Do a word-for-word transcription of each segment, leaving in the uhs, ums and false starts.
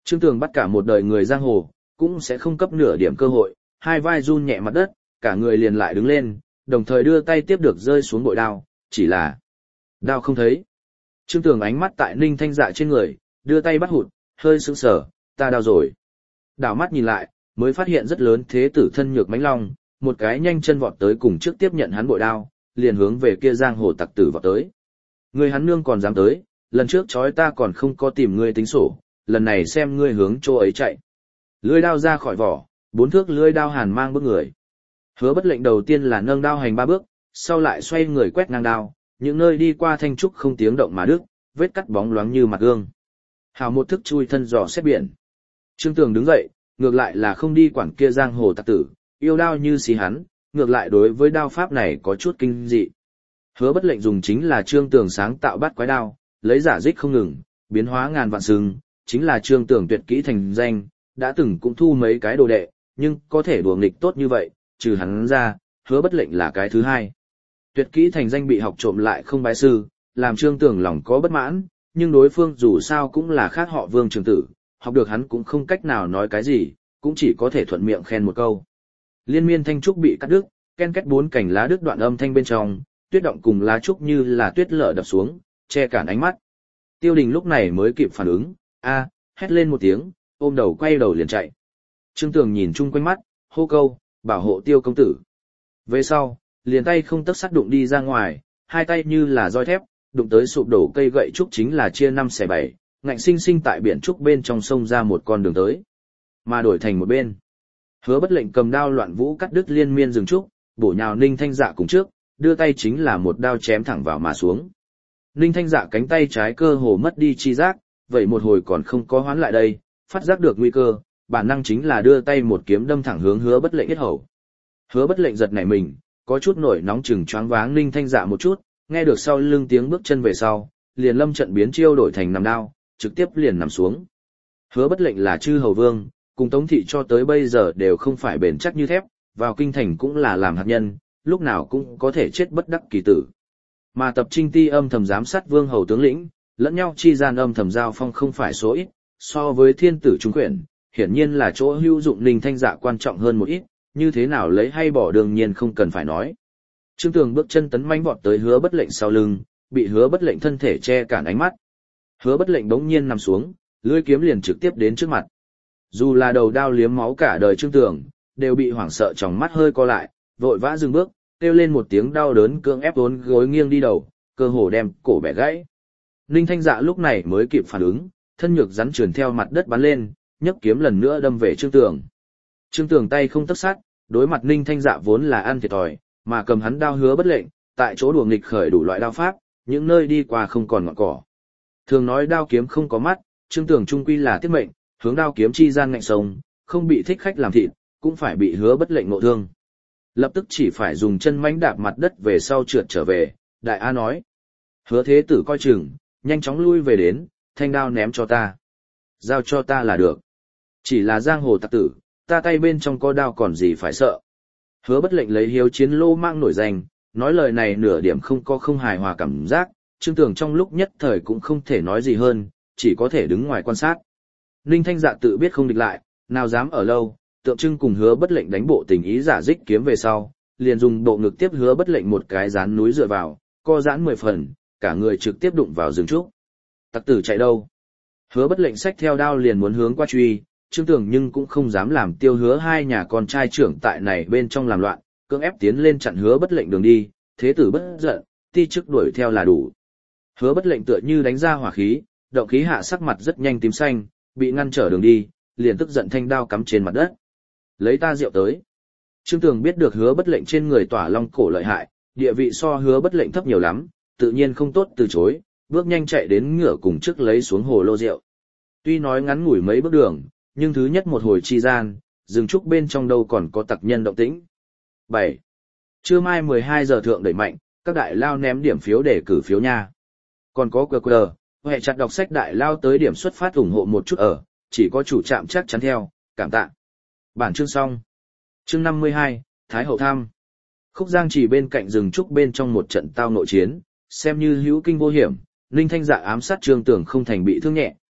Trương Tường bắt cả một đời người giang hồ, cũng sẽ không cấp nửa điểm cơ hội, hai vai run nhẹ mặt đất, cả người liền lại đứng lên, đồng thời đưa tay tiếp được rơi xuống bội đao, chỉ là đao không thấy. Trương Tường ánh mắt tại Ninh Thanh Dạ trên người, đưa tay bắt hụt, hơi sững sờ, ta đao rồi. Đảo mắt nhìn lại, mới phát hiện rất lớn thế tử thân nhược mãnh long, một cái nhanh chân vọt tới cùng trước tiếp nhận hắn bội đao, liền hướng về kia giang hồ tặc tử vọt tới. Người hắn nương còn dám tới, lần trước chói ta còn không có tìm ngươi tính sổ, lần này xem ngươi hướng chỗ ấy chạy. Lưỡi đao ra khỏi vỏ, bốn thước lưỡi đao hàn mang bước người. Hứa Bất Lệnh đầu tiên là nâng đao hành ba bước, sau lại xoay người quét ngang đao, những nơi đi qua thanh trúc không tiếng động mà đứt, vết cắt bóng loáng như mặt gương. Hào một thức chui thân dò xét biển. Trương Tường đứng dậy, ngược lại là không đi quản kia giang hồ tặc tử, yêu đao như xí hắn, ngược lại đối với đao pháp này có chút kinh dị. Hứa Bất Lệnh dùng chính là Trương Tường sáng tạo bát quái đao, lấy giả dích không ngừng, biến hóa ngàn vạn sừng, chính là Trương Tường tuyệt kỹ thành danh, đã từng cũng thu mấy cái đồ đệ, nhưng có thể đùa nghịch tốt như vậy, trừ hắn ra, Hứa Bất Lệnh là cái thứ hai. Tuyệt kỹ thành danh bị học trộm lại không bái sư, làm Trương Tường lòng có bất mãn, nhưng đối phương dù sao cũng là khác họ Vương Trường Tử, học được hắn cũng không cách nào nói cái gì, cũng chỉ có thể thuận miệng khen một câu. Liên miên thanh trúc bị cắt đứt, ken két bốn cành lá đứt đoạn âm thanh bên trong, tuyết động cùng lá trúc như là tuyết lở đập xuống, che cản ánh mắt. Tiêu Đình lúc này mới kịp phản ứng, a, hét lên một tiếng, ôm đầu quay đầu liền chạy. Trương Tường nhìn chung quanh mắt, hô câu, bảo hộ Tiêu công tử. Về sau, liền tay không tấc sắt đụng đi ra ngoài, hai tay như là roi thép, đụng tới sụp đổ cây gậy trúc chính là chia năm xẻ bảy, ngạnh sinh sinh tại biển trúc bên trong sông ra một con đường tới, mà đổi thành một bên. Hứa Bất Lệnh cầm đao loạn vũ cắt đứt liên miên rừng trúc, bổ nhào Ninh Thanh Dạ cùng trước, đưa tay chính là một đao chém thẳng vào mà xuống. Ninh Thanh Dạ cánh tay trái cơ hồ mất đi chi giác, vậy một hồi còn không có hoán lại đây, phát giác được nguy cơ, bản năng chính là đưa tay một kiếm đâm thẳng hướng Hứa Bất Lệnh yết hầu. Hứa Bất Lệnh giật nảy mình, có chút nổi nóng chừng choáng váng Ninh Thanh Dạ một chút, nghe được sau lưng tiếng bước chân về sau, liền lâm trận biến chiêu đổi thành nằm đao, trực tiếp liền nằm xuống. Hứa Bất Lệnh là chư hầu vương, cùng Tống thị cho tới bây giờ đều không phải bền chắc như thép, vào kinh thành cũng là làm hạt nhân, lúc nào cũng có thể chết bất đắc kỳ tử. Mà Tập Trinh Ti âm thầm giám sát vương hầu tướng lĩnh, lẫn nhau chi gian âm thầm giao phong không phải số ít, so với thiên tử trung quyển, hiển nhiên là chỗ hữu dụng Ninh Thanh Dạ quan trọng hơn một ít, như thế nào lấy hay bỏ đương nhiên không cần phải nói. Trương Tường bước chân tấn mãnh vọt tới Hứa Bất Lệnh sau lưng, bị Hứa Bất Lệnh thân thể che cản ánh mắt. Hứa Bất Lệnh bỗng nhiên nằm xuống, lưỡi kiếm liền trực tiếp đến trước mặt. Dù là đầu đao liếm máu cả đời Trương Tường, đều bị hoảng sợ trong mắt hơi co lại, vội vã dừng bước, kêu lên một tiếng đau đớn cưỡng ép vốn gối nghiêng đi đầu, cơ hồ đem cổ bẻ gãy. Ninh Thanh Dạ lúc này mới kịp phản ứng, thân nhược rắn trườn theo mặt đất bắn lên, nhấc kiếm lần nữa đâm về Trương Tường. Trương Tường tay không tấc sát, đối mặt Ninh Thanh Dạ vốn là ăn thiệt thòi, mà cầm hắn đao Hứa Bất Lệnh, tại chỗ đùa nghịch khởi đủ loại đao pháp, những nơi đi qua không còn ngọn cỏ. Thường nói đao kiếm không có mắt, Trương Tường trung quy là tiết mệnh, hướng đao kiếm chi gian ngạnh sông, không bị thích khách làm thịt, cũng phải bị Hứa Bất Lệnh ngộ thương. Lập tức chỉ phải dùng chân mãnh đạp mặt đất về sau trượt trở về, Đại A nói. Hứa Thế Tử coi chừng, nhanh chóng lui về đến, thanh đao ném cho ta. Giao cho ta là được. Chỉ là giang hồ tặc tử, ta tay bên trong có đao còn gì phải sợ. Hứa Bất Lệnh lấy hiếu chiến lô mang nổi danh, nói lời này nửa điểm không có không hài hòa cảm giác, Trương Tường trong lúc nhất thời cũng không thể nói gì hơn, chỉ có thể đứng ngoài quan sát. Ninh Thanh Dạ tự biết không địch lại, nào dám ở lâu, tượng trưng cùng Hứa Bất Lệnh đánh bộ tình ý giả dích kiếm về sau, liền dùng bộ ngực tiếp Hứa Bất Lệnh một cái dán núi dựa vào, co giãn mười phần, cả người trực tiếp đụng vào rừng trúc. Tặc tử chạy đâu? Hứa Bất Lệnh xách theo đao liền muốn hướng qua truy, Trương Tường nhưng cũng không dám làm Tiêu Hứa hai nhà con trai trưởng tại này bên trong làm loạn, cưỡng ép tiến lên chặn Hứa Bất Lệnh đường đi, thế tử bất giận, ti chức đuổi theo là đủ. Hứa Bất Lệnh tựa như đánh ra hỏa khí, động khí hạ sắc mặt rất nhanh tím xanh, bị ngăn trở đường đi, liền tức giận thanh đao cắm trên mặt đất. Lấy ta rượu tới. Trương Tường biết được Hứa Bất Lệnh trên người tỏa long cổ lợi hại, địa vị so Hứa Bất Lệnh thấp nhiều lắm, tự nhiên không tốt từ chối, bước nhanh chạy đến ngựa cùng trước lấy xuống hồ lô rượu. Tuy nói ngắn ngủi mấy bước đường, nhưng thứ nhất một hồi chi gian, rừng trúc bên trong đâu còn có tặc nhân động tĩnh. bảy. Trưa mai mười hai giờ thượng đẩy mạnh, các đại lao ném điểm phiếu để cử phiếu nha. Còn có quy quy rờ, hệ chặt đọc sách đại lao tới điểm xuất phát ủng hộ một chút ở, chỉ có chủ trạm chắc chắn theo, cảm tạ. Bản chương xong. Chương năm mươi hai, Thái Hậu Thăm. Khúc Giang chỉ bên cạnh rừng trúc bên trong một trận tao nội chiến, xem như hữu kinh vô hiểm, Ninh Thanh Dạ ám sát Trương Tường không thành bị thương nhẹ,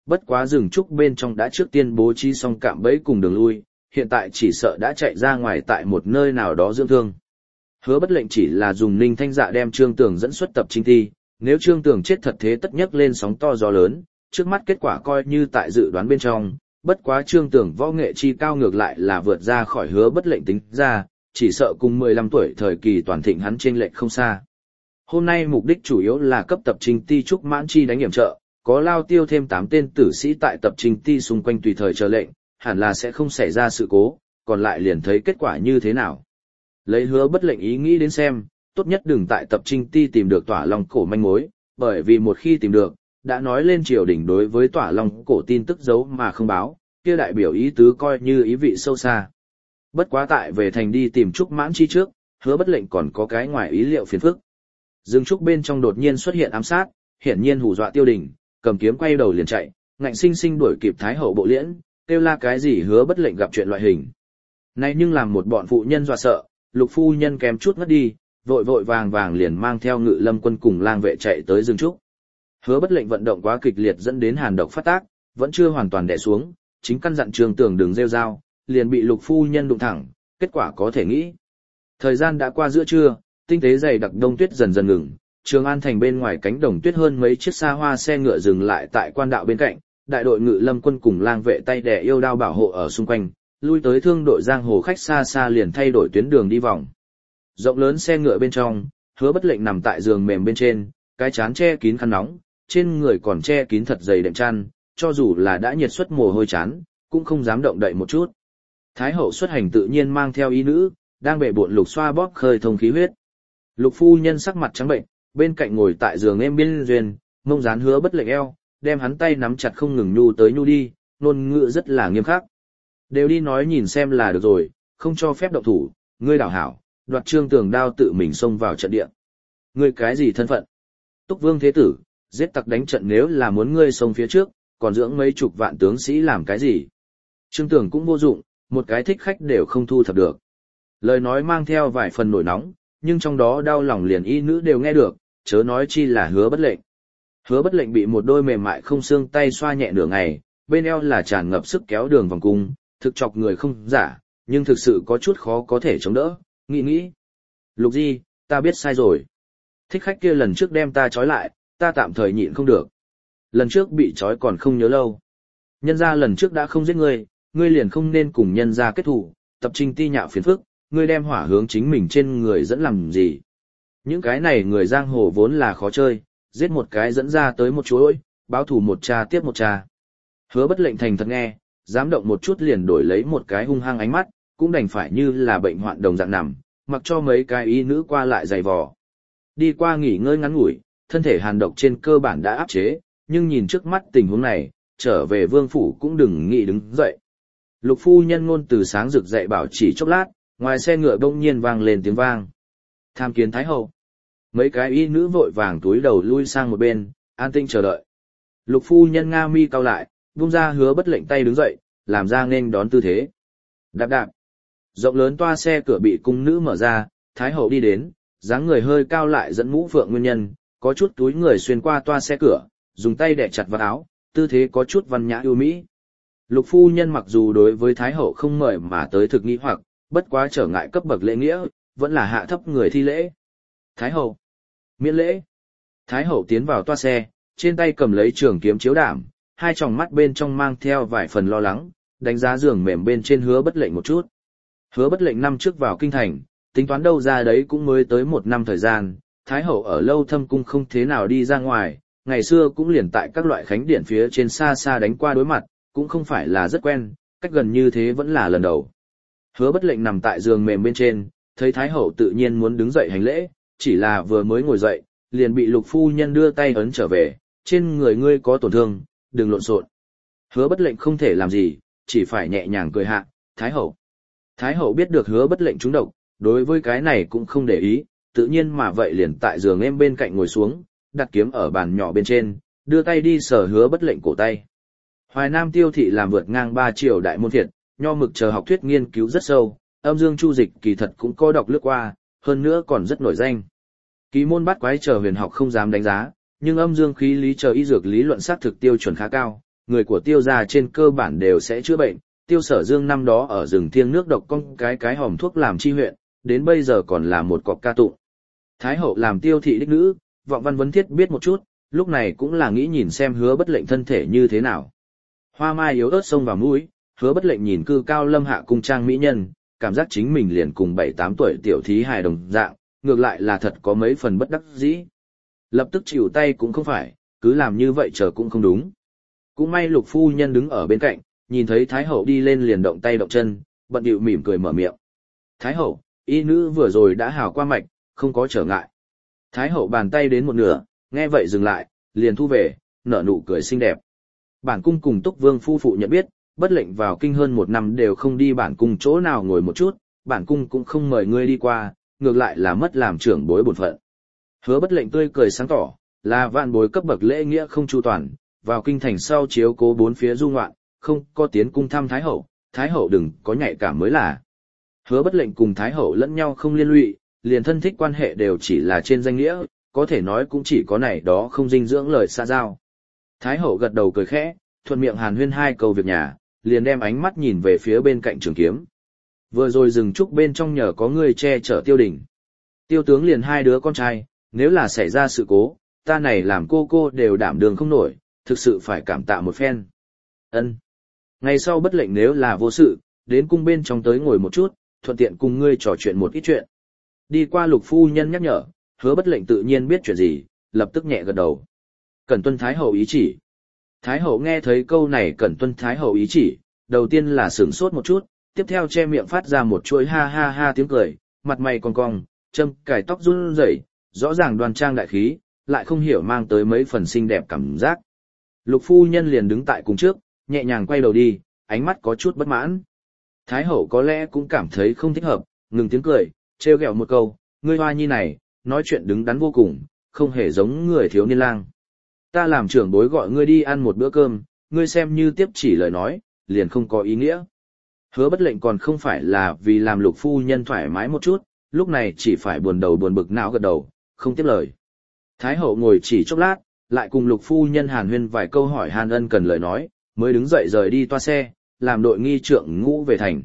bất quá rừng trúc bên trong đã trước tiên bố trí xong cạm bẫy cùng đường lui, hiện tại chỉ sợ đã chạy ra ngoài tại một nơi nào đó dưỡng thương. Hứa Bất Lệnh chỉ là dùng Ninh Thanh Dạ đem Trương Tường dẫn xuất tập trinh thi, nếu Trương Tường chết thật thế tất nhấc lên sóng to gió lớn, trước mắt kết quả coi như tại dự đoán bên trong, bất quá Trương Tường võ nghệ chi cao ngược lại là vượt ra khỏi Hứa Bất Lệnh tính ra, chỉ sợ cùng mười lăm tuổi thời kỳ toàn thịnh hắn chênh lệch không xa. Hôm nay mục đích chủ yếu là cấp tập trình ti trúc mãn chi đánh hiểm trợ, có lao tiêu thêm tám tên tử sĩ tại tập trình ti xung quanh tùy thời chờ lệnh, hẳn là sẽ không xảy ra sự cố, còn lại liền thấy kết quả như thế nào. Lấy Hứa Bất Lệnh ý nghĩ đến xem, tốt nhất đừng tại tập trình ti tìm được Tỏa Long cổ manh mối, bởi vì một khi tìm được, đã nói lên triều đình đối với Tỏa Long cổ tin tức giấu mà không báo, kia đại biểu ý tứ coi như ý vị sâu xa. Bất quá tại về thành đi tìm trúc mãn chi trước, Hứa Bất Lệnh còn có cái ngoài ý liệu phiền phức. Dương trúc bên trong đột nhiên xuất hiện ám sát, hiển nhiên hù dọa Tiêu Đình, cầm kiếm quay đầu liền chạy, ngạnh sinh sinh đuổi kịp Thái hậu Bộ Liễn, kêu la cái gì Hứa Bất Lệnh gặp chuyện loại hình. Này nhưng làm một bọn phụ nhân dọa sợ, Lục phu nhân kém chút ngất đi, vội vội vàng vàng liền mang theo Ngự Lâm quân cùng lang vệ chạy tới Dương trúc. Hứa Bất Lệnh vận động quá kịch liệt dẫn đến hàn độc phát tác, vẫn chưa hoàn toàn đè xuống, chính căn dặn Trương Tường đừng rêu rao, liền bị Lục phu nhân đụng thẳng, kết quả có thể nghĩ. Thời gian đã qua giữa trưa, tinh tế dày đặc đông tuyết dần dần ngừng, Trường An thành bên ngoài cánh đồng tuyết hơn mấy chiếc xa hoa xe ngựa dừng lại tại quan đạo bên cạnh, đại đội Ngự Lâm quân cùng lang vệ tay đè yêu đao bảo hộ ở xung quanh, lui tới thương đội giang hồ khách xa xa liền thay đổi tuyến đường đi vòng. Rộng lớn xe ngựa bên trong, Hứa Bất Lệnh nằm tại giường mềm bên trên, cái chán che kín khăn nóng, trên người còn che kín thật dày đệm chăn, cho dù là đã nhiệt xuất mồ hôi chán, cũng không dám động đậy một chút. Thái hậu xuất hành tự nhiên mang theo y nữ, đang bệ bộn lục xoa bóp khơi thông khí huyết. Lục phu nhân sắc mặt trắng bệnh, bên cạnh ngồi tại giường em biên duyên, mông dán Hứa Bất Lệnh eo, đem hắn tay nắm chặt không ngừng nhu tới nhu đi, ngôn ngữ rất là nghiêm khắc. Đều đi nói nhìn xem là được rồi, không cho phép động thủ, ngươi đảo hảo, đoạt Trương Tường đao tự mình xông vào trận địa. Ngươi cái gì thân phận? Túc Vương thế tử, giết tặc đánh trận nếu là muốn ngươi xông phía trước, còn dưỡng mấy chục vạn tướng sĩ làm cái gì? Trương Tường cũng vô dụng, một cái thích khách đều không thu thập được. Lời nói mang theo vài phần nổi nóng, nhưng trong đó đau lòng liền y nữ đều nghe được, chớ nói chi là Hứa Bất Lệnh. Hứa Bất Lệnh bị một đôi mềm mại không xương tay xoa nhẹ nửa ngày, bên eo là tràn ngập sức kéo đường vòng cung, thực chọc người không giả, nhưng thực sự có chút khó có thể chống đỡ, nghĩ nghĩ. Lục Di, ta biết sai rồi. Thích khách kia lần trước đem ta trói lại, ta tạm thời nhịn không được. Lần trước bị trói còn không nhớ lâu. Nhân gia lần trước đã không giết ngươi, ngươi liền không nên cùng nhân gia kết thù, tập trình ti nhạo phiền phức, ngươi đem hỏa hướng chính mình trên người dẫn làm gì. Những cái này người giang hồ vốn là khó chơi, giết một cái dẫn ra tới một chuỗi, báo thù một cha tiếp một cha. Hứa Bất Lệnh thành thật nghe, dám động một chút liền đổi lấy một cái hung hăng ánh mắt, cũng đành phải như là bệnh hoạn đồng dạng nằm, mặc cho mấy cái y nữ qua lại giày vò. Đi qua nghỉ ngơi ngắn ngủi, thân thể hàn độc trên cơ bản đã áp chế, nhưng nhìn trước mắt tình huống này, trở về vương phủ cũng đừng nghĩ đứng dậy. Lục phu nhân ngôn từ sáng rực dậy bảo chỉ chốc lát, ngoài xe ngựa bỗng nhiên vang lên tiếng vang. Tham kiến Thái hậu. Mấy cái y nữ vội vàng túi đầu lui sang một bên, an tinh chờ đợi. Lục phu nhân nga mi cau lại, vung ra Hứa Bất Lệnh tay đứng dậy, làm ra nghênh đón tư thế. Đạp đạp. Rộng lớn toa xe cửa bị cung nữ mở ra, Thái hậu đi đến, dáng người hơi cao lại dẫn mũ phượng nguyên nhân, có chút túi người xuyên qua toa xe cửa, dùng tay đè chặt vào áo, tư thế có chút văn nhã ưu mỹ. Lục phu nhân mặc dù đối với Thái hậu không mời mà tới thực nghi hoặc, bất quá trở ngại cấp bậc lễ nghĩa, vẫn là hạ thấp người thi lễ. Thái hậu, miễn lễ. Thái hậu tiến vào toa xe, trên tay cầm lấy trường kiếm chiếu đảm, hai tròng mắt bên trong mang theo vài phần lo lắng, đánh giá giường mềm bên trên Hứa Bất Lệnh một chút. Hứa Bất Lệnh năm trước vào kinh thành, tính toán đâu ra đấy cũng mới tới một năm thời gian, Thái hậu ở Lâu Thâm cung không thế nào đi ra ngoài, ngày xưa cũng liền tại các loại khánh điển phía trên xa xa đánh qua đối mặt, cũng không phải là rất quen, cách gần như thế vẫn là lần đầu. Hứa Bất Lệnh nằm tại giường mềm bên trên, thấy Thái hậu tự nhiên muốn đứng dậy hành lễ, chỉ là vừa mới ngồi dậy, liền bị Lục phu nhân đưa tay ấn trở về, trên người ngươi có tổn thương, đừng lộn xộn. Hứa Bất Lệnh không thể làm gì, chỉ phải nhẹ nhàng cười hạ, Thái hậu. Thái hậu biết được Hứa Bất Lệnh trúng độc, đối với cái này cũng không để ý, tự nhiên mà vậy liền tại giường em bên cạnh ngồi xuống, đặt kiếm ở bàn nhỏ bên trên, đưa tay đi sờ Hứa Bất Lệnh cổ tay. Hoài Nam Tiêu thị làm vượt ngang ba triều đại môn thiệt, nho mực chờ học thuyết nghiên cứu rất sâu, âm dương chu dịch kỳ thật cũng có đọc lướt qua, hơn nữa còn rất nổi danh. Kỳ môn bát quái chờ huyền học không dám đánh giá, nhưng âm dương khí lý chờ y dược lý luận xác thực tiêu chuẩn khá cao, người của tiêu gia trên cơ bản đều sẽ chữa bệnh, tiêu sở dương năm đó ở rừng thiêng nước độc con cái cái hòm thuốc làm chi huyện, đến bây giờ còn là một cọc ca tụng. Thái hậu làm tiêu thị đích nữ, Vọng Văn Vấn Thiết biết một chút, lúc này cũng là nghĩ nhìn xem Hứa Bất Lệnh thân thể như thế nào. Hoa mai yếu ớt xông vào mũi, Hứa Bất Lệnh nhìn cư cao lâm hạ cung trang mỹ nhân, cảm giác chính mình liền cùng bảy tám tuổi tiểu thí hài đồng dạng, ngược lại là thật có mấy phần bất đắc dĩ. Lập tức chịu tay cũng không phải, cứ làm như vậy chờ cũng không đúng. Cũng may Lục phu nhân đứng ở bên cạnh, nhìn thấy Thái hậu đi lên liền động tay động chân, bận điệu mỉm cười mở miệng. Thái hậu, y nữ vừa rồi đã hào qua mạch, không có trở ngại. Thái hậu bàn tay đến một nửa, nghe vậy dừng lại, liền thu về, nở nụ cười xinh đẹp. Bản cung cùng Túc Vương phu phụ nhận biết, Bất Lệnh vào kinh hơn một năm đều không đi bản cung chỗ nào ngồi một chút, bản cung cũng không mời ngươi đi qua, ngược lại là mất làm trưởng bối bổn phận. Hứa Bất Lệnh tươi cười sáng tỏ, là vạn bối cấp bậc lễ nghĩa không chu toàn, vào kinh thành sau chiếu cố bốn phía du ngoạn, không có tiến cung thăm Thái hậu, Thái hậu đừng có nhạy cảm mới là. Hứa Bất Lệnh cùng Thái hậu lẫn nhau không liên lụy, liền thân thích quan hệ đều chỉ là trên danh nghĩa, có thể nói cũng chỉ có này đó không dinh dưỡng lời xa giao. Thái hậu gật đầu cười khẽ, thuận miệng hàn huyên hai câu việc nhà, liền đem ánh mắt nhìn về phía bên cạnh trường kiếm. Vừa rồi rừng trúc bên trong nhờ có người che chở Tiêu Đình. Tiêu tướng liền hai đứa con trai, nếu là xảy ra sự cố, ta này làm cô cô đều đảm đường không nổi, thực sự phải cảm tạ một phen. Ân. Ngày sau Bất Lệnh nếu là vô sự, đến cung bên trong tới ngồi một chút, thuận tiện cùng ngươi trò chuyện một ít chuyện. Đi qua Lục phu nhân nhắc nhở, Hứa Bất Lệnh tự nhiên biết chuyện gì, lập tức nhẹ gật đầu. Cẩn tuân Thái hậu ý chỉ. Thái hậu nghe thấy câu này cẩn tuân Thái hậu ý chỉ, đầu tiên là sửng sốt một chút, tiếp theo che miệng phát ra một chuỗi ha ha ha tiếng cười, mặt mày cong cong, châm cài tóc run rẩy, rõ ràng đoan trang đại khí, lại không hiểu mang tới mấy phần xinh đẹp cảm giác. Lục phu nhân liền đứng tại cùng trước, nhẹ nhàng quay đầu đi, ánh mắt có chút bất mãn. Thái hậu có lẽ cũng cảm thấy không thích hợp, ngừng tiếng cười, trêu ghẹo một câu, ngươi hoa nhi này, nói chuyện đứng đắn vô cùng, không hề giống người thiếu niên lang. Ta làm trưởng bối gọi ngươi đi ăn một bữa cơm, ngươi xem như tiếp chỉ lời nói, liền không có ý nghĩa. Hứa Bất Lệnh còn không phải là vì làm Lục phu nhân thoải mái một chút, lúc này chỉ phải buồn đầu buồn bực não gật đầu, không tiếp lời. Thái hậu ngồi chỉ chốc lát, lại cùng Lục phu nhân hàn huyên vài câu hỏi hàn ân cần lời nói, mới đứng dậy rời đi toa xe, làm đội nghi trượng ngũ về thành.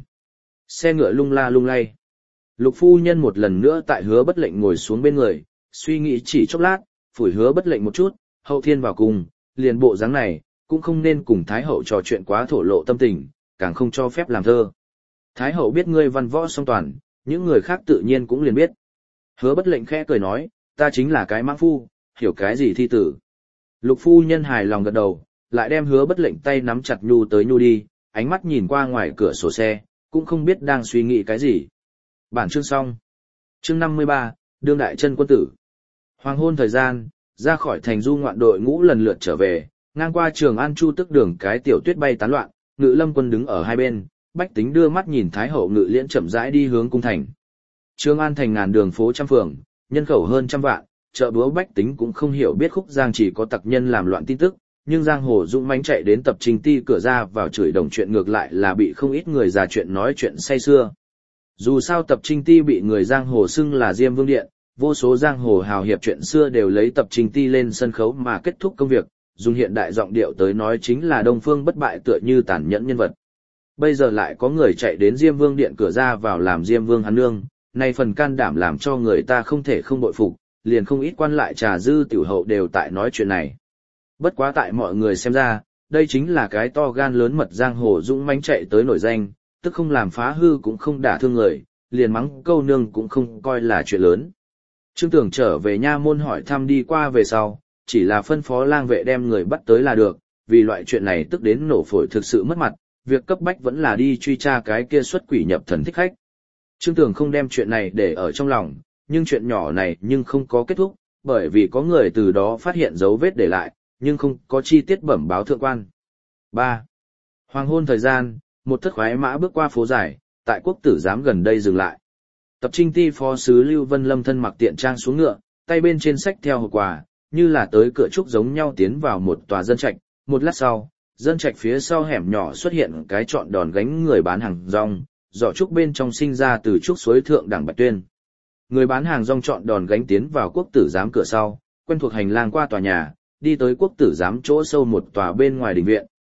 Xe ngựa lung la lung lay. Lục phu nhân một lần nữa tại Hứa Bất Lệnh ngồi xuống bên người, suy nghĩ chỉ chốc lát, phủi Hứa Bất Lệnh một chút, hậu thiên vào cùng, liền bộ dáng này, cũng không nên cùng Thái hậu trò chuyện quá thổ lộ tâm tình, càng không cho phép làm thơ. Thái hậu biết ngươi văn võ song toàn, những người khác tự nhiên cũng liền biết. Hứa Bất Lệnh khẽ cười nói, ta chính là cái mãng phu, hiểu cái gì thi tử. Lục phu nhân hài lòng gật đầu, lại đem Hứa Bất Lệnh tay nắm chặt nhu tới nhu đi, ánh mắt nhìn qua ngoài cửa sổ xe, cũng không biết đang suy nghĩ cái gì. Bản chương xong. Chương năm mươi ba, đương đại chân quân tử. Hoàng hôn thời gian, ra khỏi thành du ngoạn đội ngũ lần lượt trở về, ngang qua Trường An Chu Tức đường cái tiểu tuyết bay tán loạn, Ngự Lâm quân đứng ở hai bên, bách tính đưa mắt nhìn Thái hậu ngự liễn chậm rãi đi hướng cung thành. Trường An thành ngàn đường phố trăm phường, nhân khẩu hơn trăm vạn, chợ búa bách tính cũng không hiểu biết khúc giang chỉ có tặc nhân làm loạn tin tức, nhưng giang hồ dũng mãnh chạy đến Tập Trình Ti cửa ra vào chửi đồng chuyện ngược lại là bị không ít người già chuyện nói chuyện say xưa. Dù sao Tập Trình Ti bị người giang hồ xưng là Diêm Vương Điện, vô số giang hồ hào hiệp chuyện xưa đều lấy Tập Trình Ti lên sân khấu mà kết thúc công việc, dùng hiện đại giọng điệu tới nói chính là Đông Phương bất bại tựa như tàn nhẫn nhân vật. Bây giờ lại có người chạy đến Diêm Vương Điện cửa ra vào làm Diêm Vương hắn nương, nay phần can đảm làm cho người ta không thể không bội phục, liền không ít quan lại trà dư tiểu hậu đều tại nói chuyện này. Bất quá tại mọi người xem ra, đây chính là cái to gan lớn mật giang hồ dũng mãnh chạy tới nổi danh, tức không làm phá hư cũng không đả thương người, liền mắng câu nương cũng không coi là chuyện lớn. Trương Tưởng trở về nha môn hỏi thăm đi qua về sau, chỉ là phân phó lang vệ đem người bắt tới là được, vì loại chuyện này tức đến nổ phổi thực sự mất mặt, việc cấp bách vẫn là đi truy tra cái kia xuất quỷ nhập thần thích khách. Trương Tưởng không đem chuyện này để ở trong lòng, nhưng chuyện nhỏ này nhưng không có kết thúc, bởi vì có người từ đó phát hiện dấu vết để lại, nhưng không có chi tiết bẩm báo thượng quan. ba. Hoàng hôn thời gian, một thất khoái mã bước qua phố dài, tại quốc tử giám gần đây dừng lại. Tập Trình Ti phó sứ Lưu Vân Lâm thân mặc tiện trang xuống ngựa, tay bên trên sách theo hộp quà, như là tới cửa trúc giống nhau tiến vào một tòa dân trạch. Một lát sau, dân trạch phía sau hẻm nhỏ xuất hiện cái trọn đòn gánh người bán hàng rong, giỏ trúc bên trong sinh ra từ trúc suối thượng đẳng bạch tuyên. Người bán hàng rong trọn đòn gánh tiến vào quốc tử giám cửa sau, quen thuộc hành lang qua tòa nhà, đi tới quốc tử giám chỗ sâu một tòa bên ngoài đình viện,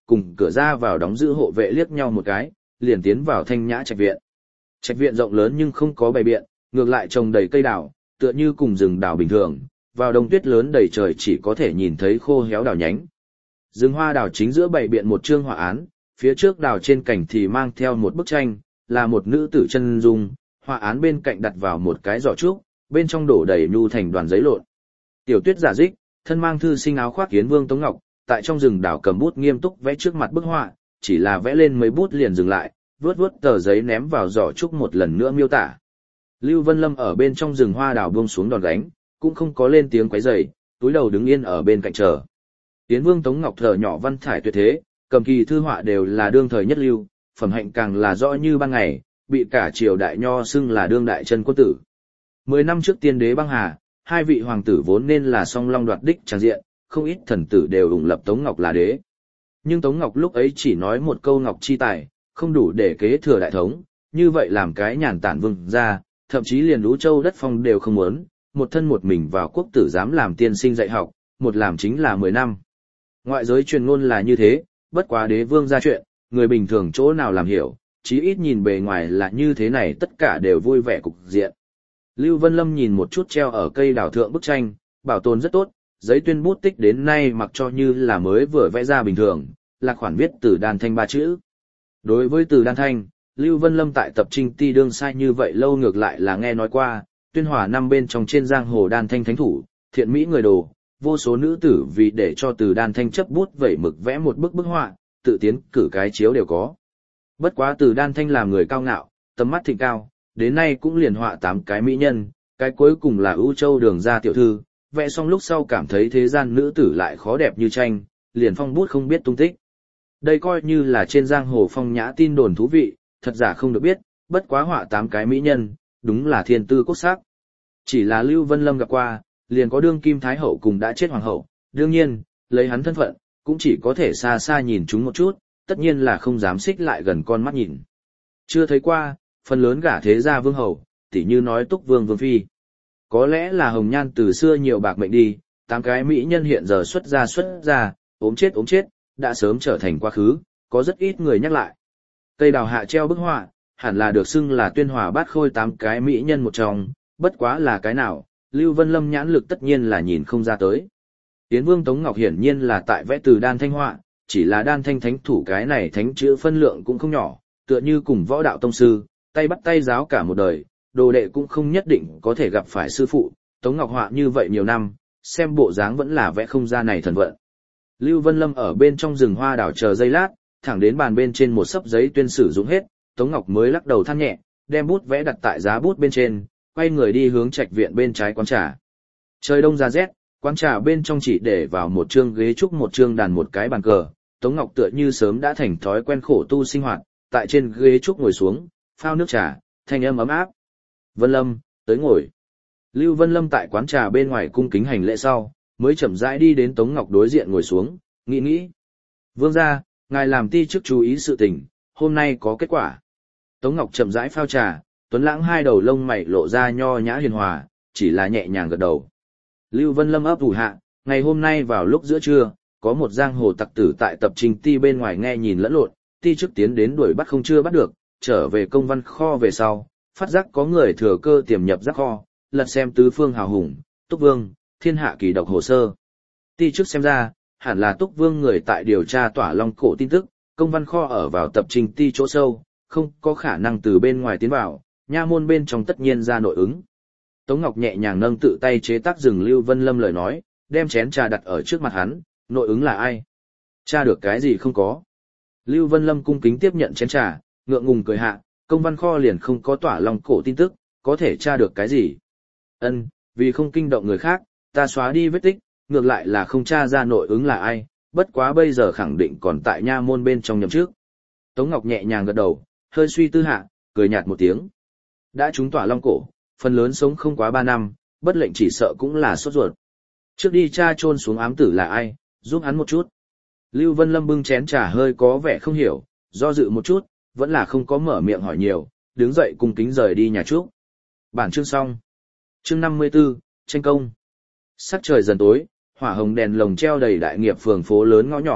cùng cửa ra vào đóng giữ hộ vệ liếc nhau một cái, liền tiến vào thanh nhã trạch viện. Trạch viện rộng lớn nhưng không có bày biện, ngược lại trồng đầy cây đào, tựa như cùng rừng đào bình thường, vào đông tuyết lớn đầy trời chỉ có thể nhìn thấy khô héo đào nhánh. Rừng hoa đào chính giữa bày biện một chương họa án, phía trước đào trên cảnh thì mang theo một bức tranh, là một nữ tử chân dung, họa án bên cạnh đặt vào một cái giỏ trúc, bên trong đổ đầy nhu thành đoàn giấy lộn. Tiểu Tuyết giả dích, thân mang thư sinh áo khoác Yến Vương Tống Ngọc, tại trong rừng đào cầm bút nghiêm túc vẽ trước mặt bức họa, chỉ là vẽ lên mấy bút liền dừng lại, vớt vớt tờ giấy ném vào giỏ trúc một lần nữa miêu tả. Lưu Vân Lâm ở bên trong rừng hoa đào buông xuống đòn gánh, cũng không có lên tiếng quấy rầy, túi đầu đứng yên ở bên cạnh chờ. Yến Vương Tống Ngọc thở nhỏ văn thải tuyệt thế, cầm kỳ thư họa đều là đương thời nhất lưu, phẩm hạnh càng là rõ như ban ngày, bị cả triều đại nho xưng là đương đại chân quân tử. Mười năm trước tiên đế băng hà, hai vị hoàng tử vốn nên là song long đoạt đích tràng diện, không ít thần tử đều ủng lập Tống Ngọc là đế. Nhưng Tống Ngọc lúc ấy chỉ nói một câu ngọc chi tài, không đủ để kế thừa đại thống, như vậy làm cái nhàn tản vương ra, thậm chí liền Lũ Châu đất phong đều không muốn, một thân một mình vào quốc tử dám làm tiên sinh dạy học, một làm chính là mười năm. Ngoại giới truyền ngôn là như thế, bất quá đế vương ra chuyện, người bình thường chỗ nào làm hiểu, chí ít nhìn bề ngoài là như thế này tất cả đều vui vẻ cục diện. Lưu Vân Lâm nhìn một chút treo ở cây đào thượng bức tranh, bảo tồn rất tốt, giấy tuyên bút tích đến nay mặc cho như là mới vừa vẽ ra bình thường, là khoản viết từ đan thanh ba chữ. Đối với từ đan thanh, Lưu Vân Lâm tại tập trinh ti đương sai như vậy lâu ngược lại là nghe nói qua, tuyên hòa năm bên trong trên giang hồ đan thanh thánh thủ, thiện mỹ người đồ, vô số nữ tử vì để cho từ đan thanh chấp bút vẩy mực vẽ một bức bức họa, tự tiến cử cái chiếu đều có. Bất quá từ đan thanh làm người cao ngạo, tầm mắt thịnh cao, đến nay cũng liền họa tám cái mỹ nhân, cái cuối cùng là ưu châu đường ra tiểu thư, vẽ xong lúc sau cảm thấy thế gian nữ tử lại khó đẹp như tranh, liền phong bút không biết tung tích. Đây coi như là trên giang hồ phong nhã tin đồn thú vị, thật giả không được biết, bất quá họa tám cái mỹ nhân, đúng là thiên tư cốt sắc. Chỉ là Lưu Vân Lâm gặp qua, liền có đương kim thái hậu cùng đã chết hoàng hậu, đương nhiên, lấy hắn thân phận, cũng chỉ có thể xa xa nhìn chúng một chút, tất nhiên là không dám xích lại gần con mắt nhìn. Chưa thấy qua, phần lớn gả thế gia vương hầu, tỉ như nói Túc Vương Vương Phi. Có lẽ là hồng nhan từ xưa nhiều bạc mệnh đi, tám cái mỹ nhân hiện giờ xuất ra xuất ra, ốm chết ốm chết, đã sớm trở thành quá khứ, có rất ít người nhắc lại. Cây đào hạ treo bức họa, hẳn là được xưng là tuyên hòa bát khôi tám cái mỹ nhân một trong, bất quá là cái nào, Lưu Vân Lâm nhãn lực tất nhiên là nhìn không ra tới. Yến Vương Tống Ngọc hiển nhiên là tại vẽ từ đan thanh họa, chỉ là đan thanh thánh thủ cái này thánh chữ phân lượng cũng không nhỏ, tựa như cùng võ đạo tông sư, tay bắt tay giáo cả một đời, đồ đệ cũng không nhất định có thể gặp phải sư phụ, Tống Ngọc họa như vậy nhiều năm, xem bộ dáng vẫn là vẽ không ra này thần vận. Lưu Vân Lâm ở bên trong rừng hoa đảo chờ giây lát, thẳng đến bàn bên trên một sấp giấy tuyên sử dụng hết, Tống Ngọc mới lắc đầu than nhẹ, đem bút vẽ đặt tại giá bút bên trên, quay người đi hướng trạch viện bên trái quán trà. Trời đông ra rét, quán trà bên trong chỉ để vào một chương ghế trúc một chương đàn một cái bàn cờ, Tống Ngọc tựa như sớm đã thành thói quen khổ tu sinh hoạt, tại trên ghế trúc ngồi xuống, phao nước trà, thanh âm ấm áp. Vân Lâm, tới ngồi. Lưu Vân Lâm tại quán trà bên ngoài cung kính hành lễ sau, mới chậm rãi đi đến Tống Ngọc đối diện ngồi xuống, nghĩ nghĩ. Vương gia, ngài làm ti chức chú ý sự tình, hôm nay có kết quả. Tống Ngọc chậm rãi phao trà, tuấn lãng hai đầu lông mày lộ ra nho nhã hiền hòa, chỉ là nhẹ nhàng gật đầu. Lưu Vân Lâm ấp ủ hạ, ngày hôm nay vào lúc giữa trưa, có một giang hồ tặc tử tại tập trình ti bên ngoài nghe nhìn lẫn lộn, ti chức tiến đến đuổi bắt không chưa bắt được, trở về công văn kho về sau, phát giác có người thừa cơ tiềm nhập giác kho, lật xem tứ phương hào hùng, Túc Vương, thiên hạ kỳ độc hồ sơ. Ti chức xem ra, hẳn là Túc Vương người tại điều tra tỏa long cổ tin tức, công văn kho ở vào tập trình ti chỗ sâu, không có khả năng từ bên ngoài tiến vào, nha môn bên trong tất nhiên ra nội ứng. Tống Ngọc nhẹ nhàng nâng tự tay chế tác rừng Lưu Vân Lâm lời nói, đem chén trà đặt ở trước mặt hắn, nội ứng là ai? Tra được cái gì không có? Lưu Vân Lâm cung kính tiếp nhận chén trà, ngượng ngùng cười hạ, công văn kho liền không có tỏa long cổ tin tức, có thể tra được cái gì? Ân, vì không kinh động người khác, ta xóa đi vết tích, ngược lại là không tra ra nội ứng là ai, bất quá bây giờ khẳng định còn tại nha môn bên trong nhậm trước. Tống Ngọc nhẹ nhàng gật đầu, hơi suy tư hạ, cười nhạt một tiếng. Đã trúng tỏa long cổ, phần lớn sống không quá ba năm, bất lệnh chỉ sợ cũng là sốt ruột. Trước đi tra chôn xuống ám tử là ai, giúp hắn một chút. Lưu Vân Lâm bưng chén trà hơi có vẻ không hiểu, do dự một chút, vẫn là không có mở miệng hỏi nhiều, đứng dậy cung kính rời đi nhà trúc. Bản chương xong. Chương năm mươi tư, tranh công. Sắc trời dần tối, hỏa hồng đèn lồng treo đầy đại nghiệp phường phố lớn ngõ nhỏ,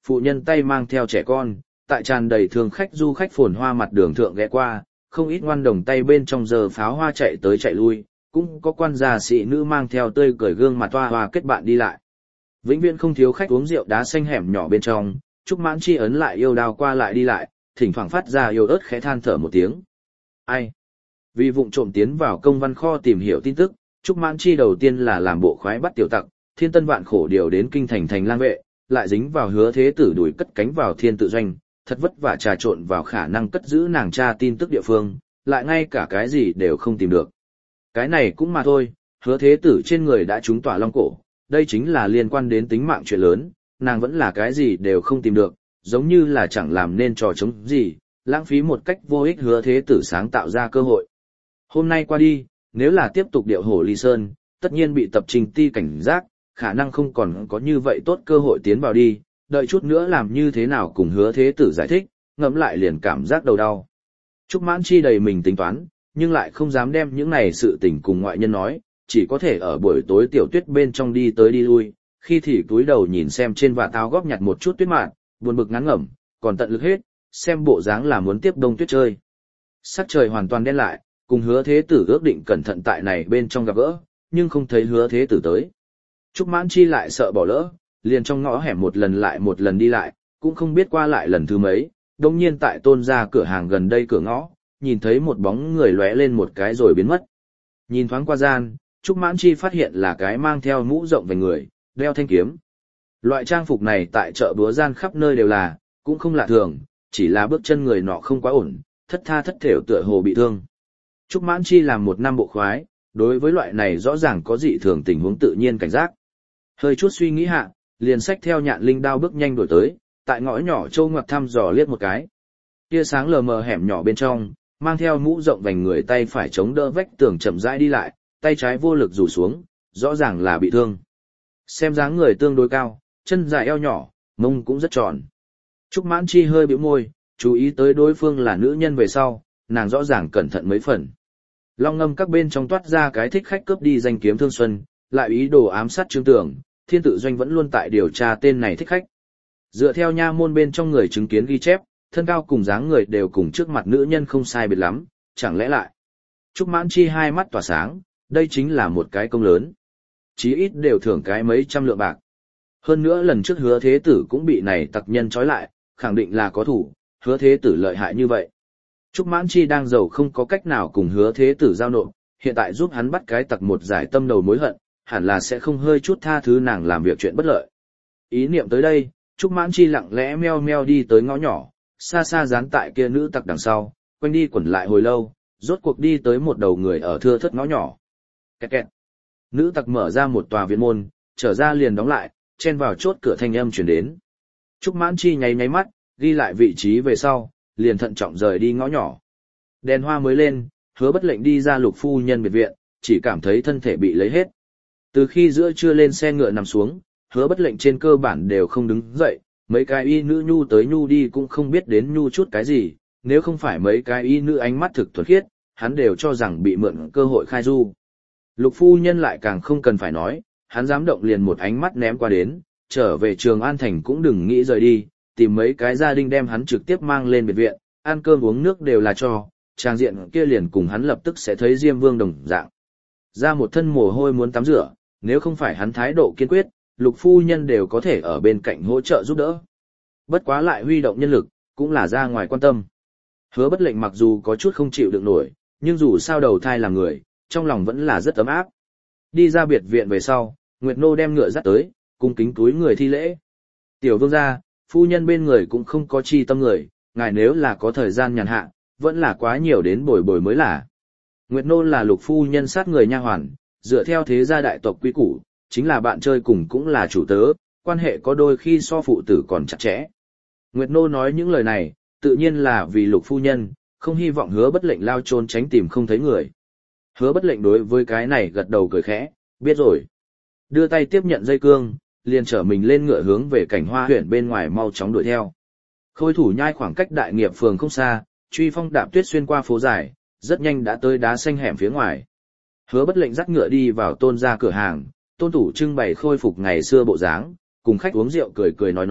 phụ nhân tay mang theo trẻ con, tại tràn đầy thường khách du khách phồn hoa mặt đường thượng ghé qua, không ít ngoan đồng tay bên trong giờ pháo hoa chạy tới chạy lui, cũng có quan gia sĩ nữ mang theo tươi cười gương mặt hoa hoa kết bạn đi lại. Vĩnh viễn không thiếu khách uống rượu đá xanh hẻm nhỏ bên trong, Trúc Mãn Chi ấn lại yêu đao qua lại đi lại, thỉnh thoảng phát ra yêu ớt khẽ than thở một tiếng. Ai? Vì vụng trộm tiến vào công văn kho tìm hiểu tin tức, Trúc Mãn Chi đầu tiên là làm bộ khoái bắt tiểu tặc, thiên tân vạn khổ điều đến kinh thành thành lang vệ, lại dính vào Hứa Thế Tử đuổi cất cánh vào thiên tự doanh, thật vất vả trà trộn vào khả năng cất giữ nàng cha tin tức địa phương, lại ngay cả cái gì đều không tìm được. Cái này cũng mà thôi, Hứa Thế Tử trên người đã trúng tỏa long cổ, đây chính là liên quan đến tính mạng chuyện lớn, nàng vẫn là cái gì đều không tìm được, giống như là chẳng làm nên trò chống gì, lãng phí một cách vô ích Hứa Thế Tử sáng tạo ra cơ hội. Hôm nay qua đi, nếu là tiếp tục điệu hổ ly sơn, tất nhiên bị tập trình ti cảnh giác, khả năng không còn có như vậy tốt cơ hội tiến vào đi, đợi chút nữa làm như thế nào cùng Hứa Thế Tử giải thích, ngẫm lại liền cảm giác đầu đau. Trúc Mãn Chi đầy mình tính toán, nhưng lại không dám đem những này sự tình cùng ngoại nhân nói, chỉ có thể ở buổi tối tiểu tuyết bên trong đi tới đi lui, khi thì cúi đầu nhìn xem trên vạt áo góp nhặt một chút tuyết mạn, buồn bực ngán ngẩm, còn tận lực hết, xem bộ dáng là muốn tiếp đông tuyết chơi. Sắc trời hoàn toàn đen lại, cùng Hứa Thế Tử ước định cẩn thận tại này bên trong gặp gỡ, nhưng không thấy Hứa Thế Tử tới. Trúc Mãn Chi lại sợ bỏ lỡ, liền trong ngõ hẻm một lần lại một lần đi lại, cũng không biết qua lại lần thứ mấy, đồng nhiên tại Tôn gia cửa hàng gần đây cửa ngõ, nhìn thấy một bóng người lóe lên một cái rồi biến mất. Nhìn thoáng qua gian, Trúc Mãn Chi phát hiện là cái mang theo mũ rộng về người, đeo thanh kiếm. Loại trang phục này tại chợ búa gian khắp nơi đều là, cũng không lạ thường, chỉ là bước chân người nọ không quá ổn, thất tha thất thểu tựa hồ bị thương. Trúc Mãn Chi làm một năm bộ khoái, đối với loại này rõ ràng có dị thường tình huống tự nhiên cảnh giác. Hơi chút suy nghĩ hạ, liền xách theo nhạn linh đao bước nhanh đổi tới, tại ngõ nhỏ châu ngoặc thăm dò liếc một cái. Tia sáng lờ mờ hẻm nhỏ bên trong, mang theo mũ rộng vành người tay phải chống đỡ vách tường chậm rãi đi lại, tay trái vô lực rủ xuống, rõ ràng là bị thương. Xem dáng người tương đối cao, chân dài eo nhỏ, mông cũng rất tròn. Trúc Mãn Chi hơi bĩu môi, chú ý tới đối phương là nữ nhân về sau, nàng rõ ràng cẩn thận mấy phần. Long ngâm các bên trong toát ra cái thích khách cướp đi danh kiếm Thương Xuân, lại ý đồ ám sát Trương Tưởng, thiên tự doanh vẫn luôn tại điều tra tên này thích khách. Dựa theo nha môn bên trong người chứng kiến ghi chép, thân cao cùng dáng người đều cùng trước mặt nữ nhân không sai biệt lắm, chẳng lẽ lại. Trúc Mãn Chi hai mắt tỏa sáng, đây chính là một cái công lớn. Chí ít đều thưởng cái mấy trăm lượng bạc. Hơn nữa lần trước Hứa Thế Tử cũng bị này tặc nhân trói lại, khẳng định là có thủ, Hứa Thế Tử lợi hại như vậy. Trúc Mãn Chi đang giàu không có cách nào cùng Hứa Thế Tử giao nộp, hiện tại giúp hắn bắt cái tặc một giải tâm đầu mối hận, hẳn là sẽ không hơi chút tha thứ nàng làm việc chuyện bất lợi. Ý niệm tới đây, Trúc Mãn Chi lặng lẽ meo meo đi tới ngõ nhỏ, xa xa dán tại kia nữ tặc đằng sau, quanh đi quẩn lại hồi lâu, rốt cuộc đi tới một đầu người ở thưa thớt ngõ nhỏ. Kẹt kẹt. Nữ tặc mở ra một tòa viện môn, trở ra liền đóng lại, chen vào chốt cửa thanh âm truyền đến. Trúc Mãn Chi nháy nháy mắt, ghi lại vị trí về sau, liền thận trọng rời đi ngõ nhỏ. Đèn hoa mới lên, Hứa Bất Lệnh đi ra Lục phu nhân biệt viện, chỉ cảm thấy thân thể bị lấy hết. Từ khi giữa trưa lên xe ngựa nằm xuống, Hứa Bất Lệnh trên cơ bản đều không đứng dậy, mấy cái y nữ nhu tới nhu đi cũng không biết đến nhu chút cái gì, nếu không phải mấy cái y nữ ánh mắt thực thuần khiết, hắn đều cho rằng bị mượn cơ hội khai du. Lục phu nhân lại càng không cần phải nói, hắn dám động liền một ánh mắt ném qua đến, trở về Trường An Thành cũng đừng nghĩ rời đi, tìm mấy cái gia đình đem hắn trực tiếp mang lên biệt viện, ăn cơm uống nước đều là cho, trang diện kia liền cùng hắn lập tức sẽ thấy Diêm Vương đồng dạng. Ra một thân mồ hôi muốn tắm rửa, nếu không phải hắn thái độ kiên quyết, Lục phu nhân đều có thể ở bên cạnh hỗ trợ giúp đỡ. Bất quá lại huy động nhân lực, cũng là ra ngoài quan tâm. Hứa Bất Lệnh mặc dù có chút không chịu được nổi, nhưng dù sao đầu thai làm người, trong lòng vẫn là rất ấm áp. Đi ra biệt viện về sau, Nguyệt Nô đem ngựa dắt tới, cung kính túi người thi lễ. Tiểu vương gia, phu nhân bên người cũng không có chi tâm người, ngài nếu là có thời gian nhàn hạ, vẫn là quá nhiều đến bồi bồi mới là. Nguyệt Nô là Lục phu nhân sát người nha hoàn, dựa theo thế gia đại tộc quy củ, chính là bạn chơi cùng cũng là chủ tớ, quan hệ có đôi khi so phụ tử còn chặt chẽ. Nguyệt Nô nói những lời này, tự nhiên là vì Lục phu nhân, không hy vọng Hứa Bất Lệnh lao trốn tránh tìm không thấy người. Hứa Bất Lệnh đối với cái này gật đầu cười khẽ, biết rồi. Đưa tay tiếp nhận dây cương, liền trở mình lên ngựa hướng về Cảnh Hoa huyện bên ngoài mau chóng đuổi theo. Khôi Thủ Nhai khoảng cách Đại Nghiệp phường không xa, truy phong đạp tuyết xuyên qua phố dài, rất nhanh đã tới đá xanh hẻm phía ngoài. Hứa Bất Lệnh dắt ngựa đi vào Tôn gia cửa hàng, Tôn Thủ trưng bày khôi phục ngày xưa bộ dáng, cùng khách uống rượu cười cười nói nói,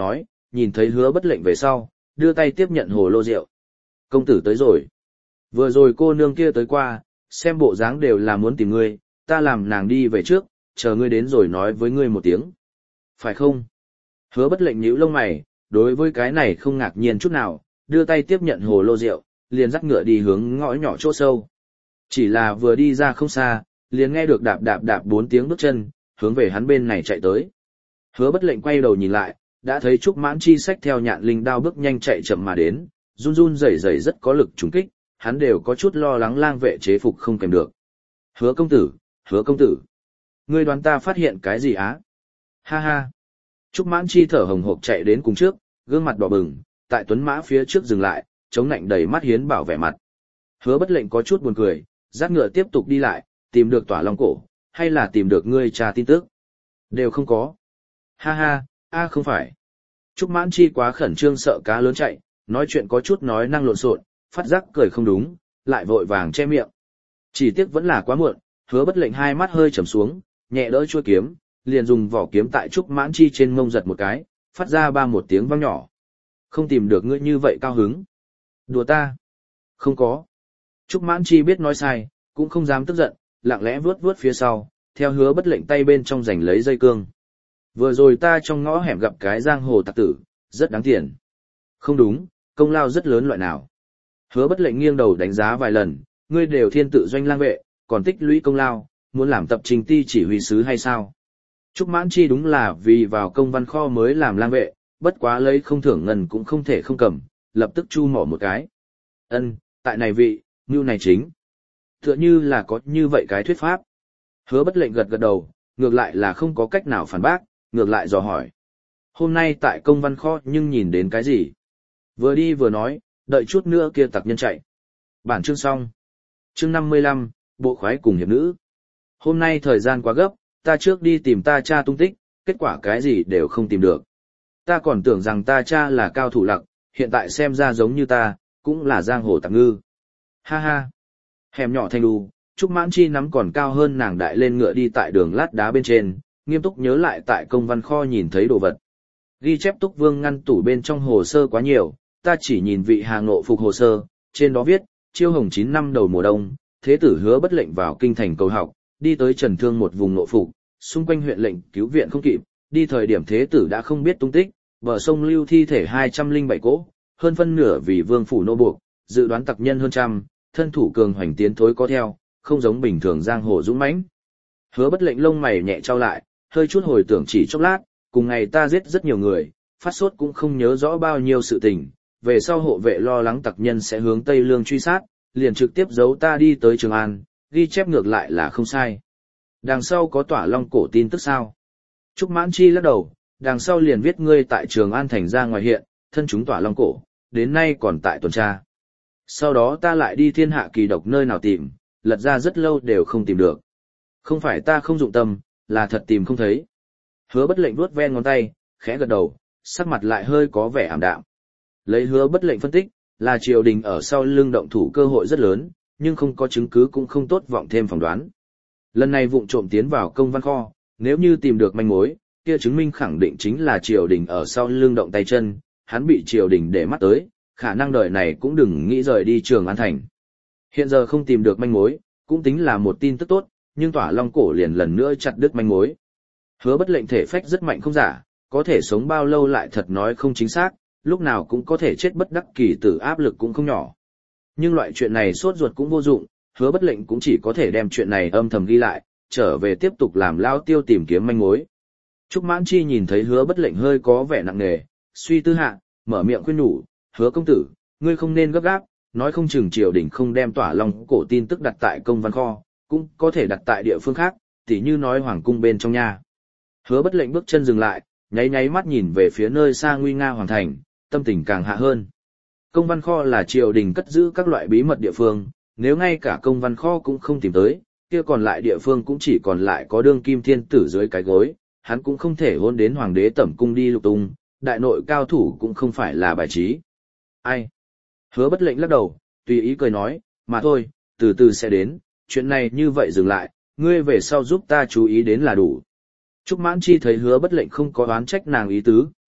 nhìn thấy hứa bất lệnh về sau, đưa tay tiếp nhận hồ lô rượu. Công tử tới rồi. Vừa rồi cô nương kia tới qua, xem bộ dáng đều là muốn tìm ngươi, ta làm nàng đi về trước, chờ ngươi đến rồi nói với ngươi một tiếng. Phải không? Hứa bất lệnh nhíu lông mày, đối với cái này không ngạc nhiên chút nào, đưa tay tiếp nhận hồ lô rượu, liền dắt ngựa đi hướng ngõ nhỏ chỗ sâu. Chỉ là vừa đi ra không xa, liền nghe được đạp đạp đạp bốn tiếng bước chân, hướng về hắn bên này chạy tới. Hứa bất lệnh quay đầu nhìn lại, đã thấy Trúc Mãn Chi xách theo nhạn linh đao bước nhanh chạy chậm mà đến, run run rẩy rẩy rất có lực trùng kích, hắn đều có chút lo lắng lang vệ chế phục không kèm được. Hứa công tử, hứa công tử, ngươi đoán ta phát hiện cái gì á? Ha ha. Trúc Mãn Chi thở hồng hộc chạy đến cùng trước, gương mặt đỏ bừng, tại tuấn mã phía trước dừng lại, chống nạnh đầy mắt hiến bảo vẻ mặt. Hứa bất lệnh có chút buồn cười, dắt ngựa tiếp tục đi lại, tìm được tỏa long cổ, hay là tìm được ngươi trà tin tức? Đều không có. Ha ha, a không phải. Trúc Mãn Chi quá khẩn trương sợ cá lớn chạy, nói chuyện có chút nói năng lộn xộn, phát giác cười không đúng, lại vội vàng che miệng. Chỉ tiếc vẫn là quá muộn, hứa bất lệnh hai mắt hơi trầm xuống, nhẹ đỡ chuôi kiếm, liền dùng vỏ kiếm tại Trúc Mãn Chi trên mông giật một cái, phát ra ba một tiếng vang nhỏ. Không tìm được ngươi như vậy cao hứng. Đùa ta. Không có. Trúc Mãn Chi biết nói sai, cũng không dám tức giận, lặng lẽ vuốt vuốt phía sau, theo hứa bất lệnh tay bên trong giành lấy dây cương. Vừa rồi ta trong ngõ hẻm gặp cái giang hồ tặc tử, rất đáng tiền. Không đúng, công lao rất lớn loại nào. Hứa bất lệnh nghiêng đầu đánh giá vài lần, ngươi đều thiên tự doanh lang vệ, còn tích lũy công lao, muốn làm tập trình ti chỉ huy sứ hay sao? Trúc Mãn Chi đúng là vì vào công văn kho mới làm lang vệ, bất quá lấy không thưởng ngân cũng không thể không cầm, lập tức chu mỏ một cái. Ân, tại này vị, mưu này chính. Tựa như là có như vậy cái thuyết pháp. Hứa bất lệnh gật gật đầu, ngược lại là không có cách nào phản bác, ngược lại dò hỏi. Hôm nay tại công văn kho nhưng nhìn đến cái gì? Vừa đi vừa nói, đợi chút nữa kia tặc nhân chạy. Bản chương xong. Chương năm mươi lăm, bộ khoái cùng hiệp nữ. Hôm nay thời gian quá gấp, ta trước đi tìm ta cha tung tích, kết quả cái gì đều không tìm được. Ta còn tưởng rằng ta cha là cao thủ lặc, hiện tại xem ra giống như ta, cũng là giang hồ tặc ngư. Ha ha. Hẻm nhỏ thanh đu, Trúc Mãn Chi nắm còn cao hơn nàng đại lên ngựa đi tại đường lát đá bên trên, nghiêm túc nhớ lại tại công văn kho nhìn thấy đồ vật. Ghi chép Túc Vương ngăn tủ bên trong hồ sơ quá nhiều, ta chỉ nhìn vị Hà Ngộ phục hồ sơ, trên đó viết, chiêu hồng chín năm đầu mùa đông, thế tử hứa bất lệnh vào kinh thành cầu học, đi tới Trần Thương một vùng nộ phục, xung quanh huyện lệnh cứu viện không kịp, đi thời điểm thế tử đã không biết tung tích, bờ sông lưu thi thể hai trăm lẻ bảy cỗ, hơn phân nửa vì vương phủ nô buộc, dự đoán tặc nhân hơn trăm, thân thủ cường hoành tiến thối có theo, không giống bình thường giang hồ dũng mãnh. Hứa bất lệnh lông mày nhẹ trao lại, hơi chút hồi tưởng chỉ chốc lát, cùng ngày ta giết rất nhiều người, phát sốt cũng không nhớ rõ bao nhiêu sự tình, về sau hộ vệ lo lắng tặc nhân sẽ hướng Tây Lương truy sát, liền trực tiếp giấu ta đi tới Trường An, ghi chép ngược lại là không sai. Đằng sau có tỏa long cổ tin tức sao? Trúc Mãn Chi lắc đầu, đằng sau liền viết ngươi tại Trường An thành ra ngoài hiện, thân chúng tỏa long cổ, đến nay còn tại tuần tra. Sau đó ta lại đi thiên hạ kỳ độc nơi nào tìm, lật ra rất lâu đều không tìm được. Không phải ta không dụng tâm, là thật tìm không thấy. Hứa bất lệnh vuốt ven ngón tay, khẽ gật đầu, sắc mặt lại hơi có vẻ ảm đạm. Lấy hứa bất lệnh phân tích, là triều đình ở sau lưng động thủ cơ hội rất lớn, nhưng không có chứng cứ cũng không tốt vọng thêm phỏng đoán. Lần này vụng trộm tiến vào công văn kho, nếu như tìm được manh mối, kia chứng minh khẳng định chính là triều đình ở sau lưng động tay chân, hắn bị triều đình để mắt tới, khả năng đời này cũng đừng nghĩ rời đi Trường An thành. Hiện giờ không tìm được manh mối, cũng tính là một tin tức tốt, nhưng tỏa long cổ liền lần nữa chặt đứt manh mối. Hứa bất lệnh thể phách rất mạnh không giả, có thể sống bao lâu lại thật nói không chính xác, lúc nào cũng có thể chết bất đắc kỳ tử, áp lực cũng không nhỏ. Nhưng loại chuyện này sốt ruột cũng vô dụng, hứa bất lệnh cũng chỉ có thể đem chuyện này âm thầm ghi lại, trở về tiếp tục làm lao tiêu tìm kiếm manh mối. Trúc Mãn Chi nhìn thấy hứa bất lệnh hơi có vẻ nặng nề, suy tư hạ, mở miệng khuyên nhủ, hứa công tử, ngươi không nên gấp gáp, nói không chừng triều đình không đem tỏa long cổ tin tức đặt tại công văn kho, cũng có thể đặt tại địa phương khác, tỉ như nói hoàng cung bên trong nhà. Hứa bất lệnh bước chân dừng lại, nháy nháy mắt nhìn về phía nơi xa nguy nga hoàng thành, tâm tình càng hạ hơn. Công văn kho là triều đình cất giữ các loại bí mật địa phương, nếu ngay cả công văn kho cũng không tìm tới, kia còn lại địa phương cũng chỉ còn lại có đương kim thiên tử dưới cái gối, hắn cũng không thể hôn đến hoàng đế tẩm cung đi lục tung, đại nội cao thủ cũng không phải là bài trí. Ai? Hứa bất lệnh lắc đầu, tùy ý cười nói, mà thôi, từ từ sẽ đến, chuyện này như vậy dừng lại, ngươi về sau giúp ta chú ý đến là đủ. Trúc Mãn Chi thấy hứa bất lệnh không có oán trách nàng ý tứ,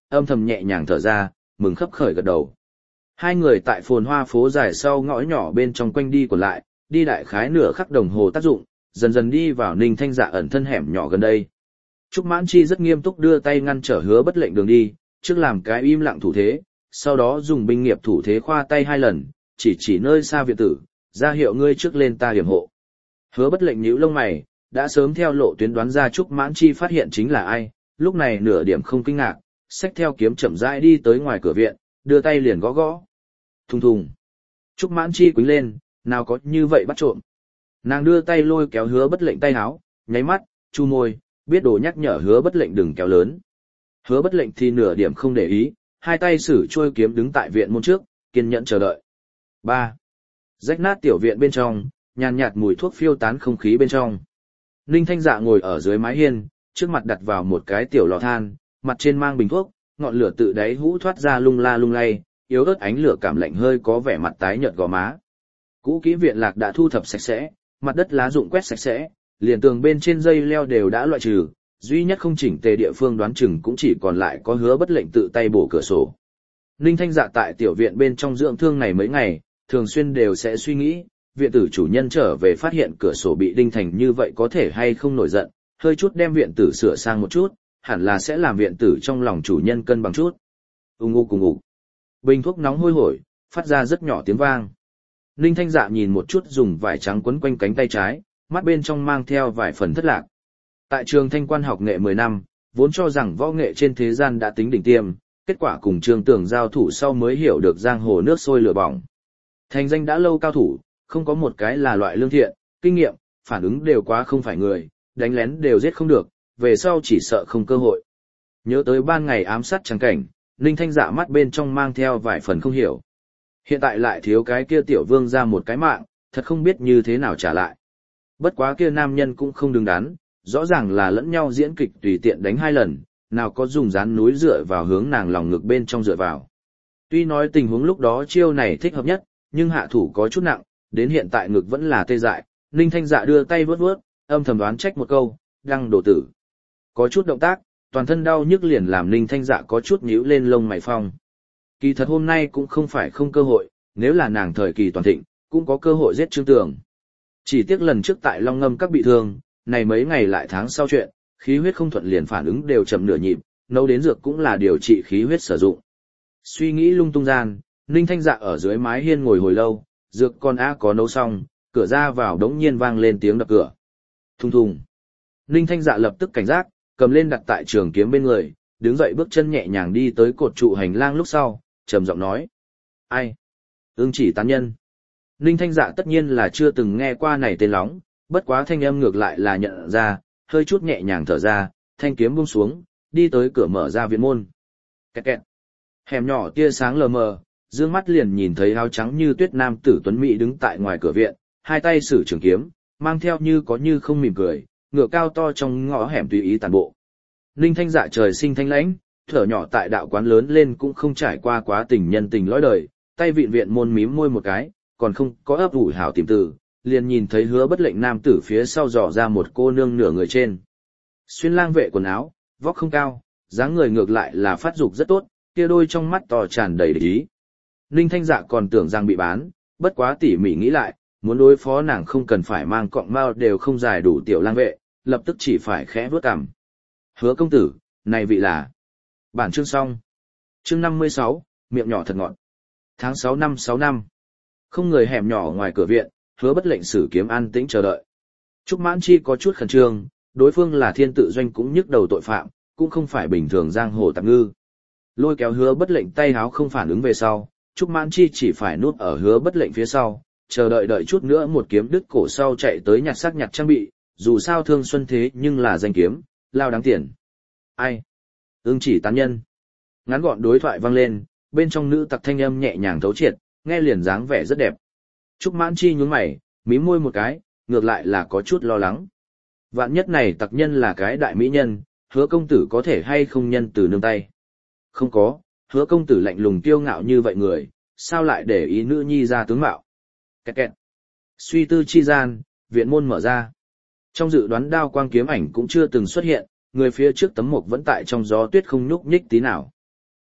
âm thầm nhẹ nhàng thở ra, mừng khấp khởi gật đầu. Hai người tại phồn hoa phố dài sau ngõ nhỏ bên trong quanh đi còn lại, đi đại khái nửa khắc đồng hồ tác dụng, dần dần đi vào Ninh Thanh Dạ ẩn thân hẻm nhỏ gần đây. Trúc Mãn Chi rất nghiêm túc đưa tay ngăn trở Hứa Bất Lệnh đường đi, trước làm cái im lặng thủ thế, sau đó dùng binh nghiệp thủ thế khoa tay hai lần, chỉ chỉ nơi xa viện tử, ra hiệu ngươi trước lên ta điểm hộ. Hứa Bất Lệnh nhíu lông mày, đã sớm theo lộ tuyến đoán ra Trúc Mãn Chi phát hiện chính là ai, lúc này nửa điểm không kinh ngạc, xách theo kiếm chậm rãi đi tới ngoài cửa viện, đưa tay liền gõ gõ. Thùng thùng. Trúc Mãn Chi quýnh lên, nào có như vậy bắt trộm. Nàng đưa tay lôi kéo Hứa Bất Lệnh tay áo, nháy mắt, chu môi, biết đồ nhắc nhở Hứa Bất Lệnh đừng kéo lớn. Hứa Bất Lệnh thì nửa điểm không để ý, hai tay sử trôi kiếm đứng tại viện môn trước, kiên nhẫn chờ đợi. ba. Rách nát tiểu viện bên trong, nhàn nhạt mùi thuốc phiêu tán không khí bên trong. Ninh Thanh Dạ ngồi ở dưới mái hiên, trước mặt đặt vào một cái tiểu lò than, mặt trên mang bình thuốc, ngọn lửa tự đáy hũ thoát ra lung la lung lay, yếu ớt ánh lửa cảm lạnh hơi có vẻ mặt tái nhợt gò má. Cũ kỹ viện lạc đã thu thập sạch sẽ, mặt đất lá rụng quét sạch sẽ, liền tường bên trên dây leo đều đã loại trừ, duy nhất không chỉnh tề địa phương đoán chừng cũng chỉ còn lại có Hứa Bất Lệnh tự tay bổ cửa sổ. Ninh Thanh Dạ tại tiểu viện bên trong dưỡng thương này mấy ngày, thường xuyên đều sẽ suy nghĩ, viện tử chủ nhân trở về phát hiện cửa sổ bị đinh thành như vậy có thể hay không nổi giận, hơi chút đem viện tử sửa sang một chút, hẳn là sẽ làm viện tử trong lòng chủ nhân cân bằng chút. Ung ung cùng ung. Bình thuốc nóng hôi hổi, phát ra rất nhỏ tiếng vang. Ninh Thanh Dạ nhìn một chút dùng vải trắng quấn quanh cánh tay trái, mắt bên trong mang theo vài phần thất lạc. Tại trường Thanh Quan học nghệ mười năm, vốn cho rằng võ nghệ trên thế gian đã tính đỉnh tiêm, kết quả cùng Trương Tường giao thủ sau mới hiểu được giang hồ nước sôi lửa bỏng. Thành danh đã lâu cao thủ, không có một cái là loại lương thiện, kinh nghiệm, phản ứng đều quá không phải người, đánh lén đều giết không được, về sau chỉ sợ không cơ hội. Nhớ tới ban ngày ám sát trắng cảnh, Ninh Thanh Dạ mắt bên trong mang theo vài phần không hiểu. Hiện tại lại thiếu cái kia tiểu vương ra một cái mạng, thật không biết như thế nào trả lại. Bất quá kia nam nhân cũng không đứng đắn, rõ ràng là lẫn nhau diễn kịch tùy tiện đánh hai lần, nào có dùng dán núi dựa vào hướng nàng lòng ngực bên trong dựa vào. Tuy nói tình huống lúc đó chiêu này thích hợp nhất, nhưng hạ thủ có chút nặng, đến hiện tại ngực vẫn là tê dại, Ninh Thanh Dạ đưa tay vớt vớt, âm thầm đoán trách một câu, đăng đổ tử. Có chút động tác, toàn thân đau nhức liền làm Ninh Thanh Dạ có chút nhíu lên lông mày phong. Kỳ thật hôm nay cũng không phải không cơ hội, nếu là nàng thời kỳ toàn thịnh, cũng có cơ hội giết Trương Tường. Chỉ tiếc lần trước tại Long Ngâm các bị thương, này mấy ngày lại tháng sau chuyện, khí huyết không thuận liền phản ứng đều chậm nửa nhịp, nấu đến dược cũng là điều trị khí huyết sử dụng. Suy nghĩ lung tung gian, Ninh Thanh Dạ ở dưới mái hiên ngồi hồi lâu, dược con á có nấu xong, cửa ra vào đống nhiên vang lên tiếng đập cửa. Thùng thùng. Ninh Thanh Dạ lập tức cảnh giác, cầm lên đặt tại trường kiếm bên người, đứng dậy bước chân nhẹ nhàng đi tới cột trụ hành lang lúc sau, trầm giọng nói. Ai? Ưng Chỉ tán nhân. Ninh Thanh Dạ tất nhiên là chưa từng nghe qua này tên lóng, bất quá thanh âm ngược lại là nhận ra, hơi chút nhẹ nhàng thở ra, thanh kiếm buông xuống, đi tới cửa mở ra viện môn. Kẹt kẹt. Hẻm nhỏ tia sáng lờ mờ, dương mắt liền nhìn thấy áo trắng như tuyết nam tử tuấn mỹ đứng tại ngoài cửa viện, hai tay sử trường kiếm, mang theo như có như không mỉm cười, ngựa cao to trong ngõ hẻm tùy ý tàn bộ. Ninh Thanh Dạ trời sinh thanh lãnh, thở nhỏ tại đạo quán lớn lên cũng không trải qua quá tình nhân tình lõi đời, tay vịn viện môn mím môi một cái, còn không có ấp ủ hảo tìm từ, liền nhìn thấy Hứa Bất Lệnh nam tử phía sau dò ra một cô nương nửa người trên. Xuyên lang vệ quần áo, vóc không cao, dáng người ngược lại là phát dục rất tốt, kia đôi trong mắt to tràn đầy địch ý. Ninh Thanh Dạ còn tưởng rằng bị bán, bất quá tỉ mỉ nghĩ lại, muốn đối phó nàng không cần phải mang cọng mao đều không dài đủ tiểu lang vệ, lập tức chỉ phải khẽ vuốt cằm. Hứa công tử, này vị là... Bản chương xong. Chương năm mươi sáu, miệng nhỏ thật ngọt. Tháng sáu năm sáu năm. Không người hẻm nhỏ ngoài cửa viện, Hứa Bất Lệnh sử kiếm an tĩnh chờ đợi. Trúc Mãn Chi có chút khẩn trương, đối phương là thiên tự doanh cũng nhức đầu tội phạm, cũng không phải bình thường giang hồ tạp ngư. Lôi kéo Hứa Bất Lệnh tay háo không phản ứng về sau, Trúc Mãn Chi chỉ phải núp ở Hứa Bất Lệnh phía sau, chờ đợi đợi chút nữa một kiếm đứt cổ sau chạy tới nhặt xác nhặt trang bị, dù sao thương xuân thế nhưng là danh kiếm, lao đáng tiền. Ai? Ưng Chỉ tán nhân. Ngắn gọn đối thoại vang lên, bên trong nữ tặc thanh âm nhẹ nhàng thấu triệt, nghe liền dáng vẻ rất đẹp. Trúc Mãn Chi nhướng mày, mím môi một cái, ngược lại là có chút lo lắng. Vạn nhất này tặc nhân là cái đại mỹ nhân, Hứa công tử có thể hay không nhân từ nương tay. Không có, Hứa công tử lạnh lùng kiêu ngạo như vậy người, sao lại để ý nữ nhi ra tướng mạo. Kẹt kẹt. Suy tư chi gian, viện môn mở ra. Trong dự đoán đao quang kiếm ảnh cũng chưa từng xuất hiện, người phía trước tấm mục vẫn tại trong gió tuyết không nhúc nhích tí nào.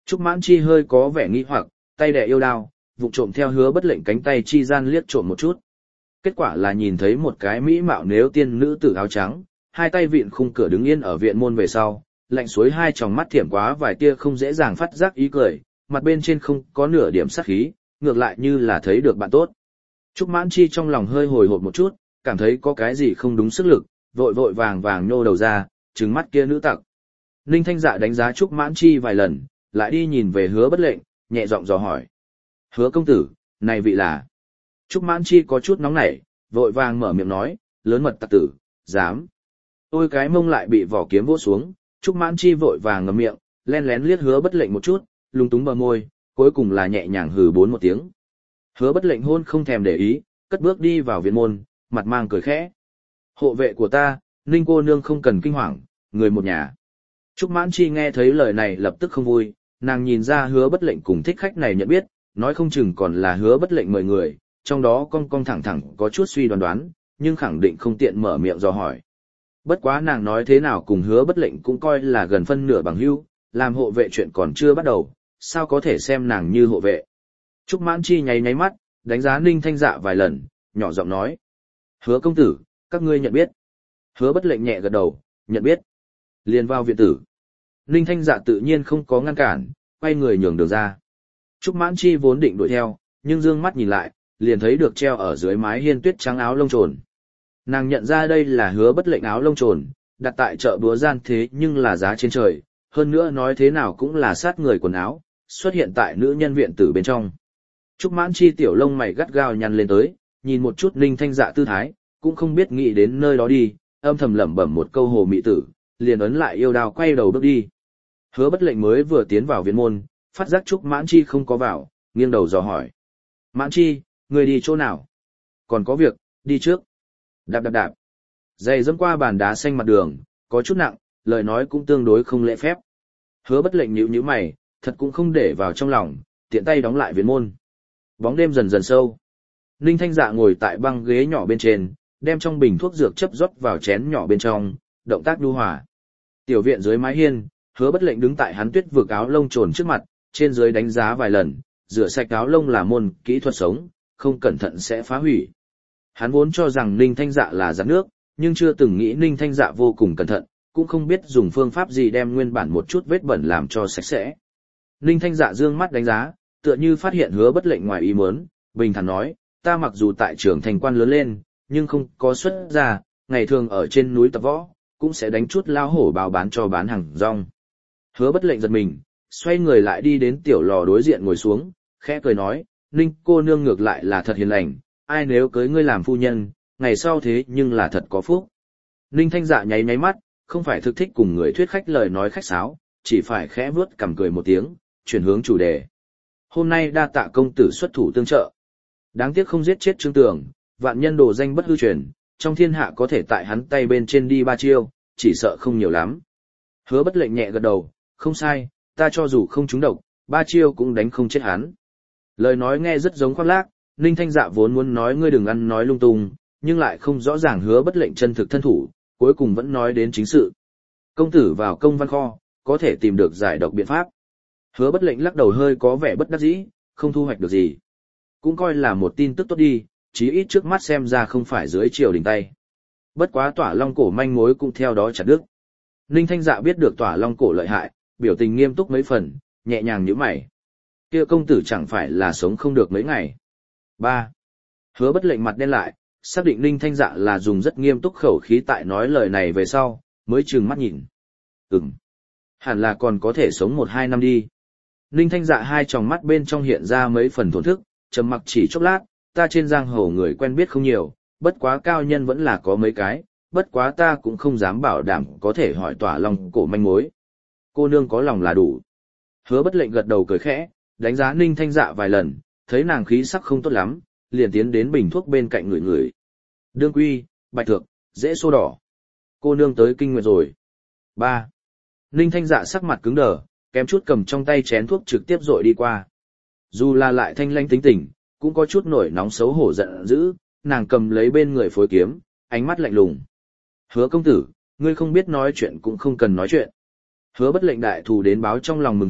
Trúc Mãn Chi hơi có vẻ nghi hoặc, tay đè yêu đao, vụng trộm theo Hứa Bất Lệnh cánh tay chi gian liếc trộm một chút. Kết quả là nhìn thấy một cái mỹ mạo nếu tiên nữ tử áo trắng, hai tay vịn khung cửa đứng yên ở viện môn về sau, lạnh suối hai tròng mắt thiểm quá vài tia không dễ dàng phát giác ý cười, mặt bên trên không có nửa điểm sát khí, ngược lại như là thấy được bạn tốt. Trúc Mãn Chi trong lòng hơi hồi hộp một chút, cảm thấy có cái gì không đúng sức lực, vội vội vàng vàng nhô đầu ra, trừng mắt kia nữ tặc. Ninh Thanh Dạ đánh giá Trúc Mãn Chi vài lần, lại đi nhìn về Hứa Bất Lệnh, nhẹ giọng dò hỏi. Hứa công tử, này vị là... Trúc Mãn Chi có chút nóng nảy, vội vàng mở miệng nói, lớn mật tặc tử, dám. Ôi cái mông lại bị vỏ kiếm vỗ xuống, Trúc Mãn Chi vội vàng ngậm miệng, len lén liếc Hứa Bất Lệnh một chút, lung túng bờ môi, cuối cùng là nhẹ nhàng hừ bốn một tiếng. Hứa Bất Lệnh hôn không thèm để ý, cất bước đi vào viện môn, mặt mang cười khẽ. Hộ vệ của ta, Ninh cô nương không cần kinh hoàng, người một nhà. Trúc Mãn Chi nghe thấy lời này lập tức không vui, nàng nhìn ra Hứa Bất Lệnh cùng thích khách này nhận biết, nói không chừng còn là Hứa Bất Lệnh mời người, trong đó cong cong thẳng thẳng có chút suy đoán đoán, nhưng khẳng định không tiện mở miệng dò hỏi. Bất quá nàng nói thế nào cùng Hứa Bất Lệnh cũng coi là gần phân nửa bằng hữu, làm hộ vệ chuyện còn chưa bắt đầu, sao có thể xem nàng như hộ vệ. Trúc Mãn Chi nháy nháy mắt, đánh giá Ninh Thanh Dạ vài lần, nhỏ giọng nói. Hứa công tử, các ngươi nhận biết. Hứa Bất Lệnh nhẹ gật đầu, nhận biết. Liền vào viện tử. Ninh Thanh Dạ tự nhiên không có ngăn cản, quay người nhường đường ra. Trúc Mãn Chi vốn định đuổi theo, nhưng dương mắt nhìn lại, liền thấy được treo ở dưới mái hiên tuyết trắng áo lông trồn. Nàng nhận ra đây là Hứa Bất Lệnh áo lông trồn, đặt tại chợ búa gian thế nhưng là giá trên trời, hơn nữa nói thế nào cũng là sát người quần áo, xuất hiện tại nữ nhân viện tử bên trong. Trúc Mãn Chi tiểu lông mày gắt gao nhăn lên tới, nhìn một chút Ninh Thanh Dạ tư thái, cũng không biết nghĩ đến nơi đó đi, âm thầm lẩm bẩm một câu hồ mị tử, liền ấn lại yêu đao quay đầu bước đi. Hứa Bất Lệnh mới vừa tiến vào viện môn, phát giác Trúc Mãn Chi không có vào, nghiêng đầu dò hỏi. Mãn Chi, người đi chỗ nào? Còn có việc, đi trước. Đạp đạp đạp. Giày dẫm qua bàn đá xanh mặt đường, có chút nặng, lời nói cũng tương đối không lễ phép. Hứa Bất Lệnh nhíu nhíu mày, thật cũng không để vào trong lòng, tiện tay đóng lại viện môn. Bóng đêm dần dần sâu. Ninh Thanh Dạ ngồi tại băng ghế nhỏ bên trên, đem trong bình thuốc dược chấp rót vào chén nhỏ bên trong, động tác nhu hòa. Tiểu viện dưới mái hiên, Hứa Bất Lệnh đứng tại hắn tuyết vực áo lông trồn trước mặt, trên dưới đánh giá vài lần, rửa sạch áo lông là môn kỹ thuật sống, không cẩn thận sẽ phá hủy. Hắn vốn cho rằng Ninh Thanh Dạ là giặt nước, nhưng chưa từng nghĩ Ninh Thanh Dạ vô cùng cẩn thận, cũng không biết dùng phương pháp gì đem nguyên bản một chút vết bẩn làm cho sạch sẽ. Ninh Thanh Dạ dương mắt đánh giá, tựa như phát hiện Hứa Bất Lệnh ngoài ý muốn, bình thản nói, ta mặc dù tại trường thành quan lớn lên, nhưng không có xuất gia, ngày thường ở trên núi tập võ, cũng sẽ đánh chút lao hổ bào bán cho bán hàng rong. Hứa Bất Lệnh giật mình, xoay người lại đi đến tiểu lò đối diện ngồi xuống, khẽ cười nói, Ninh cô nương ngược lại là thật hiền lành, ai nếu cưới ngươi làm phu nhân, ngày sau thế nhưng là thật có phúc. Ninh Thanh Dạ nháy nháy mắt, không phải thực thích cùng người thuyết khách lời nói khách sáo, chỉ phải khẽ vuốt cằm cười một tiếng, chuyển hướng chủ đề. Hôm nay đa tạ công tử xuất thủ tương trợ. Đáng tiếc không giết chết Trương Tường, vạn nhân đồ danh bất hư truyền, trong thiên hạ có thể tại hắn tay bên trên đi ba chiêu, chỉ sợ không nhiều lắm. Hứa Bất Lệnh nhẹ gật đầu, không sai, ta cho dù không trúng độc, ba chiêu cũng đánh không chết hắn. Lời nói nghe rất giống khoác lác, Ninh Thanh Dạ vốn muốn nói ngươi đừng ăn nói lung tung, nhưng lại không rõ ràng Hứa Bất Lệnh chân thực thân thủ, cuối cùng vẫn nói đến chính sự. Công tử vào công văn kho, có thể tìm được giải độc biện pháp. Hứa Bất Lệnh lắc đầu hơi có vẻ bất đắc dĩ, không thu hoạch được gì. Cũng coi là một tin tức tốt đi, chí ít trước mắt xem ra không phải dưới triều đình tay. Bất quá Tỏa Long cổ manh mối cũng theo đó chặt đứt. Ninh Thanh Dạ biết được Tỏa Long cổ lợi hại, biểu tình nghiêm túc mấy phần, nhẹ nhàng nhíu mày. Kia công tử chẳng phải là sống không được mấy ngày. ba. Hứa Bất Lệnh mặt đen lại, xác định Ninh Thanh Dạ là dùng rất nghiêm túc khẩu khí tại nói lời này về sau, mới trừng mắt nhìn. Ừm. Hẳn là còn có thể sống một hai năm đi. Ninh Thanh Dạ hai tròng mắt bên trong hiện ra mấy phần thổn thức, trầm mặc chỉ chốc lát, ta trên giang hồ người quen biết không nhiều, bất quá cao nhân vẫn là có mấy cái, bất quá ta cũng không dám bảo đảm có thể hỏi Tỏa Long cổ manh mối. Cô nương có lòng là đủ. Hứa Bất Lệnh gật đầu cười khẽ, đánh giá Ninh Thanh Dạ vài lần, thấy nàng khí sắc không tốt lắm, liền tiến đến bình thuốc bên cạnh người người. Đương quy, bạch thược, dễ xô đỏ. Cô nương tới kinh nguyệt rồi. ba. Ninh Thanh Dạ sắc mặt cứng đờ, kém chút cầm trong tay chén thuốc trực tiếp dội đi qua. Dù là lại thanh lanh tính tình, cũng có chút nổi nóng xấu hổ giận dữ, nàng cầm lấy bên người phối kiếm, ánh mắt lạnh lùng. Hứa công tử, ngươi không biết nói chuyện cũng không cần nói chuyện. Hứa Bất Lệnh đại thù đến báo trong lòng mừng thầm,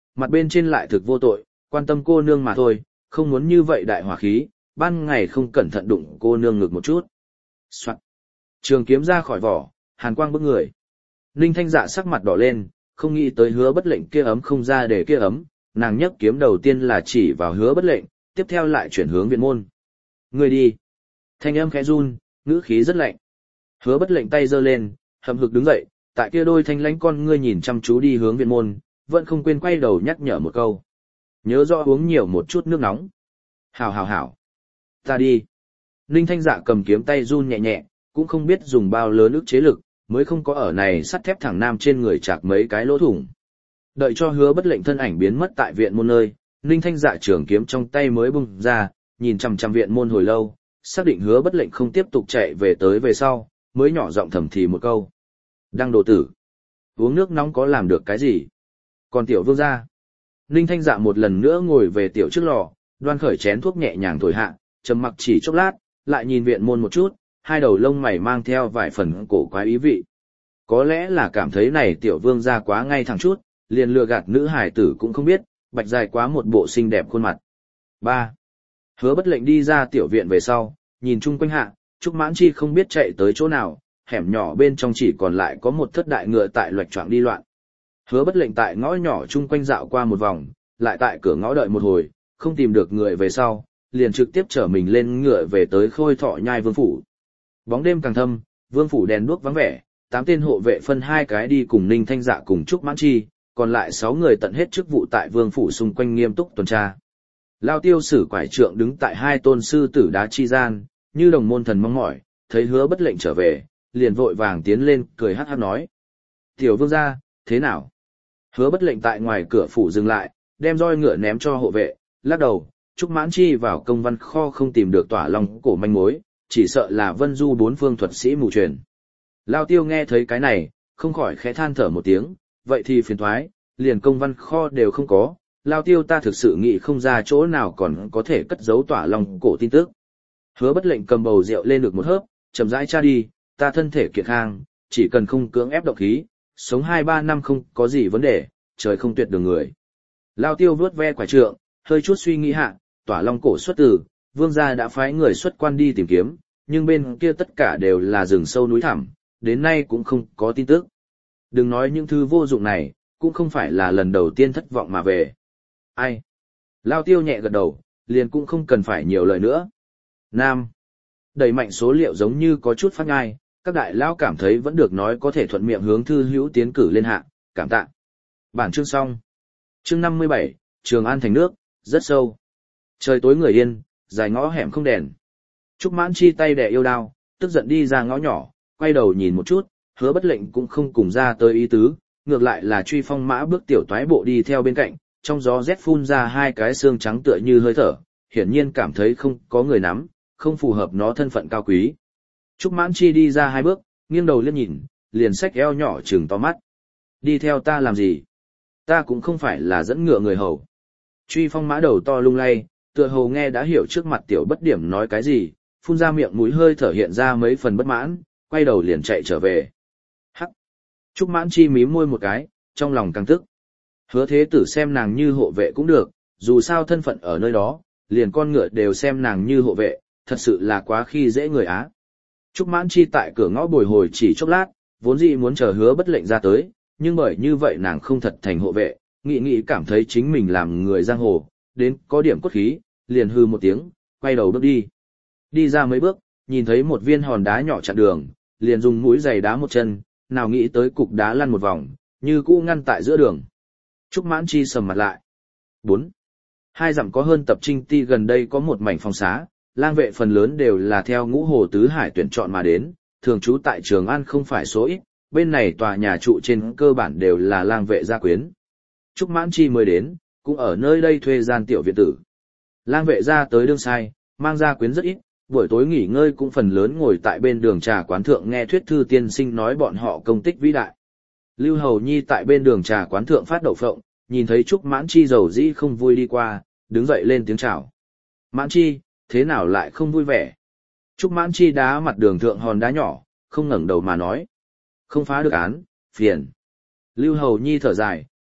mặt bên trên lại thực vô tội, quan tâm cô nương mà thôi, không muốn như vậy đại hỏa khí, ban ngày không cẩn thận đụng cô nương ngực một chút. Soạn. Trường kiếm ra khỏi vỏ, hàn quang bức người. Ninh Thanh Dạ sắc mặt đỏ lên, không nghĩ tới Hứa Bất Lệnh kia ấm không ra để kia ấm, nàng nhấc kiếm đầu tiên là chỉ vào Hứa Bất Lệnh, tiếp theo lại chuyển hướng viện môn. Người đi. Thanh âm khẽ run, ngữ khí rất lạnh. Hứa Bất Lệnh tay giơ lên, hậm hực đứng dậy, tại kia đôi thanh lãnh con ngươi nhìn chăm chú đi hướng viện môn, vẫn không quên quay đầu nhắc nhở một câu. Nhớ rõ uống nhiều một chút nước nóng. Hảo hảo hảo. Ta đi. Ninh Thanh Dạ cầm kiếm tay run nhẹ nhẹ, cũng không biết dùng bao lớn ức chế lực, mới không có ở này sắt thép thẳng nam trên người chạc mấy cái lỗ thủng. Đợi cho Hứa Bất Lệnh thân ảnh biến mất tại viện môn nơi, Ninh Thanh Dạ trường kiếm trong tay mới bung ra, nhìn chằm chằm viện môn hồi lâu, xác định Hứa Bất Lệnh không tiếp tục chạy về tới về sau, mới nhỏ giọng thầm thì một câu. Đăng đồ tử. Uống nước nóng có làm được cái gì? Còn tiểu vương gia. Ninh Thanh Dạ một lần nữa ngồi về tiểu trước lò, đoan khởi chén thuốc nhẹ nhàng thổi hạ, trầm mặc chỉ chốc lát, lại nhìn viện môn một chút, hai đầu lông mày mang theo vài phần cổ quái ý vị. Có lẽ là cảm thấy này tiểu vương gia quá ngay thẳng chút, liền lừa gạt nữ hải tử cũng không biết, bạch dài quá một bộ xinh đẹp khuôn mặt. ba. Hứa Bất Lệnh đi ra tiểu viện về sau, nhìn chung quanh hạ, Trúc Mãn Chi không biết chạy tới chỗ nào, hẻm nhỏ bên trong chỉ còn lại có một thất đại ngựa tại loạch choạng đi loạn. Hứa Bất Lệnh tại ngõ nhỏ chung quanh dạo qua một vòng, lại tại cửa ngõ đợi một hồi, không tìm được người về sau, liền trực tiếp chở mình lên ngựa về tới Khôi Thọ Nhai Vương phủ. Bóng đêm càng thâm, Vương phủ đèn đuốc vắng vẻ, tám tên hộ vệ phân hai cái đi cùng Ninh Thanh Dạ cùng Trúc Mãn Chi, còn lại sáu người tận hết chức vụ tại Vương phủ xung quanh nghiêm túc tuần tra. Lao Tiêu Sử quải trượng đứng tại hai tôn sư tử đá chi gian, như đồng môn thần mong mỏi, thấy Hứa Bất Lệnh trở về, liền vội vàng tiến lên, cười hắc hắc nói: "Tiểu vương gia, thế nào?" Hứa Bất Lệnh tại ngoài cửa phủ dừng lại, đem roi ngựa ném cho hộ vệ, lắc đầu, Trúc Mãn Chi vào công văn kho không tìm được tỏa lòng cổ manh mối, chỉ sợ là Vân Du bốn phương thuật sĩ mù truyền. Lao Tiêu nghe thấy cái này, không khỏi khẽ than thở một tiếng, vậy thì phiền thoái, liền công văn kho đều không có, Lao Tiêu ta thực sự nghĩ không ra chỗ nào còn có thể cất giấu tỏa lòng cổ tin tức. Hứa Bất Lệnh cầm bầu rượu lên được một hớp, chậm rãi tra đi, ta thân thể kiệt khang, chỉ cần không cưỡng ép độc khí, sống hai ba năm không có gì vấn đề, trời không tuyệt đường người. Lao Tiêu vuốt ve quả trượng, hơi chút suy nghĩ hạ, tỏa long cổ xuất từ, vương gia đã phái người xuất quan đi tìm kiếm, nhưng bên kia tất cả đều là rừng sâu núi thẳm, đến nay cũng không có tin tức. Đừng nói những thứ vô dụng này, cũng không phải là lần đầu tiên thất vọng mà về. Ai? Lao Tiêu nhẹ gật đầu, liền cũng không cần phải nhiều lời nữa. Nam. Đẩy mạnh số liệu giống như có chút phát ngai, các đại lão cảm thấy vẫn được nói có thể thuận miệng hướng thư hữu tiến cử lên hạ, cảm tạ. Bản chương xong. Chương năm mươi bảy, Trường An thành nước, rất sâu. Trời tối người yên, dài ngõ hẻm không đèn. Trúc Mãn Chi tay đè yêu đao, tức giận đi ra ngõ nhỏ, quay đầu nhìn một chút, Hứa Bất Lệnh cũng không cùng ra tới ý tứ, ngược lại là Truy Phong mã bước tiểu toái bộ đi theo bên cạnh, trong gió rét phun ra hai cái xương trắng tựa như hơi thở, hiển nhiên cảm thấy không có người nắm, không phù hợp nó thân phận cao quý. Trúc Mãn Chi đi ra hai bước, nghiêng đầu liếc nhìn, liền xách eo nhỏ trừng to mắt. Đi theo ta làm gì? Ta cũng không phải là dẫn ngựa người hầu. Truy Phong mã đầu to lung lay, tựa hồ nghe đã hiểu trước mặt tiểu bất điểm nói cái gì, phun ra miệng mũi hơi thở hiện ra mấy phần bất mãn, quay đầu liền chạy trở về. Hắc! Trúc Mãn Chi mím môi một cái, trong lòng căng tức. Hứa Thế Tử xem nàng như hộ vệ cũng được, dù sao thân phận ở nơi đó, liền con ngựa đều xem nàng như hộ vệ, thật sự là quá khi dễ người Á. Trúc Mãn Chi tại cửa ngõ bồi hồi chỉ chốc lát, vốn dĩ muốn chờ Hứa Bất Lệnh ra tới, nhưng bởi như vậy nàng không thật thành hộ vệ, nghĩ nghĩ cảm thấy chính mình làm người giang hồ, đến có điểm cốt khí, liền hư một tiếng, quay đầu bước đi. Đi ra mấy bước, nhìn thấy một viên hòn đá nhỏ chặn đường, liền dùng mũi giày đá một chân, nào nghĩ tới cục đá lăn một vòng, như cũ ngăn tại giữa đường. Trúc Mãn Chi sầm mặt lại. bốn. Hai dặm có hơn tập trinh ti gần đây có một mảnh phòng xá, lang vệ phần lớn đều là theo ngũ hồ tứ hải tuyển chọn mà đến, thường trú tại Trường An không phải số ít, bên này tòa nhà trụ trên cơ bản đều là lang vệ gia quyến. Trúc Mãn Chi mới đến, cũng ở nơi đây thuê gian tiểu viện tử. Lang vệ ra tới đương sai, mang gia quyến rất ít, buổi tối nghỉ ngơi cũng phần lớn ngồi tại bên đường trà quán thượng nghe thuyết thư tiên sinh nói bọn họ công tích vĩ đại. Lưu Hầu Nhi tại bên đường trà quán thượng phát đậu phộng, nhìn thấy Trúc Mãn Chi dầu dĩ không vui đi qua, đứng dậy lên tiếng chào. Mãn Chi, thế nào lại không vui vẻ? Trúc Mãn Chi đá mặt đường thượng hòn đá nhỏ, không ngẩng đầu mà nói. Không phá được án, phiền. Lưu Hầu Nhi thở dài,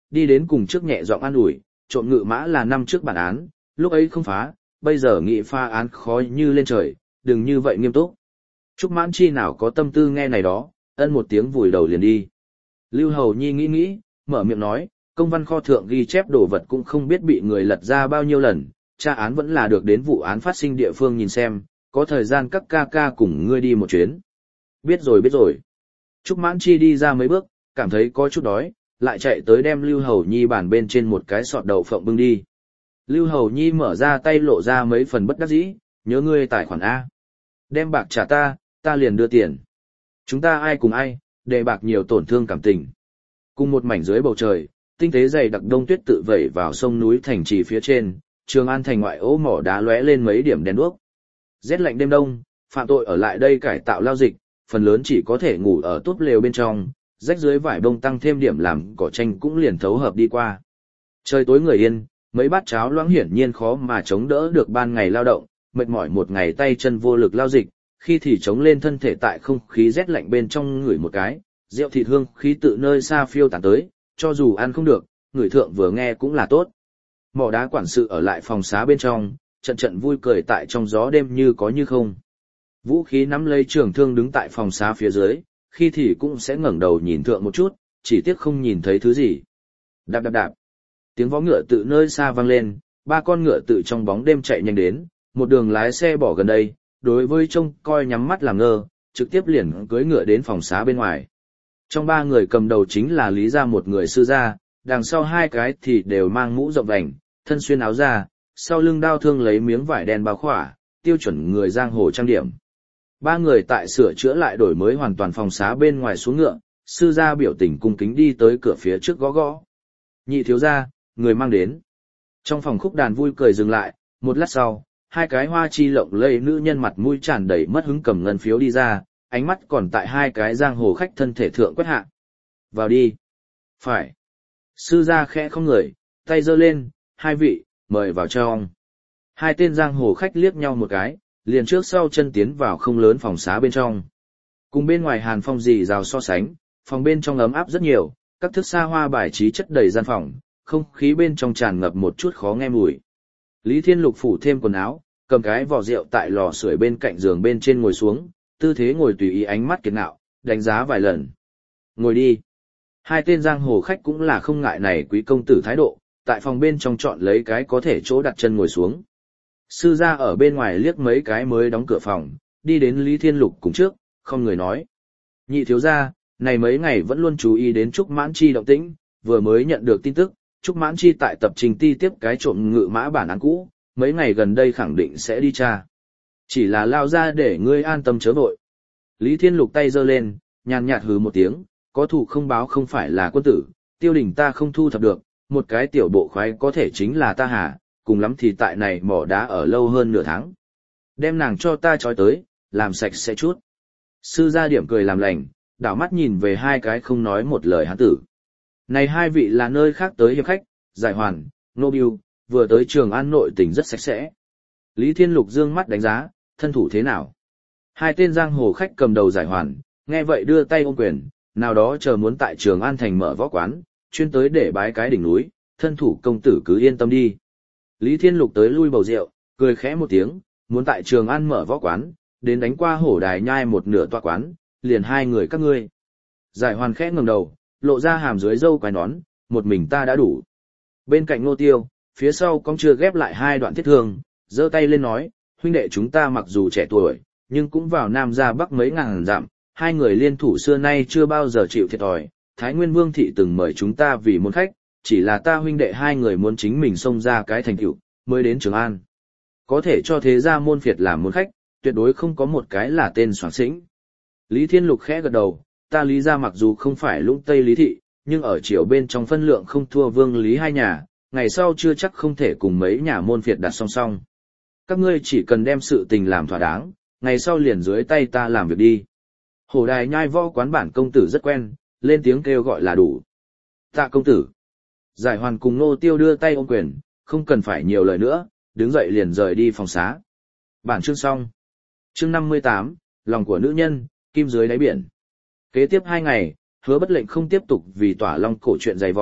đi đến cùng trước nhẹ giọng an ủi, trộm ngự mã là năm trước bản án, lúc ấy không phá, bây giờ nghị pha án khó như lên trời, đừng như vậy nghiêm túc. Trúc Mãn Chi nào có tâm tư nghe này đó, ân một tiếng vùi đầu liền đi. Lưu Hầu Nhi nghĩ nghĩ, mở miệng nói, công văn kho thượng ghi chép đồ vật cũng không biết bị người lật ra bao nhiêu lần, tra án vẫn là được đến vụ án phát sinh địa phương nhìn xem, có thời gian các ca ca cùng ngươi đi một chuyến. Biết rồi biết rồi. Trúc Mãn Chi đi ra mấy bước, cảm thấy có chút đói, lại chạy tới đem Lưu Hầu Nhi bàn bên trên một cái sọt đậu phộng bưng đi. Lưu Hầu Nhi mở ra tay lộ ra mấy phần bất đắc dĩ, nhớ ngươi tài khoản A. Đem bạc trả ta, ta liền đưa tiền. Chúng ta ai cùng ai, để bạc nhiều tổn thương cảm tình. Cùng một mảnh dưới bầu trời, tinh tế dày đặc đông tuyết tự vẩy vào sông núi thành trì phía trên, Trường An thành ngoại ố mỏ đá lóe lên mấy điểm đèn đuốc. Rét lạnh đêm đông, phạm tội ở lại đây cải tạo lao dịch, phần lớn chỉ có thể ngủ ở túp lều bên trong, rách dưới vải bông tăng thêm điểm làm cỏ tranh cũng liền thấu hợp đi qua. Trời tối người yên, mấy bát cháo loãng hiển nhiên khó mà chống đỡ được ban ngày lao động, mệt mỏi một ngày tay chân vô lực lao dịch, khi thì chống lên thân thể tại không khí rét lạnh bên trong ngửi một cái, rượu thịt hương khí tự nơi xa phiêu tán tới, cho dù ăn không được, người thượng vừa nghe cũng là tốt. Mỏ đá quản sự ở lại phòng xá bên trong, trận trận vui cười tại trong gió đêm như có như không. Vũ khí nắm lấy trường thương đứng tại phòng xá phía dưới, khi thì cũng sẽ ngẩng đầu nhìn thượng một chút, chỉ tiếc không nhìn thấy thứ gì. Đạp đạp đạp. Tiếng vó ngựa tự nơi xa vang lên, ba con ngựa tự trong bóng đêm chạy nhanh đến, một đường lái xe bỏ gần đây, đối với trông coi nhắm mắt làm ngơ, trực tiếp liền cưỡi ngựa đến phòng xá bên ngoài. Trong ba người cầm đầu chính là Lý gia một người sư gia, đằng sau hai cái thì đều mang mũ rộng vành, thân xuyên áo da, sau lưng đao thương lấy miếng vải đen bao khỏa, tiêu chuẩn người giang hồ trang điểm. Ba người tại sửa chữa lại đổi mới hoàn toàn phòng xá bên ngoài xuống ngựa, sư gia biểu tình cung kính đi tới cửa phía trước gõ gõ. Nhị thiếu gia, người mang đến. Trong phòng khúc đàn vui cười dừng lại, một lát sau, hai cái hoa chi lộng lẫy nữ nhân mặt mũi tràn đầy mất hứng cầm ngân phiếu đi ra, ánh mắt còn tại hai cái giang hồ khách thân thể thượng quét hạ. Vào đi. Phải. Sư gia khẽ không người, tay giơ lên, hai vị, mời vào trong. Hai tên giang hồ khách liếc nhau một cái, liền trước sau chân tiến vào không lớn phòng xá bên trong. Cùng bên ngoài hàn phong dì rào so sánh, phòng bên trong ấm áp rất nhiều, các thức xa hoa bài trí chất đầy gian phòng, không khí bên trong tràn ngập một chút khó nghe mùi. Lý Thiên Lục phủ thêm quần áo, cầm cái vò rượu tại lò sưởi bên cạnh giường bên trên ngồi xuống, tư thế ngồi tùy ý ánh mắt kiệt ngạo, đánh giá vài lần. Ngồi đi. Hai tên giang hồ khách cũng là không ngại này quý công tử thái độ, tại phòng bên trong chọn lấy cái có thể chỗ đặt chân ngồi xuống. Sư gia ở bên ngoài liếc mấy cái mới đóng cửa phòng, đi đến Lý Thiên Lục cùng trước, không người nói. Nhị thiếu gia, này mấy ngày vẫn luôn chú ý đến Trúc Mãn Chi động tĩnh, vừa mới nhận được tin tức, Trúc Mãn Chi tại tập trình ti tiếp cái trộm ngự mã bản án cũ, mấy ngày gần đây khẳng định sẽ đi tra. Chỉ là lao ra để ngươi an tâm chớ vội. Lý Thiên Lục tay giơ lên, nhàn nhạt hừ một tiếng, có thủ không báo không phải là quân tử, tiêu đình ta không thu thập được, một cái tiểu bộ khoái có thể chính là ta hả, cùng lắm thì tại này mỏ đá ở lâu hơn nửa tháng. Đem nàng cho ta trói tới, làm sạch sẽ chút. Sư gia điểm cười làm lành, đảo mắt nhìn về hai cái không nói một lời hán tử. Này hai vị là nơi khác tới hiệp khách, Giải Hoàn, Nô Biêu, vừa tới Trường An nội tỉnh rất sạch sẽ. Lý Thiên Lục dương mắt đánh giá, thân thủ thế nào? Hai tên giang hồ khách cầm đầu Giải Hoàn, nghe vậy đưa tay ôm quyền, nào đó chờ muốn tại Trường An thành mở võ quán, chuyên tới để bái cái đỉnh núi, thân thủ công tử cứ yên tâm đi. Lý Thiên Lục tới lui bầu rượu, cười khẽ một tiếng, muốn tại Trường An mở võ quán, đến đánh qua hổ đài nhai một nửa tọa quán, liền hai người các ngươi. Giải Hoàn khẽ ngẩng đầu, lộ ra hàm dưới râu quai nón, một mình ta đã đủ. Bên cạnh Ngô Tiêu, phía sau cong chưa ghép lại hai đoạn thiết thương, giơ tay lên nói, huynh đệ chúng ta mặc dù trẻ tuổi, nhưng cũng vào Nam ra Bắc mấy ngàn dặm, hai người liên thủ xưa nay chưa bao giờ chịu thiệt thòi. Thái Nguyên Vương thị từng mời chúng ta vì môn khách, chỉ là ta huynh đệ hai người muốn chính mình xông ra cái thành tựu, mới đến Trường An. Có thể cho thế gia môn phiệt làm môn khách, tuyệt đối không có một cái là tên soảng xĩnh. Lý Thiên Lục khẽ gật đầu, ta Lý gia mặc dù không phải lũng Tây Lý thị, nhưng ở triều bên trong phân lượng không thua Vương Lý hai nhà, ngày sau chưa chắc không thể cùng mấy nhà môn phiệt đặt song song. Các ngươi chỉ cần đem sự tình làm thỏa đáng, ngày sau liền dưới tay ta làm việc đi. Hổ đài nhai võ quán bản công tử rất quen, lên tiếng kêu gọi là đủ. Tạ công tử. Giải Hoàn cùng Nô Tiêu đưa tay ôm quyền, không cần phải nhiều lời nữa, đứng dậy liền rời đi phòng xá. Bản chương xong. Chương năm mươi tám, lòng của nữ nhân, kim dưới đáy biển. Kế tiếp hai ngày, Hứa Bất Lệnh không tiếp tục vì Tỏa Long cổ chuyện dày vò,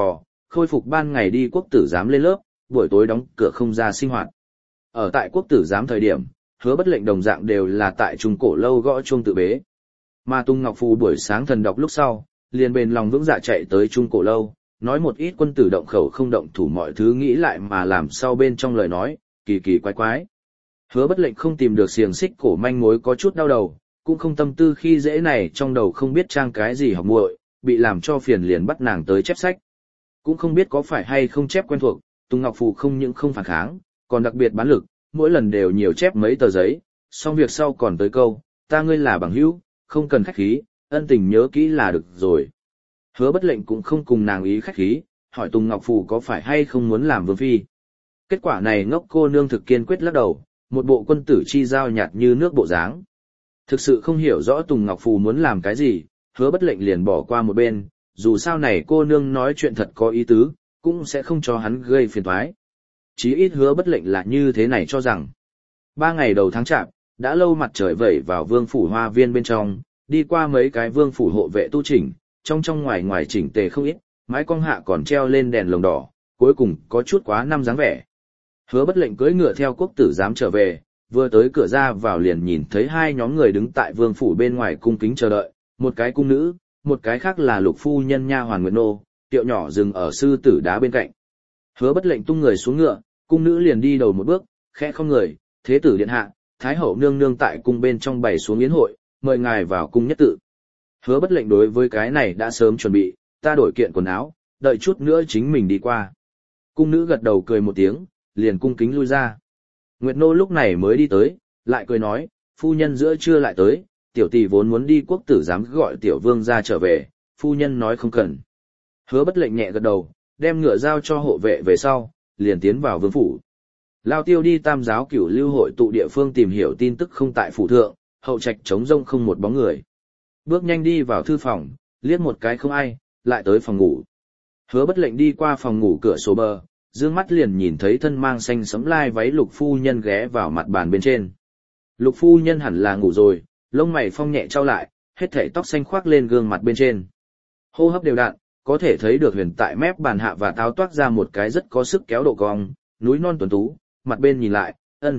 khôi phục ban ngày đi quốc tử giám lên lớp, buổi tối đóng cửa không ra sinh hoạt. Ở tại quốc tử giám thời điểm, Hứa Bất Lệnh đồng dạng đều là tại trung cổ lâu gõ chuông tự bế. Mà Tung Ngọc Phù buổi sáng thần đọc lúc sau, liền bền lòng vững dạ chạy tới trung cổ lâu, nói một ít quân tử động khẩu không động thủ mọi thứ nghĩ lại mà làm sau bên trong lời nói, kỳ kỳ quái quái. Hứa Bất Lệnh không tìm được xiềng xích cổ manh mối có chút đau đầu, cũng không tâm tư khi dễ này trong đầu không biết trang cái gì học muội, bị làm cho phiền liền bắt nàng tới chép sách. Cũng không biết có phải hay không chép quen thuộc, Tung Ngọc Phù không những không phản kháng, còn đặc biệt bán lực, mỗi lần đều nhiều chép mấy tờ giấy, xong việc sau còn tới câu, ta ngươi là bằng hữu, không cần khách khí, ân tình nhớ kỹ là được rồi. Hứa Bất Lệnh cũng không cùng nàng ý khách khí, hỏi Tung Ngọc Phù có phải hay không muốn làm vương phi. Kết quả này ngốc cô nương thực kiên quyết lắc đầu, một bộ quân tử chi giao nhạt như nước bộ dáng. Thực sự không hiểu rõ Tùng Ngọc Phù muốn làm cái gì, Hứa Bất Lệnh liền bỏ qua một bên, dù sao này cô nương nói chuyện thật có ý tứ, cũng sẽ không cho hắn gây phiền toái. Chí ít Hứa Bất Lệnh là như thế này cho rằng. Ba ngày đầu tháng chạp, đã lâu mặt trời vẩy vào vương phủ hoa viên bên trong, đi qua mấy cái vương phủ hộ vệ tu chỉnh, trong trong ngoài ngoài chỉnh tề không ít, mái cong hạ còn treo lên đèn lồng đỏ, cuối cùng có chút quá năm dáng vẻ. Hứa Bất Lệnh cưỡi ngựa theo quốc tử giám trở về, vừa tới cửa ra vào liền nhìn thấy hai nhóm người đứng tại vương phủ bên ngoài cung kính chờ đợi, một cái cung nữ, một cái khác là lục phu nhân nha hoàn Nguyệt Nô, tiệu nhỏ dừng ở sư tử đá bên cạnh. Hứa Bất Lệnh tung người xuống ngựa, cung nữ liền đi đầu một bước, khẽ không người, thế tử điện hạ, thái hậu nương nương tại cung bên trong bày xuống yến hội, mời ngài vào cung nhất tự. Hứa Bất Lệnh đối với cái này đã sớm chuẩn bị, ta đổi kiện quần áo, đợi chút nữa chính mình đi qua. Cung nữ gật đầu cười một tiếng, liền cung kính lui ra. Nguyệt Nô lúc này mới đi tới, lại cười nói, phu nhân giữa trưa lại tới, tiểu tỷ vốn muốn đi quốc tử giám gọi tiểu vương ra trở về, phu nhân nói không cần. Hứa Bất Lệnh nhẹ gật đầu, đem ngựa giao cho hộ vệ về sau, liền tiến vào vương phủ. Lao Tiêu đi Tam giáo Cửu Lưu hội tụ địa phương tìm hiểu tin tức không tại phủ thượng, hậu trạch trống rông không một bóng người. Bước nhanh đi vào thư phòng, liếc một cái không ai, lại tới phòng ngủ. Hứa Bất Lệnh đi qua phòng ngủ cửa sổ bờ, dương mắt liền nhìn thấy thân mang xanh sẫm lai váy Lục phu nhân ghé vào mặt bàn bên trên. Lục phu nhân hẳn là ngủ rồi, lông mày phong nhẹ trao lại, hết thảy tóc xanh khoác lên gương mặt bên trên. Hô hấp đều đặn, có thể thấy được huyền tại mép bàn hạ và táo toát ra một cái rất có sức kéo độ cong, núi non tuấn tú, mặt bên nhìn lại, ân.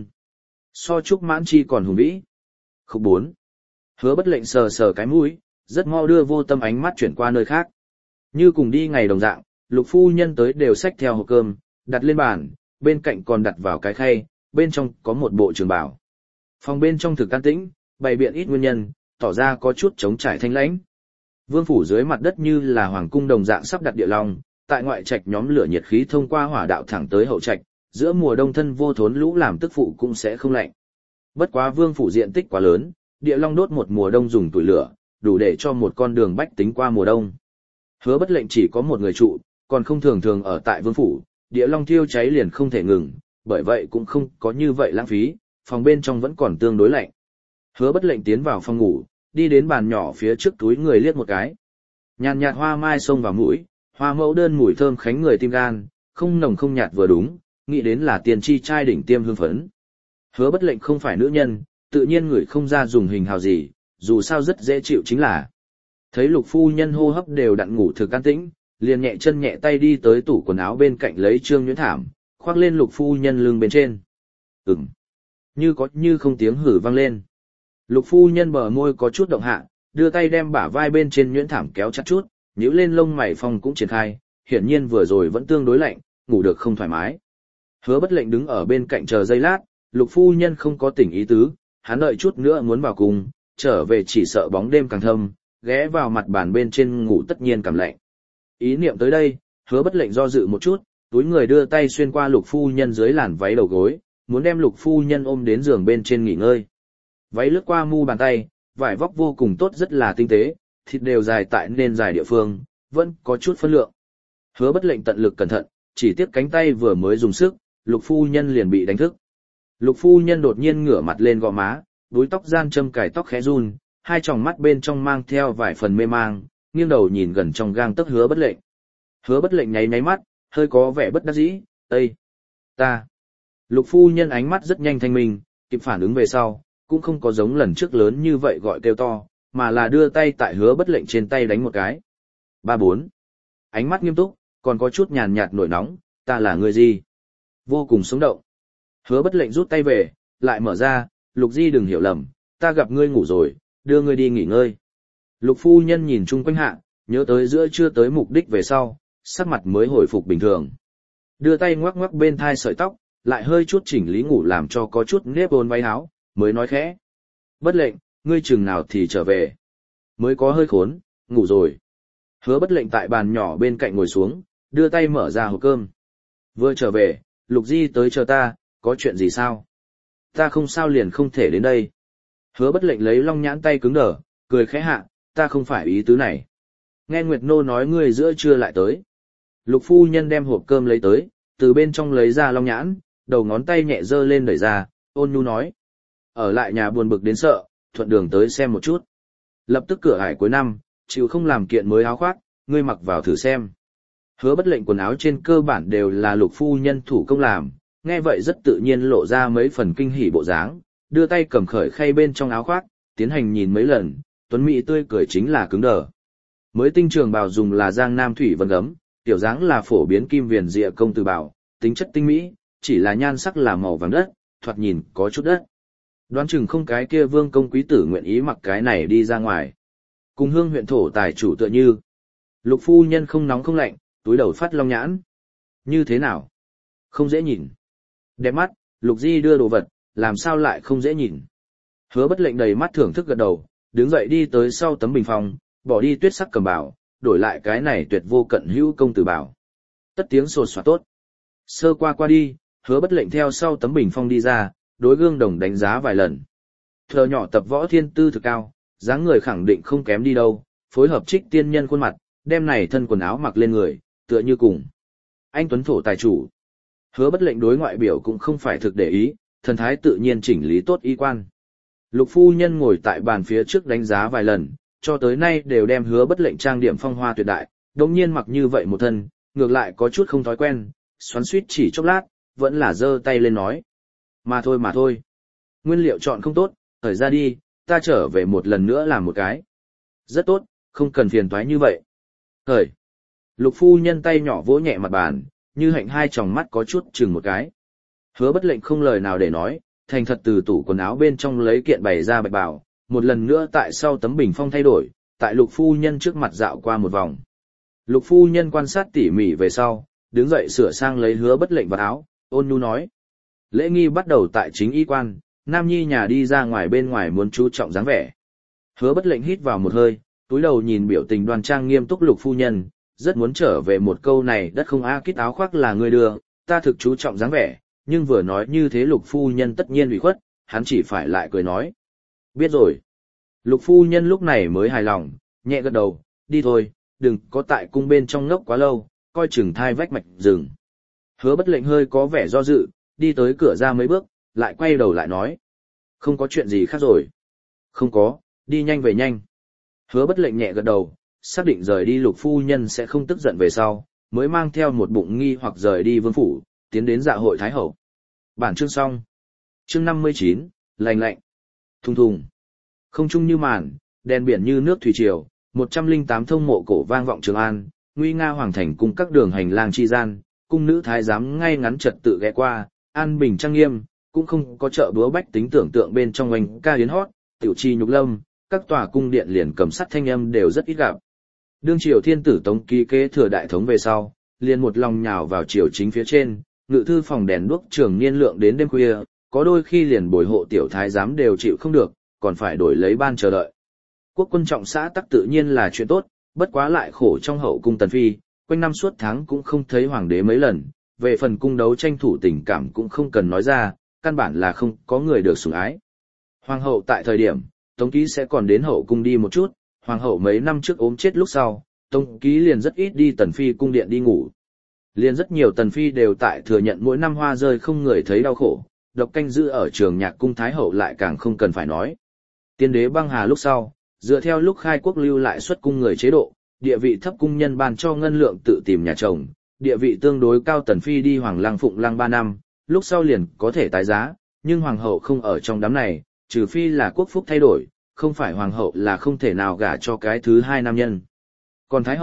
So Trúc Mãn Chi còn hùng vĩ. Khúc bốn. Hứa Bất Lệnh sờ sờ cái mũi, rất mau đưa vô tâm ánh mắt chuyển qua nơi khác. Như cùng đi ngày đồng dạng, Lục phu nhân tới đều xách theo hộp cơm, đặt lên bàn, bên cạnh còn đặt vào cái khay, bên trong có một bộ trường bào. Phòng bên trong thực an tĩnh, bày biện ít nguyên nhân, tỏ ra có chút trống trải thanh lãnh. Vương phủ dưới mặt đất như là hoàng cung đồng dạng sắp đặt địa long, tại ngoại trạch nhóm lửa nhiệt khí thông qua hỏa đạo thẳng tới hậu trạch, giữa mùa đông thân vô thốn lũ làm tức phụ cũng sẽ không lạnh. Bất quá vương phủ diện tích quá lớn, địa long đốt một mùa đông dùng tuổi lửa, đủ để cho một con đường bách tính qua mùa đông. Hứa Bất Lệnh chỉ có một người trụ, còn không thường thường ở tại vương phủ, địa long thiêu cháy liền không thể ngừng, bởi vậy cũng không có như vậy lãng phí, phòng bên trong vẫn còn tương đối lạnh. Hứa Bất Lệnh tiến vào phòng ngủ, đi đến bàn nhỏ phía trước túi người liếc một cái. Nhàn nhạt hoa mai xông vào mũi, hoa mẫu đơn mùi thơm khánh người tim gan, không nồng không nhạt vừa đúng, nghĩ đến là tiền chi trai đỉnh tiêm hương phấn. Hứa Bất Lệnh không phải nữ nhân, tự nhiên người không ra dùng hình hào gì, dù sao rất dễ chịu chính là. Thấy Lục phu nhân hô hấp đều đặn ngủ thực an tĩnh, liền nhẹ chân nhẹ tay đi tới tủ quần áo bên cạnh lấy trương nhuyễn thảm, khoác lên Lục phu nhân lưng bên trên. Ừm. Như có như không tiếng hử vang lên. Lục phu nhân bờ môi có chút động hạ, đưa tay đem bả vai bên trên nhuyễn thảm kéo chặt chút, nhíu lên lông mày phong cũng triển khai, hiển nhiên vừa rồi vẫn tương đối lạnh, ngủ được không thoải mái. Hứa Bất Lệnh đứng ở bên cạnh chờ giây lát, Lục phu nhân không có tỉnh ý tứ, hắn đợi chút nữa muốn vào cùng, trở về chỉ sợ bóng đêm càng thâm, ghé vào mặt bàn bên trên ngủ tất nhiên cảm lạnh. Ý niệm tới đây, Hứa Bất Lệnh do dự một chút, túi người đưa tay xuyên qua Lục phu nhân dưới làn váy đầu gối, muốn đem Lục phu nhân ôm đến giường bên trên nghỉ ngơi. Váy lướt qua mu bàn tay, vải vóc vô cùng tốt rất là tinh tế, thịt đều dài tại nên dài địa phương, vẫn có chút phân lượng. Hứa Bất Lệnh tận lực cẩn thận, chỉ tiếc cánh tay vừa mới dùng sức, Lục phu nhân liền bị đánh thức. Lục phu nhân đột nhiên ngửa mặt lên gò má, búi tóc gian châm cài tóc khẽ run, hai tròng mắt bên trong mang theo vài phần mê mang, nghiêng đầu nhìn gần trong gang tấc Hứa Bất Lệnh. Hứa Bất Lệnh nháy nháy mắt, hơi có vẻ bất đắc dĩ, "Ây, ta." Lục phu nhân ánh mắt rất nhanh thanh minh, kịp phản ứng về sau, cũng không có giống lần trước lớn như vậy gọi kêu to, mà là đưa tay tại Hứa Bất Lệnh trên tay đánh một cái. Ba bốn. Ánh mắt nghiêm túc, còn có chút nhàn nhạt nổi nóng, ta là người gì? Vô cùng sống động. Hứa Bất Lệnh rút tay về, lại mở ra, Lục Di đừng hiểu lầm, ta gặp ngươi ngủ rồi, đưa ngươi đi nghỉ ngơi. Lục phu nhân nhìn chung quanh hạ, nhớ tới giữa chưa tới mục đích về sau, sắc mặt mới hồi phục bình thường. Đưa tay ngoắc ngoắc bên thai sợi tóc, lại hơi chút chỉnh lý ngủ làm cho có chút nếp ôn váy áo, mới nói khẽ. Bất Lệnh, ngươi chừng nào thì trở về. Mới có hơi khốn, ngủ rồi. Hứa Bất Lệnh tại bàn nhỏ bên cạnh ngồi xuống, đưa tay mở ra hộp cơm. Vừa trở về, Lục Di tới chờ ta, có chuyện gì sao? Ta không sao liền không thể đến đây. Hứa Bất Lệnh lấy long nhãn tay cứng đờ, cười khẽ hạ, ta không phải ý tứ này. Nghe Nguyệt Nô nói ngươi giữa trưa lại tới. Lục phu nhân đem hộp cơm lấy tới, từ bên trong lấy ra long nhãn, đầu ngón tay nhẹ dơ lên đẩy ra, ôn nhu nói. Ở lại nhà buồn bực đến sợ, thuận đường tới xem một chút. Lập tức cửa ải cuối năm, chịu không làm kiện mới áo khoác, ngươi mặc vào thử xem. Hứa Bất Lệnh quần áo trên cơ bản đều là lục phu nhân thủ công làm, nghe vậy rất tự nhiên lộ ra mấy phần kinh hỉ bộ dáng, đưa tay cầm khởi khay bên trong áo khoác, tiến hành nhìn mấy lần, tuấn mỹ tươi cười chính là cứng đờ. Mới tinh trường bào dùng là giang nam thủy vân gấm, tiểu dáng là phổ biến kim viền rịa công tử bào, tính chất tinh mỹ, chỉ là nhan sắc là màu vàng đất, thoạt nhìn có chút đất. Đoán chừng không cái kia vương công quý tử nguyện ý mặc cái này đi ra ngoài. Cùng hương huyện thổ tài chủ tựa như. Lục phu nhân không nóng không lạnh, túi đầu phát long nhãn. Như thế nào? Không dễ nhìn. Đẹp mắt, Lục Di đưa đồ vật, làm sao lại không dễ nhìn. Hứa Bất Lệnh đầy mắt thưởng thức gật đầu, đứng dậy đi tới sau tấm bình phong, bỏ đi tuyết sắc cầm bảo, đổi lại cái này tuyệt vô cận hữu công tử bảo. Tất tiếng sột soạt tốt. Sơ qua qua đi, Hứa Bất Lệnh theo sau tấm bình phong đi ra, đối gương đồng đánh giá vài lần. Thờ nhỏ tập võ thiên tư thực cao, dáng người khẳng định không kém đi đâu, phối hợp trích tiên nhân khuôn mặt, đem này thân quần áo mặc lên người, tựa như cùng. Anh tuấn thổ tài chủ. Hứa Bất Lệnh đối ngoại biểu cũng không phải thực để ý, thần thái tự nhiên chỉnh lý tốt y quan. Lục phu nhân ngồi tại bàn phía trước đánh giá vài lần, cho tới nay đều đem Hứa Bất Lệnh trang điểm phong hoa tuyệt đại, đồng nhiên mặc như vậy một thân, ngược lại có chút không thói quen, xoắn suýt chỉ chốc lát, vẫn là giơ tay lên nói. Mà thôi mà thôi. Nguyên liệu chọn không tốt, thời ra đi, ta trở về một lần nữa làm một cái. Rất tốt, không cần phiền toái như vậy. Thời. Lục phu nhân tay nhỏ vỗ nhẹ mặt bàn, như hạnh hai tròng mắt có chút chừng một cái. Hứa Bất Lệnh không lời nào để nói, thành thật từ tủ quần áo bên trong lấy kiện bày ra bạch bào, một lần nữa tại sau tấm bình phong thay đổi, tại lục phu nhân trước mặt dạo qua một vòng. Lục phu nhân quan sát tỉ mỉ về sau, đứng dậy sửa sang lấy Hứa Bất Lệnh vào áo, ôn nhu nói. Lễ nghi bắt đầu tại chính y quan, nam nhi nhà đi ra ngoài bên ngoài muốn chú trọng dáng vẻ. Hứa Bất Lệnh hít vào một hơi, túi đầu nhìn biểu tình đoan trang nghiêm túc lục phu nhân, rất muốn trở về một câu này đất không a kít áo khoác là người đưa, ta thực chú trọng dáng vẻ, nhưng vừa nói như thế lục phu nhân tất nhiên ủy khuất, hắn chỉ phải lại cười nói. Biết rồi. Lục phu nhân lúc này mới hài lòng, nhẹ gật đầu, đi thôi, đừng có tại cung bên trong ngốc quá lâu, coi chừng thai vách mạch rừng. Hứa Bất Lệnh hơi có vẻ do dự, đi tới cửa ra mấy bước, lại quay đầu lại nói. Không có chuyện gì khác rồi. Không có, đi nhanh về nhanh. Hứa Bất Lệnh nhẹ gật đầu, xác định rời đi lục phu nhân sẽ không tức giận về sau, mới mang theo một bụng nghi hoặc rời đi vương phủ, tiến đến dạ hội Thái Hậu. Bản chương xong. Chương năm mươi chín, lành lạnh. Thùng thùng. Không trung như màn, đèn biển như nước thủy triều, một trăm lẻ tám thông mộ cổ vang vọng Trường An, nguy nga hoàng thành cùng các đường hành lang chi gian, cung nữ thái giám ngay ngắn trật tự ghé qua, an bình trang nghiêm, cũng không có chợ búa bách tính tưởng tượng bên trong oanh ca yến hót, tiểu trì nhục lâm, các tòa cung điện liền cầm sắt thanh âm đều rất ít gặp. Đương triều thiên tử Tống ký kế thừa đại thống về sau, liền một lòng nhào vào triều chính phía trên, ngự thư phòng đèn đuốc trường niên lượng đến đêm khuya, có đôi khi liền bồi hộ tiểu thái giám đều chịu không được, còn phải đổi lấy ban chờ đợi. Quốc quân trọng xã tắc tự nhiên là chuyện tốt, bất quá lại khổ trong hậu cung tần phi, quanh năm suốt tháng cũng không thấy hoàng đế mấy lần, về phần cung đấu tranh thủ tình cảm cũng không cần nói ra, căn bản là không có người được sủng ái. Hoàng hậu tại thời điểm, Tống ký sẽ còn đến hậu cung đi một chút, hoàng hậu mấy năm trước ốm chết lúc sau, Tống ký liền rất ít đi tần phi cung điện đi ngủ. Liền rất nhiều tần phi đều tại thừa nhận mỗi năm hoa rơi không người thấy đau khổ, độc canh giữ ở trường nhạc cung thái hậu lại càng không cần phải nói. Tiên đế băng hà lúc sau, dựa theo lúc khai quốc lưu lại xuất cung người chế độ, địa vị thấp cung nhân ban cho ngân lượng tự tìm nhà chồng, địa vị tương đối cao tần phi đi hoàng lăng phụng lăng ba năm, lúc sau liền có thể tái giá, nhưng hoàng hậu không ở trong đám này, trừ phi là quốc phúc thay đổi, không phải hoàng hậu là không thể nào gả cho cái thứ hai nam nhân. Còn thái hậu,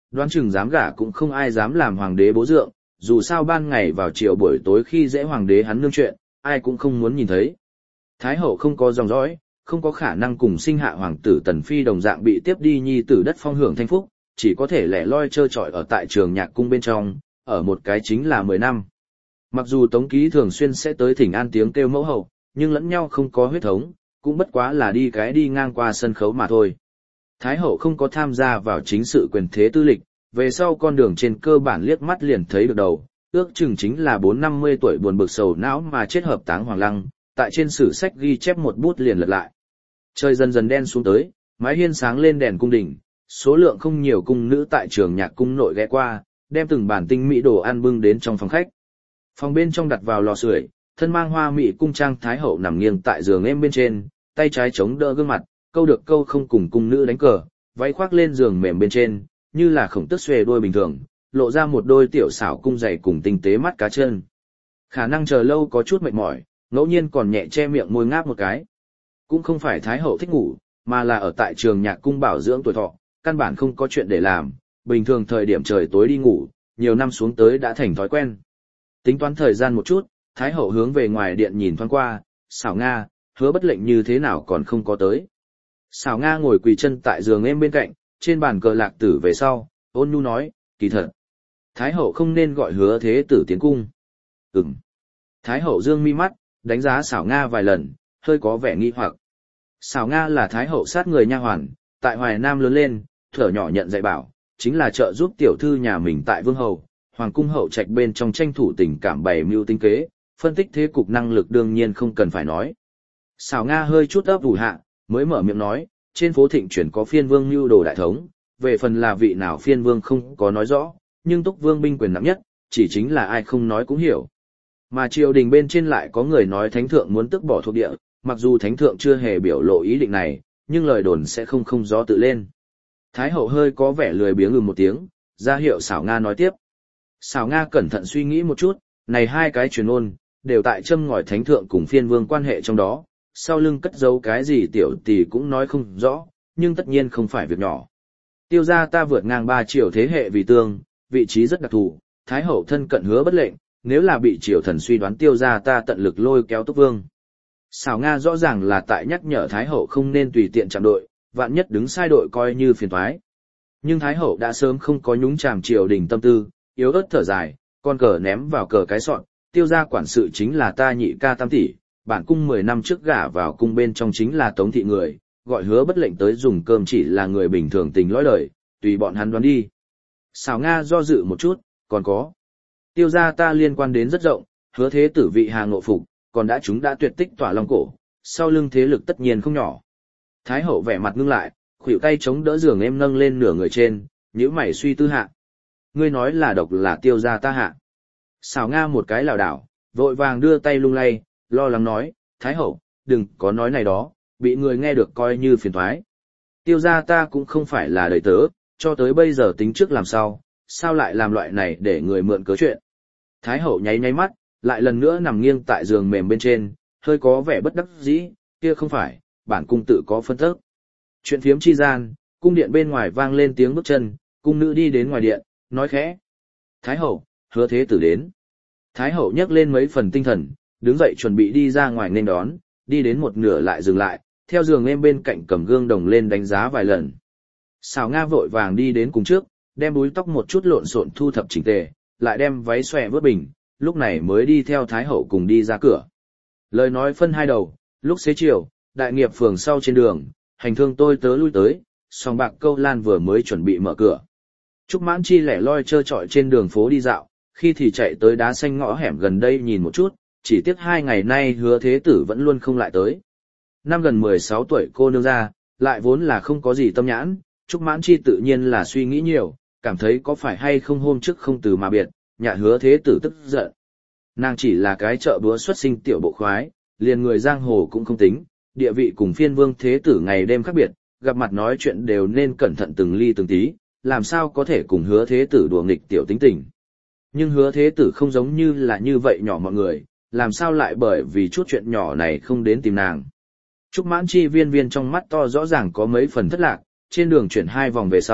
đoán chừng dám gả cũng không ai dám làm hoàng đế bố dượng, dù sao ban ngày vào chiều buổi tối khi dễ hoàng đế hắn nương chuyện, ai cũng không muốn nhìn thấy. Thái hậu không có dòng dõi, không có khả năng cùng sinh hạ hoàng tử Tần Phi đồng dạng bị tiếp đi nhi tử đất phong hưởng thanh phúc, chỉ có thể lẻ loi trơ trọi ở tại trường nhạc cung bên trong, ở một cái chính là mười năm. Mặc dù Tống Ký thường xuyên sẽ tới thỉnh an tiếng kêu mẫu hậu, nhưng lẫn nhau không có huyết thống, cũng bất quá là đi cái đi ngang qua sân khấu mà thôi. Thái hậu không có tham gia vào chính sự quyền thế tư lịch, về sau con đường trên cơ bản liếc mắt liền thấy được đầu, ước chừng chính là bốn năm mươi tuổi buồn bực sầu não mà chết hợp táng hoàng lăng, tại trên sử sách ghi chép một bút liền lật lại. Trời dần dần đen xuống tới, mái hiên sáng lên đèn cung đình, số lượng không nhiều cung nữ tại trường nhạc cung nội ghé qua, đem từng bản tinh mỹ đồ ăn bưng đến trong phòng khách. Phòng bên trong đặt vào lò sưởi, thân mang hoa mỹ cung trang thái hậu nằm nghiêng tại giường em bên trên, tay trái chống đỡ gương mặt, câu được câu không cùng cung nữ đánh cờ, váy khoác lên giường mềm bên trên, như là khổng tước xuề đuôi bình thường, lộ ra một đôi tiểu xảo cung dày cùng tinh tế mắt cá chân. Khả năng chờ lâu có chút mệt mỏi, ngẫu nhiên còn nhẹ che miệng môi ngáp một cái. Cũng không phải thái hậu thích ngủ, mà là ở tại trường nhạc cung bảo dưỡng tuổi thọ, căn bản không có chuyện để làm, bình thường thời điểm trời tối đi ngủ, nhiều năm xuống tới đã thành thói quen. Tính toán thời gian một chút, thái hậu hướng về ngoài điện nhìn thoáng qua, xảo Nga, Hứa Bất Lệnh như thế nào còn không có tới. Xảo Nga ngồi quỳ chân tại giường em bên cạnh, trên bàn cờ lạc tử về sau, ôn nhu nói, kỳ thật. Thái hậu không nên gọi Hứa Thế Tử tiến cung. Ừm. Thái hậu dương mi mắt, đánh giá xảo Nga vài lần, hơi có vẻ nghi hoặc. Xảo Nga là thái hậu sát người nha hoàn, tại Hoài Nam lớn lên, thuở nhỏ nhận dạy bảo, chính là trợ giúp tiểu thư nhà mình tại vương hầu, hoàng cung hậu trạch bên trong tranh thủ tình cảm bày mưu tinh kế, phân tích thế cục năng lực đương nhiên không cần phải nói. Xảo Nga hơi chút ấp ủ hạ, mới mở miệng nói, trên phố thịnh chuyển có phiên vương mưu đồ đại thống, về phần là vị nào phiên vương không có nói rõ, nhưng túc vương binh quyền nặng nhất, chỉ chính là ai không nói cũng hiểu. Mà triều đình bên trên lại có người nói thánh thượng muốn tước bỏ thuộc địa, mặc dù thánh thượng chưa hề biểu lộ ý định này, nhưng lời đồn sẽ không không gió tự lên. Thái hậu hơi có vẻ lười biếng ngừ một tiếng, ra hiệu xảo Nga nói tiếp. Xảo Nga cẩn thận suy nghĩ một chút, này hai cái truyền ôn đều tại châm ngòi thánh thượng cùng phiên vương quan hệ trong đó, sau lưng cất giấu cái gì tiểu tỷ cũng nói không rõ, nhưng tất nhiên không phải việc nhỏ. Tiêu gia ta vượt ngang ba triều thế hệ vì tương, vị trí rất đặc thù, thái hậu thân cận Hứa Bất Lệnh, nếu là bị triều thần suy đoán tiêu gia ta tận lực lôi kéo túc vương. Xảo Nga rõ ràng là tại nhắc nhở thái hậu không nên tùy tiện chạm đội, vạn nhất đứng sai đội coi như phiền toái. Nhưng thái hậu đã sớm không có nhúng chàm triều đình tâm tư, yếu ớt thở dài, con cờ ném vào cờ cái sọn, tiêu gia quản sự chính là ta nhị ca tam tỷ, bản cung mười năm trước gả vào cung bên trong chính là Tống thị người, gọi Hứa Bất Lệnh tới dùng cơm chỉ là người bình thường tình lõi đời, tùy bọn hắn đoán đi. Xảo Nga do dự một chút, còn có. Tiêu gia ta liên quan đến rất rộng, Hứa Thế Tử vị Hà Ngộ Phục, còn đã chúng đã tuyệt tích tỏa long cổ, sau lưng thế lực tất nhiên không nhỏ. Thái hậu vẻ mặt ngưng lại, khuỷu tay chống đỡ giường em nâng lên nửa người trên, nhíu mày suy tư hạ. Ngươi nói là độc là tiêu gia ta hạ. Xảo Nga một cái lảo đảo, vội vàng đưa tay lung lay, lo lắng nói, Thái hậu, đừng có nói này đó, bị người nghe được coi như phiền toái. Tiêu gia ta cũng không phải là đời tớ, cho tới bây giờ tính trước làm sao, sao lại làm loại này để người mượn cớ chuyện. Thái hậu nháy nháy mắt, lại lần nữa nằm nghiêng tại giường mềm bên trên, hơi có vẻ bất đắc dĩ, kia không phải, bản cung tự có phân tức. Chuyện phiếm chi gian, cung điện bên ngoài vang lên tiếng bước chân, cung nữ đi đến ngoài điện, nói khẽ. Thái hậu, Hứa Thế Tử đến. Thái hậu nhấc lên mấy phần tinh thần, đứng dậy chuẩn bị đi ra ngoài nên đón, đi đến một nửa lại dừng lại, theo giường em bên cạnh cầm gương đồng lên đánh giá vài lần. Xảo Nga vội vàng đi đến cùng trước, đem búi tóc một chút lộn xộn thu thập chỉnh tề, lại đem váy xòe vớt bình, lúc này mới đi theo Thái hậu cùng đi ra cửa. Lời nói phân hai đầu, lúc xế chiều, đại nghiệp phường sau trên đường, hành thương tôi tớ lui tới, song bạc câu lan vừa mới chuẩn bị mở cửa. Trúc Mãn Chi lẻ loi trơ trọi trên đường phố đi dạo, khi thì chạy tới đá xanh ngõ hẻm gần đây nhìn một chút, chỉ tiếc hai ngày nay Hứa Thế Tử vẫn luôn không lại tới. Năm gần mười sáu tuổi cô nương ra, lại vốn là không có gì tâm nhãn, Trúc Mãn Chi tự nhiên là suy nghĩ nhiều, cảm thấy có phải hay không hôm trước không từ mà biệt, nhà Hứa Thế Tử tức giận. Nàng chỉ là cái chợ búa xuất sinh tiểu bộ khoái, liền người giang hồ cũng không tính, địa vị cùng phiên vương Thế Tử ngày đêm khác biệt, gặp mặt nói chuyện đều nên cẩn thận từng ly từng tí, làm sao có thể cùng Hứa Thế Tử đùa nghịch tiểu tính tình. Nhưng Hứa Thế Tử không giống như là như vậy nhỏ mọi người, làm sao lại bởi vì chút chuyện nhỏ này không đến tìm nàng. Trúc Mãn Chi viên viên trong mắt to rõ ràng có mấy phần thất lạc, trên đường chuyển hai vòng về sau,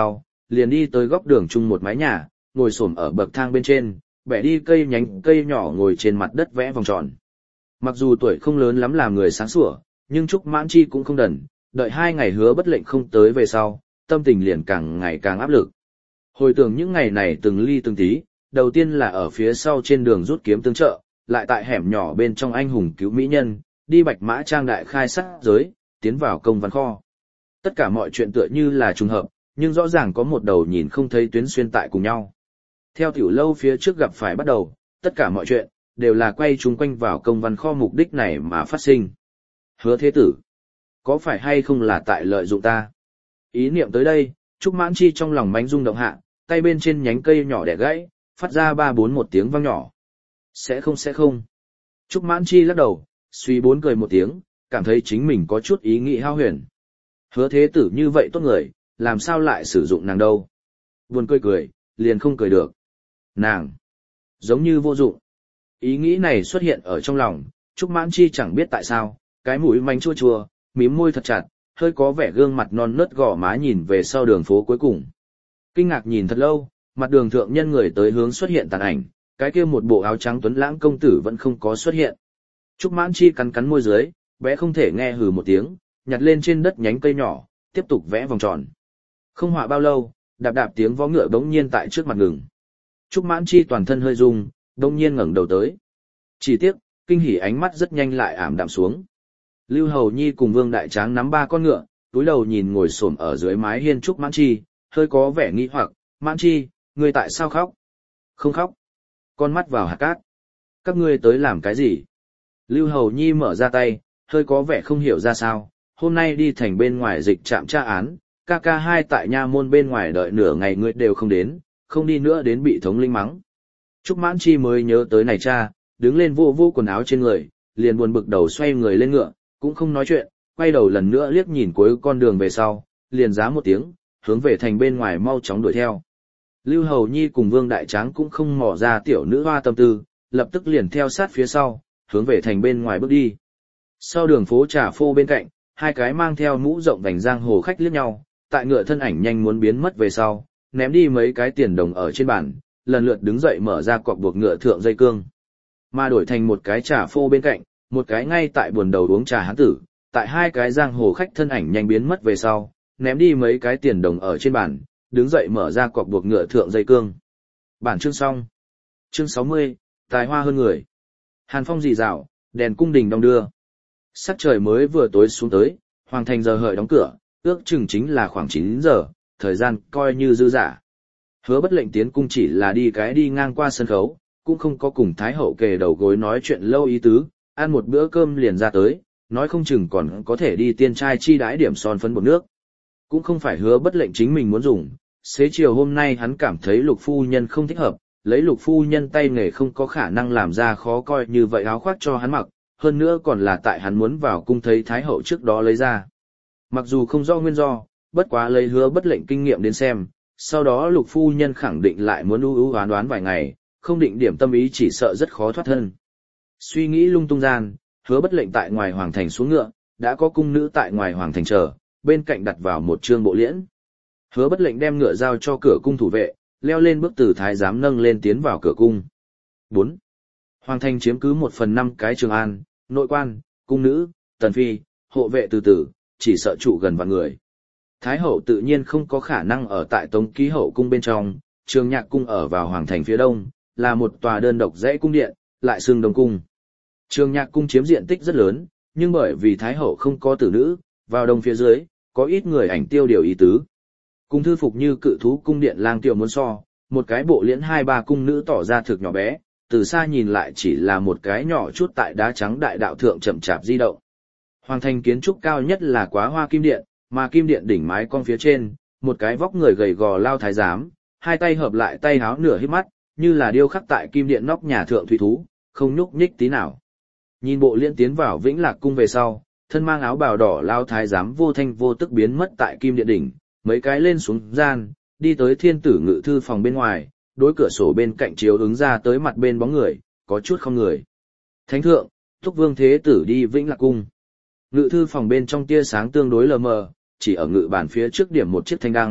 liền đi tới góc đường chung một mái nhà, ngồi xổm ở bậc thang bên trên, bẻ đi cây nhánh cây nhỏ ngồi trên mặt đất vẽ vòng tròn. Mặc dù tuổi không lớn lắm làm người sáng sủa, nhưng Trúc Mãn Chi cũng không đần, đợi hai ngày hứa bất lệnh không tới về sau, tâm tình liền càng ngày càng áp lực. Hồi tưởng những ngày này từng ly từng tí, đầu tiên là ở phía sau trên đường rút kiếm tương trợ, lại tại hẻm nhỏ bên trong anh hùng cứu mỹ nhân, đi Bạch Mã Trang đại khai sát giới, tiến vào công văn kho. Tất cả mọi chuyện tựa như là trùng hợp, nhưng rõ ràng có một đầu nhìn không thấy tuyến xuyên tại cùng nhau. Theo tiểu lâu phía trước gặp phải bắt đầu, tất cả mọi chuyện đều là quay chung quanh vào công văn kho mục đích này mà phát sinh. Hứa thế tử, có phải hay không là tại lợi dụng ta? Ý niệm tới đây, Trúc Mãn Chi trong lòng mánh rung động hạ, tay bên trên nhánh cây nhỏ đẻ gãy, phát ra ba bốn một tiếng vang nhỏ. Sẽ không sẽ không. Trúc Mãn Chi lắc đầu, suy bốn cười một tiếng, cảm thấy chính mình có chút ý nghĩ hao huyền. Hứa thế tử như vậy tốt người, làm sao lại sử dụng nàng đâu? Buồn cười cười, liền không cười được. Nàng, giống như vô dụng. Ý nghĩ này xuất hiện ở trong lòng, Trúc Mãn Chi chẳng biết tại sao, cái mũi manh chua chua, mím môi thật chặt, hơi có vẻ gương mặt non nớt gò má nhìn về sau đường phố cuối cùng. Kinh ngạc nhìn thật lâu, mặt đường thượng nhân người tới hướng xuất hiện tàn ảnh, cái kia một bộ áo trắng tuấn lãng công tử vẫn không có xuất hiện. Trúc Mãn Chi cắn cắn môi dưới, bé không thể nghe hừ một tiếng, nhặt lên trên đất nhánh cây nhỏ, tiếp tục vẽ vòng tròn. Không họa bao lâu, đạp đạp tiếng vó ngựa bỗng nhiên tại trước mặt ngừng. Trúc Mãn Chi toàn thân hơi rung, bỗng nhiên ngẩng đầu tới. Chỉ tiếc, kinh hỉ ánh mắt rất nhanh lại ảm đạm xuống. Lưu Hầu Nhi cùng Vương Đại Tráng nắm ba con ngựa, túi đầu nhìn ngồi xổm ở dưới mái hiên Trúc Mãn Chi, hơi có vẻ nghi hoặc, "Mãn Chi, ngươi tại sao khóc?" "Không khóc." Con mắt vào hạt cát. "Các ngươi tới làm cái gì?" Lưu Hầu Nhi mở ra tay, hơi có vẻ không hiểu ra sao, "Hôm nay đi thành bên ngoài dịch trạm tra án, ca ca hai tại nha môn bên ngoài đợi nửa ngày ngươi đều không đến, không đi nữa đến bị thống linh mắng." Trúc Mãn Chi mới nhớ tới này cha, đứng lên vô vô quần áo trên người, liền buồn bực đầu xoay người lên ngựa, cũng không nói chuyện, quay đầu lần nữa liếc nhìn cuối con đường về sau, liền giá một tiếng, hướng về thành bên ngoài mau chóng đuổi theo. Lưu Hầu Nhi cùng Vương Đại Tráng cũng không mò ra tiểu nữ hoa tâm tư, lập tức liền theo sát phía sau, hướng về thành bên ngoài bước đi. Sau đường phố trà phô bên cạnh, hai cái mang theo mũ rộng vành giang hồ khách liếc nhau, tại ngựa thân ảnh nhanh muốn biến mất về sau, ném đi mấy cái tiền đồng ở trên bàn, lần lượt đứng dậy mở ra cọc buộc ngựa thượng dây cương. Mà đổi thành một cái trà phô bên cạnh, một cái ngay tại buồn đầu uống trà hán tử, tại hai cái giang hồ khách thân ảnh nhanh biến mất về sau, ném đi mấy cái tiền đồng ở trên bàn, đứng dậy mở ra cọc buộc ngựa thượng dây cương. Bản chương xong. Chương sáu mươi, tài hoa hơn người. Hàn phong rì rào, đèn cung đình đong đưa. Sắc trời mới vừa tối xuống tới, hoàng thành giờ hợi đóng cửa, ước chừng chính là khoảng chín giờ, thời gian coi như dư dả. Hứa Bất Lệnh tiến cung chỉ là đi cái đi ngang qua sân khấu, cũng không có cùng Thái hậu kề đầu gối nói chuyện lâu ý tứ, ăn một bữa cơm liền ra tới, nói không chừng còn có thể đi tiên trai chi đãi điểm son phấn bột nước. Cũng không phải Hứa Bất Lệnh chính mình muốn dùng, xế chiều hôm nay hắn cảm thấy Lục phu nhân không thích hợp, lấy Lục phu nhân tay nghề không có khả năng làm ra khó coi như vậy áo khoác cho hắn mặc, hơn nữa còn là tại hắn muốn vào cung thấy Thái hậu trước đó lấy ra. Mặc dù không rõ nguyên do, bất quá lấy Hứa Bất Lệnh kinh nghiệm đến xem, sau đó Lục phu nhân khẳng định lại muốn ưu ưu đoán đoán vài ngày, không định điểm tâm ý chỉ sợ rất khó thoát thân. Suy nghĩ lung tung gian, Hứa Bất Lệnh tại ngoài hoàng thành xuống ngựa, đã có cung nữ tại ngoài hoàng thành chờ, bên cạnh đặt vào một trương bộ liễn. Hứa Bất Lệnh đem ngựa giao cho cửa cung thủ vệ, leo lên bước từ thái giám nâng lên tiến vào cửa cung. bốn. Hoàng thành chiếm cứ một phần năm cái trường an, nội quan, cung nữ, tần phi, hộ vệ từ từ, chỉ sợ trụ gần vạn người. Thái hậu tự nhiên không có khả năng ở tại Tống Ký hậu cung bên trong, Trường Nhạc cung ở vào hoàng thành phía đông, là một tòa đơn độc dãy cung điện, lại xưng Đông cung. Trường Nhạc cung chiếm diện tích rất lớn, nhưng bởi vì Thái hậu không có tử nữ, vào đông phía dưới, có ít người ảnh tiêu điều ý tứ. Cung thư phục như cự thú cung điện lang tiểu muốn so, một cái bộ liễn hai ba cung nữ tỏ ra thực nhỏ bé, từ xa nhìn lại chỉ là một cái nhỏ chút tại đá trắng đại đạo thượng chậm chạp di động. Hoàng thành kiến trúc cao nhất là Quá Hoa kim điện, mà kim điện đỉnh mái cong phía trên, một cái vóc người gầy gò lao thái giám, hai tay hợp lại tay háo nửa híp mắt, như là điêu khắc tại kim điện nóc nhà thượng thủy thú, không nhúc nhích tí nào. Nhìn bộ liên tiến vào Vĩnh Lạc cung về sau, thân mang áo bào đỏ lao thái giám vô thanh vô tức biến mất tại kim điện đỉnh, mấy cái lên xuống gian, đi tới thiên tử ngự thư phòng bên ngoài, đối cửa sổ bên cạnh chiếu ứng ra tới mặt bên bóng người, có chút không người. Thánh thượng, thúc vương thế tử đi Vĩnh Lạc cung. Ngự thư phòng bên trong tia sáng tương đối lờ mờ, chỉ ở ngự bàn phía trước điểm một chiếc thanh đăng,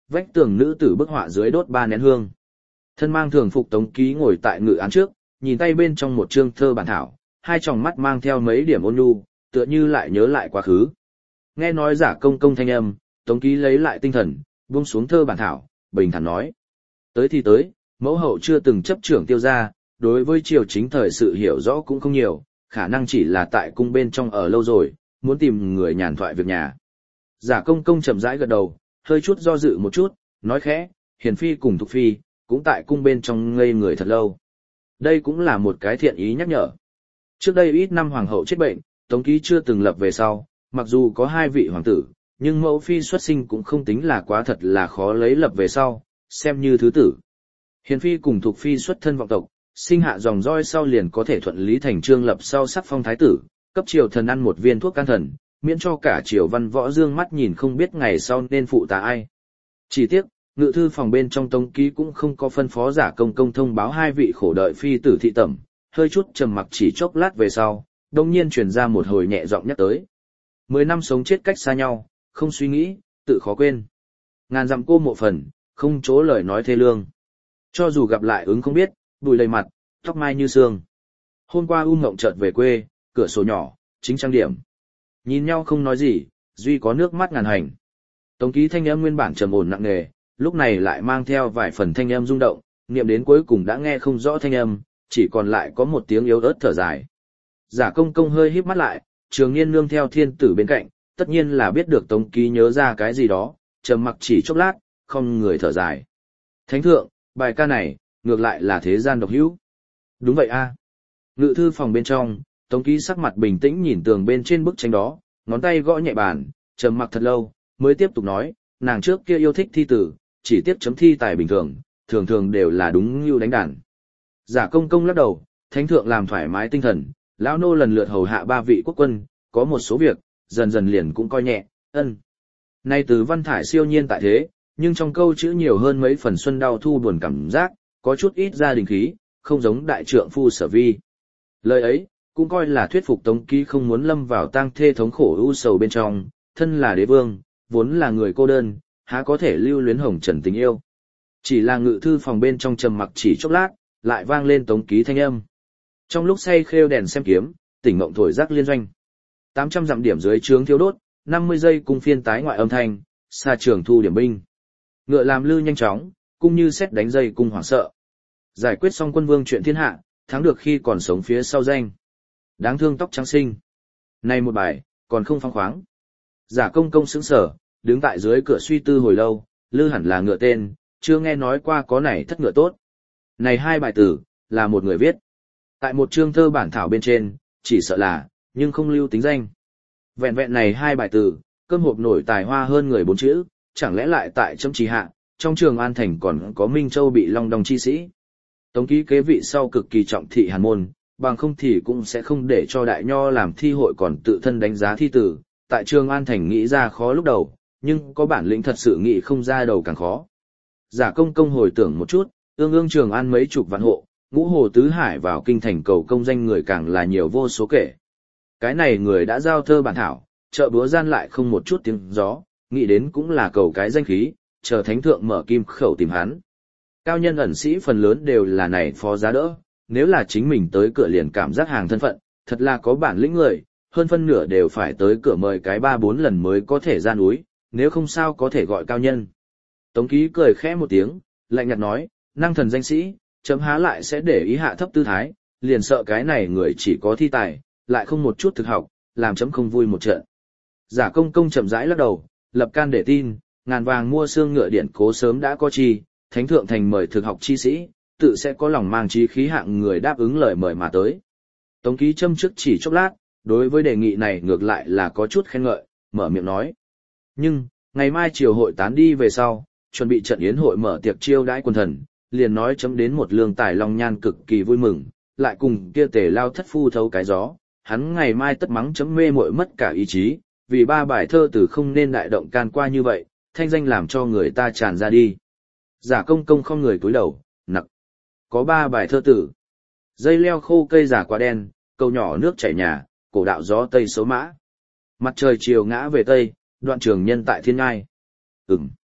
vách tường nữ tử bức họa dưới đốt ba nén hương. Thân mang thường phục Tống Ký ngồi tại ngự án trước, nhìn tay bên trong một chương thơ bản thảo, hai tròng mắt mang theo mấy điểm ôn nhu, tựa như lại nhớ lại quá khứ. Nghe nói Giả Công Công thanh âm, Tống Ký lấy lại tinh thần, buông xuống thơ bản thảo, bình thản nói: "Tới thì tới, mẫu hậu chưa từng chấp trưởng Tiêu gia, đối với triều chính thời sự hiểu rõ cũng không nhiều, khả năng chỉ là tại cung bên trong ở lâu rồi, muốn tìm người nhàn thoại việc nhà." Giả Công Công chậm rãi gật đầu, hơi chút do dự một chút, nói khẽ: "Hiền phi cùng Thục phi cũng tại cung bên trong ngây người thật lâu." Đây cũng là một cái thiện ý nhắc nhở. Trước đây ít năm hoàng hậu chết bệnh, Tống Ký chưa từng lập về sau, mặc dù có hai vị hoàng tử, nhưng mẫu phi xuất sinh cũng không tính là quá thật là khó lấy lập về sau, xem như thứ tử. Hiền phi cùng Thục phi xuất thân vọng tộc, sinh hạ dòng roi sau liền có thể thuận lý thành chương lập sau sắc phong thái tử, cấp triều thần ăn một viên thuốc can thần, miễn cho cả triều văn võ dương mắt nhìn không biết ngày sau nên phụ tá ai. Chỉ tiếc, ngự thư phòng bên trong Tống Ký cũng không có phân phó Giả Công Công thông báo hai vị khổ đợi phi tử thị tẩm, hơi chút trầm mặc chỉ chốc lát về sau, đông nhiên truyền ra một hồi nhẹ giọng nhắc tới. Mười năm sống chết cách xa nhau, không suy nghĩ, tự khó quên. Ngàn dặm cô mộ phần, không chỗ lời nói thê lương. Cho dù gặp lại ứng không biết, bụi lầy mặt, tóc mai như sương. Hôm qua U Ngộng chợt về quê, cửa sổ nhỏ, chính trang điểm. Nhìn nhau không nói gì, duy có nước mắt ngàn hành. Tống Ký thanh âm nguyên bản trầm ổn nặng nề, lúc này lại mang theo vài phần thanh âm rung động, niệm đến cuối cùng đã nghe không rõ thanh âm, chỉ còn lại có một tiếng yếu ớt thở dài. Giả Công Công hơi híp mắt lại, Trường Nhiên nương theo thiên tử bên cạnh, tất nhiên là biết được Tống Ký nhớ ra cái gì đó, trầm mặc chỉ chốc lát, không người thở dài. Thánh thượng, bài ca này, ngược lại là thế gian độc hữu. Đúng vậy a. Ngự thư phòng bên trong, Tống Ký sắc mặt bình tĩnh nhìn tường bên trên bức tranh đó, ngón tay gõ nhẹ bàn, trầm mặc thật lâu, mới tiếp tục nói, nàng trước kia yêu thích thi tử, chỉ tiếp chấm thi tài bình thường, thường thường đều là đúng như đánh đàn. Giả Công Công lắc đầu, thánh thượng làm thoải mái tinh thần, lão nô lần lượt hầu hạ ba vị quốc quân, có một số việc, dần dần liền cũng coi nhẹ, ân. Nay từ văn thải siêu nhiên tại thế, nhưng trong câu chữ nhiều hơn mấy phần xuân đau thu buồn cảm giác, có chút ít gia đình khí, không giống đại trượng phu sở vi. Lời ấy, cũng coi là thuyết phục Tống Ký không muốn lâm vào tang thê thống khổ u sầu bên trong, thân là đế vương, vốn là người cô đơn, há có thể lưu luyến hồng trần tình yêu. Chỉ là ngự thư phòng bên trong trầm mặc chỉ chốc lát, lại vang lên Tống Ký thanh âm. Trong lúc say khêu đèn xem kiếm, tỉnh mộng thổi rắc liên doanh. tám trăm dặm điểm dưới trướng thiếu đốt, năm mươi giây cung phiên tái ngoại âm thanh, xa trường thu điểm binh. Ngựa làm lư nhanh chóng, cung như xét đánh dây cung hoảng sợ. Giải quyết xong quân vương chuyện thiên hạ, thắng được khi còn sống phía sau danh. Đáng thương tóc trắng sinh. Này một bài, còn không phóng khoáng. Giả Công Công sững sờ, đứng tại dưới cửa suy tư hồi lâu, lư hẳn là ngựa tên, chưa nghe nói qua có này thất ngựa tốt. Này hai bài tử, là một người viết. Tại một chương thơ bản thảo bên trên, chỉ sợ là, nhưng không lưu tính danh. Vẹn vẹn này hai bài tử, cơm hộp nổi tài hoa hơn người bốn chữ, chẳng lẽ lại tại chấm trì hạ, trong trường An Thành còn có Minh Châu bị long đong chi sĩ. Tống Ký kế vị sau cực kỳ trọng thị hàn môn, bằng không thì cũng sẽ không để cho đại nho làm thi hội còn tự thân đánh giá thi tử, tại trường An Thành nghĩ ra khó lúc đầu, nhưng có bản lĩnh thật sự nghĩ không ra đầu càng khó. Giả Công Công hồi tưởng một chút, ương ương Trường An mấy chục vạn hộ, ngũ hồ tứ hải vào kinh thành cầu công danh người càng là nhiều vô số kể. Cái này người đã giao thơ bản thảo, chợ búa gian lại không một chút tiếng gió, nghĩ đến cũng là cầu cái danh khí, chờ thánh thượng mở kim khẩu tìm hắn. Cao nhân ẩn sĩ phần lớn đều là này phó giá đỡ, nếu là chính mình tới cửa liền cảm giác hàng thân phận, thật là có bản lĩnh người, hơn phân nửa đều phải tới cửa mời cái ba bốn lần mới có thể ra núi, nếu không sao có thể gọi cao nhân. Tống Ký cười khẽ một tiếng, lạnh nhạt nói, năng thần danh sĩ, chấm há lại sẽ để ý hạ thấp tư thái, liền sợ cái này người chỉ có thi tài, lại không một chút thực học, làm chấm không vui một trận. Giả Công Công chậm rãi lắc đầu, lập can để tin, ngàn vàng mua xương ngựa điện cố sớm đã có chi, thánh thượng thành mời thực học chi sĩ, tự sẽ có lòng mang trí khí hạng người đáp ứng lời mời mà tới. Tống Ký châm trước chỉ chốc lát, đối với đề nghị này ngược lại là có chút khen ngợi, mở miệng nói. Nhưng, ngày mai triều hội tán đi về sau, chuẩn bị trận yến hội mở tiệc chiêu đãi quân thần, liền nói chấm đến một lương tài long nhan cực kỳ vui mừng, lại cùng kia tề lao thất phu thấu cái gió, hắn ngày mai tất mắng chấm mê muội mất cả ý chí, vì ba bài thơ từ không nên đại động can qua như vậy, thanh danh làm cho người ta tràn ra đi. Giả Công Công không người cúi đầu, nặc. Có ba bài thơ tử. Dây leo khô cây giả quá đen, cầu nhỏ nước chảy nhà, cổ đạo gió tây xấu mã. Mặt trời chiều ngã về tây, đoạn trường nhân tại thiên ngai. Ừm.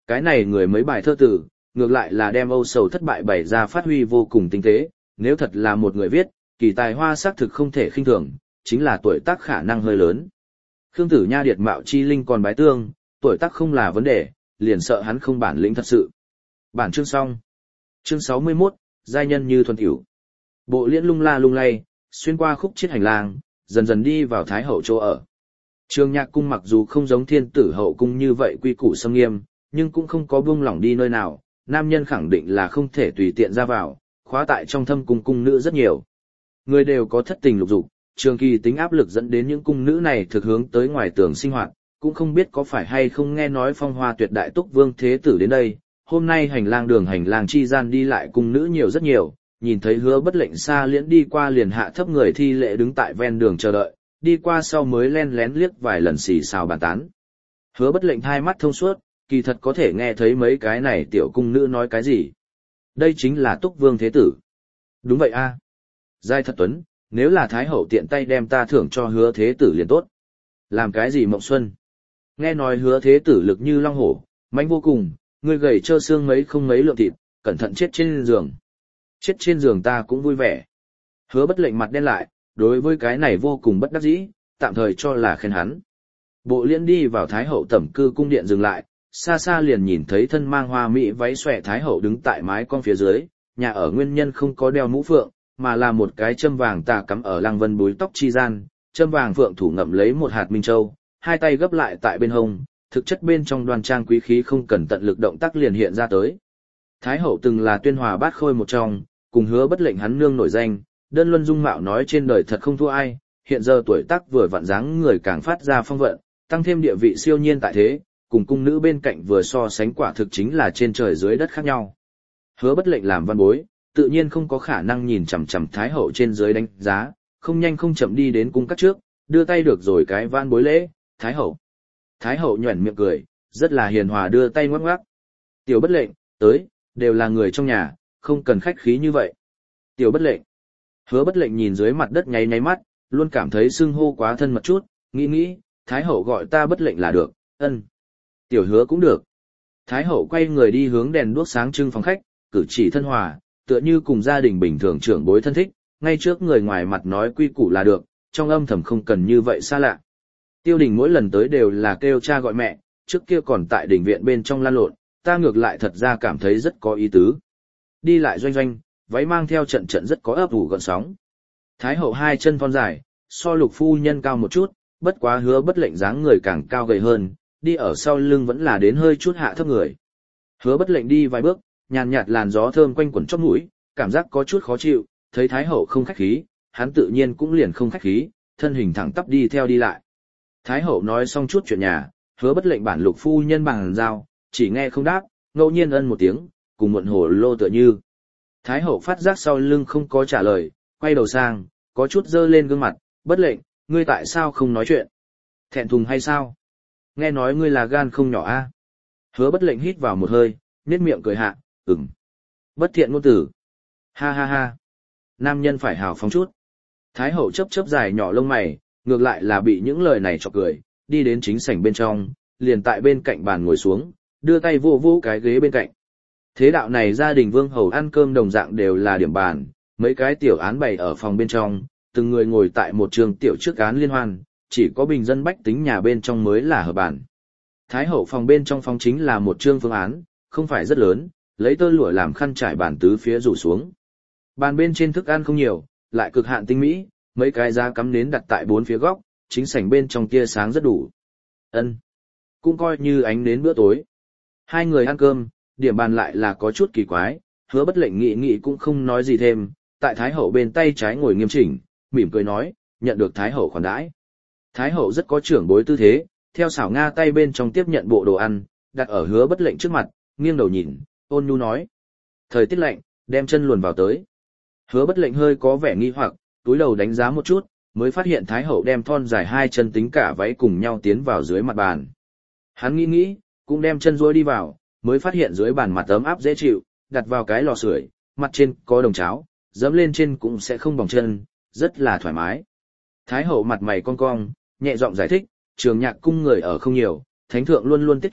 Cái này người mấy bài thơ tử, ngược lại là đem âu sầu thất bại bày ra phát huy vô cùng tinh tế, nếu thật là một người viết, kỳ tài hoa xác thực không thể khinh thường, chính là tuổi tác khả năng hơi lớn. Khương Tử Nha điệt mạo chi linh còn bái tương, tuổi tác không là vấn đề, liền sợ hắn không bản lĩnh thật sự. Bản chương xong. Chương sáu mươi mốt, giai nhân như thuần tiểu. Bộ liễn lung la lung lay, xuyên qua khúc chiết hành lang, dần dần đi vào Thái hậu chỗ ở. Trường Nhạc cung mặc dù không giống Thiên Tử hậu cung như vậy quy củ xâm nghiêm, nhưng cũng không có buông lỏng đi nơi nào, nam nhân khẳng định là không thể tùy tiện ra vào, khóa tại trong thâm cung cung nữ rất nhiều. Người đều có thất tình lục dục, trường kỳ tính áp lực dẫn đến những cung nữ này thực hướng tới ngoài tường sinh hoạt, cũng không biết có phải hay không nghe nói phong hoa tuyệt đại túc vương thế tử đến đây. Hôm nay hành lang đường hành lang chi gian đi lại cung nữ nhiều rất nhiều, nhìn thấy Hứa Bất Lệnh xa liễn đi qua liền hạ thấp người thi lễ đứng tại ven đường chờ đợi, đi qua sau mới len lén liếc vài lần xì xào bàn tán. Hứa Bất Lệnh hai mắt thông suốt, kỳ thật có thể nghe thấy mấy cái này tiểu cung nữ nói cái gì. Đây chính là túc vương thế tử. Đúng vậy a. Giai thật tuấn, nếu là Thái hậu tiện tay đem ta thưởng cho Hứa thế tử liền tốt. Làm cái gì mộng xuân? Nghe nói Hứa thế tử lực như long hổ, mạnh vô cùng, người gầy trơ xương mấy không mấy lượng thịt, cẩn thận chết trên giường. Chết trên giường ta cũng vui vẻ. Hứa Bất Lệnh mặt đen lại, đối với cái này vô cùng bất đắc dĩ, tạm thời cho là khen hắn. Bộ Liễn đi vào Thái hậu tẩm cư cung điện dừng lại, xa xa liền nhìn thấy thân mang hoa mỹ váy xòe Thái hậu đứng tại mái con phía dưới, nhà ở nguyên nhân không có đeo mũ phượng, mà là một cái châm vàng tà cắm ở lăng vân búi tóc chi gian, châm vàng phượng thủ ngậm lấy một hạt minh châu, hai tay gấp lại tại bên hông, thực chất bên trong đoan trang quý khí không cần tận lực động tác liền hiện ra tới. Thái hậu từng là tuyên hòa bát khôi một trong, cùng Hứa Bất Lệnh hắn nương nổi danh, đơn luân dung mạo nói trên đời thật không thua ai, hiện giờ tuổi tác vừa vặn dáng người càng phát ra phong vận, tăng thêm địa vị siêu nhiên tại thế, cùng cung nữ bên cạnh vừa so sánh quả thực chính là trên trời dưới đất khác nhau. Hứa Bất Lệnh làm văn bối, tự nhiên không có khả năng nhìn chằm chằm Thái hậu trên dưới đánh giá, không nhanh không chậm đi đến cung các trước, đưa tay được rồi cái van bối lễ, Thái hậu. Thái hậu nhoẻn miệng cười, rất là hiền hòa đưa tay ngoắc ngoắc. Tiểu Bất Lệnh, tới, đều là người trong nhà, không cần khách khí như vậy. Tiểu Bất Lệnh. Hứa Bất Lệnh nhìn dưới mặt đất nháy nháy mắt, luôn cảm thấy xưng hô quá thân mật chút, nghĩ nghĩ, Thái hậu gọi ta Bất Lệnh là được, ân. Tiểu Hứa cũng được. Thái hậu quay người đi hướng đèn đuốc sáng trưng phòng khách, cử chỉ thân hòa, tựa như cùng gia đình bình thường trưởng bối thân thích, ngay trước người ngoài mặt nói quy củ là được, trong âm thầm không cần như vậy xa lạ. Tiêu Đình mỗi lần tới đều là kêu cha gọi mẹ, trước kia còn tại đình viện bên trong lan lộn, ta ngược lại thật ra cảm thấy rất có ý tứ. Đi lại doanh doanh, váy mang theo trận trận rất có ấp ủ gợn sóng. Thái hậu hai chân thon dài, so Lục phu nhân cao một chút, bất quá Hứa Bất Lệnh dáng người càng cao gầy hơn, đi ở sau lưng vẫn là đến hơi chút hạ thấp người. Hứa Bất Lệnh đi vài bước, nhàn nhạt làn gió thơm quanh quẩn trong mũi, cảm giác có chút khó chịu, thấy Thái hậu không khách khí, hắn tự nhiên cũng liền không khách khí, thân hình thẳng tắp đi theo đi lại. Thái hậu nói xong chút chuyện nhà, Hứa Bất Lệnh bản Lục phu nhân bằng giao, chỉ nghe không đáp, ngẫu nhiên ân một tiếng, cùng muộn hồ lô tựa như. Thái hậu phát giác sau lưng không có trả lời, quay đầu sang, có chút dơ lên gương mặt, Bất Lệnh, ngươi tại sao không nói chuyện? Thẹn thùng hay sao? Nghe nói ngươi là gan không nhỏ a. Hứa Bất Lệnh hít vào một hơi, nhếch miệng cười hạ, ừm. Bất thiện ngôn tử. Ha ha ha. Nam nhân phải hào phóng chút. Thái hậu chớp chớp dài nhỏ lông mày, ngược lại là bị những lời này chọc cười, đi đến chính sảnh bên trong, liền tại bên cạnh bàn ngồi xuống, đưa tay vô vô cái ghế bên cạnh. Thế đạo này gia đình vương hầu ăn cơm đồng dạng đều là điểm bàn, mấy cái tiểu án bày ở phòng bên trong, từng người ngồi tại một trường tiểu trước án liên hoan, chỉ có bình dân bách tính nhà bên trong mới là hợp bàn. Thái hậu phòng bên trong phòng chính là một trương phương án, không phải rất lớn, lấy tơ lụa làm khăn trải bàn tứ phía rủ xuống. Bàn bên trên thức ăn không nhiều, lại cực hạn tinh mỹ, mấy cái giá cắm nến đặt tại bốn phía góc, chính sảnh bên trong tia sáng rất đủ. Ân, cũng coi như ánh đến bữa tối. Hai người ăn cơm, điểm bàn lại là có chút kỳ quái, Hứa Bất Lệnh nghị nghị cũng không nói gì thêm, tại Thái hậu bên tay trái ngồi nghiêm chỉnh, mỉm cười nói, nhận được Thái hậu khoản đãi. Thái hậu rất có trưởng bối tư thế, theo xảo nga tay bên trong tiếp nhận bộ đồ ăn, đặt ở Hứa Bất Lệnh trước mặt, nghiêng đầu nhìn, ôn nhu nói. Thời tiết lạnh, đem chân luồn vào tới. Hứa Bất Lệnh hơi có vẻ nghi hoặc, túi đầu đánh giá một chút, mới phát hiện Thái hậu đem thon dài hai chân tính cả váy cùng nhau tiến vào dưới mặt bàn. Hắn nghĩ nghĩ, cũng đem chân duỗi đi vào, mới phát hiện dưới bàn mặt ấm áp dễ chịu, đặt vào cái lò sưởi, mặt trên có đồng cháo, dẫm lên trên cũng sẽ không bỏng chân, rất là thoải mái. Thái hậu mặt mày cong cong, nhẹ giọng giải thích, Trường Nhạc cung người ở không nhiều, thánh thượng luôn luôn tiết kiệm,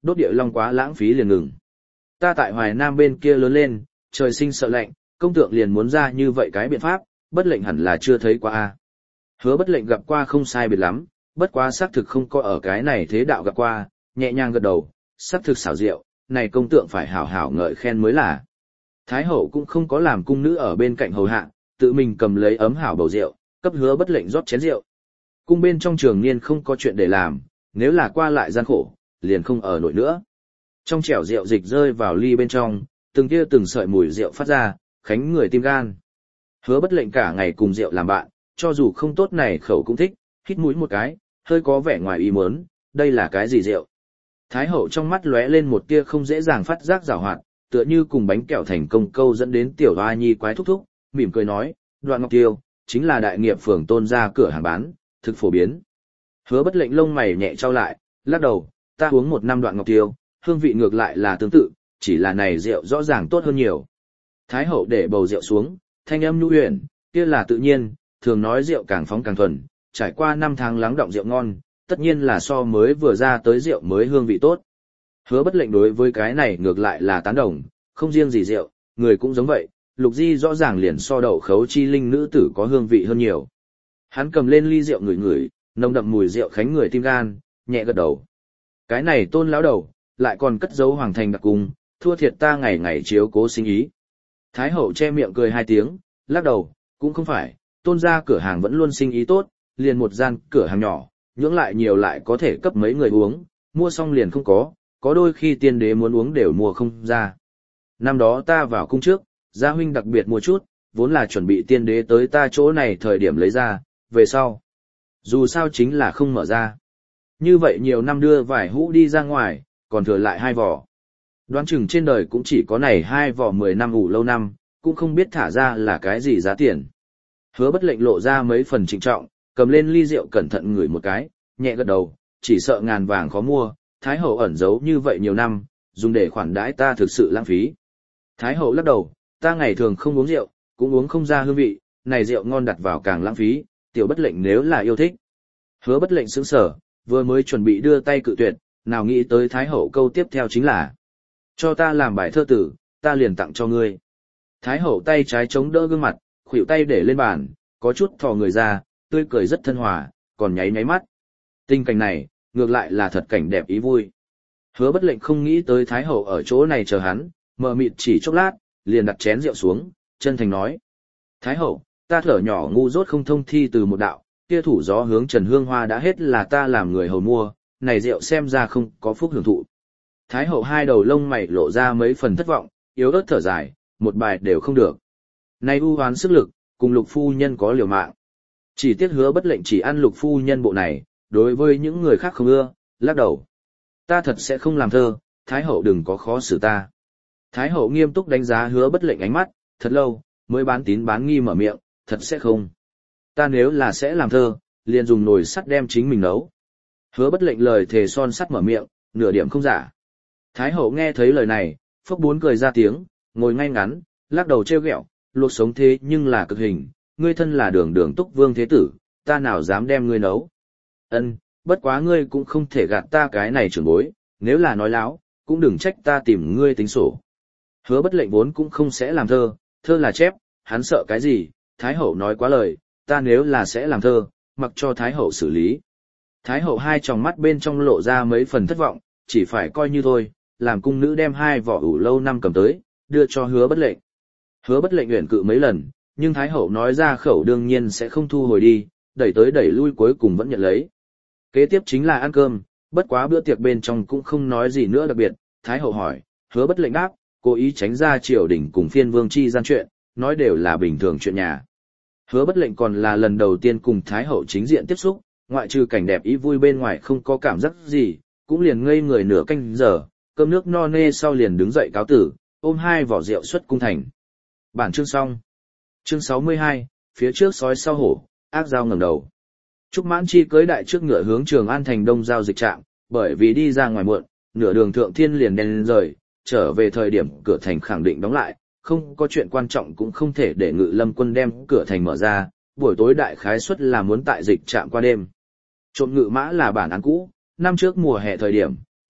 đốt địa long quá lãng phí liền ngừng. Ta tại Hoài Nam bên kia lớn lên, trời sinh sợ lạnh, công tượng liền muốn ra như vậy cái biện pháp, bất lệnh hẳn là chưa thấy qua a. Hứa bất lệnh gặp qua không sai biệt lắm, bất quá xác thực không có ở cái này thế đạo gặp qua, nhẹ nhàng gật đầu, xác thực xảo diệu, này công tượng phải hảo hảo ngợi khen mới là. Thái hậu cũng không có làm cung nữ ở bên cạnh hầu hạ, tự mình cầm lấy ấm hảo bầu rượu, cấp hứa bất lệnh rót chén rượu. Cung bên trong trường niên không có chuyện để làm, nếu là qua lại gian khổ, liền không ở nổi nữa. Trong chẻo rượu dịch rơi vào ly bên trong, từng tia từng sợi mùi rượu phát ra, khánh người tim gan. Hứa bất lệnh cả ngày cùng rượu làm bạn, cho dù không tốt này khẩu cũng thích, hít mũi một cái, hơi có vẻ ngoài ý muốn, đây là cái gì rượu? Thái hậu trong mắt lóe lên một tia không dễ dàng phát giác giảo hoạt, tựa như cùng bánh kẹo thành công câu dẫn đến tiểu hoa nhi quái thúc thúc, mỉm cười nói, Đoạn Ngọc Tiêu, chính là đại nghiệp phường Tôn gia cửa hàng bán, thực phổ biến. Hứa bất lệnh lông mày nhẹ trao lại, lắc đầu, ta uống một năm Đoạn Ngọc Tiêu, hương vị ngược lại là tương tự, chỉ là này rượu rõ ràng tốt hơn nhiều. Thái hậu để bầu rượu xuống, thanh âm nhu huyền, kia là tự nhiên, thường nói rượu càng phóng càng thuần, trải qua năm tháng lắng đọng rượu ngon, tất nhiên là so mới vừa ra tới rượu mới hương vị tốt. Hứa bất lệnh đối với cái này ngược lại là tán đồng, không riêng gì rượu, người cũng giống vậy, Lục Di rõ ràng liền so đậu khấu chi linh nữ tử có hương vị hơn nhiều. Hắn cầm lên ly rượu ngửi ngửi, nồng đậm mùi rượu khánh người tim gan, nhẹ gật đầu. Cái này Tôn lão đầu, lại còn cất giấu hoàng thành đặc cung, thua thiệt ta ngày ngày chiếu cố sinh ý. Thái hậu che miệng cười hai tiếng, lắc đầu, cũng không phải, Tôn gia cửa hàng vẫn luôn sinh ý tốt, liền một gian cửa hàng nhỏ, nhưỡng lại nhiều lại có thể cấp mấy người uống, mua xong liền không có, có đôi khi tiên đế muốn uống đều mua không ra. Năm đó ta vào cung trước, gia huynh đặc biệt mua chút, vốn là chuẩn bị tiên đế tới ta chỗ này thời điểm lấy ra, về sau. Dù sao chính là không mở ra. Như vậy nhiều năm đưa vài hũ đi ra ngoài, còn thừa lại hai vỏ. Đoán chừng trên đời cũng chỉ có này hai vỏ mười năm ủ lâu năm, cũng không biết thả ra là cái gì giá tiền. Hứa bất lệnh lộ ra mấy phần trịnh trọng, cầm lên ly rượu cẩn thận ngửi một cái, nhẹ gật đầu, chỉ sợ ngàn vàng khó mua, Thái hậu ẩn giấu như vậy nhiều năm, dùng để khoản đãi ta thực sự lãng phí. Thái hậu lắc đầu, ta ngày thường không uống rượu, cũng uống không ra hương vị, này rượu ngon đặt vào càng lãng phí, tiểu bất lệnh nếu là yêu thích. Hứa bất lệnh sững sờ, vừa mới chuẩn bị đưa tay cự tuyệt, nào nghĩ tới Thái hậu câu tiếp theo chính là, cho ta làm bài thơ tử, ta liền tặng cho ngươi. Thái hậu tay trái chống đỡ gương mặt, khuỷu tay để lên bàn, có chút thò người ra, tươi cười rất thân hòa, còn nháy nháy mắt. Tình cảnh này, ngược lại là thật cảnh đẹp ý vui. Hứa bất lệnh không nghĩ tới Thái hậu ở chỗ này chờ hắn, mờ mịt chỉ chốc lát, liền đặt chén rượu xuống, chân thành nói. Thái hậu, ta thở nhỏ ngu dốt không thông thi từ một đạo, kia thủ gió hướng Trần Hương Hoa đã hết là ta làm người hầu mua, này rượu xem ra không có phúc hưởng thụ. Thái hậu hai đầu lông mày lộ ra mấy phần thất vọng, yếu ớt thở dài, một bài đều không được. Này u hoán sức lực, cùng Lục phu nhân có liều mạng. Chỉ tiếc hứa bất lệnh chỉ ăn Lục phu nhân bộ này, đối với những người khác không ưa, lắc đầu. Ta thật sẽ không làm thơ, Thái hậu đừng có khó xử ta. Thái hậu nghiêm túc đánh giá hứa bất lệnh ánh mắt, thật lâu, mới bán tín bán nghi mở miệng, thật sẽ không. Ta nếu là sẽ làm thơ, liền dùng nồi sắt đem chính mình nấu. Hứa bất lệnh lời thề son sắt mở miệng, nửa điểm không giả. Thái hậu nghe thấy lời này, phốc bốn cười ra tiếng, ngồi ngay ngắn, lắc đầu trêu ghẹo, luộc sống thế nhưng là cực hình, ngươi thân là đường đường túc vương thế tử, ta nào dám đem ngươi nấu. Ân, bất quá ngươi cũng không thể gạt ta cái này trưởng bối, nếu là nói láo, cũng đừng trách ta tìm ngươi tính sổ. Hứa bất lệnh vốn cũng không sẽ làm thơ, thơ là chép, hắn sợ cái gì, Thái hậu nói quá lời, ta nếu là sẽ làm thơ, mặc cho Thái hậu xử lý. Thái hậu hai tròng mắt bên trong lộ ra mấy phần thất vọng, chỉ phải coi như thôi, làm cung nữ đem hai vỏ ủ lâu năm cầm tới, đưa cho hứa bất lệnh. Hứa bất lệnh uyển cự mấy lần, nhưng Thái hậu nói ra khẩu đương nhiên sẽ không thu hồi đi, đẩy tới đẩy lui cuối cùng vẫn nhận lấy. Kế tiếp chính là ăn cơm, bất quá bữa tiệc bên trong cũng không nói gì nữa đặc biệt, Thái hậu hỏi, hứa bất lệnh đáp, cố ý tránh ra triều đình cùng phiên vương chi gian chuyện, nói đều là bình thường chuyện nhà. Hứa bất lệnh còn là lần đầu tiên cùng Thái hậu chính diện tiếp xúc, ngoại trừ cảnh đẹp ý vui bên ngoài không có cảm giác gì, cũng liền ngây người nửa canh giờ, cơm nước no nê sau liền đứng dậy cáo tử, ôm hai vỏ rượu xuất cung thành. Bản chương xong. Chương sáu mươi hai, phía trước sói sau hổ, ác dao ngẩng đầu. Trúc Mãn Chi cưới đại trước ngựa hướng Trường An thành đông giao dịch trạm, bởi vì đi ra ngoài muộn, nửa đường thượng thiên liền đen lên rời, trở về thời điểm cửa thành khẳng định đóng lại, không có chuyện quan trọng cũng không thể để Ngự Lâm quân đem cửa thành mở ra, buổi tối đại khái suất là muốn tại dịch trạm qua đêm. Trộm ngự mã là bản án cũ, năm trước mùa hè thời điểm,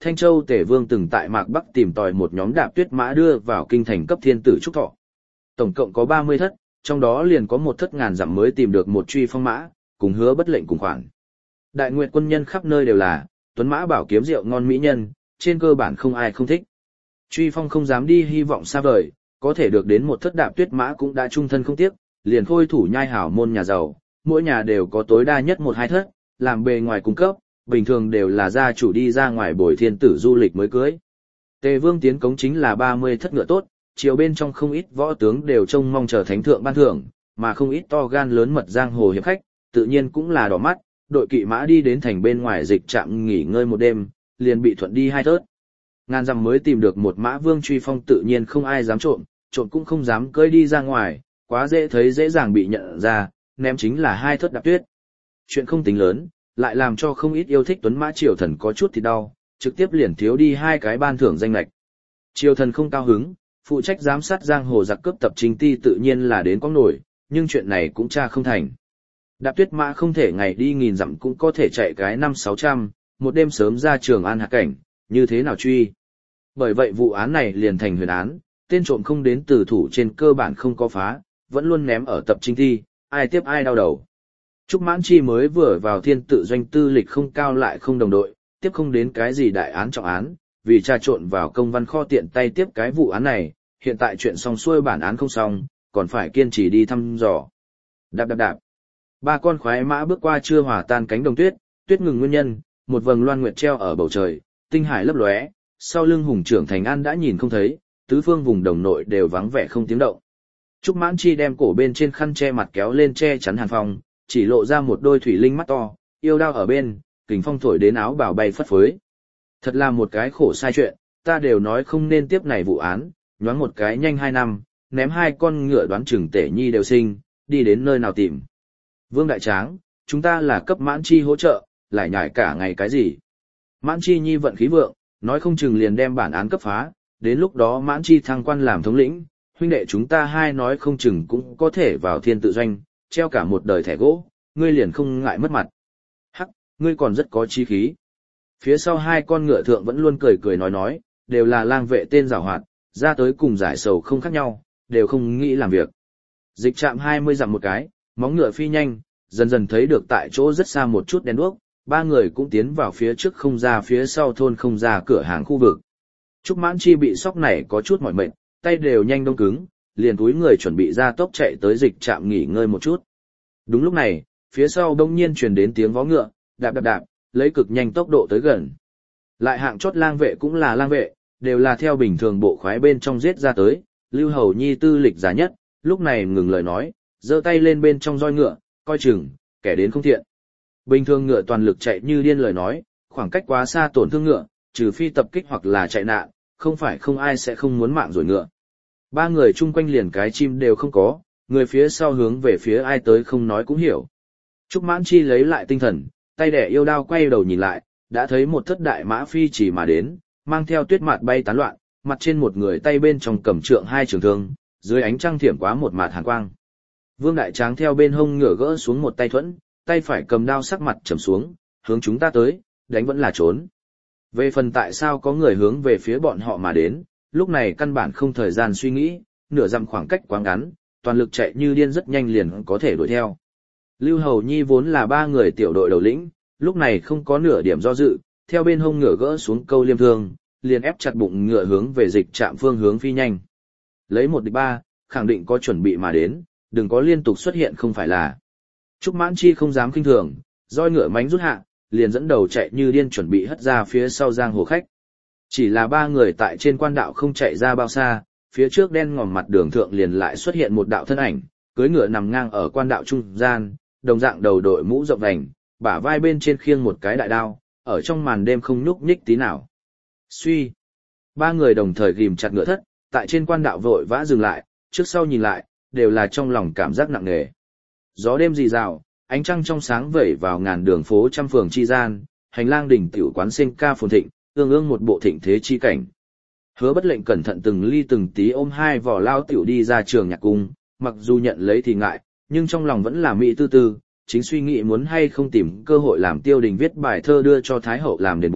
Thanh Châu Tể Vương từng tại Mạc Bắc tìm tòi một nhóm đạp tuyết mã đưa vào kinh thành cấp thiên tử trúc thọ. Tổng cộng có ba mươi thất, trong đó liền có một thất ngàn dặm mới tìm được một truy phong mã, cùng hứa bất lệnh cùng khoản. Đại nguyện quân nhân khắp nơi đều là, tuấn mã bảo kiếm rượu ngon mỹ nhân, trên cơ bản không ai không thích. Truy phong không dám đi hy vọng xa vời, có thể được đến một thất đạp tuyết mã cũng đã trung thân không tiếc, liền khôi thủ nhai hảo môn nhà giàu, mỗi nhà đều có tối đa nhất một hai thất, làm bề ngoài cung cấp, bình thường đều là gia chủ đi ra ngoài bồi thiên tử du lịch mới cưới. Tề Vương tiến cống chính là ba mươi thất ngựa tốt, chiều bên trong không ít võ tướng đều trông mong chờ thánh thượng ban thưởng, mà không ít to gan lớn mật giang hồ hiệp khách, tự nhiên cũng là đỏ mắt, đội kỵ mã đi đến thành bên ngoài dịch trạm nghỉ ngơi một đêm, liền bị thuận đi hai thớt. Ngàn dặm mới tìm được một mã vương truy phong tự nhiên không ai dám trộm, trộm cũng không dám cưỡi đi ra ngoài, quá dễ thấy dễ dàng bị nhận ra, ném chính là hai thớt đạp tuyết. Chuyện không tính lớn, lại làm cho không ít yêu thích tuấn mã triều thần có chút thì đau, trực tiếp liền thiếu đi hai cái ban thưởng danh lệch. Triều thần không cao hứng, phụ trách giám sát giang hồ giặc cướp tập chính ti tự nhiên là đến quăng nổi, nhưng chuyện này cũng tra không thành. Đạp tuyết mã không thể ngày đi nghìn dặm cũng có thể chạy cái năm sáu trăm, một đêm sớm ra Trường An hạ cảnh, như thế nào truy. Bởi vậy vụ án này liền thành huyền án, tên trộm không đến từ thủ trên cơ bản không có phá, vẫn luôn ném ở tập chính thi, ai tiếp ai đau đầu. Trúc Mãn Chi mới vừa vào thiên tự doanh tư lịch không cao lại không đồng đội, tiếp không đến cái gì đại án trọng án, vì trà trộn vào công văn kho tiện tay tiếp cái vụ án này, hiện tại chuyện xong xuôi bản án không xong, còn phải kiên trì đi thăm dò. Đạp đạp đạp. Ba con khoái mã bước qua chưa hòa tan cánh đồng tuyết, tuyết ngừng nguyên nhân, một vầng loan nguyệt treo ở bầu trời, tinh hải lấp lóe, sau lưng hùng trưởng Thành An đã nhìn không thấy, tứ phương vùng đồng nội đều vắng vẻ không tiếng động. Trúc Mãn Chi đem cổ bên trên khăn che mặt kéo lên che chắn hàn phong, chỉ lộ ra một đôi thủy linh mắt to, yêu đao ở bên, kình phong thổi đến áo bào bay phất phới. Thật là một cái khổ sai chuyện, ta đều nói không nên tiếp này vụ án, nhoáng một cái nhanh hai năm, ném hai con ngựa đoán chừng Tể Nhi đều sinh, đi đến nơi nào tìm. Vương Đại Tráng, chúng ta là cấp Mãn Chi hỗ trợ, lại nhải cả ngày cái gì. Mãn Chi Nhi vận khí vượng, nói không chừng liền đem bản án cấp phá, đến lúc đó Mãn Chi thăng quan làm thống lĩnh, huynh đệ chúng ta hai nói không chừng cũng có thể vào thiên tự doanh, treo cả một đời thẻ gỗ, ngươi liền không ngại mất mặt. Hắc, ngươi còn rất có chí khí. Phía sau hai con ngựa thượng vẫn luôn cười cười nói nói, đều là lang vệ tên giảo hoạt, ra tới cùng giải sầu không khác nhau, đều không nghĩ làm việc. Dịch chạm hai mươi dặm một cái, móng ngựa phi nhanh, dần dần thấy được tại chỗ rất xa một chút đèn đuốc, ba người cũng tiến vào phía trước không ra phía sau thôn không ra cửa hàng khu vực. Trúc Mãn Chi bị sóc này có chút mỏi mệt, tay đều nhanh đông cứng, liền túi người chuẩn bị ra tốc chạy tới dịch trạm nghỉ ngơi một chút. Đúng lúc này, phía sau đông nhiên truyền đến tiếng vó ngựa, đạp đạp đạp, lấy cực nhanh tốc độ tới gần. Lại hạng chót lang vệ cũng là lang vệ, đều là theo bình thường bộ khoái bên trong giết ra tới, Lưu Hầu Nhi tư lịch giá nhất, lúc này ngừng lời nói, giơ tay lên bên trong roi ngựa, coi chừng, kẻ đến không thiện. Bình thường ngựa toàn lực chạy như điên lời nói, khoảng cách quá xa tổn thương ngựa, trừ phi tập kích hoặc là chạy nạn, không phải không ai sẽ không muốn mạng rồi ngựa. Ba người chung quanh liền cái chim đều không có, người phía sau hướng về phía ai tới không nói cũng hiểu. Trúc Mãn Chi lấy lại tinh thần, tay đẻ yêu đao quay đầu nhìn lại, đã thấy một thất đại mã phi chỉ mà đến, mang theo tuyết mạt bay tán loạn, mặt trên một người tay bên trong cầm trượng hai trường thương, dưới ánh trăng thiểm quá một mạt hàn quang. Vương Đại Tráng theo bên hông ngựa gỡ xuống một tay thuẫn, tay phải cầm đao sắc mặt trầm xuống, hướng chúng ta tới, đánh vẫn là trốn. Về phần tại sao có người hướng về phía bọn họ mà đến, lúc này căn bản không thời gian suy nghĩ, nửa dặm khoảng cách quá ngắn, toàn lực chạy như điên rất nhanh liền có thể đuổi theo. Lưu Hầu Nhi vốn là ba người tiểu đội đầu lĩnh, lúc này không có nửa điểm do dự, theo bên hông ngựa gỡ xuống câu liêm thương, liền ép chặt bụng ngựa hướng về dịch trạm phương hướng phi nhanh. Lấy một địch ba, khẳng định có chuẩn bị mà đến, đừng có liên tục xuất hiện không phải là. Trúc Mãn Chi không dám kinh thường, roi ngựa mánh rút hạ, liền dẫn đầu chạy như điên chuẩn bị hất ra phía sau giang hồ khách. Chỉ là ba người tại trên quan đạo không chạy ra bao xa, phía trước đen ngòm mặt đường thượng liền lại xuất hiện một đạo thân ảnh, cưỡi ngựa nằm ngang ở quan đạo trung gian, đồng dạng đầu đội mũ rộng vành, bả vai bên trên khiêng một cái đại đao, ở trong màn đêm không nhúc nhích tí nào. Suy, ba người đồng thời ghim chặt ngựa thất, tại trên quan đạo vội vã dừng lại, trước sau nhìn lại, đều là trong lòng cảm giác nặng nề. Gió đêm rì rào, ánh trăng trong sáng vẩy vào ngàn đường phố trăm phường chi gian, hành lang đỉnh tiểu quán sinh ca phồn thịnh, ương ương một bộ thịnh thế chi cảnh. Hứa Bất Lệnh cẩn thận từng ly từng tí ôm hai vỏ lao tiểu đi ra trường nhạc cung, mặc dù nhận lấy thì ngại, nhưng trong lòng vẫn là mỹ tư tư, chính suy nghĩ muốn hay không tìm cơ hội làm Tiêu Đình viết bài thơ đưa cho Thái hậu làm đền bù,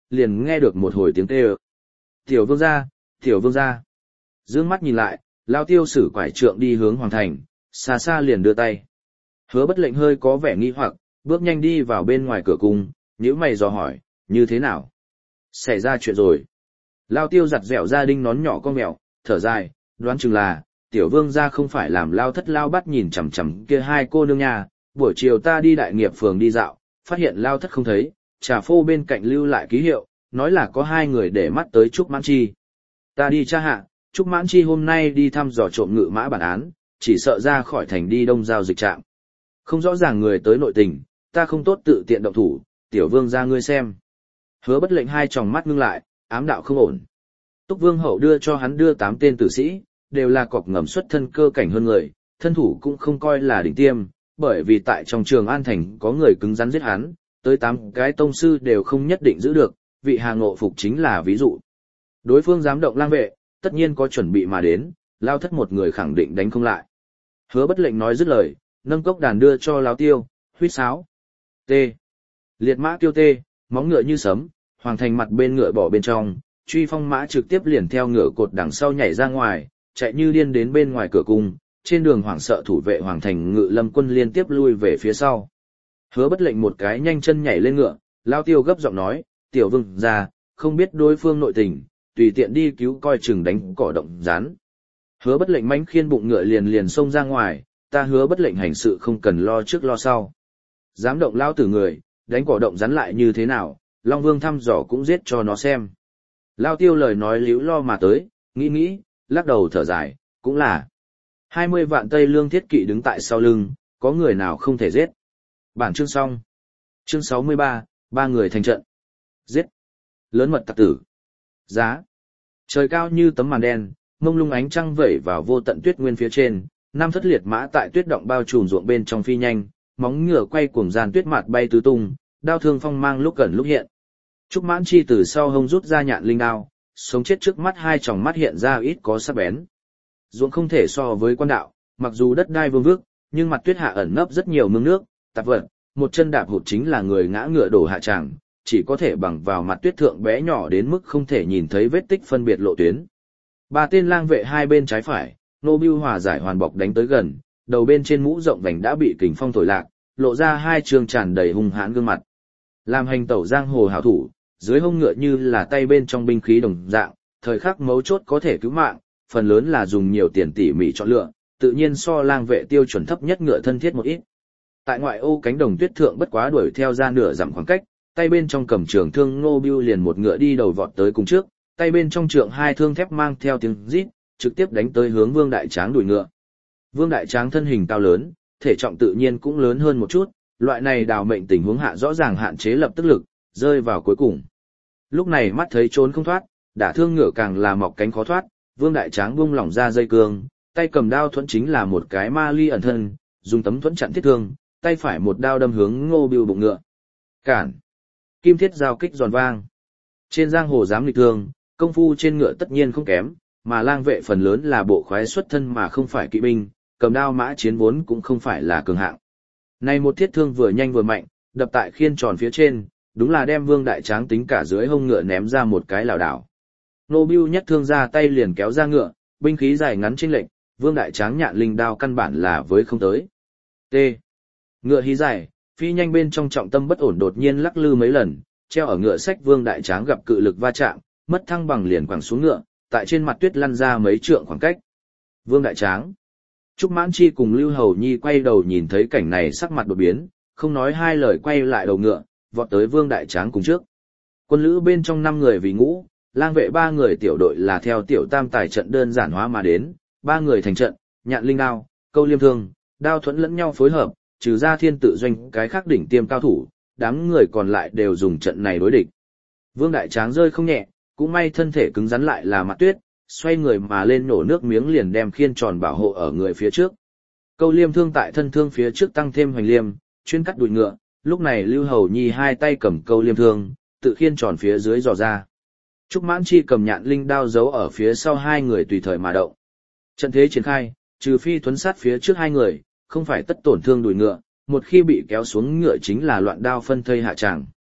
liền nghe được một hồi tiếng kêu. Tiểu vương gia, tiểu vương gia. Dương mắt nhìn lại, Lao Tiêu sử quải trượng đi hướng hoàng thành, xa xa liền đưa tay. Hứa Bất Lệnh hơi có vẻ nghi hoặc, bước nhanh đi vào bên ngoài cửa cung, nhíu mày dò hỏi, như thế nào? Xảy ra chuyện rồi. Lao Tiêu giặt dẻo ra đinh nón nhỏ con mèo, thở dài, đoán chừng là, tiểu vương gia không phải làm Lao Thất Lao Bắt nhìn chằm chằm kia hai cô nương nhà, buổi chiều ta đi đại nghiệp phường đi dạo, phát hiện Lao Thất không thấy, trà phô bên cạnh lưu lại ký hiệu, nói là có hai người để mắt tới Trúc Mãn Chi. Ta đi tra hạ, Trúc Mãn Chi hôm nay đi thăm dò trộm ngự mã bản án, chỉ sợ ra khỏi thành đi đông giao dịch trạm. Không rõ ràng người tới nội tình, ta không tốt tự tiện động thủ, tiểu vương ra ngươi xem. Hứa Bất Lệnh hai tròng mắt ngưng lại, ám đạo không ổn. Túc Vương hậu đưa cho hắn đưa tám tên tử sĩ, đều là cọc ngầm xuất thân cơ cảnh hơn người, thân thủ cũng không coi là đỉnh tiêm, bởi vì tại trong trường An Thành có người cứng rắn giết hắn, tới tám cái tông sư đều không nhất định giữ được, vị Hà Ngộ Phục chính là ví dụ. Đối phương dám động lang vệ, tất nhiên có chuẩn bị mà đến, Lao Thất một người khẳng định đánh không lại. Hứa Bất Lệnh nói dứt lời, nâng cốc đàn đưa cho Lao Tiêu, huýt sáo. T. Liệt mã tiêu tê, móng ngựa như sấm, hoàng thành mặt bên ngựa bỏ bên trong, truy phong mã trực tiếp liền theo ngựa cột đằng sau nhảy ra ngoài, chạy như điên đến bên ngoài cửa cung, trên đường hoảng sợ thủ vệ hoàng thành ngự lâm quân liên tiếp lui về phía sau. Hứa Bất Lệnh một cái nhanh chân nhảy lên ngựa, Lao Tiêu gấp giọng nói, tiểu vương ra, không biết đối phương nội tình, tùy tiện đi cứu coi chừng đánh cỏ động rán. Hứa Bất Lệnh mãnh khiên bụng ngựa liền liền xông ra ngoài, ta Hứa Bất Lệnh hành sự không cần lo trước lo sau. Dám động lao tử người, đánh cỏ động rắn lại như thế nào, Long Vương thăm dò cũng giết cho nó xem. Lao Tiêu lời nói liễu lo mà tới, nghĩ nghĩ, lắc đầu thở dài, cũng là. hai mươi vạn Tây Lương thiết kỵ đứng tại sau lưng, có người nào không thể giết. Bản chương xong. Chương sáu mươi ba, ba người thành trận. Giết. Lớn mật tặc tử. Giá. Trời cao như tấm màn đen, mông lung ánh trăng vẩy vào vô tận tuyết nguyên phía trên, năm thất liệt mã tại tuyết động bao trùm ruộng bên trong phi nhanh, móng ngựa quay cuồng gian tuyết mạt bay tứ tung, đao thương phong mang lúc gần lúc hiện. Trúc Mãn Chi từ sau hông rút ra nhạn linh đao, sống chết trước mắt hai tròng mắt hiện ra ít có sắc bén. Ruộng không thể so với quan đạo, mặc dù đất đai vương vước, nhưng mặt tuyết hạ ẩn nấp rất nhiều mương nước, tạp vật, một chân đạp hụt chính là người ngã ngựa đổ hạ tràng, chỉ có thể bằng vào mặt tuyết thượng bé nhỏ đến mức không thể nhìn thấy vết tích phân biệt lộ tuyến. Ba tên lang vệ hai bên trái phải, nô bưu hòa giải hoàn bọc đánh tới gần, đầu bên trên mũ rộng vành đã bị kình phong thổi lạc, lộ ra hai trường tràn đầy hung hãn gương mặt. Làm hành tẩu giang hồ hảo thủ, dưới hông ngựa như là tay bên trong binh khí đồng dạng, thời khắc mấu chốt có thể cứu mạng, phần lớn là dùng nhiều tiền tỉ mỉ chọn lựa, tự nhiên so lang vệ tiêu chuẩn thấp nhất ngựa thân thiết một ít. Tại ngoại ô cánh đồng tuyết thượng bất quá đuổi theo ra nửa dặm khoảng cách, tay bên trong cầm trường thương Ngô Bưu liền một ngựa đi đầu vọt tới cùng trước, tay bên trong trượng hai thương thép mang theo tiếng rít, trực tiếp đánh tới hướng Vương Đại Tráng đuổi ngựa. Vương Đại Tráng thân hình cao lớn, thể trọng tự nhiên cũng lớn hơn một chút, loại này đào mệnh tình huống hạ rõ ràng hạn chế lập tức lực, rơi vào cuối cùng. Lúc này mắt thấy trốn không thoát, đả thương ngựa càng là mọc cánh khó thoát, Vương Đại Tráng buông lỏng ra dây cương, tay cầm đao thuẫn chính là một cái ma ly ẩn thân, dùng tấm thuẫn chặn thiết thương, tay phải một đao đâm hướng Ngô Bưu bụng ngựa. Cản. Kim thiết giao kích giòn vang. Trên giang hồ dám nghịch thương, công phu trên ngựa tất nhiên không kém, mà lang vệ phần lớn là bộ khoái xuất thân mà không phải kỵ binh, cầm đao mã chiến vốn cũng không phải là cường hạng. Này một thiết thương vừa nhanh vừa mạnh, đập tại khiên tròn phía trên, đúng là đem Vương Đại Tráng tính cả dưới hông ngựa ném ra một cái lảo đảo. Nô Bưu nhất thương ra tay liền kéo ra ngựa, binh khí dài ngắn chênh lệch, Vương Đại Tráng nhạn linh đao căn bản là với không tới. T. Ngựa hí dài, phi nhanh bên trong trọng tâm bất ổn đột nhiên lắc lư mấy lần, treo ở ngựa sách Vương Đại Tráng gặp cự lực va chạm, mất thăng bằng liền quẳng xuống ngựa, tại trên mặt tuyết lăn ra mấy trượng khoảng cách. Vương Đại Tráng. Trúc Mãn Chi cùng Lưu Hầu Nhi quay đầu nhìn thấy cảnh này sắc mặt đột biến, không nói hai lời quay lại đầu ngựa, vọt tới Vương Đại Tráng cùng trước. Quân lữ bên trong năm người vì ngũ, lang vệ ba người tiểu đội là theo tiểu tam tài trận đơn giản hóa mà đến, ba người thành trận, nhạn linh đao, câu liêm thương, đao thuẫn lẫn nhau phối hợp, trừ ra thiên tự doanh cái khác đỉnh tiêm cao thủ, đám người còn lại đều dùng trận này đối địch. Vương Đại Tráng rơi không nhẹ, cũng may thân thể cứng rắn lại là mặt tuyết, xoay người mà lên nổ nước miếng liền đem khiên tròn bảo hộ ở người phía trước. Câu liêm thương tại thân thương phía trước tăng thêm hoành liêm, chuyên cắt đùi ngựa, lúc này Lưu Hầu Nhi hai tay cầm câu liêm thương, tự khiên tròn phía dưới dò ra. Trúc Mãn Chi cầm nhạn linh đao giấu ở phía sau hai người tùy thời mà động. Trận thế triển khai, trừ phi thuấn sát phía trước hai người, không phải tất tổn thương đùi ngựa, một khi bị kéo xuống ngựa chính là loạn đao phân thây hạ tràng.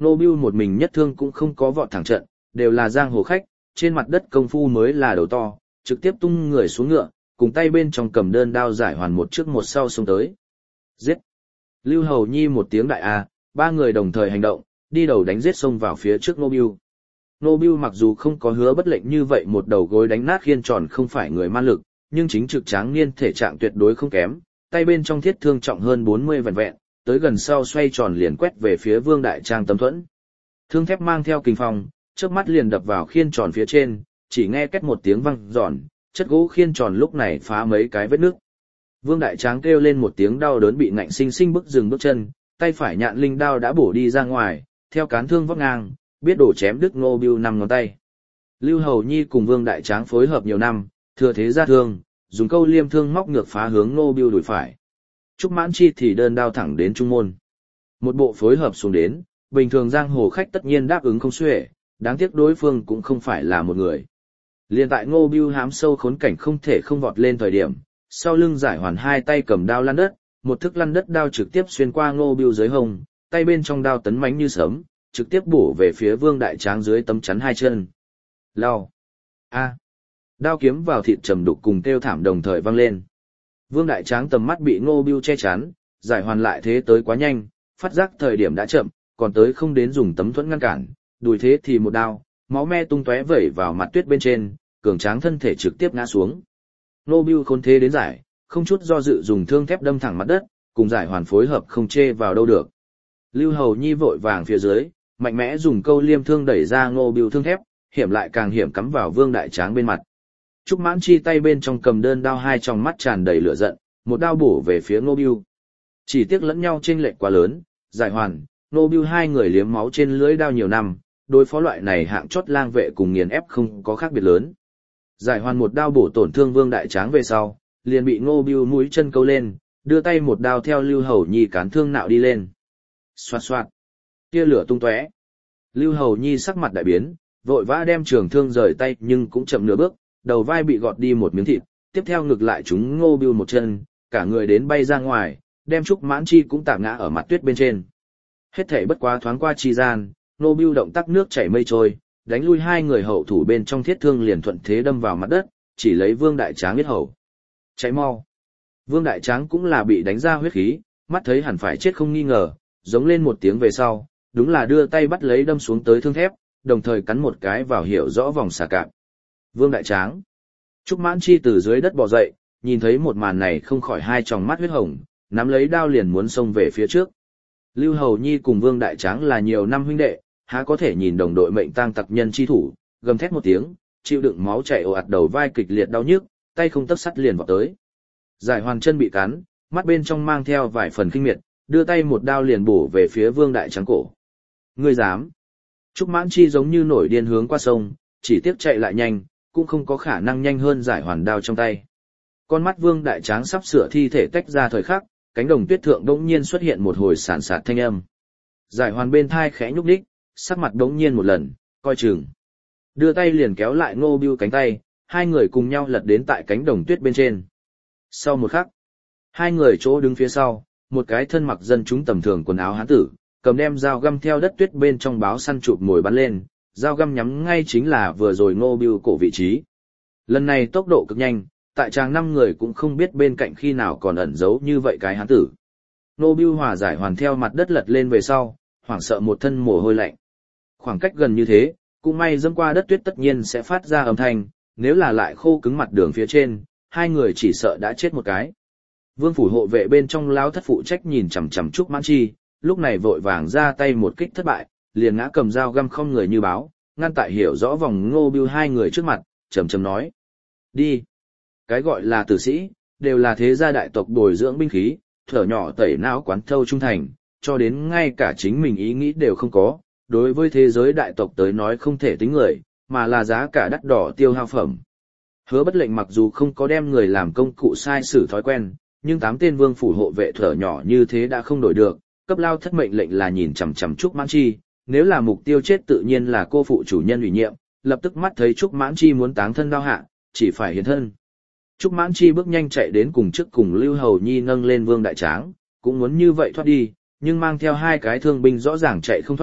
Nô Bưu một mình nhất thương cũng không có vọt thẳng trận, đều là giang hồ khách, trên mặt đất công phu mới là đầu to, trực tiếp tung người xuống ngựa, cùng tay bên trong cầm đơn đao giải hoàn một trước một sau xông tới. Giết! Lưu Hầu Nhi một tiếng đại a, ba người đồng thời hành động, đi đầu đánh giết xông vào phía trước Nô Bưu. Nô Bưu mặc dù không có hứa bất lệnh như vậy một đầu gối đánh nát khiên tròn không phải người man lực, nhưng chính trực tráng niên thể trạng tuyệt đối không kém, tay bên trong thiết thương trọng hơn bốn mươi vẹn vẹn, tới gần sau xoay tròn liền quét về phía Vương Đại Trang Tấm Thuẫn. Thương thép mang theo kình phong, chớp mắt liền đập vào khiên tròn phía trên, chỉ nghe két một tiếng vang giòn, chất gỗ khiên tròn lúc này phá mấy cái vết nứt. Vương Đại Tráng kêu lên một tiếng đau đớn bị ngạnh sinh sinh bức dừng bước chân, tay phải nhạn linh đao đã bổ đi ra ngoài, theo cán thương vóc ngang, biết đổ chém đứt Ngô Bưu năm ngón tay. Lưu Hầu Nhi cùng Vương Đại Tráng phối hợp nhiều năm, thừa thế ra thương, dùng câu liêm thương móc ngược phá hướng Ngô Bưu đùi phải. Trúc Mãn Chi thì đơn đao thẳng đến trung môn. Một bộ phối hợp xuống đến, bình thường giang hồ khách tất nhiên đáp ứng không xuể, đáng tiếc đối phương cũng không phải là một người. Liên tại Ngô Bưu hám sâu khốn cảnh không thể không vọt lên thời điểm, sau lưng giải hoàn hai tay cầm đao lăn đất, một thức lăn đất đao trực tiếp xuyên qua Ngô Bưu dưới hông, tay bên trong đao tấn mãnh như sấm, trực tiếp bổ về phía Vương Đại Tráng dưới tấm chắn hai chân. Lao! A! Đao kiếm vào thịt trầm đục cùng kêu thảm đồng thời vang lên. Vương Đại Tráng tầm mắt bị Ngô Bưu che chắn, giải hoàn lại thế tới quá nhanh, phát giác thời điểm đã chậm, còn tới không đến dùng tấm thuẫn ngăn cản, đùi thế thì một đao, máu me tung tóe vẩy vào mặt tuyết bên trên, cường tráng thân thể trực tiếp ngã xuống. Ngô Bưu khôn thế đến giải, không chút do dự dùng thương thép đâm thẳng mặt đất, cùng giải hoàn phối hợp không chê vào đâu được. Lưu Hầu Nhi vội vàng phía dưới, mạnh mẽ dùng câu liêm thương đẩy ra Ngô Bưu thương thép, hiểm lại càng hiểm cắm vào Vương Đại Tráng bên mặt. Trúc Mãn Chi tay bên trong cầm đơn đao hai trong mắt tràn đầy lửa giận, một đao bổ về phía Ngô Bưu. Chỉ tiếc lẫn nhau chênh lệch quá lớn, giải hoàn, Ngô Bưu hai người liếm máu trên lưỡi đao nhiều năm, đối phó loại này hạng chót lang vệ cùng nghiền ép không có khác biệt lớn. Giải hoàn một đao bổ tổn thương Vương Đại Tráng về sau, liền bị Ngô Bưu mũi chân câu lên, đưa tay một đao theo Lưu Hầu Nhi cán thương nạo đi lên. Xoạt xoạt, tia lửa tung tóe. Lưu Hầu Nhi sắc mặt đại biến, vội vã đem trường thương rời tay nhưng cũng chậm nửa bước, đầu vai bị gọt đi một miếng thịt, tiếp theo ngực lại trúng Ngô Bưu một chân, cả người đến bay ra ngoài, đem Trúc Mãn Chi cũng tạm ngã ở mặt tuyết bên trên. Hết thảy bất quá thoáng qua chi gian, Ngô Bưu động tác nước chảy mây trôi, đánh lui hai người hậu thủ bên trong thiết thương liền thuận thế đâm vào mặt đất, chỉ lấy Vương Đại Tráng huyết hầu. Cháy mau. Vương Đại Tráng cũng là bị đánh ra huyết khí, mắt thấy hẳn phải chết không nghi ngờ, giống lên một tiếng về sau, đúng là đưa tay bắt lấy đâm xuống tới thương thép, đồng thời cắn một cái vào hiểu rõ vòng xà cạp. Vương Đại Tráng. Trúc Mãn Chi từ dưới đất bò dậy, nhìn thấy một màn này không khỏi hai tròng mắt huyết hồng, nắm lấy đao liền muốn xông về phía trước. Lưu Hầu Nhi cùng Vương Đại Tráng là nhiều năm huynh đệ, há có thể nhìn đồng đội mệnh tang tặc nhân chi thủ, gầm thét một tiếng, chịu đựng máu chảy ồ ạt đầu vai kịch liệt đau nhức, tay không tấc sắt liền vọt tới. Giải hoàn chân bị cắn, mắt bên trong mang theo vài phần kinh miệt, đưa tay một đao liền bổ về phía Vương Đại Tráng cổ. Ngươi dám? Trúc Mãn Chi giống như nổi điên hướng qua sông, chỉ tiếc chạy lại nhanh, cũng không có khả năng nhanh hơn giải hoàn đao trong tay. Con mắt Vương Đại Tráng sắp sửa thi thể tách ra thời khắc, cánh đồng tuyết thượng đống nhiên xuất hiện một hồi sản sạt thanh âm. Giải hoàn bên thai khẽ nhúc nhích, sắc mặt đống nhiên một lần, coi chừng. Đưa tay liền kéo lại Ngô Bưu cánh tay, hai người cùng nhau lật đến tại cánh đồng tuyết bên trên. Sau một khắc, hai người chỗ đứng phía sau, một cái thân mặc dân chúng tầm thường quần áo hán tử, cầm đem dao găm theo đất tuyết bên trong báo săn chụp mồi bắn lên, dao găm nhắm ngay chính là vừa rồi Ngô Bưu cổ vị trí. Lần này tốc độ cực nhanh, tại tràng năm người cũng không biết bên cạnh khi nào còn ẩn giấu như vậy cái hán tử. Ngô Bưu hòa giải hoàn theo mặt đất lật lên về sau, hoảng sợ một thân mồ hôi lạnh. Khoảng cách gần như thế, cũng may dẫm qua đất tuyết tất nhiên sẽ phát ra âm thanh, nếu là lại khô cứng mặt đường phía trên, hai người chỉ sợ đã chết một cái. Vương phủ hộ vệ bên trong lão thất phụ trách nhìn chằm chằm Trúc Mãn Chi, lúc này vội vàng ra tay một kích thất bại, liền ngã cầm dao găm không người như báo, ngăn tại hiểu rõ vòng Ngô Bưu hai người trước mặt, trầm trầm nói: "Đi." Cái gọi là tử sĩ, đều là thế gia đại tộc bồi dưỡng binh khí, thở nhỏ tẩy não quán thâu trung thành, cho đến ngay cả chính mình ý nghĩ đều không có, đối với thế giới đại tộc tới nói không thể tính người, mà là giá cả đắt đỏ tiêu hao phẩm. Hứa Bất Lệnh mặc dù không có đem người làm công cụ sai sử thói quen, nhưng tám tên vương phủ hộ vệ thở nhỏ như thế đã không đổi được, cấp lao thất mệnh lệnh là nhìn chằm chằm Trúc Mãn Chi, nếu là mục tiêu chết tự nhiên là cô phụ chủ nhân ủy nhiệm, lập tức mắt thấy Trúc Mãn Chi muốn táng thân đao hạ, chỉ phải hiến thân. Trúc Mãn Chi bước nhanh chạy đến cùng trước cùng Lưu Hầu Nhi nâng lên Vương Đại Tráng, cũng muốn như vậy thoát đi, nhưng mang theo hai cái thương binh rõ ràng chạy không thoát,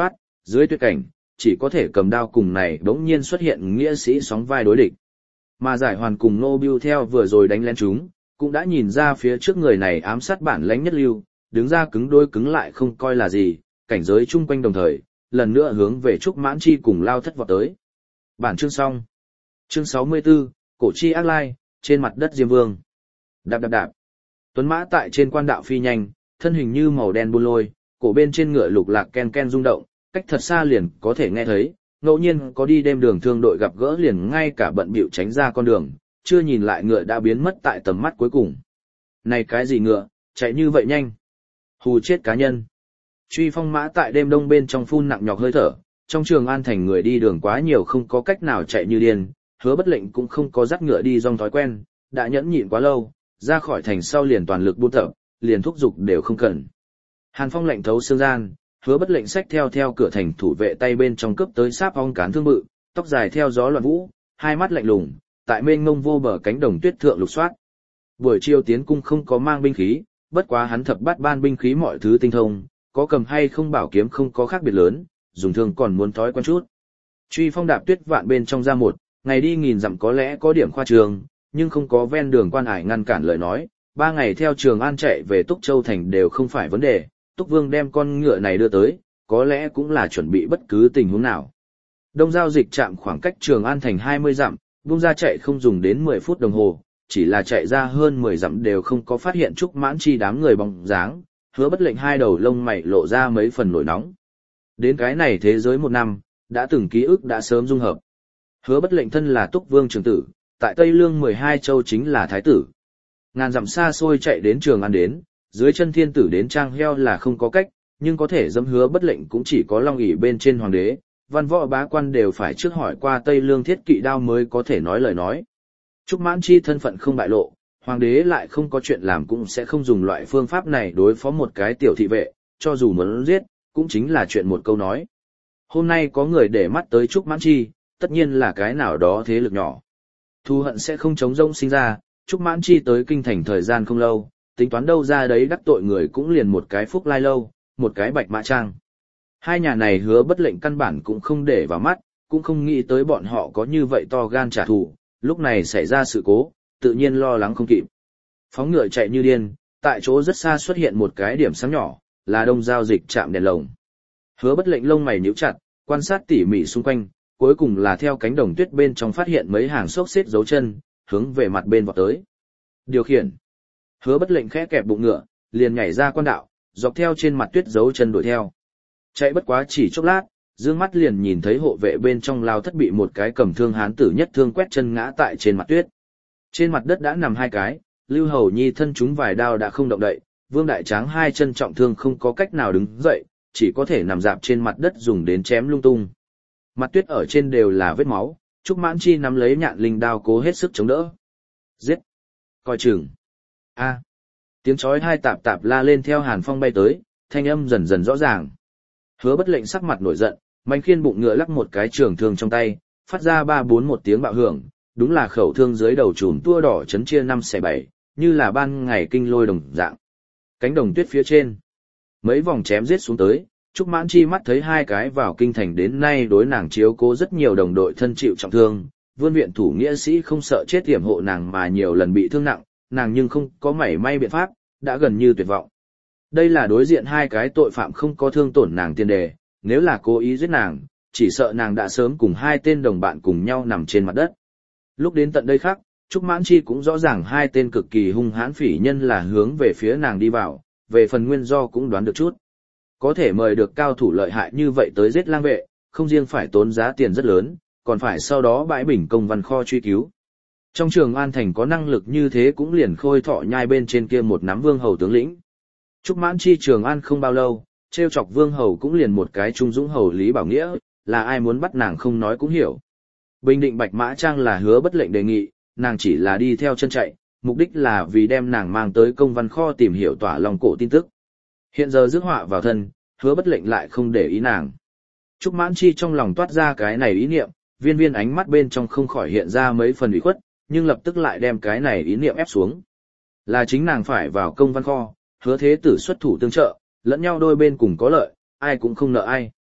Dưới tuyệt cảnh, chỉ có thể cầm đao cùng này đống nhiên xuất hiện nghĩa sĩ sóng vai đối địch. Mà giải hoàn cùng Nô Bưu theo vừa rồi đánh lén chúng, cũng đã nhìn ra phía trước người này ám sát bản lãnh nhất lưu, đứng ra cứng đôi cứng lại không coi là gì, cảnh giới chung quanh đồng thời, lần nữa hướng về Trúc Mãn Chi cùng lao thất vọt tới. Bản chương xong. Chương sáu mươi tư, Cổ Chi Ác Lai, trên mặt đất Diêm Vương. Đạp đạp đạp. Tuấn mã tại trên quan đạo phi nhanh, thân hình như màu đen buôn lôi, cổ bên trên ngựa lục lạc ken ken rung động, cách thật xa liền có thể nghe thấy, ngẫu nhiên có đi đêm đường thương đội gặp gỡ liền ngay cả bận bịu tránh ra con đường, chưa nhìn lại ngựa đã biến mất tại tầm mắt cuối cùng. Này cái gì ngựa, chạy như vậy nhanh? Hù chết cá nhân. Truy phong mã tại đêm đông bên trong phun nặng nhọc hơi thở, trong Trường An thành người đi đường quá nhiều không có cách nào chạy như điên, Hứa Bất Lệnh cũng không có dắt ngựa đi dòng thói quen, đã nhẫn nhịn quá lâu, ra khỏi thành sau liền toàn lực buôn tập, liền thúc giục đều không cần. Hàn phong lạnh thấu xương gian, Hứa Bất Lệnh xách theo theo cửa thành thủ vệ tay bên trong cướp tới sáp ong cán thương bự, tóc dài theo gió loạn vũ, hai mắt lạnh lùng, tại mênh mông vô bờ cánh đồng tuyết thượng lục soát. Buổi chiều tiến cung không có mang binh khí, bất quá hắn thập bát ban binh khí mọi thứ tinh thông, có cầm hay không bảo kiếm không có khác biệt lớn, dùng thương còn muốn thói quen chút. Truy phong đạp tuyết vạn bên trong ra một, ngày đi nghìn dặm có lẽ có điểm khoa trường, nhưng không có ven đường quan ải ngăn cản lời nói, ba ngày theo Trường An chạy về Túc Châu thành đều không phải vấn đề, Túc Vương đem con ngựa này đưa tới, có lẽ cũng là chuẩn bị bất cứ tình huống nào. Đông giao dịch trạm khoảng cách Trường An thành hai mươi dặm, buông ra chạy không dùng đến mười phút đồng hồ, chỉ là chạy ra hơn mười dặm đều không có phát hiện Trúc Mãn Chi đám người bóng dáng, Hứa Bất Lệnh hai đầu lông mày lộ ra mấy phần nổi nóng. Đến cái này thế giới một năm, đã từng ký ức đã sớm dung hợp. Hứa Bất Lệnh thân là Túc Vương trưởng tử, tại Tây Lương mười hai châu chính là thái tử. Ngàn dặm xa xôi chạy đến Trường An đến, dưới chân thiên tử đến trang heo là không có cách, nhưng có thể dẫm Hứa Bất Lệnh cũng chỉ có long ỷ bên trên hoàng đế, văn võ bá quan đều phải trước hỏi qua Tây Lương thiết kỵ đao mới có thể nói lời nói. Trúc Mãn Chi thân phận không bại lộ, hoàng đế lại không có chuyện làm cũng sẽ không dùng loại phương pháp này đối phó một cái tiểu thị vệ, cho dù muốn giết, cũng chính là chuyện một câu nói. Hôm nay có người để mắt tới Trúc Mãn Chi, tất nhiên là cái nào đó thế lực nhỏ. Thù hận sẽ không chống rông sinh ra, Trúc Mãn Chi tới kinh thành thời gian không lâu, tính toán đâu ra đấy đắc tội người cũng liền một cái Phúc Lai Lâu, một cái Bạch Mã Trang. Hai nhà này Hứa Bất Lệnh căn bản cũng không để vào mắt, cũng không nghĩ tới bọn họ có như vậy to gan trả thù, lúc này xảy ra sự cố, tự nhiên lo lắng không kịp. Phóng ngựa chạy như điên, tại chỗ rất xa xuất hiện một cái điểm sáng nhỏ, là đông giao dịch trạm đèn lồng. Hứa Bất Lệnh lông mày nhíu chặt, quan sát tỉ mỉ xung quanh, cuối cùng là theo cánh đồng tuyết bên trong phát hiện mấy hàng xốc xếp dấu chân, hướng về mặt bên vọt tới. Điều khiển. Hứa Bất Lệnh khẽ kẹp bụng ngựa, liền nhảy ra quan đạo, dọc theo trên mặt tuyết dấu chân đuổi theo. Chạy bất quá chỉ chốc lát, dương mắt liền nhìn thấy hộ vệ bên trong lao thất bị một cái cầm thương hán tử nhất thương quét chân ngã tại trên mặt tuyết. Trên mặt đất đã nằm hai cái, Lưu Hầu Nhi thân chúng vài đao đã không động đậy, Vương Đại Tráng hai chân trọng thương không có cách nào đứng dậy, chỉ có thể nằm dạp trên mặt đất dùng đến chém lung tung. Mặt tuyết ở trên đều là vết máu, Trúc Mãn Chi nắm lấy nhạn linh đao cố hết sức chống đỡ. Giết! Coi chừng! A! Tiếng chói hai tạp tạp la lên theo hàn phong bay tới, thanh âm dần dần rõ ràng. Hứa Bất Lệnh sắc mặt nổi giận, mạnh khiên bụng ngựa lắc một cái trường thương trong tay, phát ra ba bốn một tiếng bạo hưởng, đúng là khẩu thương dưới đầu chùm tua đỏ chấn chia năm xẻ bảy, như là ban ngày kinh lôi đồng dạng. Cánh đồng tuyết phía trên, mấy vòng chém giết xuống tới, Trúc Mãn Chi mắt thấy hai cái vào kinh thành đến nay đối nàng chiếu cố rất nhiều đồng đội thân chịu trọng thương, vươn viện thủ nghĩa sĩ không sợ chết tiềm hộ nàng mà nhiều lần bị thương nặng, nàng nhưng không có mảy may biện pháp, đã gần như tuyệt vọng. Đây là đối diện hai cái tội phạm không có thương tổn nàng tiền đề, nếu là cố ý giết nàng, chỉ sợ nàng đã sớm cùng hai tên đồng bạn cùng nhau nằm trên mặt đất. Lúc đến tận đây khác, Trúc Mãn Chi cũng rõ ràng hai tên cực kỳ hung hãn phỉ nhân là hướng về phía nàng đi vào, về phần nguyên do cũng đoán được chút. Có thể mời được cao thủ lợi hại như vậy tới giết lang vệ, không riêng phải tốn giá tiền rất lớn, còn phải sau đó bãi bình công văn kho truy cứu. Trong Trường An thành có năng lực như thế cũng liền Khôi Thọ nhai bên trên kia một nắm vương hầu tướng lĩnh. Trúc Mãn Chi Trường An không bao lâu, trêu chọc vương hầu cũng liền một cái trung dũng hầu Lý Bảo Nghĩa, là ai muốn bắt nàng không nói cũng hiểu. Bình định Bạch Mã Trang là Hứa Bất Lệnh đề nghị, nàng chỉ là đi theo chân chạy, mục đích là vì đem nàng mang tới công văn kho tìm hiểu tỏa lòng cổ tin tức. Hiện giờ rước họa vào thân, Hứa Bất Lệnh lại không để ý nàng. Trúc Mãn Chi trong lòng toát ra cái này ý niệm, viên viên ánh mắt bên trong không khỏi hiện ra mấy phần ủy khuất, nhưng lập tức lại đem cái này ý niệm ép xuống. Là chính nàng phải vào công văn kho, Hứa Thế Tử xuất thủ tương trợ, lẫn nhau đôi bên cùng có lợi, ai cũng không nợ ai.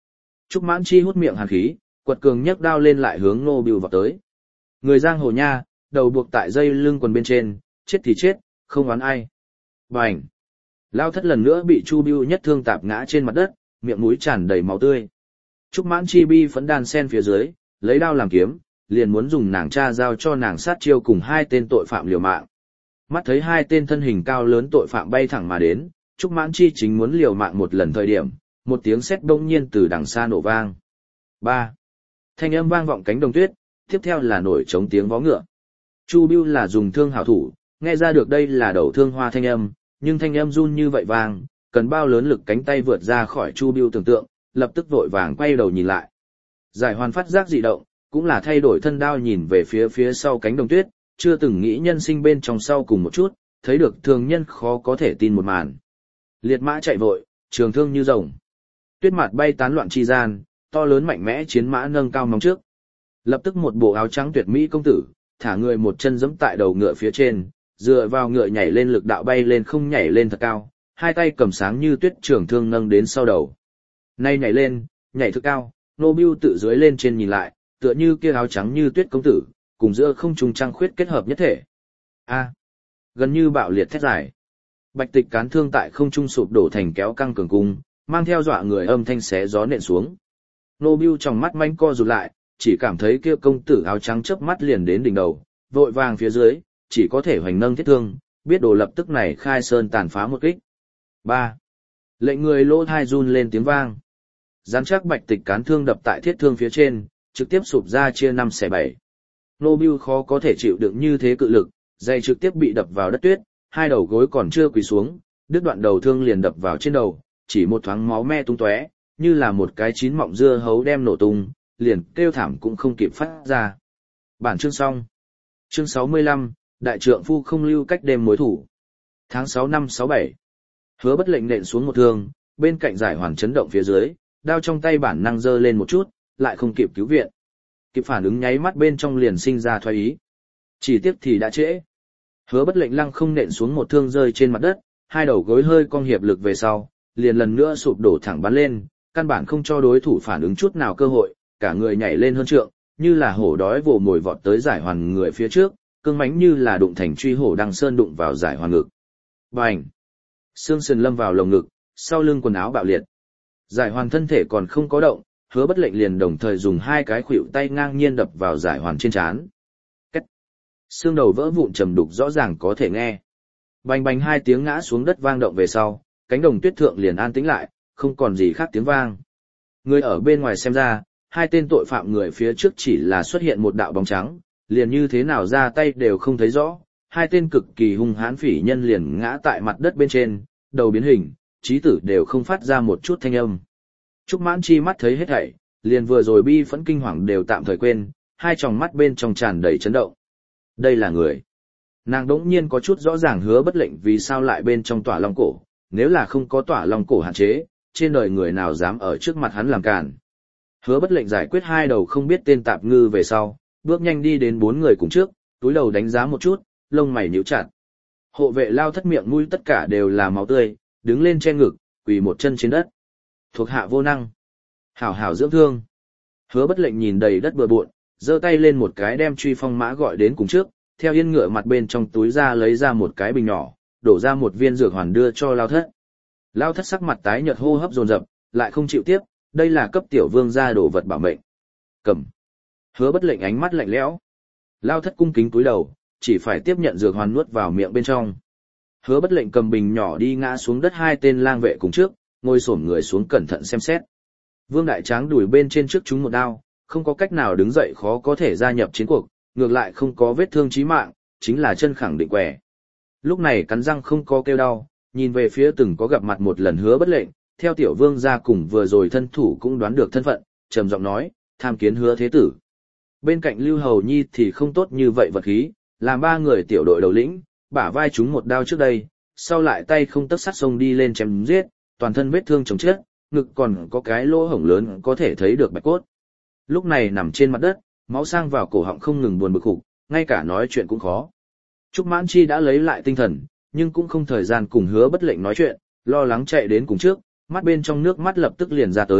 Trúc Mãn Chi hút miệng hàn khí, quật cường nhấc đao lên lại hướng Ngô Bưu vọt tới. Người giang hồ nha, đầu buộc tại dây lưng quần bên trên, chết thì chết, không oán ai. Bành! Lao thất lần nữa bị Chu Bưu nhất thương tạp ngã trên mặt đất, miệng mũi tràn đầy máu tươi. Trúc Mãn Chi bi phẫn đan sen phía dưới, lấy đao làm kiếm, liền muốn dùng nàng cha giao cho nàng sát chiêu cùng hai tên tội phạm liều mạng. Mắt thấy hai tên thân hình cao lớn tội phạm bay thẳng mà đến, Trúc Mãn Chi chính muốn liều mạng một lần thời điểm, một tiếng sét bỗng nhiên từ đằng xa nổ vang. Ba. Thanh âm vang vọng cánh đồng tuyết, tiếp theo là nổi trống tiếng vó ngựa. Chu Bưu là dùng thương hảo thủ, nghe ra được đây là đầu thương hoa thanh âm, nhưng thanh âm run như vậy vang, cần bao lớn lực cánh tay vượt ra khỏi Chu Bưu tưởng tượng, lập tức vội vàng quay đầu nhìn lại. Giải Hoàn phát giác dị động, cũng là thay đổi thân đao nhìn về phía phía sau cánh đồng tuyết, chưa từng nghĩ nhân sinh bên trong sau cùng một chút, thấy được thường nhân khó có thể tin một màn. Liệt mã chạy vội, trường thương như rồng. Tuyết mạt bay tán loạn chi gian, to lớn mạnh mẽ chiến mã nâng cao móng trước. Lập tức một bộ áo trắng tuyệt mỹ công tử, thả người một chân giẫm tại đầu ngựa phía trên, dựa vào ngựa nhảy lên lực đạo bay lên không nhảy lên thật cao, hai tay cầm sáng như tuyết trường thương nâng đến sau đầu. Nay nhảy lên, nhảy thật cao, Nô Bưu tự dưới lên trên nhìn lại, tựa như kia áo trắng như tuyết công tử, cùng giữa không trùng trăng khuyết kết hợp nhất thể. A, gần như bạo liệt thét dài. Bạch Tịch cán thương tại không trung sụp đổ thành kéo căng cường cung, mang theo dọa người âm thanh xé gió nện xuống. Nô Bưu trong mắt manh co rụt lại, chỉ cảm thấy kia công tử áo trắng chớp mắt liền đến đỉnh đầu, vội vàng phía dưới, chỉ có thể hoành nâng thiết thương, biết đồ lập tức này khai sơn tàn phá một kích. Ba. Lệnh người lỗ thai run lên tiếng vang. Rắn chắc Bạch Tịch cán thương đập tại thiết thương phía trên, trực tiếp sụp ra chia năm xẻ bảy. Nô Bưu khó có thể chịu đựng như thế cự lực, dây trực tiếp bị đập vào đất tuyết, hai đầu gối còn chưa quỳ xuống, đứt đoạn đầu thương liền đập vào trên đầu, chỉ một thoáng máu me tung tóe, như là một cái chín mọng dưa hấu đem nổ tung, liền kêu thảm cũng không kịp phát ra. Bản chương xong. Chương sáu mươi lăm, đại trượng phu không lưu cách đêm mối thủ. Tháng sáu năm sáu bảy. Hứa Bất Lệnh nện xuống một thương, bên cạnh Giải Hoàn chấn động phía dưới, đao trong tay bản năng giơ lên một chút, lại không kịp cứu viện. Kịp phản ứng nháy mắt bên trong liền sinh ra thoái ý. Chỉ tiếc thì đã trễ. Hứa Bất Lệnh lăng không nện xuống một thương rơi trên mặt đất, hai đầu gối hơi cong hiệp lực về sau, liền lần nữa sụp đổ thẳng bắn lên, căn bản không cho đối thủ phản ứng chút nào cơ hội, cả người nhảy lên hơn trượng, như là hổ đói vồ mồi vọt tới Giải Hoàn người phía trước, cương mãnh như là đụng thành truy hổ đăng sơn đụng vào Giải Hoàn ngực. Bành! Xương sườn lâm vào lồng ngực, sau lưng quần áo bạo liệt. Giải Hoàn thân thể còn không có động, Hứa Bất Lệnh liền đồng thời dùng hai cái khuỷu tay ngang nhiên đập vào Giải Hoàn trên trán. Cách! Xương đầu vỡ vụn trầm đục rõ ràng có thể nghe. Bành bành hai tiếng ngã xuống đất vang động về sau, cánh đồng tuyết thượng liền an tĩnh lại, không còn gì khác tiếng vang. Người ở bên ngoài xem ra, hai tên tội phạm người phía trước chỉ là xuất hiện một đạo bóng trắng, liền như thế nào ra tay đều không thấy rõ, hai tên cực kỳ hung hãn phỉ nhân liền ngã tại mặt đất bên trên, đầu biến hình, trí tử đều không phát ra một chút thanh âm. Trúc Mãn Chi mắt thấy hết thảy, liền vừa rồi bi phẫn kinh hoàng đều tạm thời quên, hai tròng mắt bên trong tràn đầy chấn động. Đây là người. Nàng đỗng nhiên có chút rõ ràng Hứa Bất Lệnh vì sao lại bên trong tỏa long cổ, nếu là không có tỏa long cổ hạn chế, trên đời người nào dám ở trước mặt hắn làm cản. Hứa Bất Lệnh giải quyết hai đầu không biết tên tạp ngư về sau, bước nhanh đi đến bốn người cùng trước, túi đầu đánh giá một chút, lông mày nhíu chặt. Hộ vệ Lao Thất miệng mũi tất cả đều là máu tươi, đứng lên che ngực, quỳ một chân trên đất. Thuộc hạ vô năng. Hảo hảo dưỡng thương. Hứa Bất Lệnh nhìn đầy đất bừa bộn, giơ tay lên một cái đem Truy Phong mã gọi đến cùng trước, theo yên ngựa mặt bên trong túi ra lấy ra một cái bình nhỏ, đổ ra một viên dược hoàn đưa cho Lao Thất. Lao Thất sắc mặt tái nhợt hô hấp dồn dập, lại không chịu tiếp, đây là cấp tiểu vương gia đồ vật bảo mệnh. Cầm. Hứa Bất Lệnh ánh mắt lạnh lẽo. Lao Thất cung kính cúi đầu, chỉ phải tiếp nhận dược hoàn nuốt vào miệng bên trong. Hứa Bất Lệnh cầm bình nhỏ đi ngã xuống đất hai tên lang vệ cùng trước, ngồi xổm người xuống cẩn thận xem xét. Vương Đại Tráng đùi bên trên trước chúng một đao, không có cách nào đứng dậy khó có thể gia nhập chiến cuộc, ngược lại không có vết thương chí mạng, chính là chân khẳng định quẻ. Lúc này cắn răng không có kêu đau, nhìn về phía từng có gặp mặt một lần Hứa Bất Lệnh, theo tiểu vương gia cùng vừa rồi thân thủ cũng đoán được thân phận, trầm giọng nói, tham kiến Hứa thế tử. Bên cạnh Lưu Hầu Nhi thì không tốt như vậy vật khí, làm ba người tiểu đội đầu lĩnh, bả vai chúng một đao trước đây, sau lại tay không tấc sắt sông đi lên chém giết, toàn thân vết thương chồng chết, ngực còn có cái lỗ hổng lớn có thể thấy được bạch cốt. Lúc này nằm trên mặt đất, máu sang vào cổ họng không ngừng buồn bực khục, ngay cả nói chuyện cũng khó. Trúc Mãn Chi đã lấy lại tinh thần, nhưng cũng không thời gian cùng Hứa Bất Lệnh nói chuyện, lo lắng chạy đến cùng trước, mắt bên trong nước mắt lập tức liền ra tới,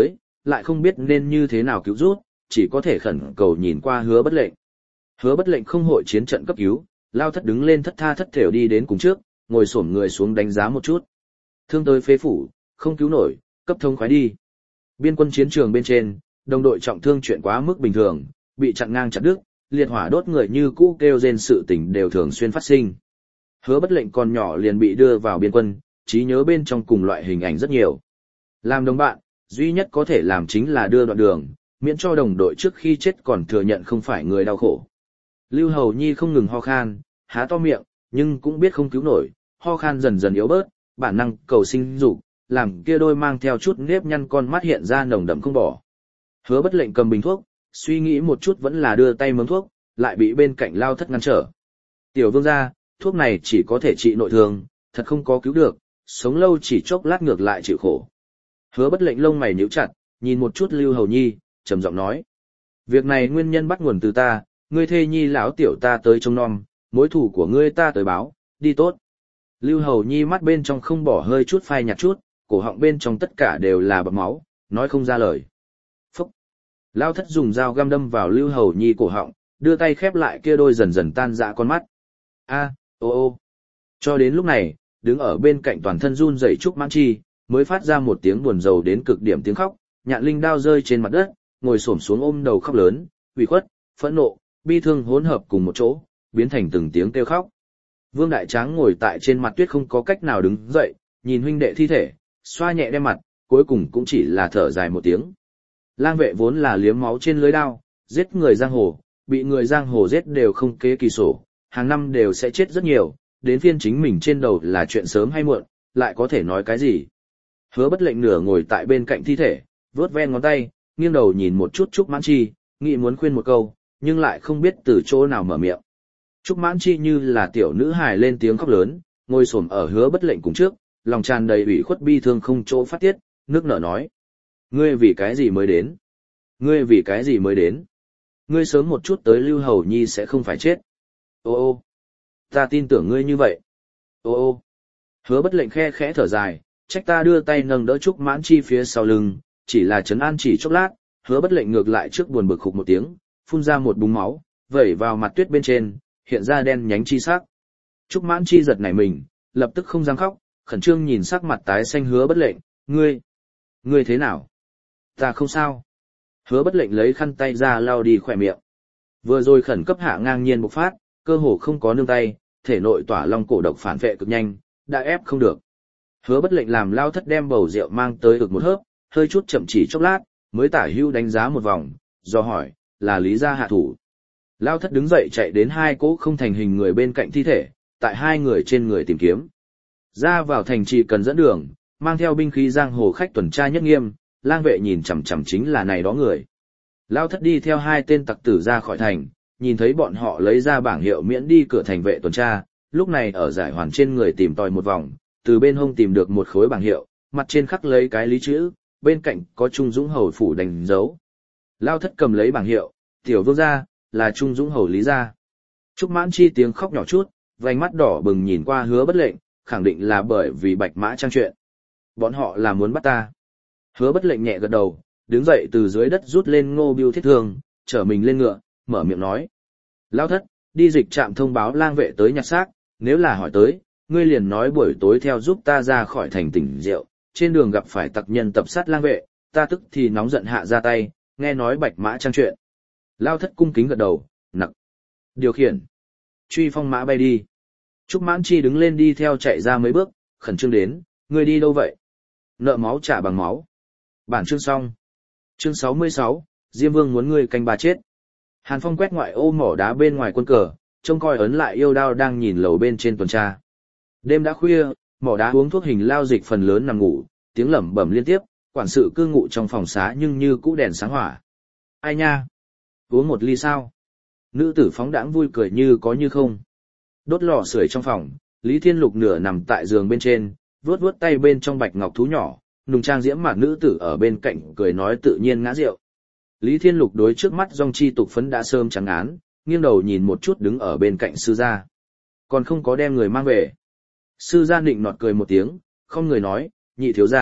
lại không biết nên như thế nào cứu rút, chỉ có thể khẩn cầu nhìn qua Hứa Bất Lệnh. Hứa Bất Lệnh không hội chiến trận cấp cứu, Lao Thất đứng lên thất tha thất thểu đi đến cùng trước, ngồi xổm người xuống đánh giá một chút. Thương tới phế phủ, không cứu nổi, cấp thông khoái đi. Biên quân chiến trường bên trên, đồng đội trọng thương chuyện quá mức bình thường, bị chặn ngang chặt đứt, liệt hỏa đốt người như cũ kêu rên sự tình đều thường xuyên phát sinh. Hứa Bất Lệnh còn nhỏ liền bị đưa vào biên quân, trí nhớ bên trong cùng loại hình ảnh rất nhiều. Làm đồng bạn, duy nhất có thể làm chính là đưa đoạn đường, miễn cho đồng đội trước khi chết còn thừa nhận không phải người đau khổ. Lưu Hầu Nhi không ngừng ho khan, há to miệng, nhưng cũng biết không cứu nổi, ho khan dần dần yếu bớt, bản năng cầu sinh dục, làm kia đôi mang theo chút nếp nhăn con mắt hiện ra nồng đậm không bỏ. Hứa Bất Lệnh cầm bình thuốc, suy nghĩ một chút vẫn là đưa tay mớm thuốc, lại bị bên cạnh Lao Thất ngăn trở. Tiểu vương gia, thuốc này chỉ có thể trị nội thương, thật không có cứu được, sống lâu chỉ chốc lát ngược lại chịu khổ. Hứa Bất Lệnh lông mày nhíu chặt, nhìn một chút Lưu Hầu Nhi, trầm giọng nói: việc này nguyên nhân bắt nguồn từ ta, ngươi thê nhi lão tiểu ta tới trông nom, mối thủ của ngươi ta tới báo, đi tốt. Lưu Hầu Nhi mắt bên trong không bỏ hơi chút phai nhạt chút, cổ họng bên trong tất cả đều là bọt máu, nói không ra lời. Phúc! Lao Thất dùng dao găm đâm vào Lưu Hầu Nhi cổ họng, đưa tay khép lại kia đôi dần dần tan rã con mắt. A, ô ô. Cho đến lúc này, đứng ở bên cạnh toàn thân run rẩy Trúc Mãn Chi, mới phát ra một tiếng buồn rầu đến cực điểm tiếng khóc, nhạn linh đao rơi trên mặt đất, ngồi xổm xuống ôm đầu khóc lớn, ủy khuất, phẫn nộ, bi thương hỗn hợp cùng một chỗ, biến thành từng tiếng kêu khóc. Vương Đại Tráng ngồi tại trên mặt tuyết không có cách nào đứng dậy, nhìn huynh đệ thi thể, xoa nhẹ đem mặt, cuối cùng cũng chỉ là thở dài một tiếng. Lang vệ vốn là liếm máu trên lưới đao, giết người giang hồ, bị người giang hồ giết đều không kế kỳ sổ, hàng năm đều sẽ chết rất nhiều, đến phiên chính mình trên đầu là chuyện sớm hay muộn, lại có thể nói cái gì. Hứa Bất Lệnh nửa ngồi tại bên cạnh thi thể, vớt ven ngón tay, nghiêng đầu nhìn một chút Trúc Mãn Chi, nghĩ muốn khuyên một câu, nhưng lại không biết từ chỗ nào mở miệng. Trúc Mãn Chi như là tiểu nữ hài lên tiếng khóc lớn, ngồi xổm ở Hứa Bất Lệnh cùng trước, lòng tràn đầy ủy khuất bi thương không chỗ phát tiết, nước nở nói: ngươi vì cái gì mới đến? Ngươi vì cái gì mới đến? Ngươi sớm một chút tới Lưu Hầu Nhi sẽ không phải chết. Ô ô, ta tin tưởng ngươi như vậy. Ô ô, Hứa Bất Lệnh khe khẽ thở dài, trách ta đưa tay nâng đỡ Trúc Mãn Chi phía sau lưng, chỉ là trấn an chỉ chốc lát, Hứa Bất Lệnh ngược lại trước buồn bực khục một tiếng, phun ra một búng máu, vẩy vào mặt tuyết bên trên, hiện ra đen nhánh chi sắc. Trúc Mãn Chi giật nảy mình, lập tức không dám khóc, khẩn trương nhìn sắc mặt tái xanh Hứa Bất Lệnh, ngươi, ngươi thế nào? Ta không sao. Hứa Bất Lệnh lấy khăn tay ra lau đi khỏe miệng. Vừa rồi khẩn cấp hạ ngang nhiên bộc phát, cơ hồ không có nương tay, thể nội tỏa long cổ độc phản vệ cực nhanh, đã ép không được. Hứa Bất Lệnh làm Lao Thất đem bầu rượu mang tới ực một hớp, hơi chút chậm chỉ chốc lát, mới tả hưu đánh giá một vòng, do hỏi, là Lý gia hạ thủ. Lao Thất đứng dậy chạy đến hai cỗ không thành hình người bên cạnh thi thể, tại hai người trên người tìm kiếm. Ra vào thành trì cần dẫn đường, mang theo binh khí giang hồ khách tuần tra nhất nghiêm, lang vệ nhìn chằm chằm chính là này đó người. Lao Thất đi theo hai tên tặc tử ra khỏi thành, nhìn thấy bọn họ lấy ra bảng hiệu miễn đi cửa thành vệ tuần tra, lúc này ở giải hoàn trên người tìm tòi một vòng, từ bên hông tìm được một khối bảng hiệu, mặt trên khắc lấy cái lý chữ, bên cạnh có Trung Dũng Hầu phủ đánh dấu. Lao Thất cầm lấy bảng hiệu, tiểu vương gia, là Trung Dũng Hầu Lý gia. Trúc Mãn Chi tiếng khóc nhỏ chút, vành mắt đỏ bừng nhìn qua Hứa Bất Lệnh, khẳng định là bởi vì Bạch Mã Trang chuyện. Bọn họ là muốn bắt ta. Hứa Bất Lệnh nhẹ gật đầu, đứng dậy từ dưới đất rút lên Ngô Biêu thiết thương, chở mình lên ngựa, mở miệng nói: Lao Thất, đi dịch trạm thông báo lang vệ tới nhặt xác, nếu là hỏi tới, ngươi liền nói buổi tối theo giúp ta ra khỏi thành tỉnh rượu, trên đường gặp phải tặc nhân tập sát lang vệ, ta tức thì nóng giận hạ ra tay, nghe nói Bạch Mã Trang chuyện. Lao Thất cung kính gật đầu, nặc. Điều khiển. Truy phong mã bay đi. Trúc Mãn Chi đứng lên đi theo chạy ra mấy bước, khẩn trương đến, ngươi đi đâu vậy? Nợ máu trả bằng máu. Bản chương xong. Chương sáu mươi sáu, Diêm Vương muốn ngươi canh bà chết. Hàn Phong quét ngoại ô mỏ đá bên ngoài quân cờ, trông coi ấn lại yêu đao đang nhìn lầu bên trên tuần tra. Đêm đã khuya, mỏ đá uống thuốc hình lao dịch phần lớn nằm ngủ, tiếng lẩm bẩm liên tiếp, quản sự cư ngụ trong phòng xá nhưng như cũ đèn sáng hỏa. Ai nha? Uống một ly sao? Nữ tử phóng đãng vui cười như có như không. Đốt lò sưởi trong phòng, Lý Thiên Lục nửa nằm tại giường bên trên, vuốt vuốt tay bên trong bạch ngọc thú nhỏ, nùng trang diễm mạc nữ tử ở bên cạnh cười nói tự nhiên ngã rượu. Lý Thiên Lục đối trước mắt dòng chi tục phấn đã sớm trắng án, nghiêng đầu nhìn một chút đứng ở bên cạnh sư gia. Còn không có đem người mang về. Sư gia nịnh nọt cười một tiếng, không người nói, nhị thiếu gia,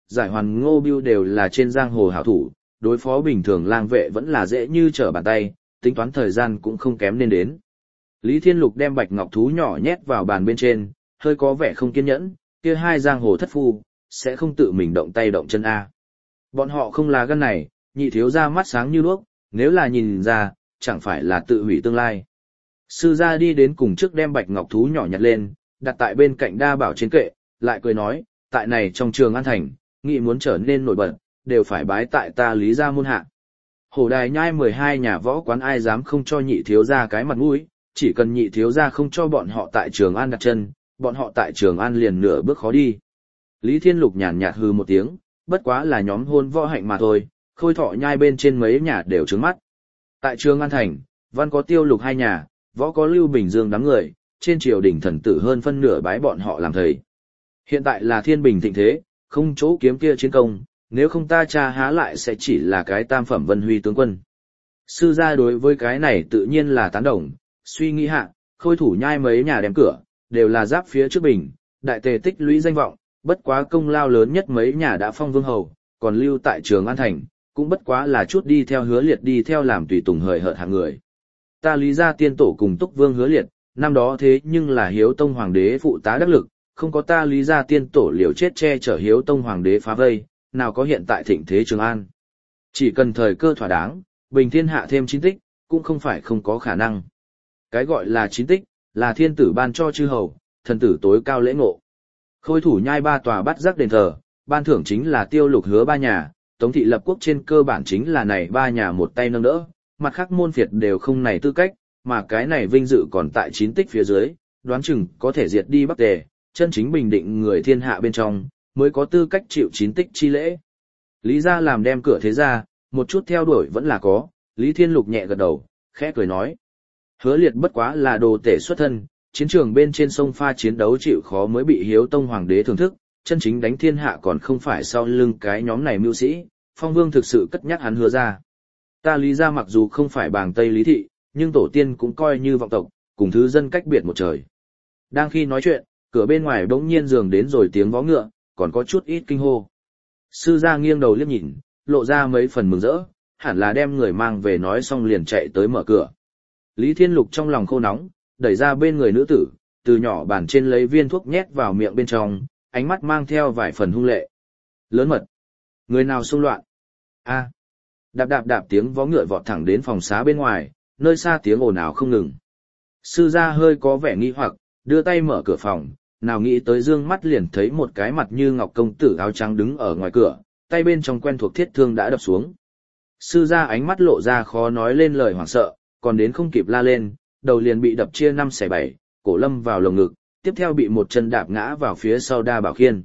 giải hoàn ngô biêu đều là trên giang hồ hảo thủ, đối phó bình thường lang vệ vẫn là dễ như trở bàn tay, tính toán thời gian cũng không kém nên đến. Lý Thiên Lục đem bạch ngọc thú nhỏ nhét vào bàn bên trên, hơi có vẻ không kiên nhẫn, kia hai giang hồ thất phu, sẽ không tự mình động tay động chân A. Bọn họ không là gan này, nhị thiếu ra mắt sáng như đuốc, nếu là nhìn ra, chẳng phải là tự hủy tương lai. Sư gia đi đến cùng trước đem bạch ngọc thú nhỏ nhặt lên, đặt tại bên cạnh đa bảo trên kệ, lại cười nói, tại này trong trường An Thành, nghị muốn trở nên nổi bật, đều phải bái tại ta Lý gia môn hạ. Hổ đài nhai mười hai nhà võ quán ai dám không cho nhị thiếu gia cái mặt mũi, chỉ cần nhị thiếu gia không cho bọn họ tại Trường An đặt chân, bọn họ tại Trường An liền nửa bước khó đi. Lý Thiên Lục nhàn nhạt hừ một tiếng, bất quá là nhóm hôn võ hạnh mà thôi, Khôi Thọ nhai bên trên mấy nhà đều trướng mắt. Tại Trường An Thành, văn có Tiêu Lục hai nhà, võ có Lưu Bình Dương đám người, trên triều đình thần tử hơn phân nửa bái bọn họ làm thầy. Hiện tại là thiên bình thịnh thế, không chỗ kiếm kia chiến công, nếu không ta cha há lại sẽ chỉ là cái tam phẩm vân huy tướng quân. Sư gia đối với cái này tự nhiên là tán đồng, suy nghĩ hạ, Khôi thủ nhai mấy nhà đem cửa, đều là giáp phía trước bình, đại tề tích lũy danh vọng, bất quá công lao lớn nhất mấy nhà đã phong vương hầu, còn lưu tại Trường An Thành, cũng bất quá là chút đi theo Hứa Liệt đi theo làm tùy tùng hời hợt hạng người. Ta Lý gia tiên tổ cùng Túc Vương Hứa Liệt, năm đó thế nhưng là Hiếu Tông Hoàng đế phụ tá đắc lực, không có ta Lý gia tiên tổ liều chết che chở Hiếu Tông Hoàng đế phá vây, nào có hiện tại thịnh thế Trường An. Chỉ cần thời cơ thỏa đáng, bình thiên hạ thêm chín tích, cũng không phải không có khả năng. Cái gọi là chín tích, là thiên tử ban cho chư hầu, thần tử tối cao lễ ngộ. Khôi thủ nhai ba tòa bắt giác đền thờ, ban thưởng chính là Tiêu Lục Hứa ba nhà, Tống thị lập quốc trên cơ bản chính là này ba nhà một tay nâng đỡ, mặt khác môn phiệt đều không này tư cách, mà cái này vinh dự còn tại chín tích phía dưới, đoán chừng có thể diệt đi Bắc Tề, chân chính bình định người thiên hạ bên trong, mới có tư cách chịu chín tích chi lễ. Lý gia làm đem cửa thế ra, một chút theo đuổi vẫn là có, Lý Thiên Lục nhẹ gật đầu, khẽ cười nói. Hứa Liệt bất quá là đồ tể xuất thân, chiến trường bên trên sông pha chiến đấu chịu khó mới bị Hiếu Tông Hoàng đế thưởng thức, chân chính đánh thiên hạ còn không phải sau lưng cái nhóm này mưu sĩ, Phong Vương thực sự cất nhắc hắn Hứa ra. Ta Lý gia mặc dù không phải bàng Tây Lý thị, nhưng tổ tiên cũng coi như vọng tộc, cùng thứ dân cách biệt một trời. Đang khi nói chuyện, cửa bên ngoài bỗng nhiên dường đến rồi tiếng vó ngựa, còn có chút ít kinh hô. Sư gia nghiêng đầu liếc nhìn, lộ ra mấy phần mừng rỡ, hẳn là đem người mang về nói xong liền chạy tới mở cửa. Lý Thiên Lục trong lòng khô nóng, đẩy ra bên người nữ tử, từ nhỏ bàn trên lấy viên thuốc nhét vào miệng bên trong, ánh mắt mang theo vài phần hung lệ. Lớn mật. Người nào xung loạn? A. Đạp đạp đạp tiếng vó ngựa vọt thẳng đến phòng xá bên ngoài, nơi xa tiếng ồn ào không ngừng. Sư gia hơi có vẻ nghi hoặc, đưa tay mở cửa phòng, nào nghĩ tới dương mắt liền thấy một cái mặt như ngọc công tử áo trắng đứng ở ngoài cửa, tay bên trong quen thuộc thiết thương đã đập xuống. Sư gia ánh mắt lộ ra khó nói lên lời hoảng sợ, còn đến không kịp la lên, đầu liền bị đập chia năm xẻ bảy, cổ lâm vào lồng ngực, tiếp theo bị một chân đạp ngã vào phía sau đa bảo khiên.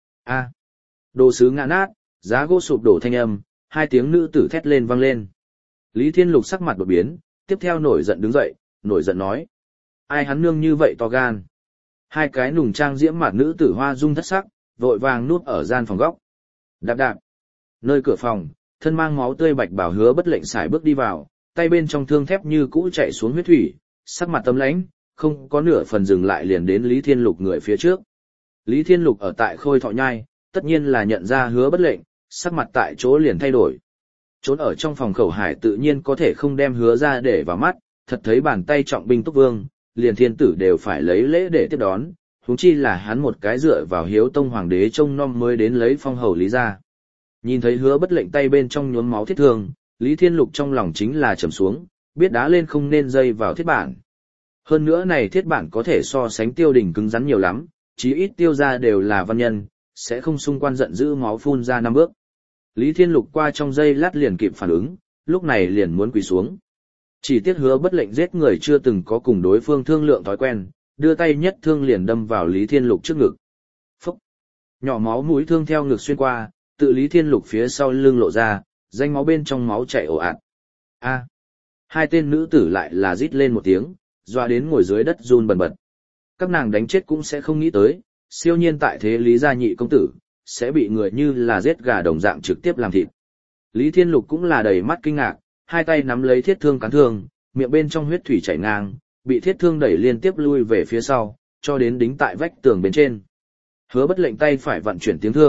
A. Đồ sứ ngã nát, giá gỗ sụp đổ thanh âm, hai tiếng nữ tử thét lên vang lên. Lý Thiên Lục sắc mặt đột biến, tiếp theo nổi giận đứng dậy, nổi giận nói. Ai hắn nương như vậy to gan. Hai cái nùng trang diễm mặt nữ tử hoa dung thất sắc, vội vàng núp ở gian phòng góc. Đạp đạp. Nơi cửa phòng, thân mang máu tươi bạch bảo Hứa Bất Lệnh xài bước đi vào, tay bên trong thương thép như cũ chạy xuống huyết thủy, sắc mặt tấm lãnh, không có nửa phần dừng lại liền đến Lý Thiên Lục người phía trước. Lý Thiên Lục ở tại Khôi Thọ nhai, tất nhiên là nhận ra Hứa Bất Lệnh, sắc mặt tại chỗ liền thay đổi. Trốn ở trong phòng khẩu hải tự nhiên có thể không đem Hứa ra để vào mắt, thật thấy bàn tay trọng binh Túc Vương, liền thiên tử đều phải lấy lễ để tiếp đón, huống chi là hắn một cái dựa vào Hiếu Tông Hoàng đế trông nom mới đến lấy phong hầu Lý ra. Nhìn thấy Hứa Bất Lệnh tay bên trong nhuốm máu thiết thương, Lý Thiên Lục trong lòng chính là trầm xuống, biết đá lên không nên dây vào thiết bản. Hơn nữa này thiết bản có thể so sánh Tiêu Đình cứng rắn nhiều lắm, chí ít Tiêu ra đều là văn nhân, sẽ không xung quan giận dữ máu phun ra năm bước. Lý Thiên Lục qua trong giây lát liền kịp phản ứng, lúc này liền muốn quỳ xuống. Chỉ tiếc Hứa Bất Lệnh giết người chưa từng có cùng đối phương thương lượng thói quen, đưa tay nhất thương liền đâm vào Lý Thiên Lục trước ngực. Phốc! Nhỏ máu mũi thương theo ngực xuyên qua, tự Lý Thiên Lục phía sau lưng lộ ra, danh máu bên trong máu chảy ồ ạt. A! Hai tên nữ tử lại là rít lên một tiếng, doa đến ngồi dưới đất run bần bật. Các nàng đánh chết cũng sẽ không nghĩ tới, siêu nhiên tại thế Lý gia nhị công tử, sẽ bị người như là giết gà đồng dạng trực tiếp làm thịt. Lý Thiên Lục cũng là đầy mắt kinh ngạc, hai tay nắm lấy thiết thương cán thương, miệng bên trong huyết thủy chảy ngang, bị thiết thương đẩy liên tiếp lui về phía sau, cho đến đính tại vách tường bên trên. Hứa Bất Lệnh tay phải vận chuyển tiếng thương,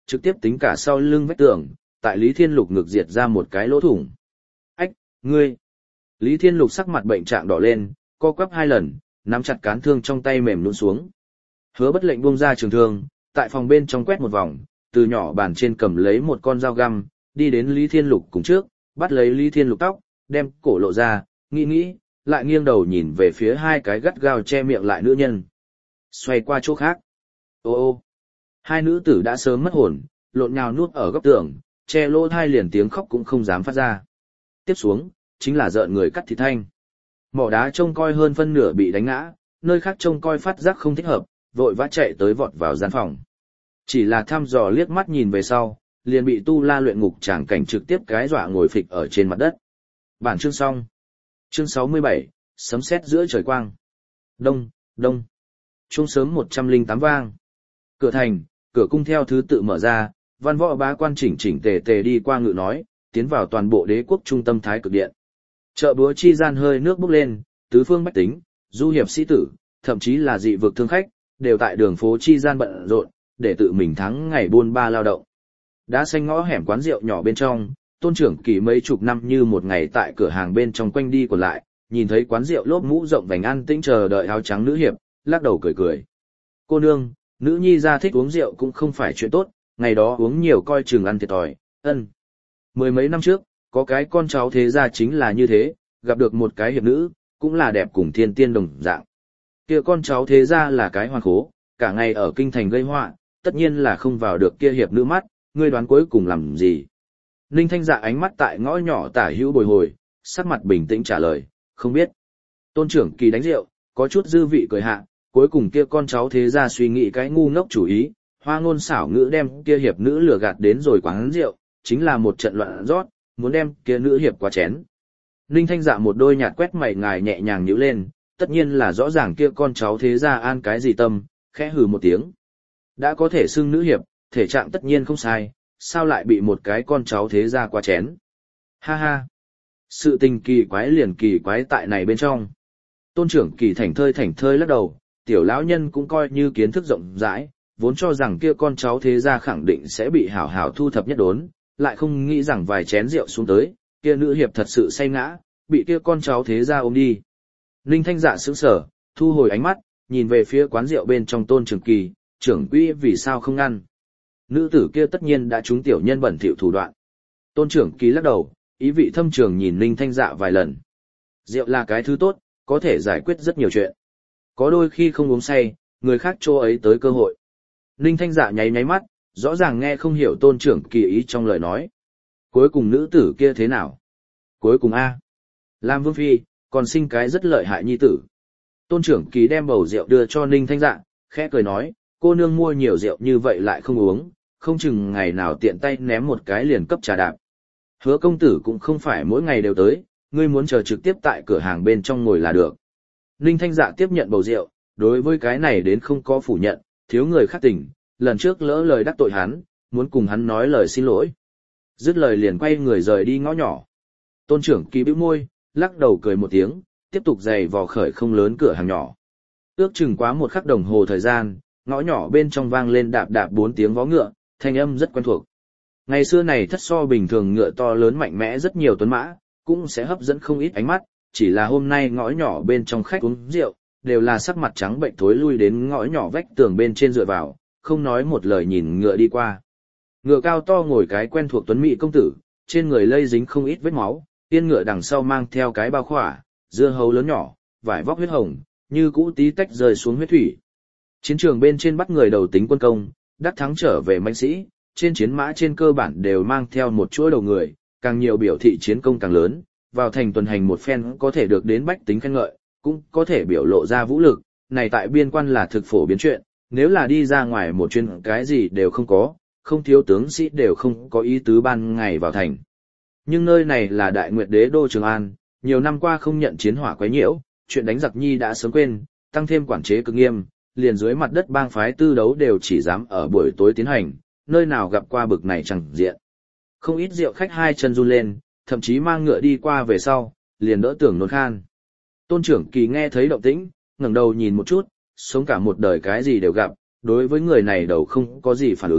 trực tiếp tính cả sau lưng vách tường, tại Lý Thiên Lục ngực diệt ra một cái lỗ thủng. Ách, ngươi! Lý Thiên Lục sắc mặt bệnh trạng đỏ lên, co quắp hai lần, nắm chặt cán thương trong tay mềm nhũn xuống. Hứa Bất Lệnh buông ra trường thương, tại phòng bên trong quét một vòng, từ nhỏ bàn trên cầm lấy một con dao găm, đi đến Lý Thiên Lục cùng trước, bắt lấy Lý Thiên Lục tóc, đem cổ lộ ra, nghĩ nghĩ, lại nghiêng đầu nhìn về phía hai cái gắt gao che miệng lại nữ nhân. Xoay qua chỗ khác. Ô ô. Hai nữ tử đã sớm mất hồn, lộn nhào nuốt ở góc tường, che lỗ thai liền tiếng khóc cũng không dám phát ra. Tiếp xuống, chính là rợn người cắt thịt thanh. Mỏ đá trông coi hơn phân nửa bị đánh ngã, nơi khác trông coi phát giác không thích hợp, vội vã chạy tới vọt vào gian phòng. Chỉ là thăm dò liếc mắt nhìn về sau, liền bị tu la luyện ngục tràng cảnh trực tiếp cái dọa ngồi phịch ở trên mặt đất. Bản chương xong. Chương sáu mươi bảy, sấm sét giữa trời quang. Đông, đông. Chuông sớm một trăm lẻ tám vang. Cửa thành, cửa cung theo thứ tự mở ra, văn võ bá quan chỉnh chỉnh tề tề đi qua ngự nói, tiến vào toàn bộ đế quốc trung tâm thái cực điện. Chợ búa chi gian hơi nước bốc lên, tứ phương bách tính, du hiệp sĩ tử, thậm chí là dị vực thương khách, đều tại đường phố chi gian bận rộn, để tự mình thắng ngày buôn ba lao động. Đá xanh ngõ hẻm quán rượu nhỏ bên trong, Tôn Trưởng Kỳ mấy chục năm như một ngày tại cửa hàng bên trong quanh đi còn lại, nhìn thấy quán rượu lốp mũ rộng vành ăn tĩnh chờ đợi áo trắng nữ hiệp, lắc đầu cười cười. Cô nương, nữ nhi ra thích uống rượu cũng không phải chuyện tốt, ngày đó uống nhiều coi chừng ăn thiệt thòi, ân. Mười mấy năm trước, có cái con cháu thế gia chính là như thế, gặp được một cái hiệp nữ, cũng là đẹp cùng thiên tiên đồng dạng. Kia con cháu thế gia là cái hoàn khố, cả ngày ở kinh thành gây họa, tất nhiên là không vào được kia hiệp nữ mắt, ngươi đoán cuối cùng làm gì? Ninh Thanh Dạ ánh mắt tại ngõ nhỏ tả hữu bồi hồi, sắc mặt bình tĩnh trả lời, không biết. Tôn Trưởng Kỳ đánh rượu, có chút dư vị cười hạ, cuối cùng kia con cháu thế gia suy nghĩ cái ngu ngốc chủ ý, hoa ngôn xảo ngữ đem kia hiệp nữ lừa gạt đến rồi quán rượu, chính là một trận loạn rót, muốn đem kia nữ hiệp qua chén. Ninh Thanh Dạ một đôi nhạt quét mày ngài nhẹ nhàng nhíu lên, tất nhiên là rõ ràng kia con cháu thế gia an cái gì tâm, khẽ hừ một tiếng. Đã có thể xưng nữ hiệp, thể trạng tất nhiên không sai, sao lại bị một cái con cháu thế gia qua chén. Ha ha. Sự tình kỳ quái liền kỳ quái tại này bên trong. Tôn Trưởng Kỳ thảnh thơi thảnh thơi lắc đầu, tiểu lão nhân cũng coi như kiến thức rộng rãi, vốn cho rằng kia con cháu thế gia khẳng định sẽ bị hảo hảo thu thập nhất đốn, lại không nghĩ rằng vài chén rượu xuống tới, kia nữ hiệp thật sự say ngã, bị kia con cháu thế gia ôm đi. Ninh Thanh Dạ sững sờ, thu hồi ánh mắt, nhìn về phía quán rượu bên trong Tôn Trưởng Kỳ, trưởng quỹ vì sao không ngăn. Nữ tử kia tất nhiên đã trúng tiểu nhân bẩn thỉu thủ đoạn. Tôn Trưởng Kỳ lắc đầu, ý vị thâm trường nhìn Ninh Thanh Dạ vài lần. Rượu là cái thứ tốt, có thể giải quyết rất nhiều chuyện. Có đôi khi không uống say, người khác cho ấy tới cơ hội. Ninh Thanh Dạ nháy nháy mắt, rõ ràng nghe không hiểu Tôn Trưởng Kỳ ý trong lời nói. Cuối cùng nữ tử kia thế nào? Cuối cùng A. Làm vương phi, còn sinh cái rất lợi hại nhi tử. Tôn Trưởng Kỳ đem bầu rượu đưa cho Ninh Thanh Dạ, khẽ cười nói, cô nương mua nhiều rượu như vậy lại không uống, không chừng ngày nào tiện tay ném một cái liền cấp trà đạp. Hứa công tử cũng không phải mỗi ngày đều tới, ngươi muốn chờ trực tiếp tại cửa hàng bên trong ngồi là được. Ninh Thanh Dạ tiếp nhận bầu rượu, đối với cái này đến không có phủ nhận, thiếu người khác tình, lần trước lỡ lời đắc tội hắn, muốn cùng hắn nói lời xin lỗi. Dứt lời liền quay người rời đi ngõ nhỏ. Tôn Trưởng Kỳ bĩu môi, lắc đầu cười một tiếng, tiếp tục giày vò khởi không lớn cửa hàng nhỏ. Ước chừng quá một khắc đồng hồ thời gian, ngõ nhỏ bên trong vang lên đạp đạp bốn tiếng vó ngựa, thanh âm rất quen thuộc. Ngày xưa này thất so bình thường ngựa to lớn mạnh mẽ rất nhiều tuấn mã, cũng sẽ hấp dẫn không ít ánh mắt, chỉ là hôm nay ngõ nhỏ bên trong khách uống rượu, đều là sắc mặt trắng bệnh thối lui đến ngõ nhỏ vách tường bên trên dựa vào, không nói một lời nhìn ngựa đi qua. Ngựa cao to ngồi cái quen thuộc tuấn mỹ công tử, trên người lây dính không ít vết máu, yên ngựa đằng sau mang theo cái bao khỏa, dưa hấu lớn nhỏ, vải vóc huyết hồng, như cũ tí tách rơi xuống huyết thủy. Chiến trường bên trên bắt người đầu tính quân công, đắc thắng trở về mạnh sĩ, trên chiến mã trên cơ bản đều mang theo một chuỗi đầu người, càng nhiều biểu thị chiến công càng lớn, vào thành tuần hành một phen có thể được đến bách tính khen ngợi, cũng có thể biểu lộ ra vũ lực, này tại biên quan là thực phổ biến chuyện, nếu là đi ra ngoài một chuyến cái gì đều không có, không thiếu tướng sĩ đều không có ý tứ ban ngày vào thành. Nhưng nơi này là Đại Nguyệt Đế đô Trường An, nhiều năm qua không nhận chiến hỏa quấy nhiễu, chuyện đánh giặc nhi đã sớm quên, tăng thêm quản chế cực nghiêm, liền dưới mặt đất bang phái tư đấu đều chỉ dám ở buổi tối tiến hành, nơi nào gặp qua bực này chẳng diện. Không ít rượu khách hai chân run lên, thậm chí mang ngựa đi qua về sau, liền đỡ tưởng nôn khan. Tôn Trưởng Kỳ nghe thấy động tĩnh, ngẩng đầu nhìn một chút, sống cả một đời cái gì đều gặp, đối với người này đầu không có gì phản ứng,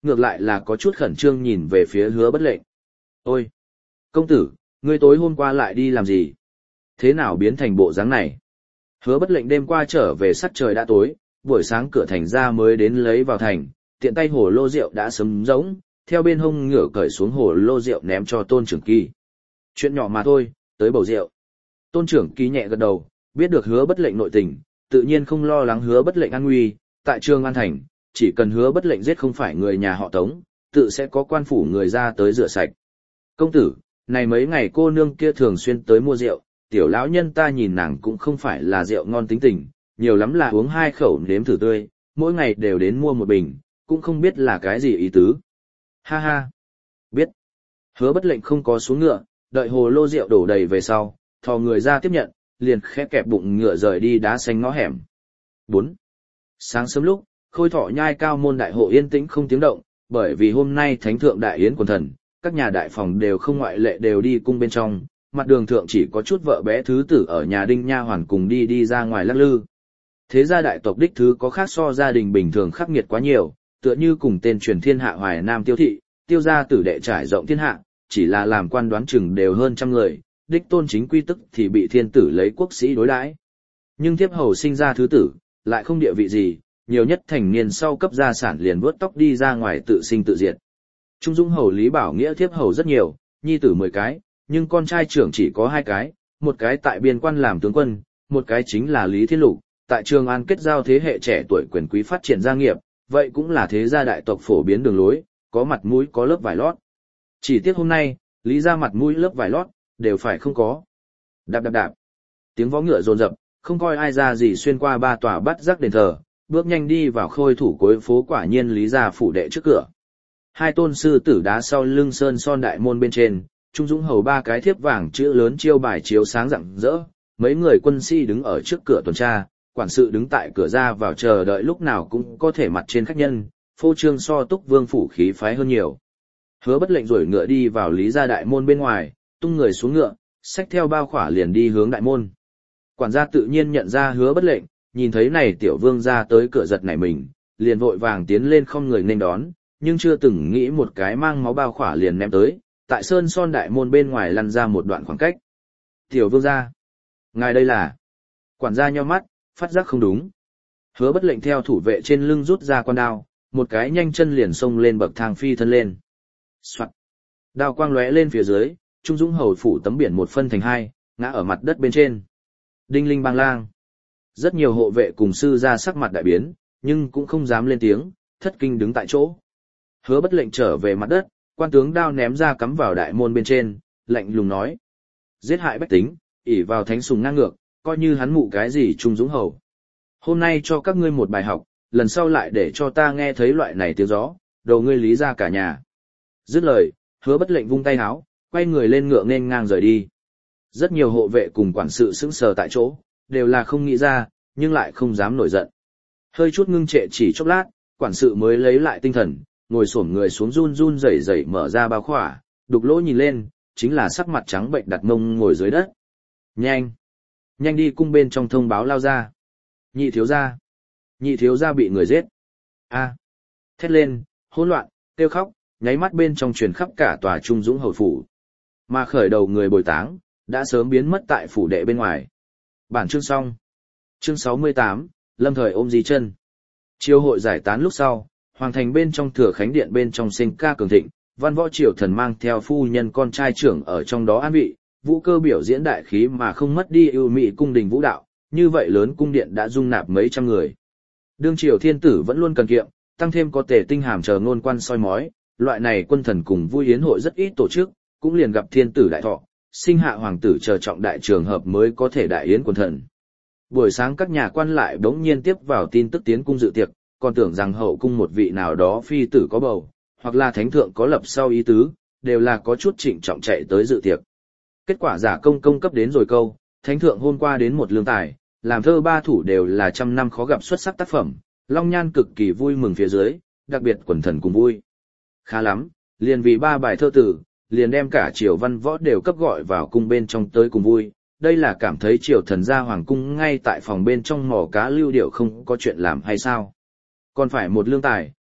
ngược lại là có chút khẩn trương nhìn về phía Hứa Bất Lệnh. Ôi! Công tử, ngươi tối hôm qua lại đi làm gì? Thế nào biến thành bộ dáng này? Hứa Bất Lệnh đêm qua trở về sắc trời đã tối, buổi sáng cửa thành ra mới đến lấy vào thành, tiện tay hồ lô rượu đã sớm rỗng, theo bên hông ngửa cởi xuống hồ lô rượu ném cho Tôn Trưởng Kỳ. Chuyện nhỏ mà thôi, tới bầu rượu. Tôn Trưởng Kỳ nhẹ gật đầu, biết được Hứa Bất Lệnh nội tình, tự nhiên không lo lắng Hứa Bất Lệnh an nguy, tại Trường An thành, chỉ cần Hứa Bất Lệnh giết không phải người nhà họ Tống, tự sẽ có quan phủ người ra tới rửa sạch. Công tử, này mấy ngày cô nương kia thường xuyên tới mua rượu, tiểu lão nhân ta nhìn nàng cũng không phải là rượu ngon tính tình, nhiều lắm là uống hai khẩu nếm thử tươi, mỗi ngày đều đến mua một bình, cũng không biết là cái gì ý tứ. Ha ha, biết. Hứa Bất Lệnh không có xuống ngựa, đợi hồ lô rượu đổ đầy về sau, thò người ra tiếp nhận, liền khẽ kẹp bụng ngựa rời đi đá xanh ngõ hẻm. bốn. Sáng sớm lúc, Khôi Thọ nhai cao môn đại hộ yên tĩnh không tiếng động, bởi vì hôm nay thánh thượng đại yến quần thần, các nhà đại phòng đều không ngoại lệ đều đi cung bên trong, mặt đường thượng chỉ có chút vợ bé thứ tử ở nhà đinh nha hoàn cùng đi đi ra ngoài lắc lư. Thế gia đại tộc đích thứ có khác so gia đình bình thường khắc nghiệt quá nhiều, tựa như cùng tên truyền thiên hạ Hoài Nam Tiêu thị, Tiêu gia tử đệ trải rộng thiên hạ, chỉ là làm quan đoán chừng đều hơn trăm người, đích tôn chính quy tức thì bị thiên tử lấy quốc sĩ đối đãi. Nhưng thiếp hầu sinh ra thứ tử, lại không địa vị gì, nhiều nhất thành niên sau cấp gia sản liền vuốt tóc đi ra ngoài tự sinh tự diệt. Trung Dung hầu Lý Bảo Nghĩa thiếp hầu rất nhiều, nhi tử mười cái, nhưng con trai trưởng chỉ có hai cái, một cái tại biên quan làm tướng quân, một cái chính là Lý Thiên Lục, tại Trường An kết giao thế hệ trẻ tuổi quyền quý phát triển gia nghiệp, vậy cũng là thế gia đại tộc phổ biến đường lối, có mặt mũi có lớp vải lót. Chỉ tiếc hôm nay, Lý gia mặt mũi lớp vải lót, đều phải không có. Đạp đạp đạp. Tiếng vó ngựa rồn rập, không coi ai ra gì xuyên qua ba tòa bắt giác đền thờ, bước nhanh đi vào Khôi thủ cuối phố, quả nhiên Lý gia phủ đệ trước cửa. Hai tôn sư tử đá sau lưng sơn son đại môn bên trên, Trung Dũng hầu ba cái thiếp vàng chữ lớn chiêu bài chiếu sáng rạng rỡ, mấy người quân sĩ đứng ở trước cửa tuần tra, quản sự đứng tại cửa ra vào chờ đợi lúc nào cũng có thể mặt trên khách nhân, phô trương so Túc Vương phủ khí phái hơn nhiều. Hứa Bất Lệnh rồi ngựa đi vào Lý gia đại môn bên ngoài, tung người xuống ngựa, xách theo bao khỏa liền đi hướng đại môn. Quản gia tự nhiên nhận ra Hứa Bất Lệnh, nhìn thấy này tiểu vương ra tới cửa giật nảy mình, liền vội vàng tiến lên không người nên đón, nhưng chưa từng nghĩ một cái mang máu bao khỏa liền ném tới, tại sơn son đại môn bên ngoài lăn ra một đoạn khoảng cách. Tiểu vương gia, ngài đây là? Quản gia nheo mắt, phát giác không đúng. Hứa Bất Lệnh theo thủ vệ trên lưng rút ra con đao, một cái nhanh chân liền xông lên bậc thang phi thân lên. Soạt. Đao quang lóe lên phía dưới, Trung Dũng hầu phủ tấm biển một phân thành hai, ngã ở mặt đất bên trên. Đinh linh bang lang. Rất nhiều hộ vệ cùng sư ra sắc mặt đại biến, nhưng cũng không dám lên tiếng, thất kinh đứng tại chỗ. Hứa Bất Lệnh trở về mặt đất, quan tướng đao ném ra cắm vào đại môn bên trên, lạnh lùng nói: giết hại bách tính, ỷ vào thánh sùng ngang ngược, coi như hắn mụ cái gì Trung Dũng hầu. Hôm nay cho các ngươi một bài học, lần sau lại để cho ta nghe thấy loại này tiếng gió, đầu ngươi Lý ra cả nhà. Dứt lời, Hứa Bất Lệnh vung tay háo, quay người lên ngựa nghênh ngang rời đi. Rất nhiều hộ vệ cùng quản sự sững sờ tại chỗ, đều là không nghĩ ra, nhưng lại không dám nổi giận. Hơi chút ngưng trệ chỉ chốc lát, quản sự mới lấy lại tinh thần, ngồi xổm người xuống run run rẩy rẩy mở ra bao khỏa, đục lỗ nhìn lên, chính là sắc mặt trắng bệnh đặt mông ngồi dưới đất. Nhanh! Nhanh đi cung bên trong thông báo lao ra. Nhị thiếu gia! Nhị thiếu gia bị người giết. A! Thét lên, hỗn loạn, kêu khóc, nháy mắt bên trong truyền khắp cả tòa Trung Dũng hầu phủ. Mà khởi đầu người bồi táng, đã sớm biến mất tại phủ đệ bên ngoài. Bản chương xong. Chương sáu mươi tám, Lâm Thời ôm di chân. Chiêu hội giải tán lúc sau, hoàng thành bên trong Thừa Khánh điện bên trong sinh ca cường thịnh, văn võ triều thần mang theo phu nhân con trai trưởng ở trong đó an vị, vũ cơ biểu diễn đại khí mà không mất đi ưu mỹ cung đình vũ đạo, như vậy lớn cung điện đã dung nạp mấy trăm người. Đương triều thiên tử vẫn luôn cần kiệm, tăng thêm có Tề Tinh Hàm chờ ngôn quan soi mói, loại này quân thần cùng vui yến hội rất ít tổ chức, cũng liền gặp thiên tử đại thọ, sinh hạ hoàng tử chờ trọng đại trường hợp mới có thể đại yến quân thần. Buổi sáng các nhà quan lại bỗng nhiên tiếp vào tin tức tiến cung dự tiệc, còn tưởng rằng hậu cung một vị nào đó phi tử có bầu, hoặc là thánh thượng có lập sau ý tứ, đều là có chút trịnh trọng chạy tới dự tiệc. Kết quả giả công công cấp đến rồi câu, thánh thượng hôm qua đến một lương tài, làm thơ ba thủ đều là trăm năm khó gặp xuất sắc tác phẩm, Long Nhan cực kỳ vui mừng phía dưới, đặc biệt quần thần cùng vui. Khá lắm, liền vì ba bài thơ tử, liền đem cả triều văn võ đều cấp gọi vào cung bên trong tới cùng vui. Đây là cảm thấy triều thần gia hoàng cung ngay tại phòng bên trong mò cá lưu điệu không có chuyện làm hay sao. Còn phải một lương tài,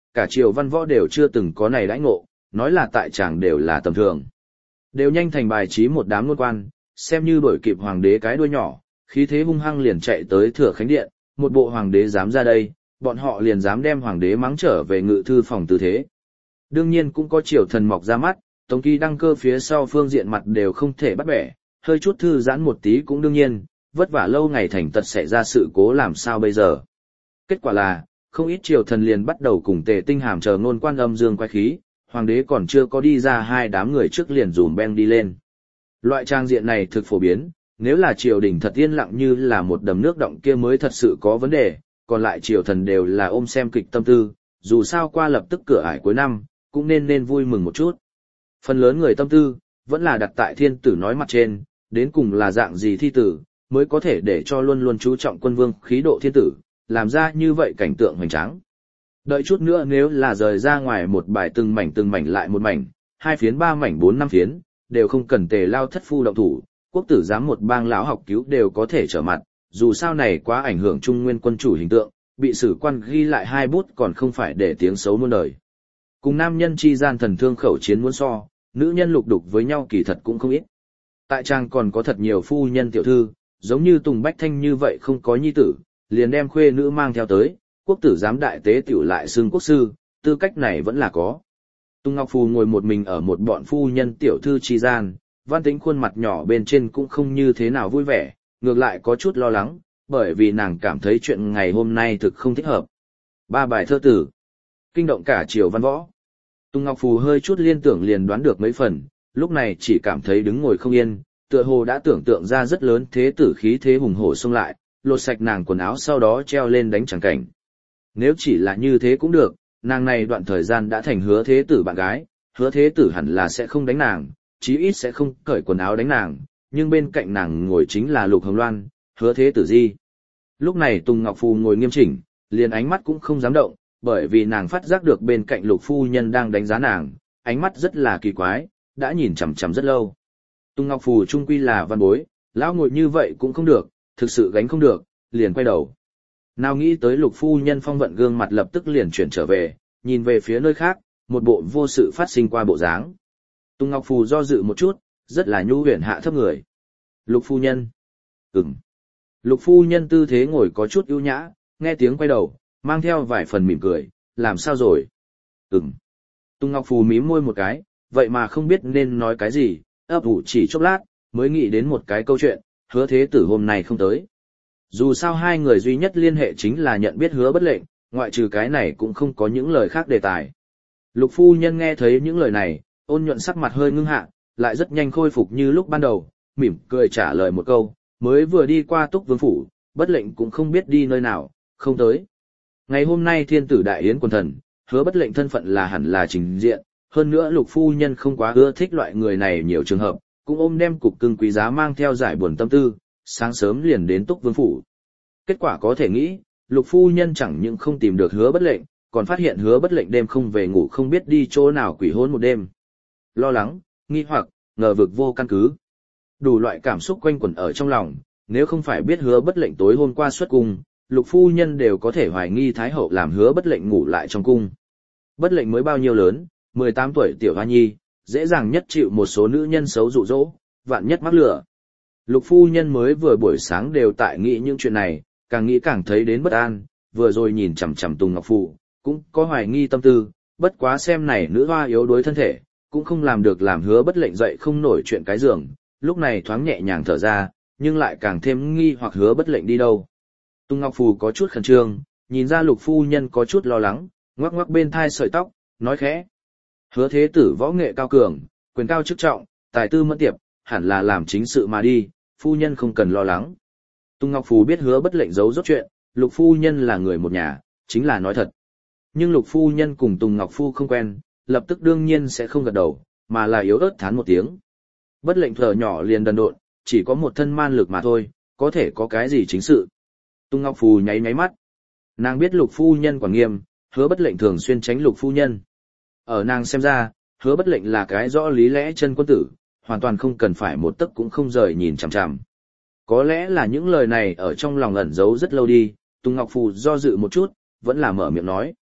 cả triều văn võ đều chưa từng có này đãi ngộ, nói là tại tràng đều là tầm thường. Đều nhanh thành bài trí một đám ngôn quan, xem như đuổi kịp hoàng đế cái đuôi nhỏ, khí thế hung hăng liền chạy tới Thừa Khánh Điện, một bộ hoàng đế dám ra đây, bọn họ liền dám đem hoàng đế mắng trở về ngự thư phòng tư thế. Đương nhiên cũng có triều thần mọc ra mắt, Tống Ký đăng cơ phía sau phương diện mặt đều không thể bắt bẻ, hơi chút thư giãn một tí cũng đương nhiên, vất vả lâu ngày thành tật sẽ ra sự cố làm sao bây giờ. Kết quả là, không ít triều thần liền bắt đầu cùng Tề Tinh Hàm chờ ngôn quan âm dương quay khí, hoàng đế còn chưa có đi ra hai đám người trước liền dùm beng đi lên. Loại trang diện này thực phổ biến, nếu là triều đình thật yên lặng như là một đầm nước động kia mới thật sự có vấn đề, còn lại triều thần đều là ôm xem kịch tâm tư, dù sao qua lập tức cửa ải cuối năm, cũng nên nên vui mừng một chút. Phần lớn người tâm tư, vẫn là đặt tại thiên tử nói mặt trên, đến cùng là dạng gì thi tử, mới có thể để cho luôn luôn chú trọng quân vương khí độ thiên tử, làm ra như vậy cảnh tượng hoành tráng. Đợi chút nữa nếu là rời ra ngoài một bài từng mảnh từng mảnh lại một mảnh, hai phiến ba mảnh bốn năm phiến, đều không cần Tề Lao thất phu động thủ, quốc tử giám một bang lão học cứu đều có thể trở mặt, dù sao này quá ảnh hưởng trung nguyên quân chủ hình tượng, bị sử quan ghi lại hai bút còn không phải để tiếng xấu muôn đời. Cùng nam nhân chi gian thần thương khẩu chiến muốn so, nữ nhân lục đục với nhau kỳ thật cũng không ít. Tại trang còn có thật nhiều phu nhân tiểu thư, giống như Tùng Bách Thanh như vậy không có nhi tử, liền đem khuê nữ mang theo tới, quốc tử giám đại tế tiểu lại xưng quốc sư, tư cách này vẫn là có. Tùng Ngọc Phù ngồi một mình ở một bọn phu nhân tiểu thư chi gian, Văn Tĩnh khuôn mặt nhỏ bên trên cũng không như thế nào vui vẻ, ngược lại có chút lo lắng, bởi vì nàng cảm thấy chuyện ngày hôm nay thực không thích hợp. Ba bài thơ tử, kinh động cả triều văn võ. Tùng Ngọc Phù hơi chút liên tưởng liền đoán được mấy phần, lúc này chỉ cảm thấy đứng ngồi không yên, tựa hồ đã tưởng tượng ra rất lớn thế tử khí thế hùng hổ xông lại, lột sạch nàng quần áo sau đó treo lên đánh chẳng cảnh. Nếu chỉ là như thế cũng được, nàng này đoạn thời gian đã thành hứa thế tử bạn gái, hứa thế tử hẳn là sẽ không đánh nàng, chí ít sẽ không cởi quần áo đánh nàng, nhưng bên cạnh nàng ngồi chính là Lục Hồng Loan, hứa thế tử di. Lúc này Tùng Ngọc Phù ngồi nghiêm chỉnh, liền ánh mắt cũng không dám động, bởi vì nàng phát giác được bên cạnh Lục phu nhân đang đánh giá nàng, ánh mắt rất là kỳ quái, đã nhìn chằm chằm rất lâu. Tùng Ngọc Phù trung quy là văn bối, lão ngồi như vậy cũng không được, thực sự gánh không được, liền quay đầu. Nào nghĩ tới Lục phu nhân phong vận gương mặt lập tức liền chuyển trở về, nhìn về phía nơi khác, một bộ vô sự phát sinh qua bộ dáng. Tùng Ngọc Phù do dự một chút, rất là nhu huyền hạ thấp người. Lục phu nhân. Ừm. Lục phu nhân tư thế ngồi có chút ưu nhã, nghe tiếng quay đầu, mang theo vài phần mỉm cười, làm sao rồi? Ừm. Tùng Ngọc Phù mím môi một cái, vậy mà không biết nên nói cái gì, ấp ủ chỉ chốc lát, mới nghĩ đến một cái câu chuyện, hứa thế tử hôm nay không tới. Dù sao hai người duy nhất liên hệ chính là nhận biết hứa bất lệnh, ngoại trừ cái này cũng không có những lời khác đề tài. Lục phu nhân nghe thấy những lời này, ôn nhuận sắc mặt hơi ngưng hạ, lại rất nhanh khôi phục như lúc ban đầu, mỉm cười trả lời một câu, mới vừa đi qua Túc Vương phủ, bất lệnh cũng không biết đi nơi nào, không tới. Ngày hôm nay thiên tử đại yến quần thần, hứa bất lệnh thân phận là hẳn là trình diện, hơn nữa Lục phu nhân không quá ưa thích loại người này nhiều trường hợp, cũng ôm đem cục cưng quý giá mang theo giải buồn tâm tư, sáng sớm liền đến Túc Vương phủ. Kết quả có thể nghĩ, Lục phu nhân chẳng những không tìm được hứa bất lệnh, còn phát hiện hứa bất lệnh đêm không về ngủ không biết đi chỗ nào quỷ hôn một đêm. Lo lắng, nghi hoặc, ngờ vực vô căn cứ. Đủ loại cảm xúc quanh quẩn ở trong lòng, nếu không phải biết hứa bất lệnh tối hôm qua xuất cung, Lục phu nhân đều có thể hoài nghi Thái hậu làm hứa bất lệnh ngủ lại trong cung. Bất lệnh mới bao nhiêu lớn, mười tám tuổi tiểu hoa nhi, dễ dàng nhất chịu một số nữ nhân xấu dụ dỗ, vạn nhất mắc lửa. Lục phu nhân mới vừa buổi sáng đều tại nghĩ những chuyện này, càng nghĩ càng thấy đến bất an, vừa rồi nhìn chằm chằm Tùng Ngọc Phù, cũng có hoài nghi tâm tư, bất quá xem này nữ hoa yếu đuối thân thể, cũng không làm được làm hứa bất lệnh dậy không nổi chuyện cái giường, lúc này thoáng nhẹ nhàng thở ra, nhưng lại càng thêm nghi hoặc hứa bất lệnh đi đâu. Tùng Ngọc Phù có chút khẩn trương, nhìn ra Lục phu nhân có chút lo lắng, ngoắc ngoắc bên thai sợi tóc, nói khẽ. Hứa thế tử võ nghệ cao cường, quyền cao chức trọng, tài tư mẫn tiệp, hẳn là làm chính sự mà đi, phu nhân không cần lo lắng. Tùng Ngọc Phù biết hứa bất lệnh giấu rốt chuyện, Lục phu nhân là người một nhà, chính là nói thật. Nhưng Lục phu nhân cùng Tùng Ngọc Phu không quen, lập tức đương nhiên sẽ không gật đầu, mà là yếu ớt thán một tiếng. Bất lệnh thở nhỏ liền đần độn, chỉ có một thân man lực mà thôi, có thể có cái gì chính sự. Tùng Ngọc Phù nháy nháy mắt. Nàng biết Lục phu nhân quản nghiêm, hứa bất lệnh thường xuyên tránh Lục phu nhân. Ở nàng xem ra, hứa bất lệnh là cái rõ lý lẽ chân quân tử, hoàn toàn không cần phải một tấc cũng không rời nhìn chằm chằm. Có lẽ là những lời này ở trong lòng ẩn giấu rất lâu đi, Tùng Ngọc Phù do dự một chút, vẫn là mở miệng nói.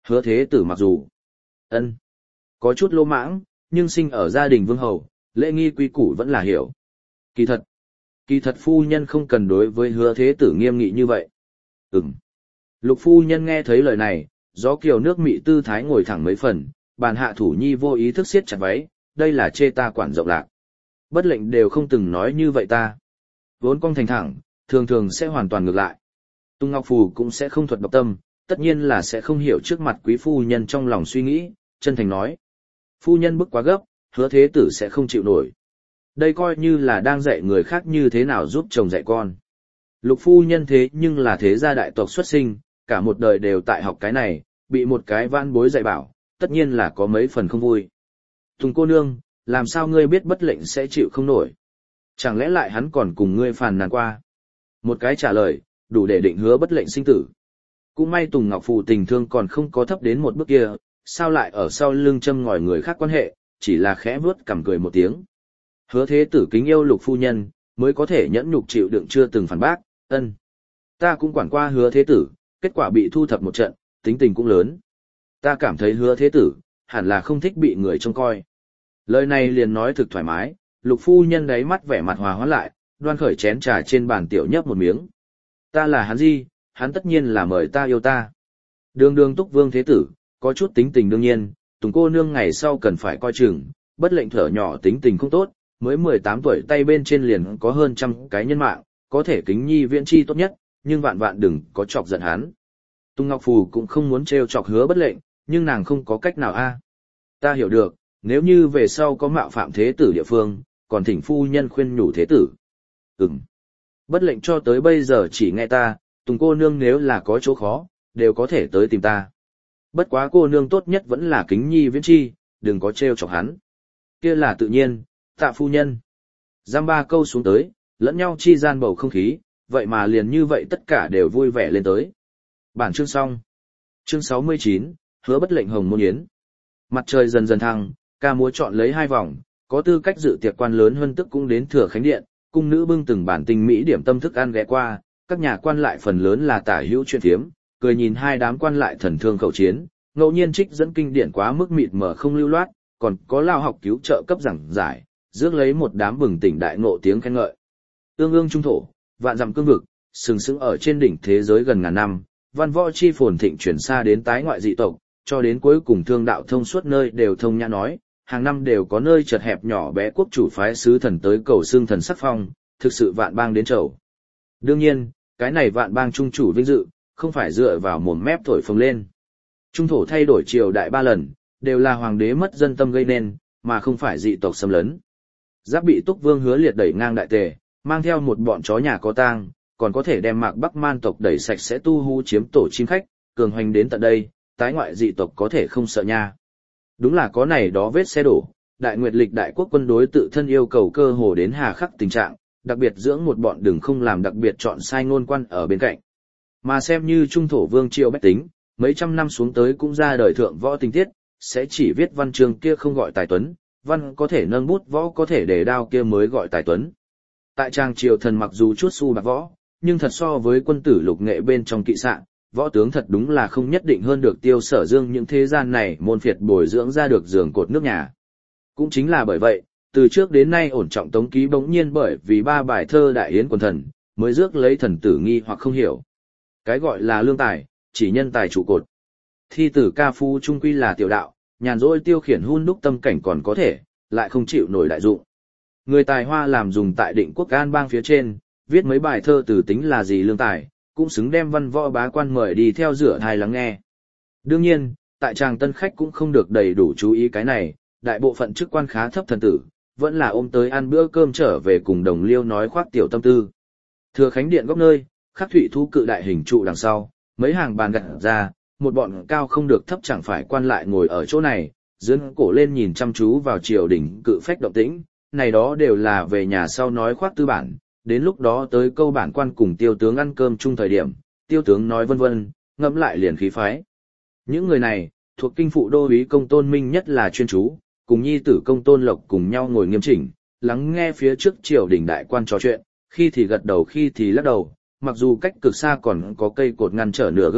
Hứa thế tử mặc dù ân có chút lô mãng, nhưng sinh ở gia đình vương hầu, lễ nghi quy củ vẫn là hiểu. Kỳ thật, kỳ thật phu nhân không cần đối với hứa thế tử nghiêm nghị như vậy. Ừm. Lục phu nhân nghe thấy lời này, gió kiều nước mị tư thái ngồi thẳng mấy phần, bàn hạ thủ nhi vô ý thức siết chặt váy, đây là chê ta quản rộng lạc. Bất lệnh đều không từng nói như vậy ta. Vốn cong thành thẳng, thường thường sẽ hoàn toàn ngược lại. Tung Ngọc Phù cũng sẽ không thuật độc tâm, tất nhiên là sẽ không hiểu trước mặt quý phu nhân trong lòng suy nghĩ, chân thành nói. Phu nhân bức quá gấp, hứa thế tử sẽ không chịu nổi. Đây coi như là đang dạy người khác như thế nào giúp chồng dạy con. Lục phu nhân thế nhưng là thế gia đại tộc xuất sinh, cả một đời đều tại học cái này, bị một cái vãn bối dạy bảo, tất nhiên là có mấy phần không vui. Tùng cô nương, làm sao ngươi biết bất lệnh sẽ chịu không nổi? Chẳng lẽ lại hắn còn cùng ngươi phàn nàn qua? Một cái trả lời, đủ để định hứa bất lệnh sinh tử. Cũng may Tùng Ngọc Phù tình thương còn không có thấp đến một bước kia, sao lại ở sau lưng châm ngòi người khác quan hệ, chỉ là khẽ vuốt cằm cười một tiếng. Hứa thế tử kính yêu Lục phu nhân, mới có thể nhẫn nhục chịu đựng chưa từng phản bác, ân. Ta cũng quản qua hứa thế tử, kết quả bị thu thập một trận, tính tình cũng lớn. Ta cảm thấy hứa thế tử, hẳn là không thích bị người trông coi. Lời này liền nói thực thoải mái, Lục phu nhân đáy mắt vẻ mặt hòa hoãn lại, đoan khởi chén trà trên bàn tiểu nhấp một miếng. Ta là hắn gì, hắn tất nhiên là mời ta yêu ta. Đường đường túc vương thế tử, có chút tính tình đương nhiên, Tùng cô nương ngày sau cần phải coi chừng, bất lệnh thở nhỏ tính tình không tốt, mới mười tám tuổi tay bên trên liền có hơn trăm cái nhân mạng, có thể kính nhi viễn chi tốt nhất, nhưng vạn vạn đừng có chọc giận hắn. Tùng Ngọc Phù cũng không muốn trêu chọc hứa bất lệnh, nhưng nàng không có cách nào a. Ta hiểu được, nếu như về sau có mạo phạm thế tử địa phương, còn thỉnh phu nhân khuyên nhủ thế tử. Ừm. Bất lệnh cho tới bây giờ chỉ nghe ta, Tùng cô nương nếu là có chỗ khó, đều có thể tới tìm ta. Bất quá cô nương tốt nhất vẫn là kính nhi viễn chi, đừng có trêu chọc hắn. Kia là tự nhiên, tạ phu nhân. Giam ba câu xuống tới, lẫn nhau chi gian bầu không khí, vậy mà liền như vậy tất cả đều vui vẻ lên tới. Bản chương xong. Chương sáu mươi chín, hứa bất lệnh hồng môn yến. Mặt trời dần dần thăng, ca múa chọn lấy hai vòng, có tư cách dự tiệc quan lớn hơn tức cũng đến thừa khánh điện, cung nữ bưng từng bản tinh mỹ điểm tâm thức ăn ghé qua, các nhà quan lại phần lớn là tả hữu chuyện thiếm, cười nhìn hai đám quan lại thần thương khẩu chiến, ngẫu nhiên trích dẫn kinh điển quá mức mịt mờ không lưu loát, còn có lao học cứu trợ cấp giảng giải, rước lấy một đám bừng tỉnh đại ngộ tiếng khen ngợi. Ương ương trung thổ, vạn dặm cương vực, sừng sững ở trên đỉnh thế giới gần ngàn năm, văn võ chi phồn thịnh chuyển xa đến tái ngoại dị tộc, cho đến cuối cùng thương đạo thông suốt nơi đều thông nhã nói, hàng năm đều có nơi chật hẹp nhỏ bé quốc chủ phái sứ thần tới cầu xương thần sắc phong, thực sự vạn bang đến chầu. Đương nhiên, cái này vạn bang trung chủ vinh dự, không phải dựa vào mồm mép thổi phồng lên. Trung thổ thay đổi triều đại ba lần, đều là hoàng đế mất dân tâm gây nên, mà không phải dị tộc xâm lấn. Giáp bị Túc Vương Hứa Liệt đẩy ngang đại tề, mang theo một bọn chó nhà có tang, còn có thể đem Mạc Bắc man tộc đẩy sạch sẽ tu hú chiếm tổ chim khách, cường hoành đến tận đây, tái ngoại dị tộc có thể không sợ nha. Đúng là có này đó vết xe đổ, đại nguyệt lịch đại quốc quân đối tự thân yêu cầu cơ hồ đến hà khắc tình trạng, đặc biệt dưỡng một bọn đừng không làm đặc biệt chọn sai ngôn quan ở bên cạnh. Mà xem như trung thổ vương triều bách tính, mấy trăm năm xuống tới cũng ra đời thượng võ tình tiết, sẽ chỉ viết văn chương kia không gọi tài tuấn, văn có thể nâng bút võ có thể để đao kia mới gọi tài tuấn. Tại trang triều thần mặc dù chút xu bạc võ, nhưng thật so với quân tử lục nghệ bên trong kỵ sạn, võ tướng thật đúng là không nhất định hơn được Tiêu Sở Dương những thế gian này môn phiệt bồi dưỡng ra được giường cột nước nhà. Cũng chính là bởi vậy, từ trước đến nay ổn trọng Tống Ký bỗng nhiên bởi vì ba bài thơ đại yến quần thần, mới rước lấy thần tử nghi hoặc không hiểu. Cái gọi là lương tài, chỉ nhân tài trụ cột. Thi tử ca phu trung quy là tiểu đạo, nhàn rỗi tiêu khiển hun đúc tâm cảnh còn có thể, lại không chịu nổi đại dụng. Người tài hoa làm dùng tại định quốc an bang phía trên, viết mấy bài thơ từ tính là gì lương tài, cũng xứng đem văn võ bá quan mời đi theo rửa thai lắng nghe. Đương nhiên, tại tràng tân khách cũng không được đầy đủ chú ý cái này, đại bộ phận chức quan khá thấp thần tử, vẫn là ôm tới ăn bữa cơm trở về cùng đồng liêu nói khoác tiểu tâm tư. Thừa khánh điện góc nơi, khắc thủy thu cự đại hình trụ đằng sau, mấy hàng bàn gặt ra, một bọn cao không được thấp chẳng phải quan lại ngồi ở chỗ này, dưỡng cổ lên nhìn chăm chú vào triều đình cự phách động tĩnh, này đó đều là về nhà sau nói khoác tư bản, đến lúc đó tới câu bản quan cùng tiêu tướng ăn cơm chung thời điểm, tiêu tướng nói vân vân, ngẫm lại liền khí phái. Những người này, thuộc kinh phụ đô úy công tôn minh nhất là chuyên chú, cùng nhi tử công tôn lộc cùng nhau ngồi nghiêm chỉnh, lắng nghe phía trước triều đình đại quan trò chuyện, khi thì gật đầu khi thì lắc đầu, mặc dù cách cực xa còn có cây cột ngăn trở nửa gương mặt,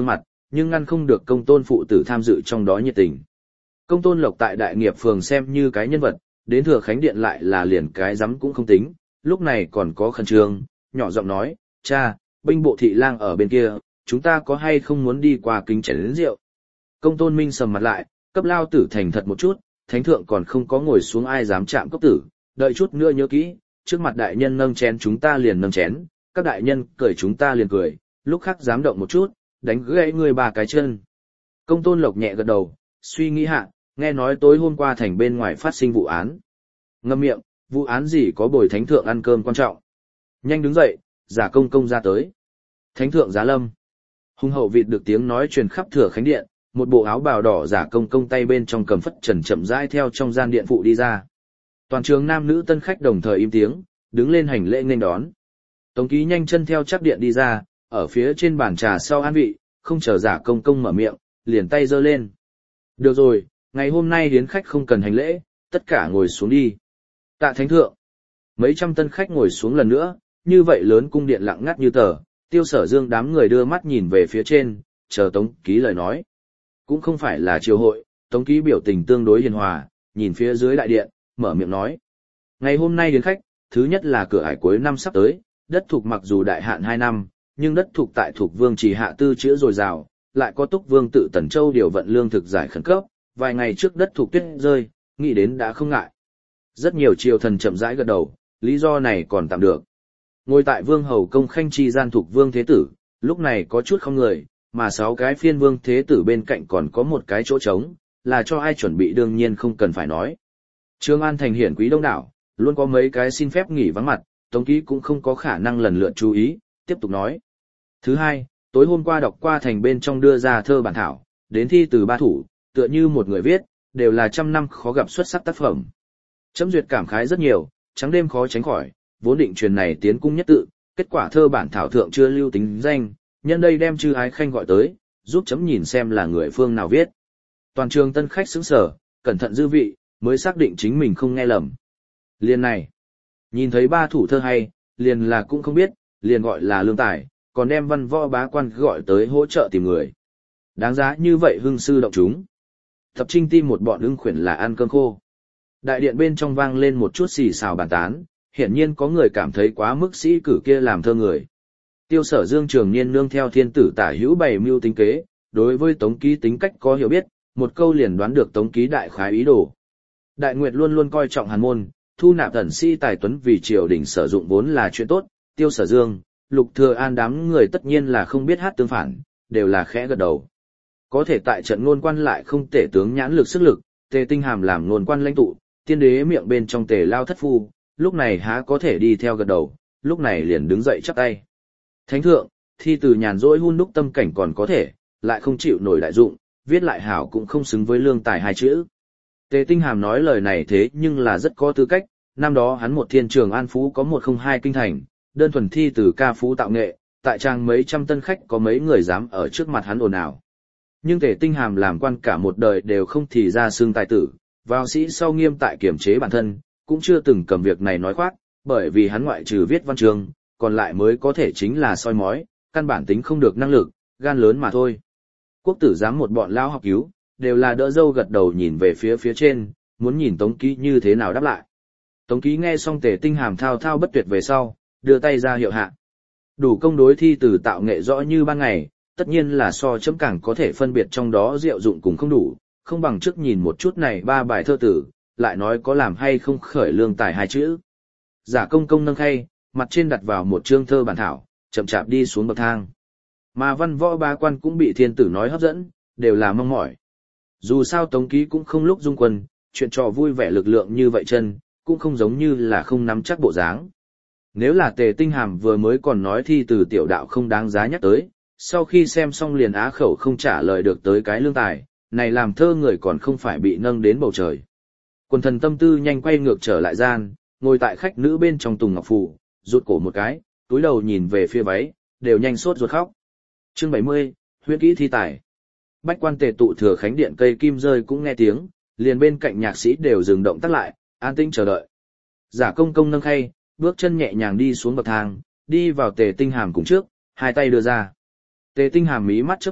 nhưng ngăn không được công tôn phụ tử tham dự trong đó nhiệt tình. Công tôn Lộc tại Đại Nghiệp phường xem như cái nhân vật, đến Thừa Khánh Điện lại là liền cái rắm cũng không tính, lúc này còn có khẩn trương, nhỏ giọng nói, cha, binh bộ thị lang ở bên kia, chúng ta có hay không muốn đi qua kính chén đến rượu. Công tôn Minh sầm mặt lại, cấp lao tử thành thật một chút, thánh thượng còn không có ngồi xuống ai dám chạm cốc tử, đợi chút nữa nhớ kỹ, trước mặt đại nhân nâng chén chúng ta liền nâng chén, các đại nhân cười chúng ta liền cười, lúc khác dám động một chút, đánh gãy người ba cái chân. Công tôn Lộc nhẹ gật đầu, suy nghĩ hạ, nghe nói tối hôm qua thành bên ngoài phát sinh vụ án. Ngậm miệng, vụ án gì có bồi thánh thượng ăn cơm quan trọng. Nhanh đứng dậy, giả công công ra tới. Thánh thượng giá lâm. Hùng hậu vịt được tiếng nói truyền khắp Thừa Khánh Điện, một bộ áo bào đỏ giả công công tay bên trong cầm phất trần chậm rãi theo trong gian điện phụ đi ra. Toàn trường nam nữ tân khách đồng thời im tiếng, đứng lên hành lễ nghênh đón. Tống Ký nhanh chân theo chắc điện đi ra, ở phía trên bàn trà sau an vị, không chờ giả công công mở miệng, liền tay giơ lên. Được rồi, ngày hôm nay hiến khách không cần hành lễ, tất cả ngồi xuống đi. Tạ thánh thượng. Mấy trăm tân khách ngồi xuống lần nữa, như vậy lớn cung điện lặng ngắt như tờ, Tiêu Sở Dương đám người đưa mắt nhìn về phía trên, chờ Tống Ký lời nói. Cũng không phải là triều hội, Tống Ký biểu tình tương đối hiền hòa, nhìn phía dưới đại điện, mở miệng nói. Ngày hôm nay đến khách, thứ nhất là cửa ải cuối năm sắp tới, đất thuộc mặc dù đại hạn hai năm, nhưng đất thuộc tại thuộc vương chỉ hạ tư chữa dồi dào, lại có túc vương tự Tần Châu điều vận lương thực giải khẩn cấp, vài ngày trước đất thuộc tuyết rơi, nghĩ đến đã không ngại. Rất nhiều triều thần chậm rãi gật đầu, lý do này còn tạm được. Ngồi tại vương hầu công khanh chi gian thuộc vương thế tử, lúc này có chút không người, mà sáu cái phiên vương thế tử bên cạnh còn có một cái chỗ trống, là cho ai chuẩn bị đương nhiên không cần phải nói. Trương An thành hiển quý đông đảo, luôn có mấy cái xin phép nghỉ vắng mặt, Tống Ký cũng không có khả năng lần lượt chú ý, tiếp tục nói. Thứ hai, tối hôm qua đọc qua thành bên trong đưa ra thơ bản thảo, đến thi từ ba thủ, tựa như một người viết, đều là trăm năm khó gặp xuất sắc tác phẩm. Chấm duyệt cảm khái rất nhiều, trắng đêm khó tránh khỏi, vốn định truyền này tiến cung nhất tự, kết quả thơ bản thảo thượng chưa lưu tính danh, nhân đây đem chư ái khanh gọi tới, giúp chấm nhìn xem là người phương nào viết. Toàn trường tân khách sững sờ, cẩn thận dư vị, mới xác định chính mình không nghe lầm. Liền này, nhìn thấy ba thủ thơ hay, liền là cũng không biết, liền gọi là lương tài, còn đem văn võ bá quan gọi tới hỗ trợ tìm người. Đáng giá như vậy hưng sư động chúng. Tập trinh tim một bọn ưng khuyển là ăn cơm khô. Đại điện bên trong vang lên một chút xì xào bàn tán, hiển nhiên có người cảm thấy quá mức sĩ cử kia làm thơ người. Tiêu Sở Dương trường niên nương theo thiên tử tả hữu bày mưu tính kế, đối với Tống Ký tính cách có hiểu biết, một câu liền đoán được Tống Ký đại khái ý đồ. Đại Nguyệt luôn luôn coi trọng hàn môn, thu nạp thần sĩ tài tuấn vì triều đình sử dụng vốn là chuyện tốt, Tiêu Sở Dương, Lục Thừa An đám người tất nhiên là không biết hát tương phản, đều là khẽ gật đầu. Có thể tại trận ngôn quan lại không tể tướng nhãn lực sức lực, Tề Tinh Hàm làm ngôn quan lãnh tụ, tiên đế miệng bên trong Tề Lao thất phu, lúc này há có thể đi theo gật đầu, lúc này liền đứng dậy chắp tay. Thánh thượng, thi từ nhàn rỗi hun đúc tâm cảnh còn có thể, lại không chịu nổi đại dụng, viết lại hảo cũng không xứng với lương tài hai chữ. Tề Tinh Hàm nói lời này thế nhưng là rất có tư cách, năm đó hắn một thiên trường an phú có một không hai kinh thành, đơn thuần thi từ ca phú tạo nghệ, tại trang mấy trăm tân khách có mấy người dám ở trước mặt hắn ồn ào. Nhưng Tề Tinh Hàm làm quan cả một đời đều không thì ra xương tài tử, vào sĩ sau nghiêm tại kiểm chế bản thân, cũng chưa từng cầm việc này nói khoác, bởi vì hắn ngoại trừ viết văn chương, còn lại mới có thể chính là soi mói, căn bản tính không được năng lực, gan lớn mà thôi. Quốc tử giám một bọn lao học cứu, đều là đỡ dâu gật đầu nhìn về phía phía trên, muốn nhìn Tống Ký như thế nào đáp lại. Tống Ký nghe xong Tề Tinh Hàm thao thao bất tuyệt về sau, đưa tay ra hiệu hạ. Đủ công đối thi từ tạo nghệ rõ như ban ngày, tất nhiên là so chấm càng có thể phân biệt trong đó diệu dụng cùng không đủ, không bằng trước nhìn một chút này ba bài thơ tử, lại nói có làm hay không khởi lương tài hai chữ. Giả công công nâng khay, mặt trên đặt vào một chương thơ bản thảo, chậm chạp đi xuống bậc thang. Mà văn võ ba quan cũng bị thiên tử nói hấp dẫn, đều là mong mỏi. Dù sao Tống Ký cũng không lúc dung quân, chuyện trò vui vẻ lực lượng như vậy chân, cũng không giống như là không nắm chắc bộ dáng. Nếu là Tề Tinh Hàm vừa mới còn nói thi từ tiểu đạo không đáng giá nhắc tới, sau khi xem xong liền á khẩu không trả lời được tới cái lương tài, này làm thơ người còn không phải bị nâng đến bầu trời. Quần thần tâm tư nhanh quay ngược trở lại gian, ngồi tại khách nữ bên trong Tùng Ngọc Phủ, rụt cổ một cái, túi đầu nhìn về phía váy, đều nhanh sốt ruột khóc. Chương bảy mươi, huyễn kỹ thi tài. Bách quan tề tụ Thừa Khánh Điện cây kim rơi cũng nghe tiếng, liền bên cạnh nhạc sĩ đều dừng động tác lại, an tĩnh chờ đợi. Giả công công nâng khay, bước chân nhẹ nhàng đi xuống bậc thang, đi vào Tề Tinh Hàm cùng trước, hai tay đưa ra. Tề Tinh Hàm mí mắt chớp chớp,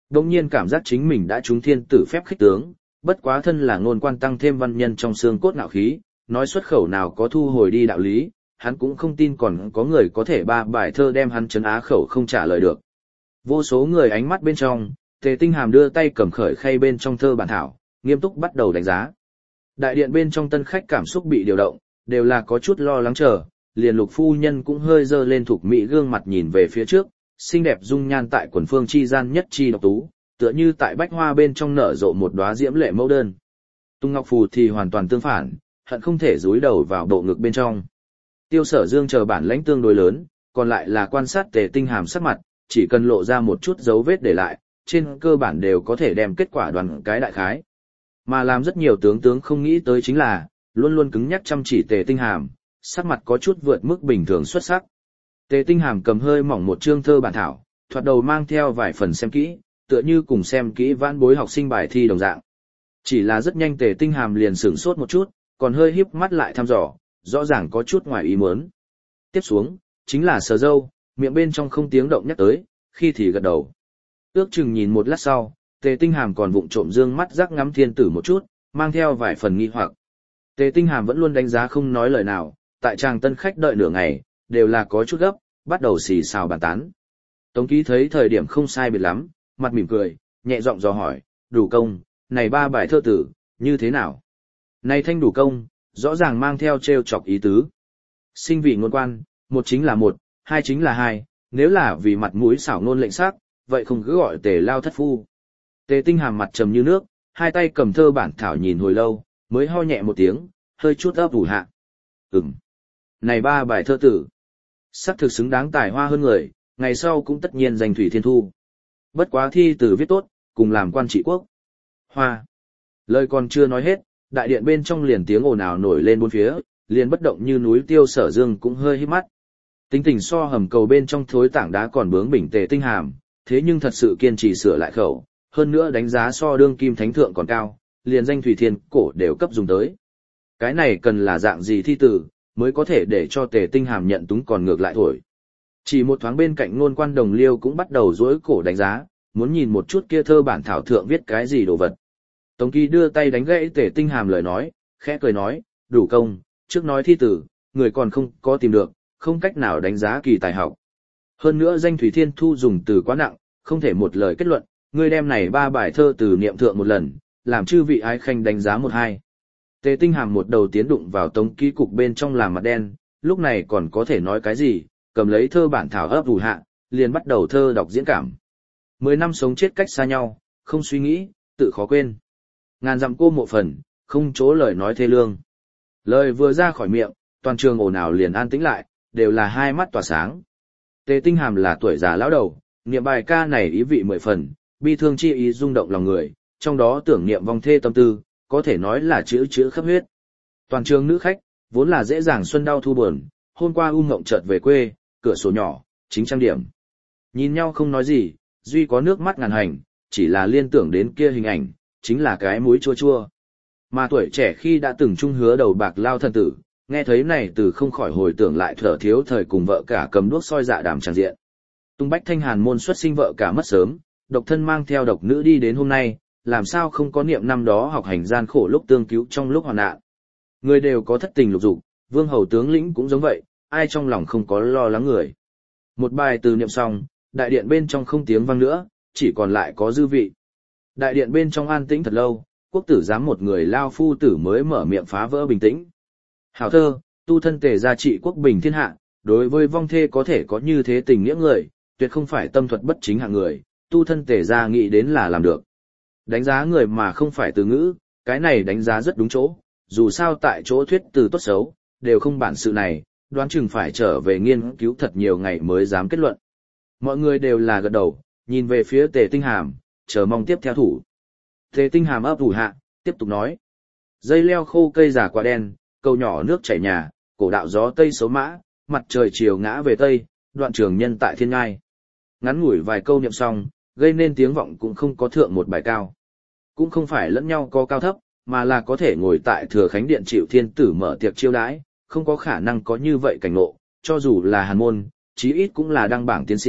Đông nhiên cảm giác chính mình đã trúng thiên tử phép khích tướng, bất quá thân là ngôn quan tăng thêm văn nhân trong xương cốt ngạo khí, nói xuất khẩu nào có thu hồi đi đạo lý, hắn cũng không tin còn có người có thể ba bài thơ đem hắn trấn á khẩu không trả lời được. Vô số người ánh mắt bên trong, Tề Tinh Hàm đưa tay cầm khởi khay bên trong thơ bản thảo, nghiêm túc bắt đầu đánh giá. Đại điện bên trong tân khách cảm xúc bị điều động, đều là có chút lo lắng chờ, liền Lục phu nhân cũng hơi dơ lên thục mỹ gương mặt nhìn về phía trước, xinh đẹp dung nhan tại quần phương chi gian nhất chi độc tú, tựa như tại bách hoa bên trong nở rộ một đóa diễm lệ mẫu đơn. Tung Ngọc Phù thì hoàn toàn tương phản, hận không thể dúi đầu vào bộ ngực bên trong. Tiêu Sở Dương chờ bản lãnh tương đối lớn, còn lại là quan sát Tề Tinh Hàm sắc mặt, chỉ cần lộ ra một chút dấu vết để lại, trên cơ bản đều có thể đem kết quả đoán cái đại khái. Mà làm rất nhiều tướng tướng không nghĩ tới chính là, luôn luôn cứng nhắc chăm chỉ Tề Tinh Hàm, sắc mặt có chút vượt mức bình thường xuất sắc. Tề Tinh Hàm cầm hơi mỏng một chương thơ bản thảo, thoạt đầu mang theo vài phần xem kỹ, tựa như cùng xem kỹ vãn bối học sinh bài thi đồng dạng. Chỉ là rất nhanh Tề Tinh Hàm liền sửng sốt một chút, còn hơi híp mắt lại thăm dò, rõ ràng có chút ngoài ý muốn. Tiếp xuống, chính là sờ dâu, miệng bên trong không tiếng động nhắc tới, khi thì gật đầu. Ước chừng nhìn một lát sau, Tề Tinh Hàm còn vụng trộm dương mắt rắc ngắm thiên tử một chút, mang theo vài phần nghi hoặc. Tề Tinh Hàm vẫn luôn đánh giá không nói lời nào, tại tràng tân khách đợi nửa ngày, đều là có chút gấp, bắt đầu xì xào bàn tán. Tống Ký thấy thời điểm không sai biệt lắm, mặt mỉm cười, nhẹ giọng dò hỏi, đủ công, này ba bài thơ tử, như thế nào? Này thanh đủ công, rõ ràng mang theo trêu chọc ý tứ. Sinh vị ngôn quan, một chính là một, hai chính là hai, nếu là vì mặt mũi xảo ngôn lệnh sắc, vậy không cứ gọi Tề lao thất phu. Tề Tinh Hàm mặt trầm như nước, hai tay cầm thơ bản thảo nhìn hồi lâu, mới ho nhẹ một tiếng, hơi chút ấp ủ hạ. Ừm. Này ba bài thơ tử, sắc thực xứng đáng tài hoa hơn người, ngày sau cũng tất nhiên giành thủy thiên thu. Bất quá thi từ viết tốt, cùng làm quan trị quốc. Hoa. Lời còn chưa nói hết, đại điện bên trong liền tiếng ồn ào nổi lên bốn phía, liền bất động như núi Tiêu Sở Dương cũng hơi híp mắt. Tính tình so hầm cầu bên trong thối tảng đá còn bướng bỉnh Tề Tinh Hàm, thế nhưng thật sự kiên trì sửa lại khẩu, hơn nữa đánh giá so đương kim thánh thượng còn cao, liền danh thủy thiên cổ đều cấp dùng tới. Cái này cần là dạng gì thi tử, mới có thể để cho Tề Tinh Hàm nhận túng còn ngược lại thổi. Chỉ một thoáng bên cạnh ngôn quan Đồng Liêu cũng bắt đầu dối cổ đánh giá, muốn nhìn một chút kia thơ bản thảo thượng viết cái gì đồ vật. Tống Kỳ đưa tay đánh gãy Tề Tinh Hàm lời nói, khẽ cười nói, đủ công, trước nói thi tử, người còn không có tìm được, không cách nào đánh giá kỳ tài học. Hơn nữa danh thủy thiên thu dùng từ quá nặng, không thể một lời kết luận, người đem này ba bài thơ từ niệm thượng một lần, làm chư vị ái khanh đánh giá một hai. Tề Tinh Hàm một đầu tiến đụng vào Tống Ký cục bên trong làm mặt đen, lúc này còn có thể nói cái gì, cầm lấy thơ bản thảo ấp ủ hạ, liền bắt đầu thơ đọc diễn cảm. Mười năm sống chết cách xa nhau, không suy nghĩ, tự khó quên. Ngàn dặm cô mộ phần, không chỗ lời nói thê lương. Lời vừa ra khỏi miệng, toàn trường ồn ào liền an tĩnh lại, đều là hai mắt tỏa sáng. Tề Tinh Hàm là tuổi già lão đầu, niệm bài ca này ý vị mười phần, bi thương chi ý rung động lòng người, trong đó tưởng niệm vong thê tâm tư, có thể nói là chữ chữ khắp huyết. Toàn trường nữ khách, vốn là dễ dàng xuân đau thu buồn, hôm qua u ngộng chợt về quê, cửa sổ nhỏ, chính trang điểm. Nhìn nhau không nói gì, duy có nước mắt ngàn hành, chỉ là liên tưởng đến kia hình ảnh, chính là cái mũi chua chua. Mà tuổi trẻ khi đã từng chung hứa đầu bạc lao thân tử, nghe thấy này từ không khỏi hồi tưởng lại thở thiếu thời cùng vợ cả cầm đuốc soi dạ đàm tràng diện. Tung Bách Thanh Hàn môn xuất sinh vợ cả mất sớm, độc thân mang theo độc nữ đi đến hôm nay, làm sao không có niệm năm đó học hành gian khổ lúc tương cứu trong lúc hoạn nạn. Người đều có thất tình lục dục, vương hầu tướng lĩnh cũng giống vậy, ai trong lòng không có lo lắng người. Một bài từ niệm xong, đại điện bên trong không tiếng vang nữa, chỉ còn lại có dư vị. Đại điện bên trong an tĩnh thật lâu, quốc tử giám một người lao phu tử mới mở miệng phá vỡ bình tĩnh. Hảo thơ, tu thân Tề gia trị quốc bình thiên hạ, đối với vong thê có thể có như thế tình nghĩa người, tuyệt không phải tâm thuật bất chính hạng người, tu thân Tề gia nghĩ đến là làm được. Đánh giá người mà không phải từ ngữ, cái này đánh giá rất đúng chỗ, dù sao tại chỗ thuyết từ tốt xấu, đều không bản sự này, đoán chừng phải trở về nghiên cứu thật nhiều ngày mới dám kết luận. Mọi người đều là gật đầu, nhìn về phía Tề Tinh Hàm, chờ mong tiếp theo thủ. Tề Tinh Hàm ấp ủ hạ, tiếp tục nói. Dây leo khô cây già quả đen, cầu nhỏ nước chảy nhà, cổ đạo gió tây xấu mã, mặt trời chiều ngã về tây, đoạn trường nhân tại thiên ngai. Ngắn ngủi vài câu niệm xong, gây nên tiếng vọng cũng không có thượng một bài cao. Cũng không phải lẫn nhau có cao thấp, mà là có thể ngồi tại Thừa Khánh Điện chịu thiên tử mở tiệc chiêu đãi, không có khả năng có như vậy cảnh ngộ, cho dù là hàn môn, chí ít cũng là đăng bảng tiến sĩ,